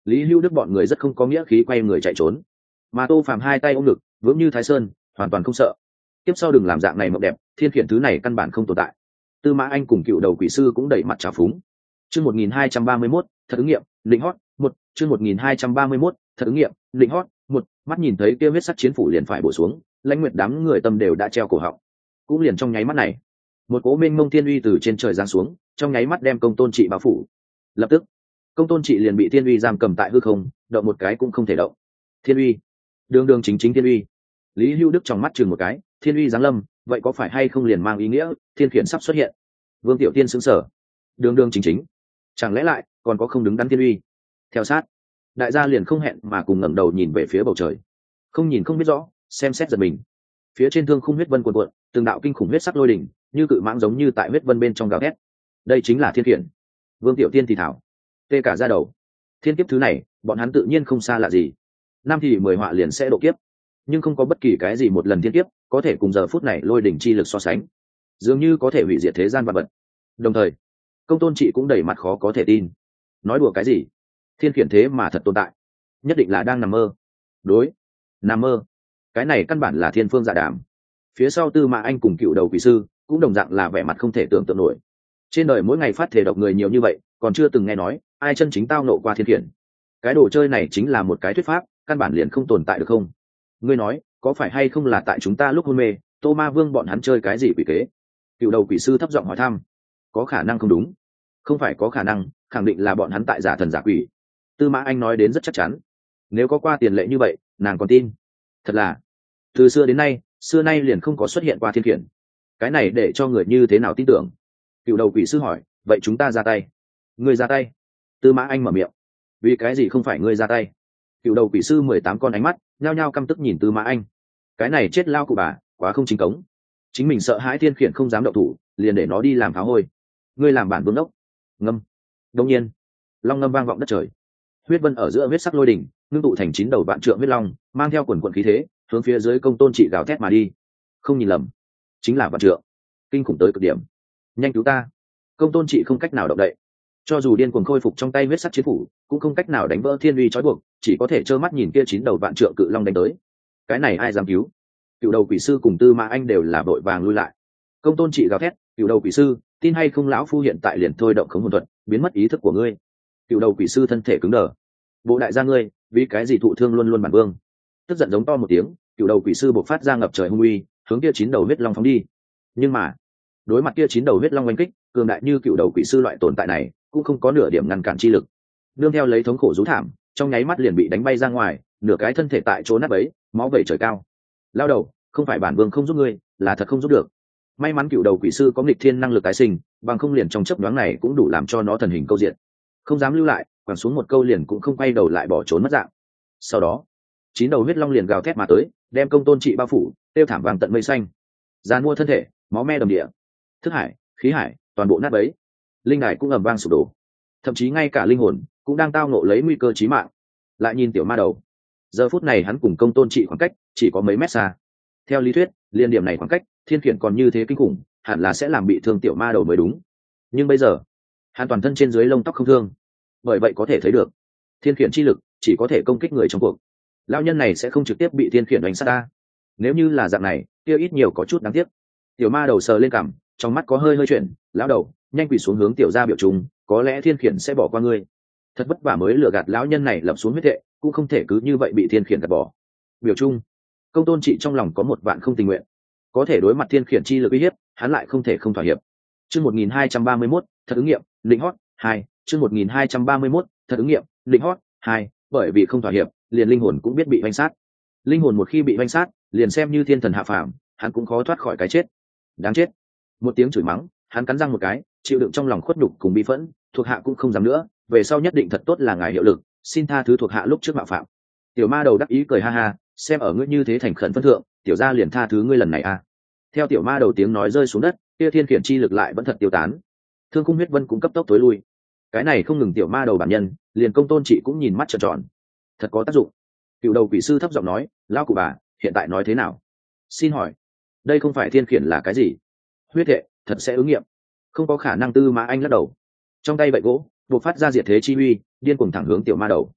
Lý Hưu Đức bọn người rất không có nghĩa khí quay người chạy trốn, mà Tô Phàm hai tay ôm ngực vững như Thái Sơn, hoàn toàn không sợ. Tiếp sau đừng làm dạng này mộng đẹp, thiên khiển thứ này căn bản không tồn tại. Tư Mã Anh cùng cựu đầu quỷ sư cũng đẩy mặt trào phúng. Chương 1231, thật ứng nghiệm, lĩnh hót, một, chương 1231, thật ứng nghiệm, lĩnh hót, một, mắt nhìn thấy kia huyết sắc chiến phủ liền phải bổ xuống, Lãnh Nguyệt đám người tâm đều đã treo cổ họng. Cũng liền trong nháy mắt này, một cỗ mênh mông thiên uy từ trên trời giáng xuống, trong nháy mắt đem Công Tôn Trị bao phủ. Lập tức, Công Tôn Trị liền bị thiên uy giam cầm tại hư không, động một cái cũng không thể động. Thiên uy, đường đường chính chính thiên uy. Lý Hưu Đức trong mắt chừng một cái, thiên uy giáng lâm, vậy có phải hay không liền mang ý nghĩa thiên khiển sắp xuất hiện? Vương Tiểu Tiên sững sờ. Đường đường chính chính, chẳng lẽ lại còn có không đứng đắn thiên uy? Theo sát, đại gia liền không hẹn mà cùng ngẩng đầu nhìn về phía bầu trời. Không nhìn không biết rõ, xem xét giật mình. Phía trên thương khung huyết vân cuồn cuộn, từng đạo kinh khủng huyết sắc lôi đỉnh, như cự mãng giống như tại huyết vân bên trong gào thét. Đây chính là thiên khiển. Vương Tiểu Tiên thì thảo, tê cả da đầu. Thiên kiếp thứ này, bọn hắn tự nhiên không xa lạ gì. Năm thì 10 họa liền sẽ độ kiếp, nhưng không có bất kỳ cái gì một lần thiên kiếp có thể cùng giờ phút này lôi đỉnh chi lực so sánh, dường như có thể hủy diệt thế gian vật vật. Đồng thời, Công Tôn Trị cũng đầy mặt khó có thể tin. Nói đùa cái gì? Thiên khiển thế mà thật tồn tại, nhất định là đang nằm mơ. Đối, nằm mơ. Cái này căn bản là thiên phương dạ đàm. Phía sau Tư Mã Anh cùng cựu đầu quỷ sư cũng đồng dạng là vẻ mặt không thể tưởng tượng nổi. Trên đời mỗi ngày phát thể độc người nhiều như vậy, còn chưa từng nghe nói ai chân chính tao nộ qua thiên khiển. Cái đồ chơi này chính là một cái thuyết pháp, căn bản liền không tồn tại được không? Ngươi nói, có phải hay không là tại chúng ta lúc hôn mê, Tô Ma Vương bọn hắn chơi cái gì quỷ kế? Cựu đầu quỷ sư thấp giọng hỏi thăm. Có khả năng không đúng? Không phải có khả năng, khẳng định là bọn hắn tại giả thần giả quỷ. Tư Mã Anh nói đến rất chắc chắn. Nếu có qua tiền lệ như vậy, nàng còn tin. Thật là, từ xưa đến nay, xưa nay liền không có xuất hiện qua thiên khiển. Cái này để cho người như thế nào tin tưởng? Cựu đầu quỷ sư hỏi, vậy chúng ta ra tay. Ngươi ra tay? Tư Mã Anh mở miệng. Vì cái gì không phải ngươi ra tay? Cựu đầu quỷ sư 18 con ánh mắt nhao nhao căm tức nhìn Tư Mã Anh. Cái này chết lao cụ bà, quá không chính cống. Chính mình sợ hãi thiên khiển không dám động thủ, liền để nó đi làm phá hôi. Ngươi làm bản vương đốc. Ngâm. Đông nhiên, long ngâm vang vọng đất trời. Huyết vân ở giữa huyết sắc lôi đỉnh ngưng tụ thành 9 đầu vạn trượng huyết long, mang theo quần quần khí thế, hướng phía dưới Công Tôn Trị gào thét mà đi. Không nhìn lầm, chính là vạn trượng, kinh khủng tới cực điểm. Nhanh cứu ta! Công Tôn Trị không cách nào động đậy, cho dù điên cuồng khôi phục trong tay huyết sắc chiến phủ, cũng không cách nào đánh vỡ thiên uy trói buộc, chỉ có thể trơ mắt nhìn kia 9 đầu vạn trượng cự long đánh tới. Cái này ai dám cứu? Cựu đầu quỷ sư cùng Tư Mã Anh đều là vội vàng lui lại. Công Tôn Trị gào thét, cựu đầu quỷ sư, tin hay không lão phu hiện tại liền thôi động khống hồn thuật, biến mất ý thức của ngươi. Cựu đầu quỷ sư thân thể cứng đờ. Bộ đại gia ngươi, vì cái gì thụ thương luôn luôn bản vương? Tức giận giống to một tiếng, cựu đầu quỷ sư bộc phát ra ngập trời hung uy, hướng kia 9 đầu huyết long phóng đi. Nhưng mà, đối mặt kia 9 đầu huyết long oanh kích, cường đại như cựu đầu quỷ sư loại tồn tại này, cũng không có nửa điểm ngăn cản chi lực. Nương theo lấy thống khổ rú thảm, trong nháy mắt liền bị đánh bay ra ngoài, nửa cái thân thể tại chỗ nát bấy, máu vẩy trời cao. Lao đầu, không phải bản vương không giúp ngươi, là thật không giúp được. May mắn cựu đầu quỷ sư có nghịch thiên năng lực tái sinh, bằng không liền trong chớp nhoáng này cũng đủ làm cho nó thần hình câu diện. Không dám lưu lại, quẳng xuống một câu liền cũng không quay đầu lại bỏ trốn mất dạng. Sau đó, 9 đầu huyết long liền gào thét mà tới, đem Công Tôn Trị bao phủ, tiêu thảm vàng tận mây xanh. Giàn mua thân thể, máu me đầm địa, thức hải, khí hải, toàn bộ nát bấy. Linh đài cũng ầm vang sụp đổ, thậm chí ngay cả linh hồn cũng đang tao ngộ lấy nguy cơ chí mạng. Lại nhìn tiểu ma đầu, giờ phút này hắn cùng Công Tôn Trị khoảng cách chỉ có mấy mét xa. Theo lý thuyết, liên điểm này khoảng cách, thiên khiển còn như thế kinh khủng, hẳn là sẽ làm bị thương tiểu ma đầu mới đúng. Nhưng bây giờ, hắn toàn thân trên dưới lông tóc không thương, bởi vậy có thể thấy được, thiên khiển chi lực chỉ có thể công kích người trong cuộc. Lão nhân này sẽ không trực tiếp bị thiên khiển đánh sát ta. Nếu như là dạng này, kia ít nhiều có chút đáng tiếc. Tiểu ma đầu sờ lên cằm, trong mắt có hơi hơi chuyển, lão đầu, nhanh quỳ xuống hướng tiểu gia biểu trùng, có lẽ thiên khiển sẽ bỏ qua ngươi. Thật vất vả mới lừa gạt lão nhân này lập xuống huyết thệ, cũng không thể cứ như vậy bị thiên khiển gạt bỏ. Biểu trung, Công Tôn Trị trong lòng có một vạn không tình nguyện, có thể đối mặt thiên khiển chi lực uy hiếp, hắn lại không thể không thỏa hiệp. Chương 1231, thật ứng nghiệm, lĩnh hót 2, chương 1231, thật ứng nghiệm, lĩnh hót 2, bởi vì không thỏa hiệp, liền linh hồn cũng biết bị hoành sát. Linh hồn một khi bị hoành sát, liền xem như thiên thần hạ phàm, hắn cũng khó thoát khỏi cái chết. Đáng chết. Một tiếng chửi mắng, hắn cắn răng một cái, chịu đựng trong lòng khuất nhục cùng bi phẫn, thuộc hạ cũng không dám nữa, về sau nhất định thật tốt là ngài hiệu lực, xin tha thứ thuộc hạ lúc trước mạo phạm. Tiểu ma đầu đắc ý cười ha ha, xem ở ngươi như thế thành khẩn phân thượng, tiểu gia liền tha thứ ngươi lần này a. Theo tiểu ma đầu tiếng nói rơi xuống đất, kia thiên khiển chi lực lại vẫn thật tiêu tán. Thương khung huyết vân cũng cấp tốc tối lui. Cái này không ngừng tiểu ma đầu bản nhân, liền Công Tôn Trị cũng nhìn mắt trợn tròn. Thật có tác dụng. Cựu đầu quỷ sư thấp giọng nói, lão cụ bà, hiện tại nói thế nào? Xin hỏi, đây không phải thiên khiển là cái gì? Huyết hệ, thật sẽ ứng nghiệm. Không có khả năng. Tư Mã Anh lắc đầu. Trong tay bậy gỗ, buộc phát ra diệt thế chi uy, điên cuồng thẳng hướng tiểu ma đầu.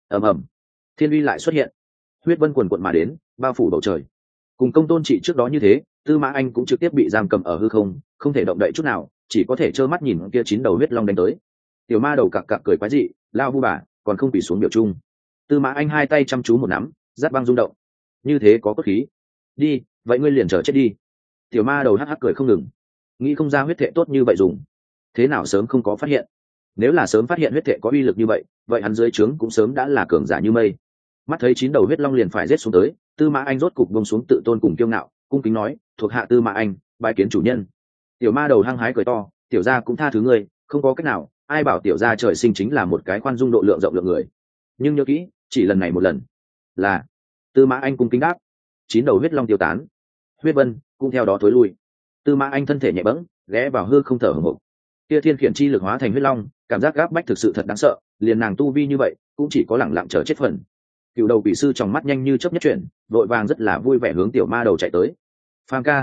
ầm ầm, thiên uy lại xuất hiện, huyết vân quần quận mà đến, bao phủ bầu trời. Cùng Công Tôn Trị trước đó như thế, Tư Mã Anh cũng trực tiếp bị giam cầm ở hư không, không thể động đậy chút nào, chỉ có thể trơ mắt nhìn kia 9 đầu huyết long đánh tới. Tiểu ma đầu cặc cặc cười quái dị, lao vu bà, còn không quỳ xuống biểu trung. Tư Mã Anh hai tay chăm chú một nắm, giáp băng rung động. Như thế có cốt khí. Đi, vậy ngươi liền chờ chết đi. Tiểu ma đầu hắc hắc cười không ngừng, nghĩ không ra huyết thể tốt như vậy dùng, thế nào sớm không có phát hiện. Nếu là sớm phát hiện huyết thể có uy lực như vậy, vậy hắn dưới trướng cũng sớm đã là cường giả như mây. Mắt thấy 9 đầu huyết long liền phải giết xuống tới, Tư Mã Anh rốt cục buông xuống tự tôn cùng kiêu ngạo, cung kính nói, thuộc hạ Tư Mã Anh, bái kiến chủ nhân. Tiểu ma đầu hăng hái cười to, tiểu gia cũng tha thứ ngươi, không có cách nào, ai bảo tiểu gia trời sinh chính là một cái khoan dung độ lượng rộng lượng người. Nhưng nhớ kỹ, chỉ lần này một lần. Là. Tư Mã Anh cung kính đáp. 9 đầu huyết long tiêu tán, huyết vân cũng theo đó thối lui. Tư Mã Anh thân thể nhẹ bẫng, ghé vào hư không thở hổn hển. Kia thiên khiển chi lực hóa thành huyết long, cảm giác gáp bách thực sự thật đáng sợ, liền nàng tu vi như vậy, cũng chỉ có lẳng lặng chờ chết phần. Cựu đầu quỷ sư trong mắt nhanh như chớp nhất chuyển, vội vàng rất là vui vẻ hướng tiểu ma đầu chạy tới. Phàm ca,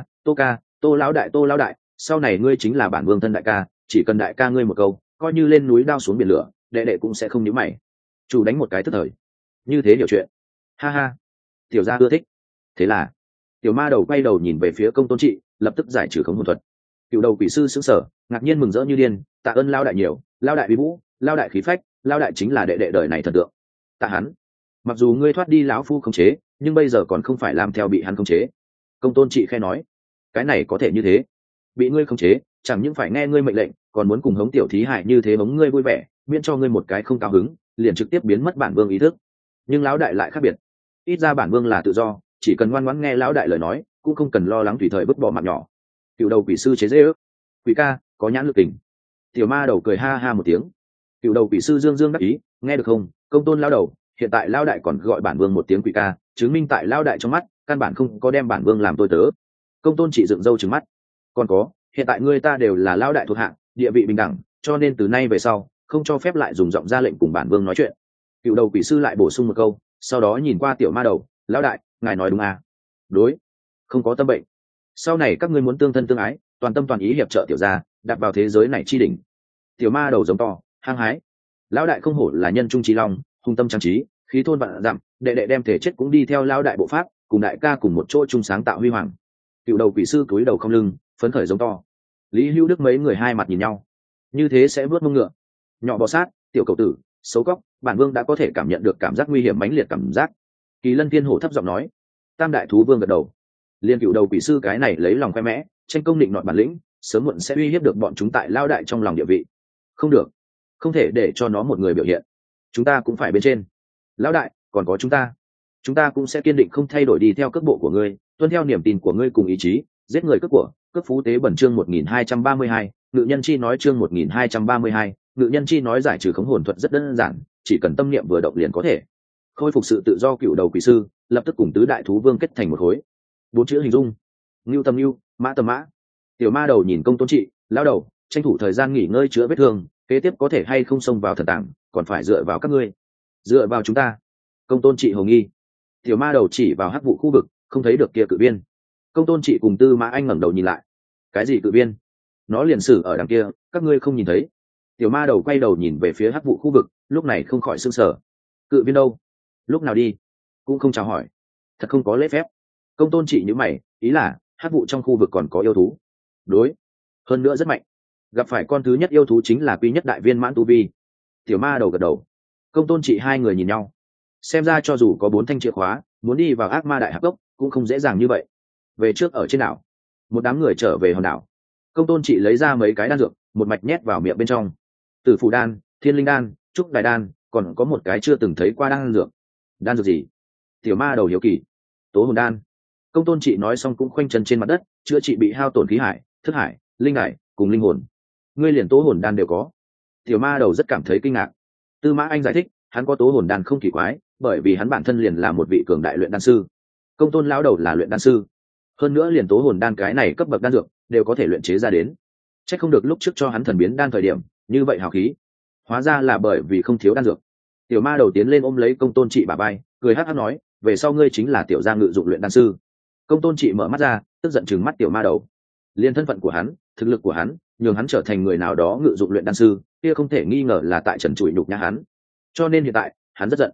Tô lão đại, sau này ngươi chính là bản vương thân đại ca, chỉ cần đại ca ngươi một câu, coi như lên núi đao xuống biển lửa, đệ đệ cũng sẽ không nhíu mày. Chủ đánh một cái tức thời, như thế hiểu chuyện. Ha ha, tiểu gia ưa thích. Thế là, tiểu ma đầu quay đầu nhìn về phía Công Tôn Trị, lập tức giải trừ khống hồn thuật. Cựu đầu quỷ sư sững sờ, ngạc nhiên mừng rỡ như điên, tạ ơn lao đại nhiều, lao đại uy vũ, lao đại khí phách, lao đại chính là đệ đệ đời này thần tượng. Tạ hắn. Mặc dù ngươi thoát đi lão phu khống chế, nhưng bây giờ còn không phải làm theo bị hắn khống chế. Công Tôn Trị khe nói, cái này có thể như thế, bị ngươi khống chế, chẳng những phải nghe ngươi mệnh lệnh, còn muốn cùng hống tiểu thí hải như thế hống ngươi vui vẻ, miễn cho ngươi một cái không cao hứng, liền trực tiếp biến mất bản vương ý thức. Nhưng lão đại lại khác biệt, ít ra bản vương là tự do, chỉ cần ngoan ngoãn nghe lão đại lời nói, cũng không cần lo lắng tùy thời vứt bỏ mạng nhỏ. Cựu đầu quỷ sư chế giễu, quỷ ca có nhãn lực tình. Tiểu ma đầu cười ha ha một tiếng. Cựu đầu quỷ sư dương dương đắc ý, nghe được không, Công Tôn lao đầu, hiện tại lao đại còn gọi bản vương một tiếng quỷ ca, chứng minh tại lao đại trong mắt căn bản không có đem bản vương làm tôi tớ. Công Tôn chỉ dựng râu trừng mắt. Còn có, hiện tại ngươi ta đều là lao đại thuộc hạng, địa vị bình đẳng, cho nên từ nay về sau không cho phép lại dùng giọng ra lệnh cùng bản vương nói chuyện. Cựu đầu quỷ sư lại bổ sung một câu, sau đó nhìn qua tiểu ma đầu, lão đại, ngài nói đúng à? Đối, không có tâm bệnh. Sau này các ngươi muốn tương thân tương ái, toàn tâm toàn ý hiệp trợ tiểu gia, đặt vào thế giới này chi đỉnh. Tiểu ma đầu giống to, hăng hái. Lão đại không hổ là nhân trung trí long, hung tâm trang trí, khí thôn vạn dặm, đệ đệ đem thể chết cũng đi theo lão đại bộ pháp, cùng đại ca cùng một chỗ chung sáng tạo huy hoàng. Cựu đầu quỷ sư cúi đầu không lưng, phấn khởi giống to. Lý Hữu Đức mấy người hai mặt nhìn nhau, như thế sẽ vớt mông ngựa. Nhỏ bò sát, tiểu cầu tử, xấu cóc, bản vương đã có thể cảm nhận được cảm giác nguy hiểm mãnh liệt cảm giác. Kỳ Lân Thiên Hổ thấp giọng nói. Tam đại thú vương gật đầu. Liên cựu đầu quỷ sư cái này lấy lòng khoe mẽ, tranh công định nọt bản lĩnh, sớm muộn sẽ uy hiếp được bọn chúng tại lao đại trong lòng địa vị. Không được, không thể để cho nó một người biểu hiện. Chúng ta cũng phải bên trên. Lão đại, còn có chúng ta cũng sẽ kiên định không thay đổi đi theo cước bộ của ngươi, tuân theo niềm tin của ngươi cùng ý chí, giết người cướp của, cướp phú tế bẩn. Chương 1232, Ngự Nhân Chi nói. Chương 1232, Ngự Nhân Chi nói. Giải trừ khống hồn thuật rất đơn giản, chỉ cần tâm niệm vừa động liền có thể khôi phục sự tự do. Cựu đầu quỷ sư lập tức cùng tứ đại thú vương kết thành một khối. 4 chữ hình dung: ngưu tầm ngưu, mã tầm mã. Tiểu ma đầu nhìn Công Tôn Trị, lao đầu, tranh thủ thời gian nghỉ ngơi chữa vết thương, kế tiếp có thể hay không xông vào thần tàng, còn phải dựa vào các ngươi. Dựa vào chúng ta? Công Tôn Trị hồ nghi. Tiểu ma đầu chỉ vào hắc vụ khu vực, không thấy được kia cự viên. Công Tôn Trị cùng Tư Mã Anh ngẩng đầu nhìn lại. Cái gì cự viên? Nó liền sử ở đằng kia, các ngươi không nhìn thấy? Tiểu ma đầu quay đầu nhìn về phía hắc vụ khu vực, lúc này không khỏi sửng sở. Cự viên đâu? Lúc nào đi? Cũng không chào hỏi, thật không có lễ phép. Công Tôn Trị nhíu mày, ý là hắc vụ trong khu vực còn có yêu thú. Đối, hơn nữa rất mạnh. Gặp phải con thứ nhất yêu thú chính là quy nhất đại viên mãn tu vi. Tiểu ma đầu gật đầu. Công Tôn Trị hai người nhìn nhau. Xem ra cho dù có 4 thanh chìa khóa, muốn đi vào ác ma đại hạp cốc cũng không dễ dàng như vậy. Về trước ở trên đảo, một đám người trở về hòn đảo. Công Tôn Trị lấy ra mấy cái đan dược, một mạch nhét vào miệng bên trong. Tử Phù đan, Thiên Linh đan, Trúc Đài đan, còn có một cái chưa từng thấy qua đan dược. Đan dược gì? Tiểu ma đầu hiếu kỳ. Tố hồn đan. Công Tôn Trị nói xong cũng khoanh chân trên mặt đất, chữa trị bị hao tổn khí hải, thức hải, linh hải cùng linh hồn. Ngươi liền tố hồn đan đều có? Tiểu ma đầu rất cảm thấy kinh ngạc. Tư Mã Anh giải thích, hắn có tố hồn đan không kỳ quái, bởi vì hắn bản thân liền là một vị cường đại luyện đan sư. Công Tôn lão đầu là luyện đan sư, hơn nữa liền tố hồn đan cái này cấp bậc đan dược đều có thể luyện chế ra đến. Chắc không được lúc trước cho hắn thần biến đan thời điểm như vậy hào khí, hóa ra là bởi vì không thiếu đan dược. Tiểu ma đầu tiến lên ôm lấy Công Tôn Trị bả vai, cười hắc hắc nói, về sau ngươi chính là tiểu gia ngự dụng luyện đan sư. Công Tôn Trị mở mắt ra, tức giận trừng mắt tiểu ma đầu. Liên thân phận của hắn, thực lực của hắn, nhường hắn trở thành người nào đó ngự dụng luyện đan sư, kia không thể nghi ngờ là tại trần trụi nhục nhã hắn. Cho nên hiện tại, hắn rất giận.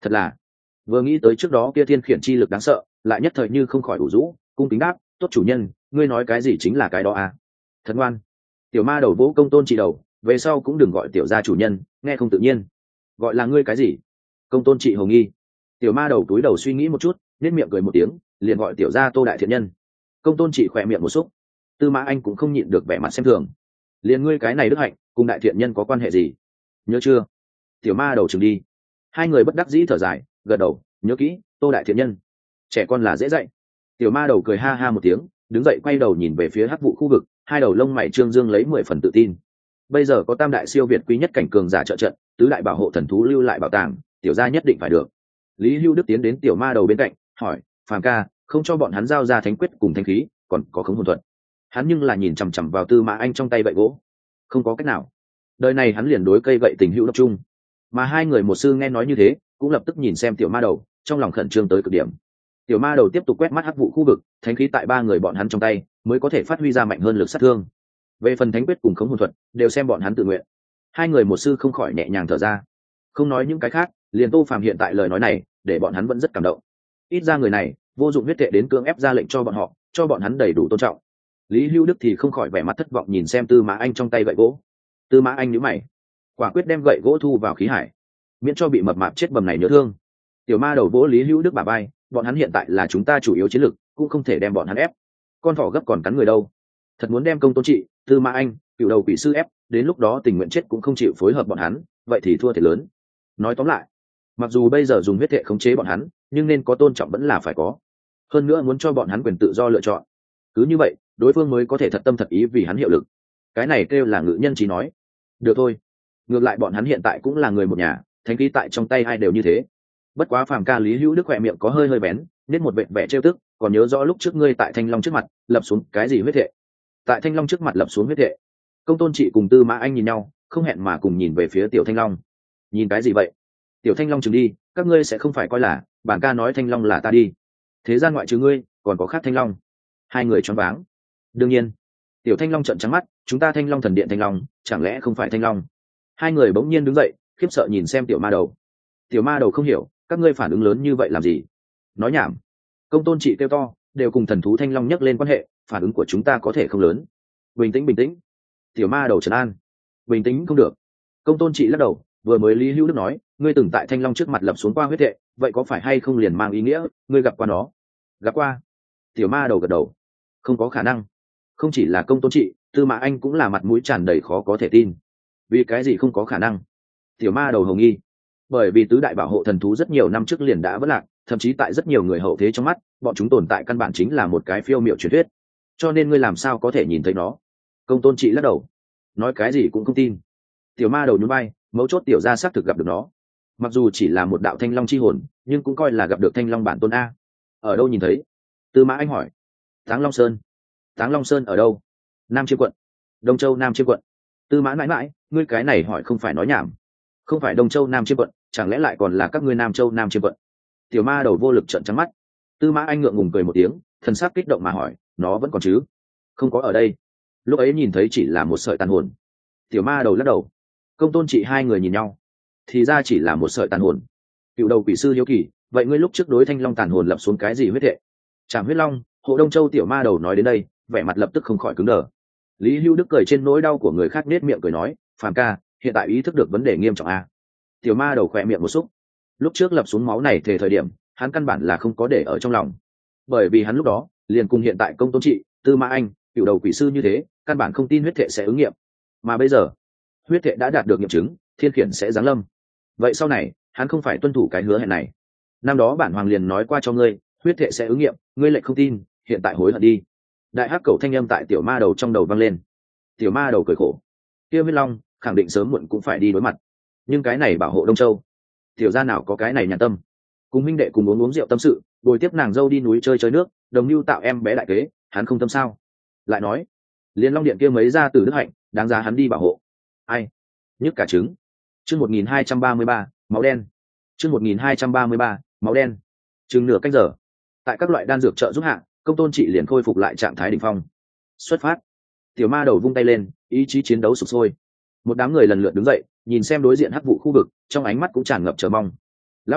Thật là, vừa nghĩ tới trước đó kia thiên khiển chi lực đáng sợ, lại nhất thời như không khỏi đủ rũ, cung kính đáp, tốt chủ nhân, ngươi nói cái gì chính là cái đó à. Thật ngoan. Tiểu ma đầu vỗ Công Tôn Trị đầu, về sau cũng đừng gọi tiểu gia chủ nhân, nghe không tự nhiên. Gọi là ngươi cái gì? Công Tôn Trị hồ nghi. Tiểu ma đầu túi đầu suy nghĩ một chút, nên miệng cười một tiếng, liền gọi tiểu gia Tô đại thiện nhân. Công Tôn Trị khỏe miệng một xúc. Tư Mã Anh cũng không nhịn được vẻ mặt xem thường. Liền ngươi cái này đức hạnh, cùng đại thiện nhân có quan hệ gì? Nhớ chưa? Tiểu ma đầu chừng đi. Hai người bất đắc dĩ thở dài, gật đầu, nhớ kỹ, Tô đại thiện nhân. Trẻ con là dễ dạy. Tiểu ma đầu cười ha ha một tiếng, đứng dậy quay đầu nhìn về phía hắc vụ khu vực, hai đầu lông mày trương dương lấy 10 phần tự tin. Bây giờ có tam đại siêu việt quý nhất cảnh cường giả trợ trận, tứ đại bảo hộ thần thú lưu lại bảo tàng, tiểu gia nhất định phải được. Lý Hưu Đức tiến đến tiểu ma đầu bên cạnh, hỏi, Phàm ca, không cho bọn hắn giao ra thánh quyết cùng thánh khí, còn có khống hồn thuật. Hắn nhưng là nhìn chằm chằm vào Tư Mã Anh trong tay gậy gỗ, không có cách nào. Đời này hắn liền đối cây gậy tình hữu độc chung. Mà hai người một sư nghe nói như thế, cũng lập tức nhìn xem tiểu ma đầu, trong lòng khẩn trương tới cực điểm. Tiểu ma đầu tiếp tục quét mắt hắc vụ khu vực, thánh khí tại ba người bọn hắn trong tay mới có thể phát huy ra mạnh hơn lực sát thương. Về phần thánh quyết cùng khống hồn thuật, đều xem bọn hắn tự nguyện. Hai người một sư không khỏi nhẹ nhàng thở ra. Không nói những cái khác, liền Tô Phàm hiện tại lời nói này, để bọn hắn vẫn rất cảm động. Ít ra người này vô dụng huyết tệ đến cưỡng ép ra lệnh cho bọn họ, cho bọn hắn đầy đủ tôn trọng. Lý Hưu Đức thì không khỏi vẻ mặt thất vọng nhìn xem Tư Mã Anh trong tay gậy gỗ. Tư Mã Anh nhíu mày, quả quyết đem gậy gỗ thu vào khí hải, miễn cho bị mập mạp chết bầm này nhớ thương. Tiểu ma đầu vỗ Lý Hưu Đức bả vai, bọn hắn hiện tại là chúng ta chủ yếu chiến lực, cũng không thể đem bọn hắn ép. Con thỏ gấp còn cắn người đâu. Thật muốn đem Công Tôn Trị, Tư Mã Anh, cựu đầu quỷ sư ép, đến lúc đó tình nguyện chết cũng không chịu phối hợp bọn hắn, vậy thì thua thiệt lớn. Nói tóm lại, mặc dù bây giờ dùng huyết thể khống chế bọn hắn, nhưng nên có tôn trọng vẫn là phải có. Hơn nữa muốn cho bọn hắn quyền tự do lựa chọn. Cứ như vậy, đối phương mới có thể thật tâm thật ý vì hắn hiệu lực. Cái này kêu là ngự nhân trí nói. Được thôi. Ngược lại bọn hắn hiện tại cũng là người một nhà, thánh khí tại trong tay ai đều như thế. Bất quá Phàm ca Lý Hữu Đức khỏe miệng có hơi hơi bén, nên một vệt vẻ trêu tức, còn nhớ rõ lúc trước ngươi tại Thanh Long trước mặt lập xuống cái gì huyết thệ? Tại Thanh Long trước mặt lập xuống huyết thệ. Công Tôn Trị cùng Tư Mã Anh nhìn nhau, không hẹn mà cùng nhìn về phía Tiểu Thanh Long. Nhìn cái gì vậy? Tiểu Thanh Long chừng đi, các ngươi sẽ không phải coi là bản ca nói Thanh Long là ta đi. Thế gian ngoại trừ ngươi, còn có khác Thanh Long. Hai người choáng váng. Đương nhiên. Tiểu Thanh Long trợn trắng mắt, chúng ta Thanh Long thần điện Thanh Long, chẳng lẽ không phải Thanh Long? Hai người bỗng nhiên đứng dậy, khiếp sợ nhìn xem Tiểu ma đầu. Tiểu ma đầu không hiểu, các ngươi phản ứng lớn như vậy làm gì? Nói nhảm. Công Tôn Trị kêu to, đều cùng thần thú Thanh Long nhắc lên quan hệ, phản ứng của chúng ta có thể không lớn. Bình tĩnh bình tĩnh. Tiểu ma đầu trấn an. Bình tĩnh không được. Công Tôn Trị lắc đầu, vừa mới Lý Hữu Đức nói, ngươi từng tại Thanh Long trước mặt lập xuống qua huyết thệ, vậy có phải hay không liền mang ý nghĩa ngươi gặp qua nó? Gặp qua. Tiểu ma đầu gật đầu. Không có khả năng. Không chỉ là Công Tôn Trị, Tư Mã Anh cũng là mặt mũi tràn đầy khó có thể tin. Vì cái gì không có khả năng? Tiểu ma đầu hồng nghi. Bởi vì tứ đại bảo hộ thần thú rất nhiều năm trước liền đã vỡ lạc, thậm chí tại rất nhiều người hậu thế trong mắt, bọn chúng tồn tại căn bản chính là một cái phiêu miệu truyền thuyết. Cho nên ngươi làm sao có thể nhìn thấy nó? Công Tôn Trị lắc đầu. Nói cái gì cũng không tin. Tiểu ma đầu nhún vai, mấu chốt tiểu gia xác thực gặp được nó. Mặc dù chỉ là một đạo Thanh Long chi hồn, nhưng cũng coi là gặp được Thanh Long bản tôn a. Ở đâu nhìn thấy? Tư Mã Anh hỏi. Táng Long Sơn. Táng Long Sơn ở đâu? Nam Chiêm quận. Đông Châu Nam Chiêm quận. Tư Mã mãi mãi, ngươi cái này hỏi không phải nói nhảm. Không phải Đông Châu Nam Chiêm quận, chẳng lẽ lại còn là các ngươi Nam Châu Nam Chiêm quận? Tiểu ma đầu vô lực trợn trắng mắt. Tư Mã Anh ngượng ngùng cười một tiếng, thần sắc kích động mà hỏi, nó vẫn còn chứ? Không có ở đây. Lúc ấy nhìn thấy chỉ là một sợi tàn hồn. Tiểu ma đầu lắc đầu. Công Tôn Trị hai người nhìn nhau, thì ra chỉ là một sợi tàn hồn. Cựu đầu quỷ sư hiếu kỳ, vậy ngươi lúc trước đối Thanh Long tàn hồn lập xuống cái gì huyết hệ? Trảm huyết long, hộ Đông Châu. Tiểu ma đầu nói đến đây, vẻ mặt lập tức không khỏi cứng đờ. Lý Hưu Đức cười trên nỗi đau của người khác, nết miệng cười nói, Phàm ca, hiện tại ý thức được vấn đề nghiêm trọng a. Tiểu ma đầu khỏe miệng một xúc. Lúc trước lập xuống máu này thể thời điểm, hắn căn bản là không có để ở trong lòng, bởi vì hắn lúc đó liền cùng hiện tại Công Tôn Trị, Tư Mã Anh, cựu đầu quỷ sư như thế, căn bản không tin huyết thể sẽ ứng nghiệm. Mà bây giờ huyết thể đã đạt được nghiệm chứng, thiên khiển sẽ giáng lâm. Vậy sau này hắn không phải tuân thủ cái hứa hẹn này? Năm đó bản hoàng liền nói qua cho ngươi, huyết thể sẽ ứng nghiệm, ngươi lại không tin, hiện tại hối hận đi. Đại hắc cầu thanh âm tại tiểu ma đầu trong đầu vang lên. Tiểu ma đầu cười khổ, kia huyết long khẳng định sớm muộn cũng phải đi đối mặt, nhưng cái này bảo hộ Đông Châu, tiểu gia nào có cái này nhàn tâm. Cùng minh đệ cùng uống rượu tâm sự, bồi tiếp nàng dâu đi núi chơi chơi nước, đồng mưu tạo em bé đại kế, hắn không tâm sao? Lại nói liên long điện kia mấy ra từ đức hạnh, đáng giá hắn đi bảo hộ. Ai nhức cả trứng. Chương 1233, máu đen. Chương 1233, máu đen. Chừng nửa canh giờ, tại các loại đan dược trợ giúp hạ, Công Tôn Trị liền khôi phục lại trạng thái đỉnh phong. Xuất phát. Tiểu ma đầu vung tay lên, ý chí chiến đấu sục sôi. Một đám người lần lượt đứng dậy, nhìn xem đối diện hắc vụ khu vực, trong ánh mắt cũng tràn ngập chờ mong. Lão đại,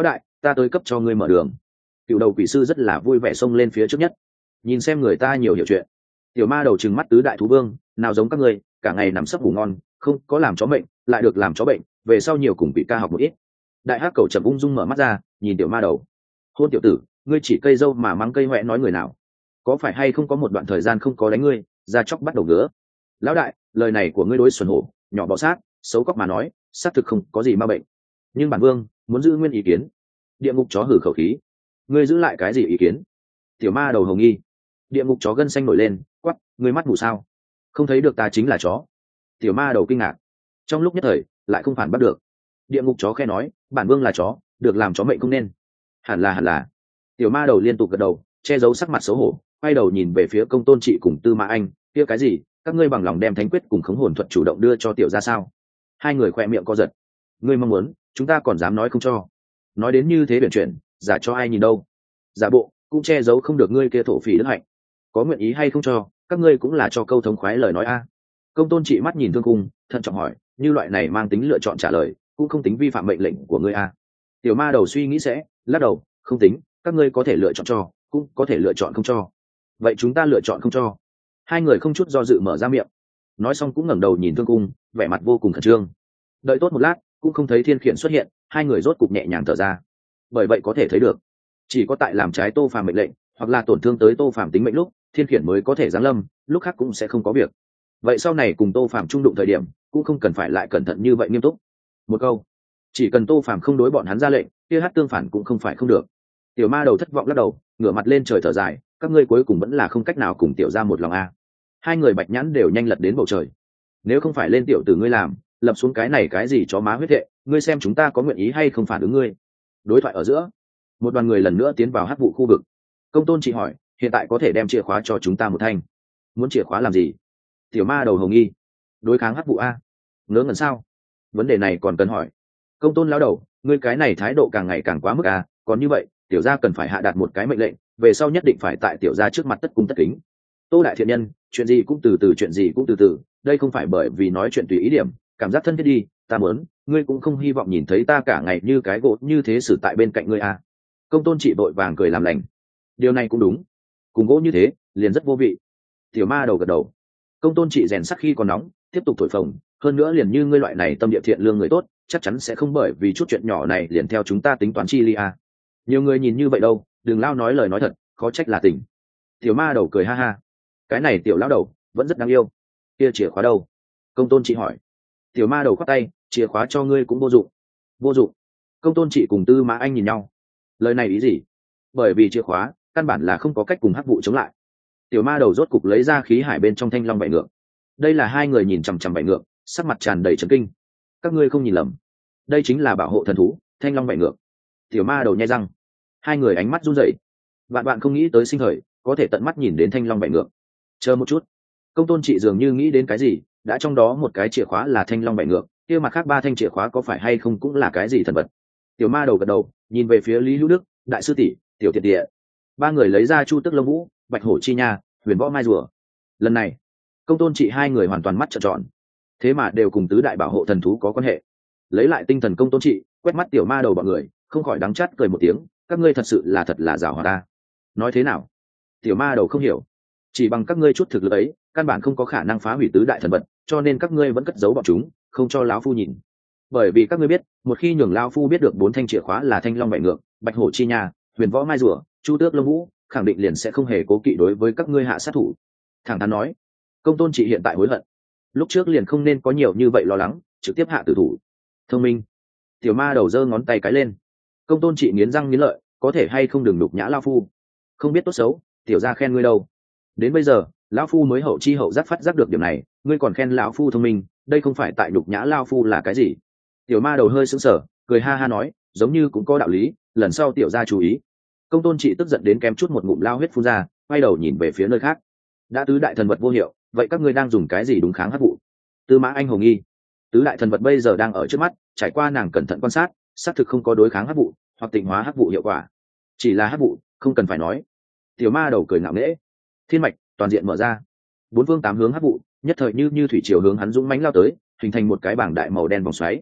ta tới cấp cho ngươi mở đường. Cựu đầu quỷ sư rất là vui vẻ xông lên phía trước nhất, nhìn xem người ta nhiều hiểu chuyện. Tiểu ma đầu trừng mắt tứ đại thú vương, nào giống các ngươi cả ngày nằm sấp ngủ ngon, không có làm chó bệnh lại được làm chó bệnh, về sau nhiều cùng bị ca học một ít. Đại hắc cầu chậm ung dung mở mắt ra nhìn tiểu ma đầu. Hôn tiểu tử, ngươi chỉ cây dâu mà mắng cây hoẹ nói người nào? Có phải hay không có một đoạn thời gian không có đánh ngươi, ra chóc bắt đầu ngứa? Lão đại, lời này của ngươi đối xuẩn hổ nhỏ bọ sát xấu cóc mà nói, xác thực không có gì ma bệnh, nhưng bản vương muốn giữ nguyên ý kiến. Địa ngục chó hử khẩu khí, ngươi giữ lại cái gì ý kiến? Tiểu ma đầu hồng nghi. Địa ngục chó gân xanh nổi lên, quắp, ngươi mắt mù sao, không thấy được ta chính là chó? Tiểu ma đầu kinh ngạc, trong lúc nhất thời lại không phản bắt được. Địa ngục chó khe nói, bản vương là chó, được làm chó mệnh không nên. Hẳn là. Tiểu ma đầu liên tục gật đầu, che giấu sắc mặt xấu hổ, quay đầu nhìn về phía Công Tôn Trị cùng Tư Mã Anh, kia cái gì, các ngươi bằng lòng đem thánh quyết cùng khống hồn thuật chủ động đưa cho tiểu ra sao? Hai người khoe miệng co giật. Ngươi mong muốn, chúng ta còn dám nói không cho? Nói đến như thế biển chuyện, giả cho ai nhìn đâu? Giả bộ cũng che giấu không được ngươi kia thổ phỉ đức hạnh. Có nguyện ý hay không cho, các ngươi cũng là cho câu thống khoái lời nói a. Công Tôn Trị mắt nhìn Thương Cung, thận trọng hỏi, như loại này mang tính lựa chọn trả lời, cũng không tính vi phạm mệnh lệnh của ngươi a. Tiểu ma đầu suy nghĩ sẽ lắc đầu, không tính, các ngươi có thể lựa chọn cho, cũng có thể lựa chọn không cho. Vậy chúng ta lựa chọn không cho. Hai người không chút do dự mở ra miệng, nói xong cũng ngẩng đầu nhìn Thương Cung, vẻ mặt vô cùng khẩn trương. Đợi tốt một lát cũng không thấy Thiên Khiển xuất hiện, hai người rốt cục nhẹ nhàng thở ra. Bởi vậy có thể thấy được, chỉ có tại làm trái Tô Phàm mệnh lệnh hoặc là tổn thương tới Tô Phàm tính mệnh lúc, Thiên Khiển mới có thể giáng lâm, lúc khác cũng sẽ không có việc. Vậy sau này cùng Tô Phàm chung đụng thời điểm, cũng không cần phải lại cẩn thận như vậy nghiêm túc. Một câu, chỉ cần Tô Phàm không đối bọn hắn ra lệnh, kia hát tương phản cũng không phải không được. Tiểu ma đầu thất vọng lắc đầu, ngửa mặt lên trời thở dài, các ngươi cuối cùng vẫn là không cách nào cùng tiểu ra một lòng a. Hai người bạch nhãn đều nhanh lật đến bầu trời. Nếu không phải lên tiểu tử ngươi làm, lập xuống cái này cái gì chó má huyết thệ, ngươi xem chúng ta có nguyện ý hay không phản ứng ngươi. Đối thoại ở giữa, một đoàn người lần nữa tiến vào hắc vụ khu vực. Công Tôn Trị hỏi, hiện tại có thể đem chìa khóa cho chúng ta một thanh. Muốn chìa khóa làm gì? Tiểu ma đầu hồng nghi. Đối kháng hắc vụ a. Ngớ ngẩn sao? Vấn đề này còn cần hỏi. Công Tôn lão đầu, ngươi cái này thái độ càng ngày càng quá mức a, còn như vậy tiểu gia cần phải hạ đạt một cái mệnh lệnh, về sau nhất định phải tại tiểu gia trước mặt tất cung tất kính. Tô đại thiện nhân, chuyện gì cũng từ từ, chuyện gì cũng từ từ, đây không phải bởi vì nói chuyện tùy ý điểm, cảm giác thân thiết đi, ta muốn, ngươi cũng không hy vọng nhìn thấy ta cả ngày như cái gỗ như thế xử tại bên cạnh ngươi a. Công Tôn Trị vội vàng cười làm lành. Điều này cũng đúng, cùng gỗ như thế liền rất vô vị. Tiểu ma đầu gật đầu. Công Tôn Trị rèn sắc khi còn nóng, tiếp tục thổi phồng, hơn nữa liền như ngươi loại này tâm địa thiện lương người tốt, chắc chắn sẽ không bởi vì chút chuyện nhỏ này liền theo chúng ta tính toán chi li a. Nhiều người nhìn như vậy đâu, đừng lao nói lời nói thật, khó trách là tình. Tiểu ma đầu cười ha ha, cái này tiểu lão đầu vẫn rất đáng yêu. Kia chìa khóa đâu? Công Tôn Trị hỏi. Tiểu ma đầu khoát tay, chìa khóa cho ngươi cũng vô dụng. Vô dụng? Công Tôn Trị cùng Tư Mã Anh nhìn nhau. Lời này ý gì? Bởi vì chìa khóa căn bản là không có cách cùng hắc vụ chống lại. Tiểu ma đầu rốt cục lấy ra khí hải bên trong thanh long bảy ngược. Đây là hai người nhìn chằm chằm bảy ngược, sắc mặt tràn đầy chấn kinh. Các ngươi không nhìn lầm, đây chính là bảo hộ thần thú thanh long bảy ngược. Tiểu ma đầu nhai răng. Hai người ánh mắt run rẩy. Vạn bạn không nghĩ tới sinh thời có thể tận mắt nhìn đến thanh long bảy ngược. Chờ một chút. Công Tôn Trị dường như nghĩ đến cái gì, đã trong đó một cái chìa khóa là thanh long bảy ngược, kia mặt khác ba thanh chìa khóa có phải hay không cũng là cái gì thần vật. Tiểu ma đầu gật đầu, nhìn về phía Lý Hữu Đức, đại sư tỷ, tiểu thiệt địa. Ba người lấy ra Chu Tức Lông Vũ, Bạch Hổ Chi Nha, Huyền Võ Mai Rùa. Lần này, Công Tôn Trị hai người hoàn toàn mắt trợn tròn. Thế mà đều cùng tứ đại bảo hộ thần thú có quan hệ. Lấy lại tinh thần Công Tôn Trị, quét mắt tiểu ma đầu bọn người, không khỏi đắng chát cười một tiếng, các ngươi thật sự là thật là giàu hòa ta. Nói thế nào? Tiểu ma đầu không hiểu. Chỉ bằng các ngươi chút thực lực ấy, căn bản không có khả năng phá hủy tứ đại thần vật, cho nên các ngươi vẫn cất giấu bọn chúng, không cho lão phu nhìn. Bởi vì các ngươi biết, một khi nhường lão phu biết được bốn thanh chìa khóa là thanh long bảy ngược, Bạch Hổ Chi Nha, Huyền Võ Mai Rùa, Chu Tước Lông Vũ, khẳng định liền sẽ không hề cố kỵ đối với các ngươi hạ sát thủ. Thẳng thắn nói, Công Tôn Trị hiện tại hối hận, lúc trước liền không nên có nhiều như vậy lo lắng, trực tiếp hạ tử thủ. Thông minh. Tiểu ma đầu giơ ngón tay cái lên. Công Tôn Trị nghiến răng nghiến lợi, có thể hay không đừng nhục nhã lão phu. Không biết tốt xấu, tiểu gia khen ngươi đâu. Đến bây giờ, lão phu mới hậu chi hậu giác phát giác được điểm này, ngươi còn khen lão phu thông minh, đây không phải tại nhục nhã lão phu là cái gì? Tiểu ma đầu hơi sững sờ, cười ha ha nói, giống như cũng có đạo lý, lần sau tiểu gia chú ý. Công Tôn Trị tức giận đến kém chút một ngụm lao huyết phun ra, quay đầu nhìn về phía nơi khác. Đã tứ đại thần vật vô hiệu, vậy các ngươi đang dùng cái gì đúng kháng hắc vụ? Tư Mã Anh hồ nghi. Tứ đại thần vật bây giờ đang ở trước mắt, trải qua nàng cẩn thận quan sát, xác thực không có đối kháng hắc vụ hoặc tịnh hóa hắc vụ hiệu quả. Chỉ là hắc vụ, không cần phải nói. Tiểu ma đầu cười ngạo nghễ. Thiên mạch toàn diện mở ra, bốn phương tám hướng hắc vụ nhất thời như thủy triều hướng hắn dũng mãnh lao tới, hình thành một cái bảng đại màu đen vòng xoáy.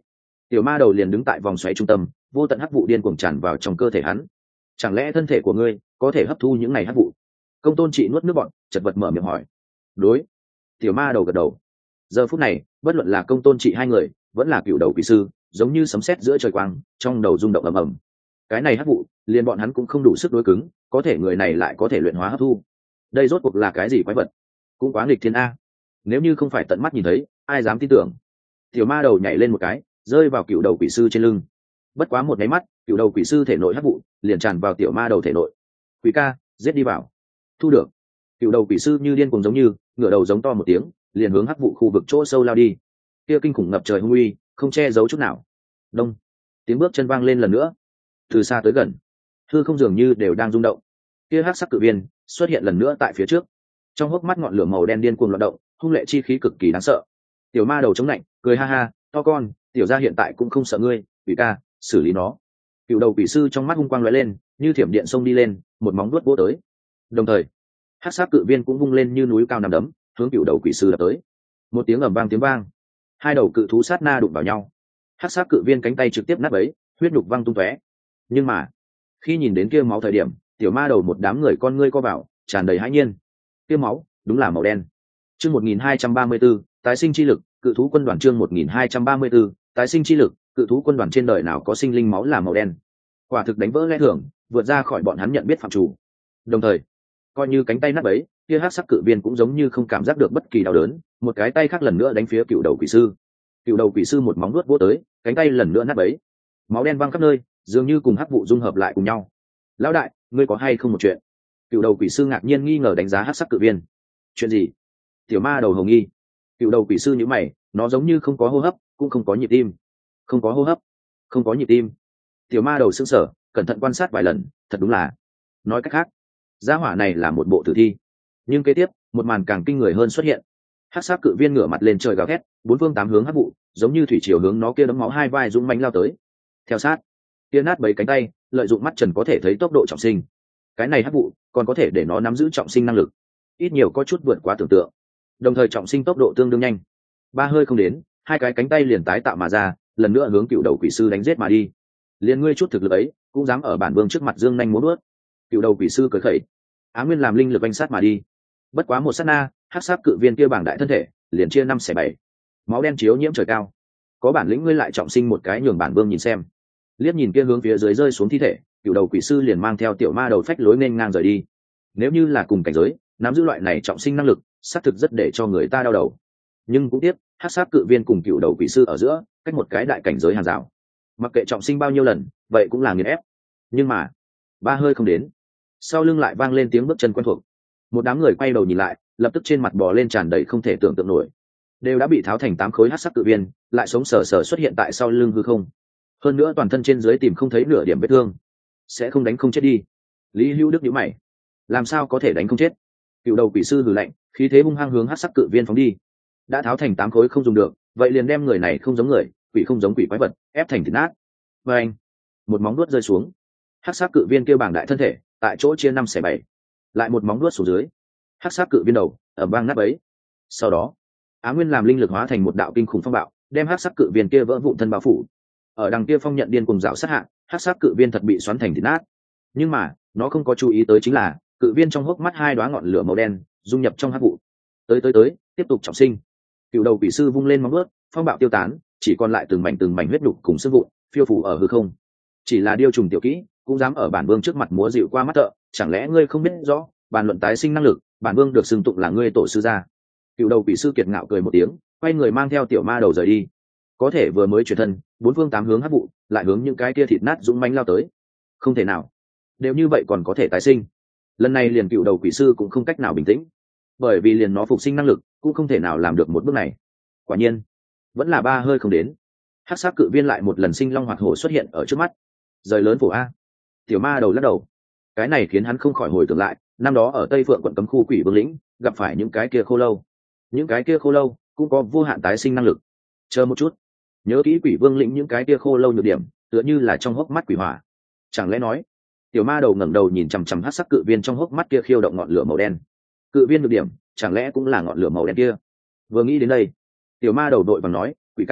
Tiểu ma đầu liền đứng tại vòng xoáy trung tâm, vô tận hắc vụ điên cuồng tràn vào trong cơ thể hắn. Chẳng lẽ thân thể của ngươi có thể hấp thu những này hắc vụ? Công tôn trị nuốt nước bọt, chật vật mở miệng hỏi. Đối. Tiểu ma đầu gật đầu. Giờ phút này, bất luận là công tôn trị hai người vẫn là cựu đầu quỷ sư, giống như sấm sét giữa trời quang, trong đầu rung động ầm ầm. Cái này hắc vụ liền bọn hắn cũng không đủ sức đối cứng, có thể người này lại có thể luyện hóa hấp thu. Đây rốt cuộc là cái gì quái vật? Cũng quá nghịch thiên a. Nếu như không phải tận mắt nhìn thấy, ai dám tin tưởng. Tiểu ma đầu nhảy lên một cái, rơi vào cựu đầu quỷ sư trên lưng. Bất quá một cái mắt, cựu đầu quỷ sư thể nội hắc vụ liền tràn vào tiểu ma đầu thể nội. Quỷ ca, giết đi vào. Thu được. Cựu đầu quỷ sư như điên cuồng giống như ngửa đầu giống to một tiếng, liền hướng hắc vụ khu vực chỗ sâu lao đi. Kia kinh khủng ngập trời hung uy không che giấu chút nào. Đông. Tiếng bước chân vang lên lần nữa, từ xa tới gần, hư không dường như đều đang rung động. Kia hắc sắc cự viên xuất hiện lần nữa tại phía trước, trong hốc mắt ngọn lửa màu đen điên cuồng loạn động, hung lệ chi khí cực kỳ đáng sợ. Tiểu ma đầu chống lạnh cười ha ha, to con, tiểu gia hiện tại cũng không sợ ngươi, quỷ ca, xử lý nó. Cựu đầu quỷ sư trong mắt hung quang lóe lên, như thiểm điện xông đi lên, một móng vuốt vỗ tới. Đồng thời hắc sắc cự viên cũng vung lên như núi cao nằm đấm, hướng cựu đầu quỷ sư đập tới. Một tiếng ầm vang tiếng vang, hai đầu cự thú sát na đụng vào nhau. Hắc sắc cự viên cánh tay trực tiếp nát bấy, huyết nhục văng tung tóe. Nhưng mà khi nhìn đến kia máu thời điểm, tiểu ma đầu một đám người con ngươi co vào, tràn đầy hãi nhiên. Kia máu đúng là màu đen. Chương 1234, tái sinh chi lực, cự thú quân đoàn. Chương 1234, tái sinh chi lực, cự thú quân đoàn. Trên đời nào có sinh linh máu là màu đen? Quả thực đánh vỡ lẽ thường, vượt ra khỏi bọn hắn nhận biết phạm chủ. Đồng thời coi như cánh tay nát bấy, kia hắc sắc cự viên cũng giống như không cảm giác được bất kỳ đau đớn, một cái tay khác lần nữa đánh phía cựu đầu quỷ sư. Cựu đầu quỷ sư một móng nuốt vỗ tới, cánh tay lần nữa nát bấy, máu đen văng khắp nơi, dường như cùng hắc vụ dung hợp lại cùng nhau. Lão đại, ngươi có hay không một chuyện? Cựu đầu quỷ sư ngạc nhiên nghi ngờ đánh giá hắc sắc cự viên. Chuyện gì? Tiểu ma đầu hồng nghi. Cựu đầu quỷ sư nhíu mày, nó giống như không có hô hấp, cũng không có nhịp tim. Không có hô hấp, không có nhịp tim. Tiểu ma đầu sững sờ, cẩn thận quan sát vài lần, thật đúng là. Nói cách khác, gia hỏa này là một bộ tử thi. Nhưng kế tiếp một màn càng kinh người hơn xuất hiện. Hắc sắc cự viên ngửa mặt lên trời gào thét, bốn phương tám hướng hắc vụ giống như thủy triều hướng nó kia đấm máu hai vai dũng mãnh lao tới. Theo sát, kia nát bấy cánh tay lợi dụng mắt trần có thể thấy tốc độ trọng sinh. Cái này hắc vụ còn có thể để nó nắm giữ trọng sinh năng lực, ít nhiều có chút vượt quá tưởng tượng. Đồng thời trọng sinh tốc độ tương đương nhanh, ba hơi không đến, hai cái cánh tay liền tái tạo mà ra, lần nữa hướng cựu đầu quỷ sư đánh giết mà đi. Liền ngươi chút thực lực ấy cũng dám ở bản vương trước mặt dương nhanh múa vuốt? Cựu đầu quỷ sư cười khẩy, Á Nguyên làm linh lực oanh sát mà đi. Bất quá một sát na, hắc sắc cự viên kia bảng đại thân thể liền chia 5/7, máu đen chiếu nhiễm trời cao. Có bản lĩnh ngươi lại trọng sinh một cái, nhường bản vương nhìn xem. Liếc nhìn kia hướng phía dưới rơi xuống thi thể, cựu đầu quỷ sư liền mang theo tiểu ma đầu phách lối nên ngang rời đi. Nếu như là cùng cảnh giới, nắm giữ loại này trọng sinh năng lực, xác thực rất để cho người ta đau đầu. Nhưng cũng tiếc, hắc sắc cự viên cùng cựu đầu quỷ sư ở giữa cách một cái đại cảnh giới hàng rào. Mặc kệ trọng sinh bao nhiêu lần, vậy cũng là nghiền ép. Nhưng mà ba hơi không đến, sau lưng lại vang lên tiếng bước chân quen thuộc. Một đám người quay đầu nhìn lại, lập tức trên mặt bò lên tràn đầy không thể tưởng tượng nổi. Đều đã bị tháo thành 8 khối hắc sắc cự viên, lại sống sờ sờ xuất hiện tại sau lưng hư không. Hơn nữa toàn thân trên dưới tìm không thấy nửa điểm vết thương. Sẽ không đánh không chết đi? Lý Hữu Đức nhíu mày, làm sao có thể đánh không chết? Cựu đầu quỷ sư hừ lạnh, khí thế hung hăng hướng hắc sắc cự viên phóng đi. Đã tháo thành 8 khối không dùng được, vậy liền đem người này không giống người, quỷ không giống quỷ quái vật, ép thành thịt nát. Và anh, một móng vuốt rơi xuống, hắc sắc cự viên kêu bảng đại thân thể tại chỗ chia 5/7, lại một móng vuốt xuống dưới, hắc sắc cự viên đầu ầm vang nát bấy. Sau đó Á Nguyên làm linh lực hóa thành một đạo kinh khủng phong bạo, đem hắc sắc cự viên kia vỡ vụn thân bao phủ. Ở đằng kia phong nhận điên cùng dạo sát hạ, hắc sắc cự viên thật bị xoắn thành thịt nát. Nhưng mà nó không có chú ý tới chính là cự viên trong hốc mắt hai đóa ngọn lửa màu đen dung nhập trong hắc vụ. Tới tiếp tục trọng sinh. Cựu đầu quỷ sư vung lên móng vuốt, phong bạo tiêu tán, chỉ còn lại từng mảnh huyết đục cùng xương vụn phiêu phủ ở hư không. Chỉ là điêu trùng tiểu kỹ cũng dám ở bản vương trước mặt múa dịu qua mắt thợ, chẳng lẽ ngươi không biết rõ bàn luận tái sinh năng lực, bản vương được xưng tụng là ngươi tổ sư gia? Cựu đầu quỷ sư kiệt ngạo cười một tiếng, quay người mang theo tiểu ma đầu rời đi. Có thể vừa mới chuyển thân, bốn phương tám hướng hắc vụ lại hướng những cái kia thịt nát dũng mãnh lao tới. Không thể nào, đều như vậy còn có thể tái sinh? Lần này liền cựu đầu quỷ sư cũng không cách nào bình tĩnh, bởi vì liền nó phục sinh năng lực cũng không thể nào làm được một bước này. Quả nhiên vẫn là ba hơi không đến, hắc sắc cự viên lại một lần sinh long hoạt hổ xuất hiện ở trước mắt. Rời lớn phổ a. Tiểu ma đầu lắc đầu, cái này khiến hắn không khỏi hồi tưởng lại năm đó ở Tây Phượng quận cấm khu Quỷ Vương lĩnh gặp phải những cái kia khô lâu. Những cái kia khô lâu cũng có vô hạn tái sinh năng lực. Chờ một chút, nhớ kỹ Quỷ Vương lĩnh những cái kia khô lâu nhược điểm tựa như là trong hốc mắt quỷ hỏa. Chẳng lẽ nói? Tiểu ma đầu ngẩng đầu nhìn chằm chằm hắc sắc cự viên trong hốc mắt kia khiêu động ngọn lửa màu đen. Cự viên nhược điểm chẳng lẽ cũng là ngọn lửa màu đen kia? Vừa nghĩ đến đây, tiểu ma đầu đội vàng nói, quỷ ca,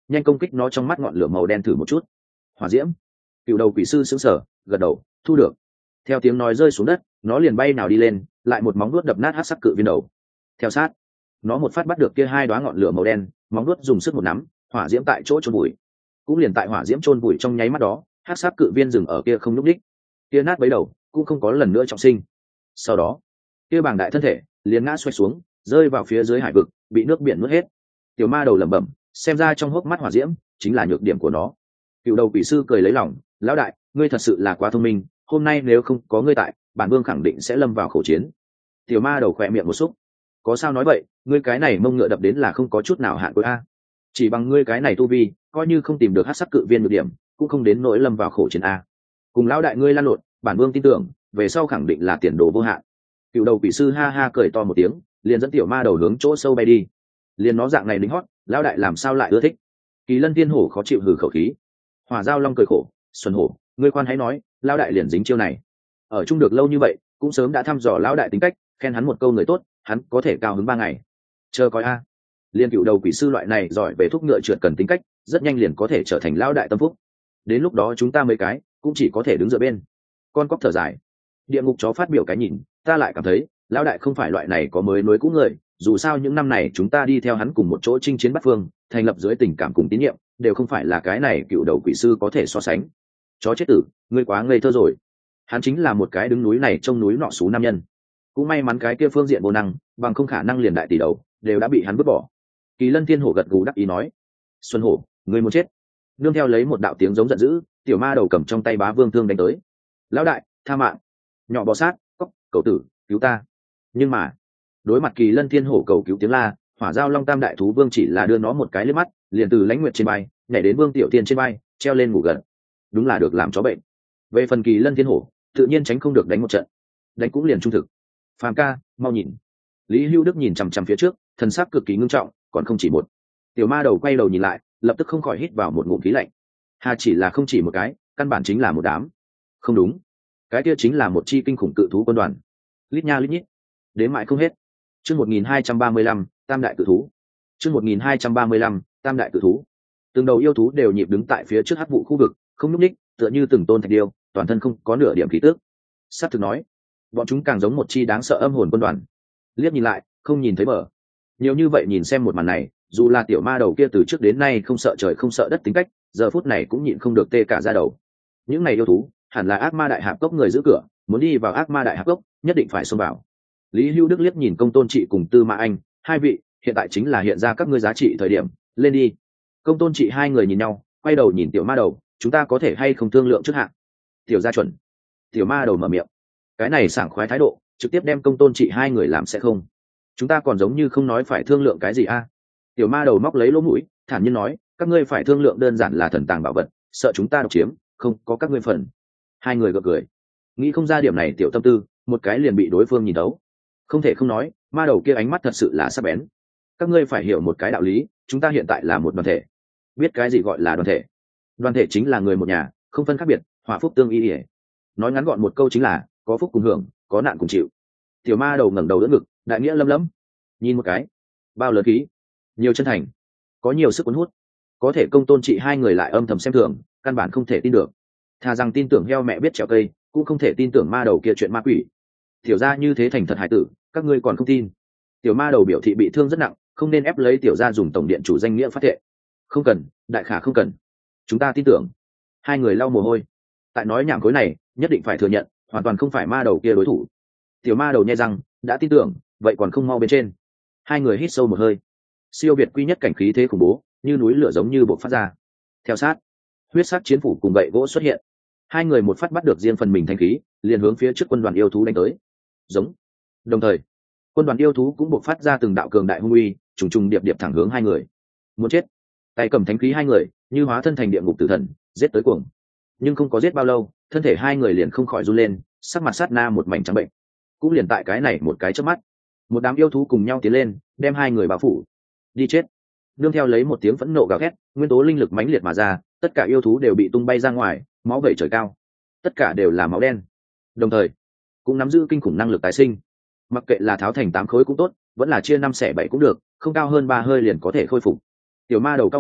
nhanh công kích nó trong mắt ngọn lửa màu đen thử một chút. Hỏa diễm. Cựu đầu quỷ sư sững sờ, gật đầu, thu được. Theo tiếng nói rơi xuống đất, nó liền bay nào đi lên, lại một móng vuốt đập nát hắc sắc cự viên đầu. Theo sát, nó một phát bắt được kia hai đóa ngọn lửa màu đen, móng vuốt dùng sức một nắm, hỏa diễm tại chỗ chôn bụi. Cũng liền tại hỏa diễm chôn bụi trong nháy mắt đó, hắc sắc cự viên dừng ở kia không lúc đích. Kia nát bấy đầu, cũng không có lần nữa trọng sinh. Sau đó, kia bàng đại thân thể liền ngã xoay xuống, rơi vào phía dưới hải vực, bị nước biển nuốt hết. Tiểu ma đầu lẩm bẩm, xem ra trong hốc mắt hỏa diễm chính là nhược điểm của nó. Cựu đầu quỷ sư cười lấy lòng, lão đại, ngươi thật sự là quá thông minh, hôm nay nếu không có ngươi tại, bản vương khẳng định sẽ lâm vào khẩu chiến. Tiểu ma đầu khỏe miệng một xúc, có sao nói vậy, ngươi cái này mông ngựa đập đến là không có chút nào hạn cuối a. Chỉ bằng ngươi cái này tu vi, coi như không tìm được hắc sắc cự viên nhược điểm, cũng không đến nỗi lâm vào khẩu chiến a. Cùng lão đại ngươi lan lộn, bản vương tin tưởng, về sau khẳng định là tiền đồ vô hạn. Cựu đầu quỷ sư ha ha cười to một tiếng, liền dẫn tiểu ma đầu hướng chỗ sâu bay đi. Liền nó dạng này lính hót, lão đại làm sao lại ưa thích. Kỳ Lân Tiên Hổ khó chịu hừ khẩu khí. Hỏa Giao Long cười khổ, Xuân Hổ, ngươi khoan hãy nói, lão đại liền dính chiêu này. Ở chung được lâu như vậy, cũng sớm đã thăm dò lão đại tính cách, khen hắn một câu người tốt, hắn có thể cao hứng 3 ngày. Chờ coi a. Liên cựu đầu quỷ sư loại này giỏi về thúc ngựa trượt cần tính cách, rất nhanh liền có thể trở thành lão đại tâm phúc. Đến lúc đó chúng ta mấy cái cũng chỉ có thể đứng dựa bên. Con cóc thở dài. Địa ngục chó phát biểu cái nhìn, ta lại cảm thấy, lão đại không phải loại này có mới nối cũ người, dù sao những năm này chúng ta đi theo hắn cùng một chỗ chinh chiến bắt phương, thành lập dưới tình cảm cùng tín nhiệm, đều không phải là cái này cựu đầu quỷ sư có thể so sánh. Chó chết tử, ngươi quá ngây thơ rồi. Hắn chính là một cái đứng núi này trông núi nọ xú nam nhân. Cũng may mắn cái kia phương diện vô năng, bằng không khả năng liền đại tỷ đầu, đều đã bị hắn vứt bỏ. Kỳ Lân Thiên Hổ gật gù đắc ý nói, Xuân Hổ, ngươi muốn chết. Nương theo lấy một đạo tiếng giống giận dữ, tiểu ma đầu cầm trong tay bá vương thương đánh tới. Lão đại, tha mạng. Nhỏ bò sát, cóc, cậu tử, cứu ta. Nhưng mà, đối mặt Kỳ Lân Thiên Hổ cầu cứu tiếng la, Hỏa Giao Long Tam đại thú vương chỉ là đưa nó một cái liếc mắt, liền từ lãnh nguyệt trên bay nhảy đến Vương Tiểu Tiên trên bay, treo lên ngủ gần. Đúng là được làm chó bệnh. Về phần Kỳ Lân Thiên Hổ, tự nhiên tránh không được đánh một trận. Đánh cũng liền trung thực. Phàm ca, mau nhìn. Lý Hưu Đức nhìn chằm chằm phía trước, thần sắc cực kỳ ngưng trọng, còn không chỉ một. Tiểu ma đầu quay đầu nhìn lại, lập tức không khỏi hít vào một ngụm khí lạnh. Hà chỉ là không chỉ một cái, căn bản chính là một đám. Không đúng, cái kia chính là một chi kinh khủng cự thú quân đoàn. Lít nha lít nhít, đến mãi không hết. Chương 1235, Tam đại cự thú. Chương 1235, Tam đại cự thú. Từng đầu yêu thú đều nhịp đứng tại phía trước hắc vụ khu vực, không nhúc nhích, tựa như từng tôn thạch điêu, toàn thân không có nửa điểm khí tức. Sát thực nói, bọn chúng càng giống một chi đáng sợ âm hồn quân đoàn. Liếc nhìn lại, không nhìn thấy bờ. Nhiều như vậy nhìn xem một màn này, dù là tiểu ma đầu kia từ trước đến nay không sợ trời không sợ đất tính cách, giờ phút này cũng nhịn không được tê cả da đầu. Những này yêu thú, hẳn là ác ma đại hạp cốc người giữ cửa, muốn đi vào ác ma đại hạp cốc, nhất định phải xông vào. Lý Hưu Đức liếc nhìn Công Tôn Trị cùng Tư Mã Anh, hai vị, hiện tại chính là hiện ra các ngươi giá trị thời điểm, lên đi. Công Tôn Trị hai người nhìn nhau, quay đầu nhìn tiểu ma đầu, chúng ta có thể hay không thương lượng trước hạn. Tiểu gia chuẩn. Tiểu ma đầu mở miệng. Cái này sảng khoái thái độ, trực tiếp đem Công Tôn Trị hai người làm sẽ không. Chúng ta còn giống như không nói phải thương lượng cái gì a. Tiểu ma đầu móc lấy lỗ mũi, thản nhiên nói, các ngươi phải thương lượng đơn giản là thần tàng bảo vật, sợ chúng ta độc chiếm, không có các ngươi phần. Hai người gật cười, nghĩ không ra điểm này tiểu tâm tư, một cái liền bị đối phương nhìn thấu. Không thể không nói, ma đầu kia ánh mắt thật sự là sắc bén. Các ngươi phải hiểu một cái đạo lý, chúng ta hiện tại là một đoàn thể. Biết cái gì gọi là đoàn thể? Đoàn thể chính là người một nhà, không phân khác biệt, hòa phúc tương y ỉa. Nói ngắn gọn một câu chính là, có phúc cùng hưởng, có nạn cùng chịu. Tiểu ma đầu ngẩng đầu đỡ ngực, đại nghĩa lâm lẫm. Nhìn một cái, bao lớn khí, nhiều chân thành, có nhiều sức cuốn hút. Có thể Công Tôn Trị hai người lại âm thầm xem thường, căn bản không thể tin được. Thà rằng tin tưởng heo mẹ biết trèo cây, cũng không thể tin tưởng ma đầu kia chuyện ma quỷ. Tiểu gia như thế thành thật hải tử, các ngươi còn không tin. Tiểu ma đầu biểu thị bị thương rất nặng, không nên ép lấy tiểu gia dùng tổng điện chủ danh nghĩa phát thệ. Không cần, đại khả không cần, chúng ta tin tưởng. Hai người lau mồ hôi. Tại nói nhảm khối này, nhất định phải thừa nhận, hoàn toàn không phải ma đầu kia đối thủ. Tiểu ma đầu nhai răng, đã tin tưởng, vậy còn không mau bên trên. Hai người hít sâu một hơi. Siêu việt quy nhất cảnh khí thế khủng bố, như núi lửa giống như bộc phát ra. Theo sát, huyết sát chiến phủ cùng gậy gỗ xuất hiện. Hai người một phát bắt được riêng phần mình thanh khí, liền hướng phía trước quân đoàn yêu thú đánh tới. Giống. Đồng thời, quân đoàn yêu thú cũng bộc phát ra từng đạo cường đại hung uy, trùng trùng điệp điệp thẳng hướng hai người. Muốn chết. Tay cầm thánh khí hai người, như hóa thân thành địa ngục tử thần, giết tới cuồng. Nhưng không có giết bao lâu, thân thể hai người liền không khỏi run lên, sắc mặt sát na một mảnh trắng bệnh. Cũng liền tại cái này một cái chớp mắt, một đám yêu thú cùng nhau tiến lên, đem hai người bao phủ. Đi chết. Nương theo lấy một tiếng phẫn nộ gào thét, nguyên tố linh lực mãnh liệt mà ra, tất cả yêu thú đều bị tung bay ra ngoài, máu vẩy trời cao. Tất cả đều là máu đen. Đồng thời, cũng nắm giữ kinh khủng năng lực tái sinh. Mặc kệ là tháo thành 8 khối cũng tốt, vẫn là chia 5 xẻ 7 cũng được, không cao hơn 3 hơi liền có thể khôi phục. Tiểu ma đầu cao mày,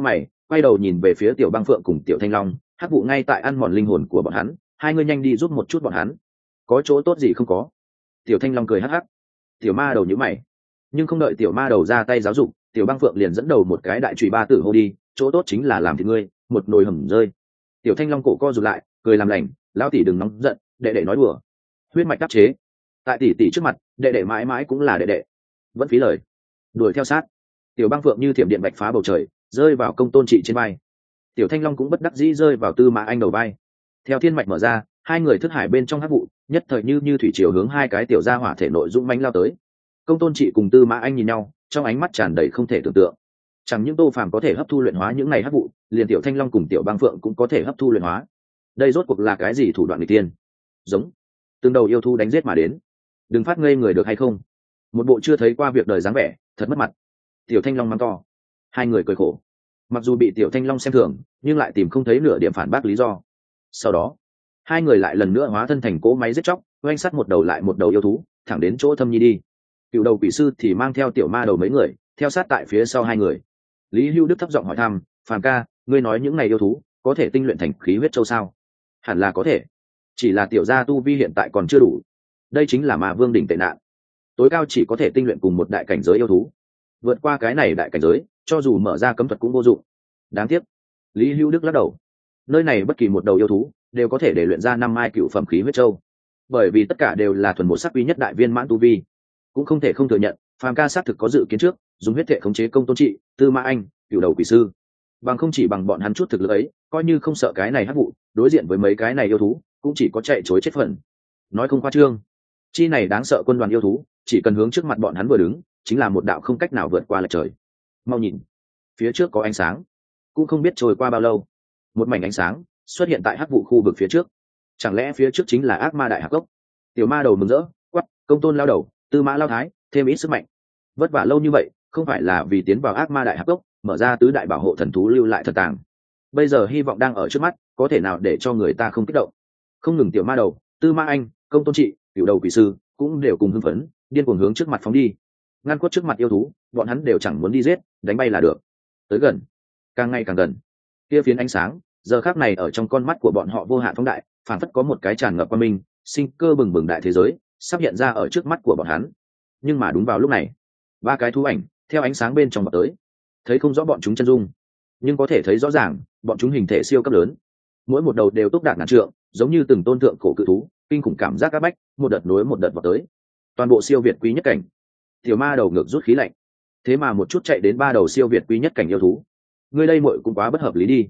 quay đầu nhìn về phía tiểu băng phượng cùng tiểu thanh long, hắc vụ ngay tại ăn mòn linh hồn của bọn hắn, hai ngươi nhanh đi giúp một chút bọn hắn, có chỗ tốt gì không có? Tiểu thanh long cười hắc hắc. Tiểu ma đầu nhíu mày, nhưng không đợi tiểu ma đầu ra tay giáo dục, tiểu băng phượng liền dẫn đầu một cái đại chùy ba tử hô đi, chỗ tốt chính là làm thịt ngươi, một nồi hầm rơi. Tiểu thanh long cổ co rụt lại, cười làm lành, lão tỷ đừng nóng giận, đệ đệ nói đùa. Huyết mạch đắc chế, tại tỷ tỷ trước mặt, đệ đệ mãi mãi cũng là đệ đệ, vẫn phí lời. Đuổi theo sát. Tiểu băng phượng như thiểm điện bạch phá bầu trời, rơi vào công tôn trị trên vai. Tiểu thanh long cũng bất đắc dĩ rơi vào tư mã anh đầu vai. Theo thiên mạch mở ra, hai người thức hải bên trong hắc vụ nhất thời như thủy triều hướng hai cái tiểu gia hỏa thể nội dũng mãnh lao tới. Công tôn trị cùng tư mã anh nhìn nhau, trong ánh mắt tràn đầy không thể tưởng tượng. Chẳng những Tô Phàm có thể hấp thu luyện hóa những này hắc vụ, liền tiểu thanh long cùng tiểu băng phượng cũng có thể hấp thu luyện hóa. Đây rốt cuộc là cái gì thủ đoạn nghịch tiên? Giống từng đầu yêu thú đánh giết mà đến. Đừng phát ngây người được hay không? Một bộ chưa thấy qua việc đời dáng vẻ, thật mất mặt. Tiểu thanh long mắng to. Hai người cười khổ. Mặc dù bị tiểu thanh long xem thường, nhưng lại tìm không thấy nửa điểm phản bác lý do. Sau đó hai người lại lần nữa hóa thân thành cỗ máy giết chóc, oanh sắt một đầu lại một đầu yêu thú, thẳng đến chỗ Thâm Nhi đi. Cựu đầu quỷ sư thì mang theo tiểu ma đầu mấy người theo sát tại phía sau hai người. Lý Hưu Đức thấp giọng hỏi thăm, Phàm ca, ngươi nói những này yêu thú có thể tinh luyện thành khí huyết châu sao? Hẳn là có thể, chỉ là tiểu gia tu vi hiện tại còn chưa đủ. Đây chính là ma vương đỉnh tệ nạn, tối cao chỉ có thể tinh luyện cùng một đại cảnh giới yêu thú. Vượt qua cái này đại cảnh giới, cho dù mở ra cấm thuật cũng vô dụng. Đáng tiếc. Lý Hưu Đức lắc đầu. Nơi này bất kỳ một đầu yêu thú đều có thể để luyện ra 5 mai cựu phẩm khí huyết châu, bởi vì tất cả đều là thuần một sắc quý nhất đại viên mãn tu vi. Cũng không thể không thừa nhận, Phàm ca xác thực có dự kiến trước, dùng huyết thể khống chế công tôn trị, tư mã anh, cựu đầu quỷ sư. Bằng không chỉ bằng bọn hắn chút thực lực ấy, coi như không sợ cái này hắc vụ, đối diện với mấy cái này yêu thú cũng chỉ có chạy chối chết phần. Nói không khoa trương, chi này đáng sợ quân đoàn yêu thú chỉ cần hướng trước mặt bọn hắn vừa đứng, chính là một đạo không cách nào vượt qua lệch trời. Mau nhìn, phía trước có ánh sáng. Cũng không biết trôi qua bao lâu, một mảnh ánh sáng xuất hiện tại hắc vụ khu vực phía trước. Chẳng lẽ phía trước chính là ác ma đại hạc gốc? Tiểu ma đầu mừng rỡ quắp, công tôn lao đầu, tư mã lao thái, thêm ít sức mạnh. Vất vả lâu như vậy không phải là vì tiến vào ác ma đại hạc gốc, mở ra tứ đại bảo hộ thần thú lưu lại thần tàng. Bây giờ hy vọng đang ở trước mắt, có thể nào để cho người ta không kích động? Không ngừng tiểu ma đầu, tư mã anh, công tôn trị, cựu đầu quỷ sư cũng đều cùng hưng phấn, điên cuồng hướng trước mặt phóng đi. Ngăn quất trước mặt yêu thú, bọn hắn đều chẳng muốn đi giết, đánh bay là được. Tới gần, càng ngày càng gần. Kia phiến ánh sáng giờ khắc này ở trong con mắt của bọn họ vô hạn phóng đại, phản phất có một cái tràn ngập qua minh, sinh cơ bừng bừng đại thế giới sắp hiện ra ở trước mắt của bọn hắn. Nhưng mà đúng vào lúc này, ba cái thú ảnh theo ánh sáng bên trong vào tới. Thấy không rõ bọn chúng chân dung, nhưng có thể thấy rõ ràng bọn chúng hình thể siêu cấp lớn, mỗi một đầu đều tốc đạt ngàn trượng, giống như từng tôn thượng cổ cự thú, kinh khủng cảm giác áp bách, một đợt nối một đợt vào tới. Toàn bộ siêu việt quý nhất cảnh. Tiểu ma đầu ngược rút khí lạnh, thế mà một chút chạy đến ba đầu siêu việt quý nhất cảnh yêu thú. Ngươi đây muội cũng quá bất hợp lý đi.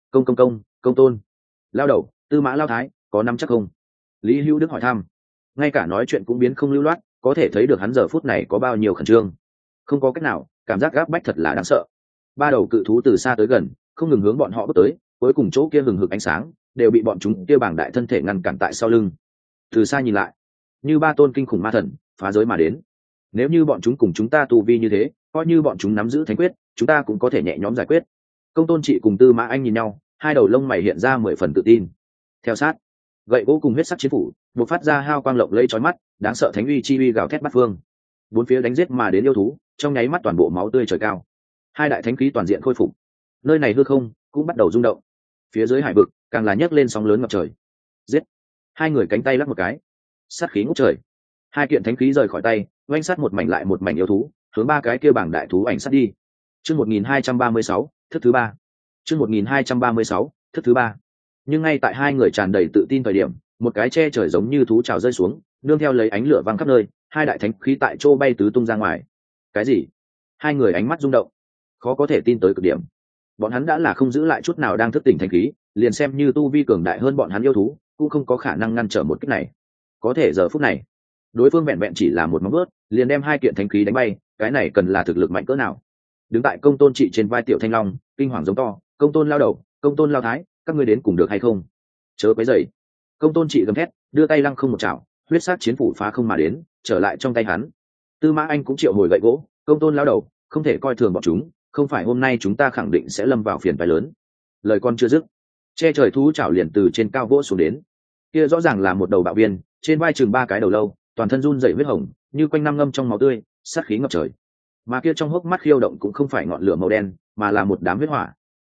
Công tôn lao đầu, tư mã lao thái, có nắm chắc không? Lý Hữu Đức hỏi thăm. Ngay cả nói chuyện cũng biến không lưu loát, có thể thấy được hắn giờ phút này có bao nhiêu khẩn trương. Không có cách nào, cảm giác gáp bách thật là đáng sợ. Ba đầu cự thú từ xa tới gần, không ngừng hướng bọn họ bước tới, cuối cùng chỗ kia hừng hực ánh sáng đều bị bọn chúng kia bảng đại thân thể ngăn cản tại sau lưng. Từ xa nhìn lại, như ba tôn kinh khủng ma thần phá giới mà đến. Nếu như bọn chúng cùng chúng ta tu vi như thế, coi như bọn chúng nắm giữ thánh quyết, chúng ta cũng có thể nhẹ nhõm giải quyết. Công tôn trị cùng tư mã anh nhìn nhau, hai đầu lông mày hiện ra 10 phần tự tin. Theo sát, gậy gỗ cùng huyết sắc chiến phủ bộc phát ra hao quang lộng lẫy chói mắt, đáng sợ thánh uy chi uy gào thét bát phương. Bốn phía đánh giết mà đến yêu thú, trong nháy mắt toàn bộ máu tươi trời cao. Hai đại thánh khí toàn diện khôi phục. Nơi này hư không cũng bắt đầu rung động. Phía dưới hải vực càng là nhấc lên sóng lớn ngập trời. Giết! Hai người cánh tay lắc một cái, sát khí ngút trời. Hai kiện thánh khí rời khỏi tay, oanh sát một mảnh lại một mảnh yêu thú, hướng ba cái kia bảng đại thú ảnh sát đi. Chương 1236, thức thứ ba. Chương 1236, thức thứ ba. Nhưng ngay tại hai người tràn đầy tự tin thời điểm, một cái che trời giống như thú trào rơi xuống, nương theo lấy ánh lửa văng khắp nơi, hai đại thánh khí tại chỗ bay tứ tung ra ngoài. Cái gì? Hai người ánh mắt rung động, khó có thể tin tới cực điểm. Bọn hắn đã là không giữ lại chút nào đang thức tỉnh thánh khí, liền xem như tu vi cường đại hơn bọn hắn yêu thú, cũng không có khả năng ngăn trở một kích này. Có thể giờ phút này, đối phương vẹn vẹn chỉ là một móng vuốt, liền đem hai kiện thánh khí đánh bay, cái này cần là thực lực mạnh cỡ nào? Đứng tại công tôn trị trên vai tiểu thanh long, kinh hoàng giống to, công tôn lao đầu, công tôn lao thái, các ngươi đến cùng được hay không? Chớ quấy rầy. Công tôn trị gầm thét, đưa tay lăng không một chảo, huyết sắc chiến phủ phá không mà đến, trở lại trong tay hắn. Tư mã anh cũng triệu hồi gậy gỗ, công tôn lao đầu, không thể coi thường bọn chúng, không phải hôm nay chúng ta khẳng định sẽ lâm vào phiền phái lớn. Lời con chưa dứt, che trời thú chảo liền từ trên cao vỗ xuống đến. Kia rõ ràng là một đầu bạo viên, trên vai chừng 3 cái đầu lâu, toàn thân run rẩy huyết hồng, như quanh năm ngâm trong máu tươi, sát khí ngập trời. Mà kia trong hốc mắt khiêu động cũng không phải ngọn lửa màu đen, mà là một đám huyết hỏa.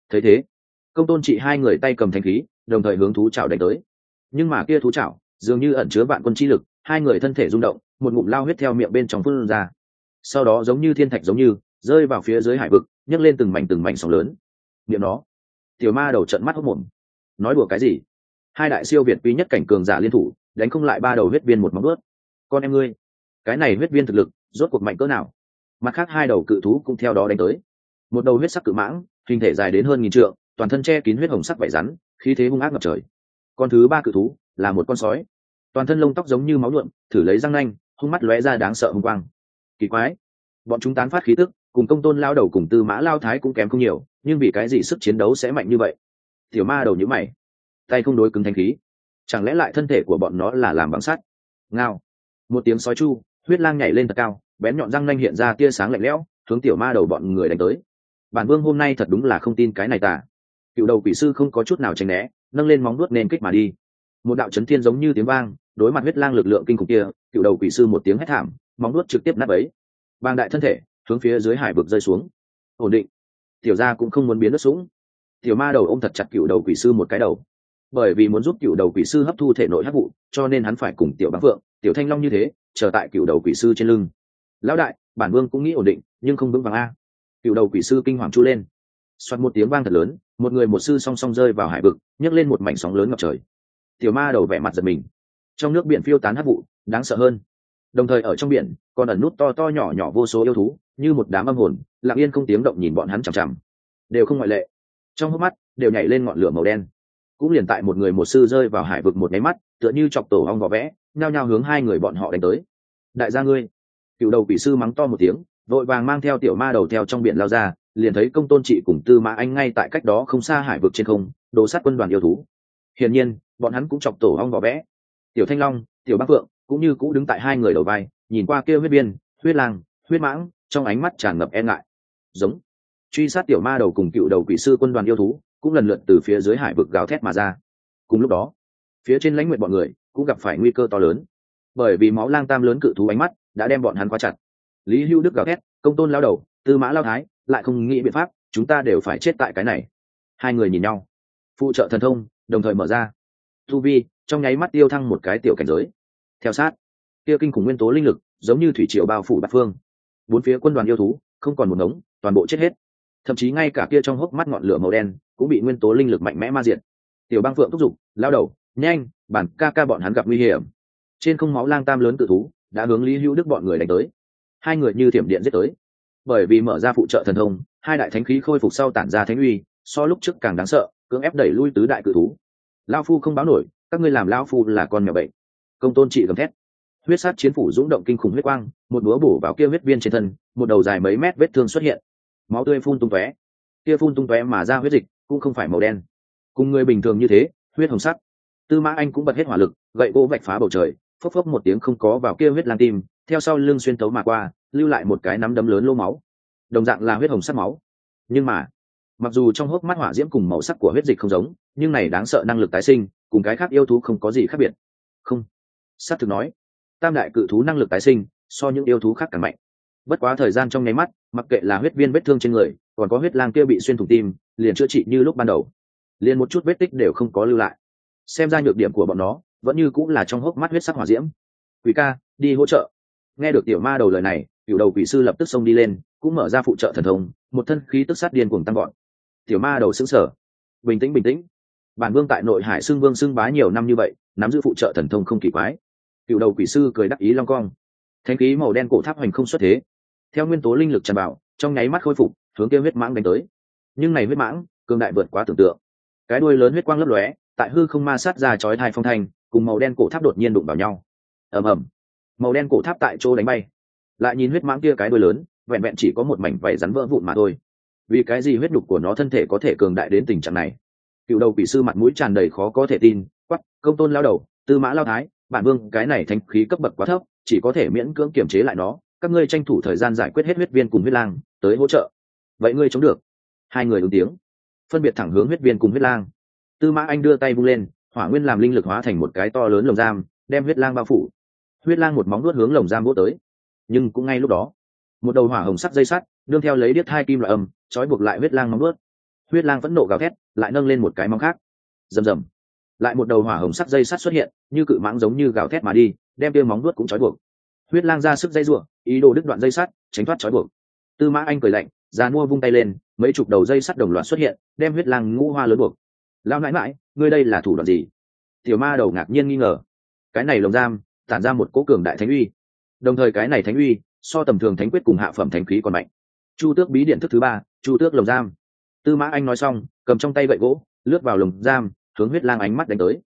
Thấy thế, Công Tôn Trị hai người tay cầm thanh khí, đồng thời hướng thú chảo đánh tới. Nhưng mà kia thú chảo dường như ẩn chứa vạn quân chi lực, hai người thân thể rung động, một ngụm lao huyết theo miệng bên trong phun ra. Sau đó giống như thiên thạch giống như rơi vào phía dưới hải vực, nhấc lên từng mảnh sóng lớn. Miệng nó, tiểu ma đầu trợn mắt hốt mồm. Nói đùa cái gì? Hai đại siêu việt quý nhất cảnh cường giả liên thủ, đánh không lại ba đầu huyết viên một móng vuốt. Con em ngươi, cái này huyết viên thực lực rốt cuộc mạnh cỡ nào? Mặt khác hai đầu cự thú cũng theo đó đánh tới. Một đầu huyết sắc cự mãng, hình thể dài đến hơn 1000 trượng, toàn thân che kín huyết hồng sắc vảy rắn, khí thế hung ác ngập trời. Con thứ ba cự thú là một con sói, toàn thân lông tóc giống như máu nhuộm, thử lấy răng nanh, hung mắt lóe ra đáng sợ hung quang. Kỳ quái, bọn chúng tán phát khí tức, cùng Công Tôn lao đầu cùng Tư Mã lao thái cũng kém không nhiều, nhưng vì cái gì sức chiến đấu sẽ mạnh như vậy? Tiểu ma đầu nhíu mày, tay không đối cứng thanh khí, chẳng lẽ lại thân thể của bọn nó là làm bằng sắt? Ngao, một tiếng sói chu, huyết lang nhảy lên thật cao, bén nhọn răng nanh hiện ra tia sáng lạnh lẽo, hướng tiểu ma đầu bọn người đánh tới. Bản vương hôm nay thật đúng là không tin cái này tà. Cựu đầu quỷ sư không có chút nào tránh né, nâng lên móng vuốt nên kích mà đi. Một đạo chấn thiên giống như tiếng vang, đối mặt huyết lang lực lượng kinh khủng kia, cựu đầu quỷ sư một tiếng hét thảm, móng vuốt trực tiếp nát bấy. Bang đại thân thể hướng phía dưới hải vực rơi xuống. Ổn định. Tiểu gia cũng không muốn biến đất sũng. Tiểu ma đầu ôm thật chặt cựu đầu quỷ sư một cái đầu. Bởi vì muốn giúp cựu đầu quỷ sư hấp thu thể nội hắc vụ, cho nên hắn phải cùng tiểu bá phượng, tiểu thanh long như thế, chờ tại cựu đầu quỷ sư trên lưng. Lão đại, bản vương cũng nghĩ ổn định, nhưng không vững vàng a. Cựu đầu quỷ sư kinh hoàng chu lên. Xoát một tiếng vang thật lớn, một người một sư song song rơi vào hải vực, nhấc lên một mảnh sóng lớn ngập trời. Tiểu ma đầu vẻ mặt giật mình. Trong nước biển phiêu tán hắc vụ, đáng sợ hơn. Đồng thời ở trong biển còn ẩn nút to to nhỏ nhỏ vô số yêu thú, như một đám âm hồn, lặng yên không tiếng động nhìn bọn hắn chằm chằm. Đều không ngoại lệ, trong hốc mắt đều nhảy lên ngọn lửa màu đen. Cũng liền tại một người một sư rơi vào hải vực một cái mắt, tựa như chọc tổ ong vỏ vẽ, nhao nhao hướng hai người bọn họ đánh tới. Đại gia ngươi! Cựu đầu quỷ sư mắng to một tiếng, vội vàng mang theo tiểu ma đầu theo trong biển lao ra, liền thấy Công Tôn Trị cùng Tư Mã Anh ngay tại cách đó không xa hải vực trên không, đồ sát quân đoàn yêu thú. Hiển nhiên, bọn hắn cũng chọc tổ ong vỏ vẽ. Tiểu Thanh Long, Tiểu Bác Phượng cũng như cũ đứng tại hai người đầu vai, nhìn qua kia huyết viên, huyết lang, huyết mãng, trong ánh mắt tràn ngập e ngại. Giống. Truy sát tiểu ma đầu cùng cựu đầu quỷ sư quân đoàn yêu thú, cũng lần lượt từ phía dưới hải vực gào thét mà ra. Cùng lúc đó, phía trên lãnh nguyện bọn người cũng gặp phải nguy cơ to lớn, bởi vì máu lang tam lớn cự thú ánh mắt đã đem bọn hắn khóa chặt. Lý Hưu Đức gào thét, Công Tôn lao đầu, Tư Mã lao thái, lại không nghĩ biện pháp, chúng ta đều phải chết tại cái này. Hai người nhìn nhau, phụ trợ thần thông đồng thời mở ra, tu vi trong nháy mắt tiêu thăng một cái tiểu cảnh giới. Theo sát, kia kinh khủng nguyên tố linh lực giống như thủy triều bao phủ bát phương, bốn phía quân đoàn yêu thú không còn một ngống, toàn bộ chết hết. Thậm chí ngay cả kia trong hốc mắt ngọn lửa màu đen cũng bị nguyên tố linh lực mạnh mẽ ma diệt. Tiểu Băng Phượng thúc giục, lao đầu, nhanh, bản ca ca bọn hắn gặp nguy hiểm. Trên không máu lang tam lớn cự thú đã hướng Lý Hữu Đức bọn người đánh tới. Hai người như thiểm điện giết tới. Bởi vì mở ra phụ trợ thần thông, hai đại thánh khí khôi phục sau tản ra thánh uy, so lúc trước càng đáng sợ, cưỡng ép đẩy lui tứ đại cự thú. Lão phu không báo nổi, các ngươi làm lão phu là con mèo bệnh. Công Tôn Trị gầm thét. Huyết sát chiến phủ dũng động kinh khủng huyết quang, một búa bổ vào kia huyết viên trên thân, một đầu dài mấy mét vết thương xuất hiện, máu tươi phun tung tóe. Kia phun tung tóe mà ra huyết dịch cũng không phải màu đen, cùng người bình thường như thế, huyết hồng sắc. Tư Mã Anh cũng bật hết hỏa lực, gậy gỗ vạch phá bầu trời, phốc phốc một tiếng không có vào kia huyết lang tim, theo sau lưng xuyên tấu mà qua, lưu lại một cái nắm đấm lớn lô máu, đồng dạng là huyết hồng sắc máu. Nhưng mà, mặc dù trong hốc mắt hỏa diễm cùng màu sắc của huyết dịch không giống, nhưng này đáng sợ năng lực tái sinh, cùng cái khác yêu thú không có gì khác biệt. Không, sát thực nói, tam đại cự thú năng lực tái sinh so những yêu thú khác càng mạnh. Bất quá thời gian trong nháy mắt, mặc kệ là huyết viên vết thương trên người, còn có huyết lang kia bị xuyên thủng tim, liền chữa trị như lúc ban đầu, liền một chút vết tích đều không có lưu lại. Xem ra nhược điểm của bọn nó vẫn như cũng là trong hốc mắt huyết sắc hỏa diễm. Quỷ ca, đi hỗ trợ. Nghe được tiểu ma đầu lời này, cựu đầu quỷ sư lập tức xông đi lên, cũng mở ra phụ trợ thần thông, một thân khí tức sát điên cuồng tăng gọn. Tiểu ma đầu sững sờ, bình tĩnh bình tĩnh. Bản vương tại nội hải xưng vương xưng bá nhiều năm như vậy, nắm giữ phụ trợ thần thông không kỳ quái. Cựu đầu quỷ sư cười đắc ý long cong, thánh khí màu đen cổ tháp hoành không xuất thế, theo nguyên tố linh lực tràn vào, trong nháy mắt khôi phục, hướng kia huyết mãng đánh tới. Nhưng này huyết mãng cường đại vượt quá tưởng tượng, cái đuôi lớn huyết quang lấp lóe, tại hư không ma sát ra chói tai phong thanh, cùng màu đen cổ tháp đột nhiên đụng vào nhau. Ầm ầm, màu đen cổ tháp tại chỗ đánh bay. Lại nhìn huyết mãng kia cái đuôi lớn, vẹn vẹn chỉ có một mảnh vảy rắn vỡ vụn mà thôi. Vì cái gì huyết đục của nó thân thể có thể cường đại đến tình trạng này? Cựu đầu quỷ sư mặt mũi tràn đầy khó có thể tin, quắc, Công Tôn lao đầu, Tư Mã lao thái, bản vương cái này thanh khí cấp bậc quá thấp, chỉ có thể miễn cưỡng kiềm chế lại nó, các ngươi tranh thủ thời gian giải quyết hết huyết viên cùng huyết lang, tới hỗ trợ. Vậy ngươi chống được? Hai người ứng tiếng, phân biệt thẳng hướng huyết viên cùng huyết lang. Tư Mã Anh đưa tay vung lên, hỏa nguyên làm linh lực hóa thành một cái to lớn lồng giam, đem huyết lang bao phủ. Huyết lang một móng vuốt hướng lồng giam vỗ tới, nhưng cũng ngay lúc đó, một đầu hỏa hồng sắc dây sắt, đương theo lấy điếc hai kim loại âm, trói buộc lại huyết lang móng vuốt. Huyết lang phẫn nộ gào thét, lại nâng lên một cái móng khác. Rầm rầm, lại một đầu hỏa hồng sắc dây sắt xuất hiện, như cự mãng giống như gào thét mà đi, đem tiêu móng vuốt cũng trói buộc. Huyết lang ra sức dây rủa, ý đồ đứt đoạn dây sắt, tránh thoát trói buộc. Tư Mã Anh cười lạnh, già mua vung tay lên, mấy chục đầu dây sắt đồng loạt xuất hiện, đem Huyết lang ngũ hoa lớn buộc. Lão nãi nãi, ngươi đây là thủ đoạn gì? Tiểu ma đầu ngạc nhiên nghi ngờ. Cái này lồng giam tản ra một cỗ cường đại thánh uy, đồng thời cái này thánh uy so tầm thường thánh quyết cùng hạ phẩm thánh khí còn mạnh. Chu tước bí điện thức thứ 3, chu tước lồng giam. Tư Mã Anh nói xong, cầm trong tay gậy gỗ, lướt vào lồng giam, hướng Huyết lang ánh mắt đánh tới.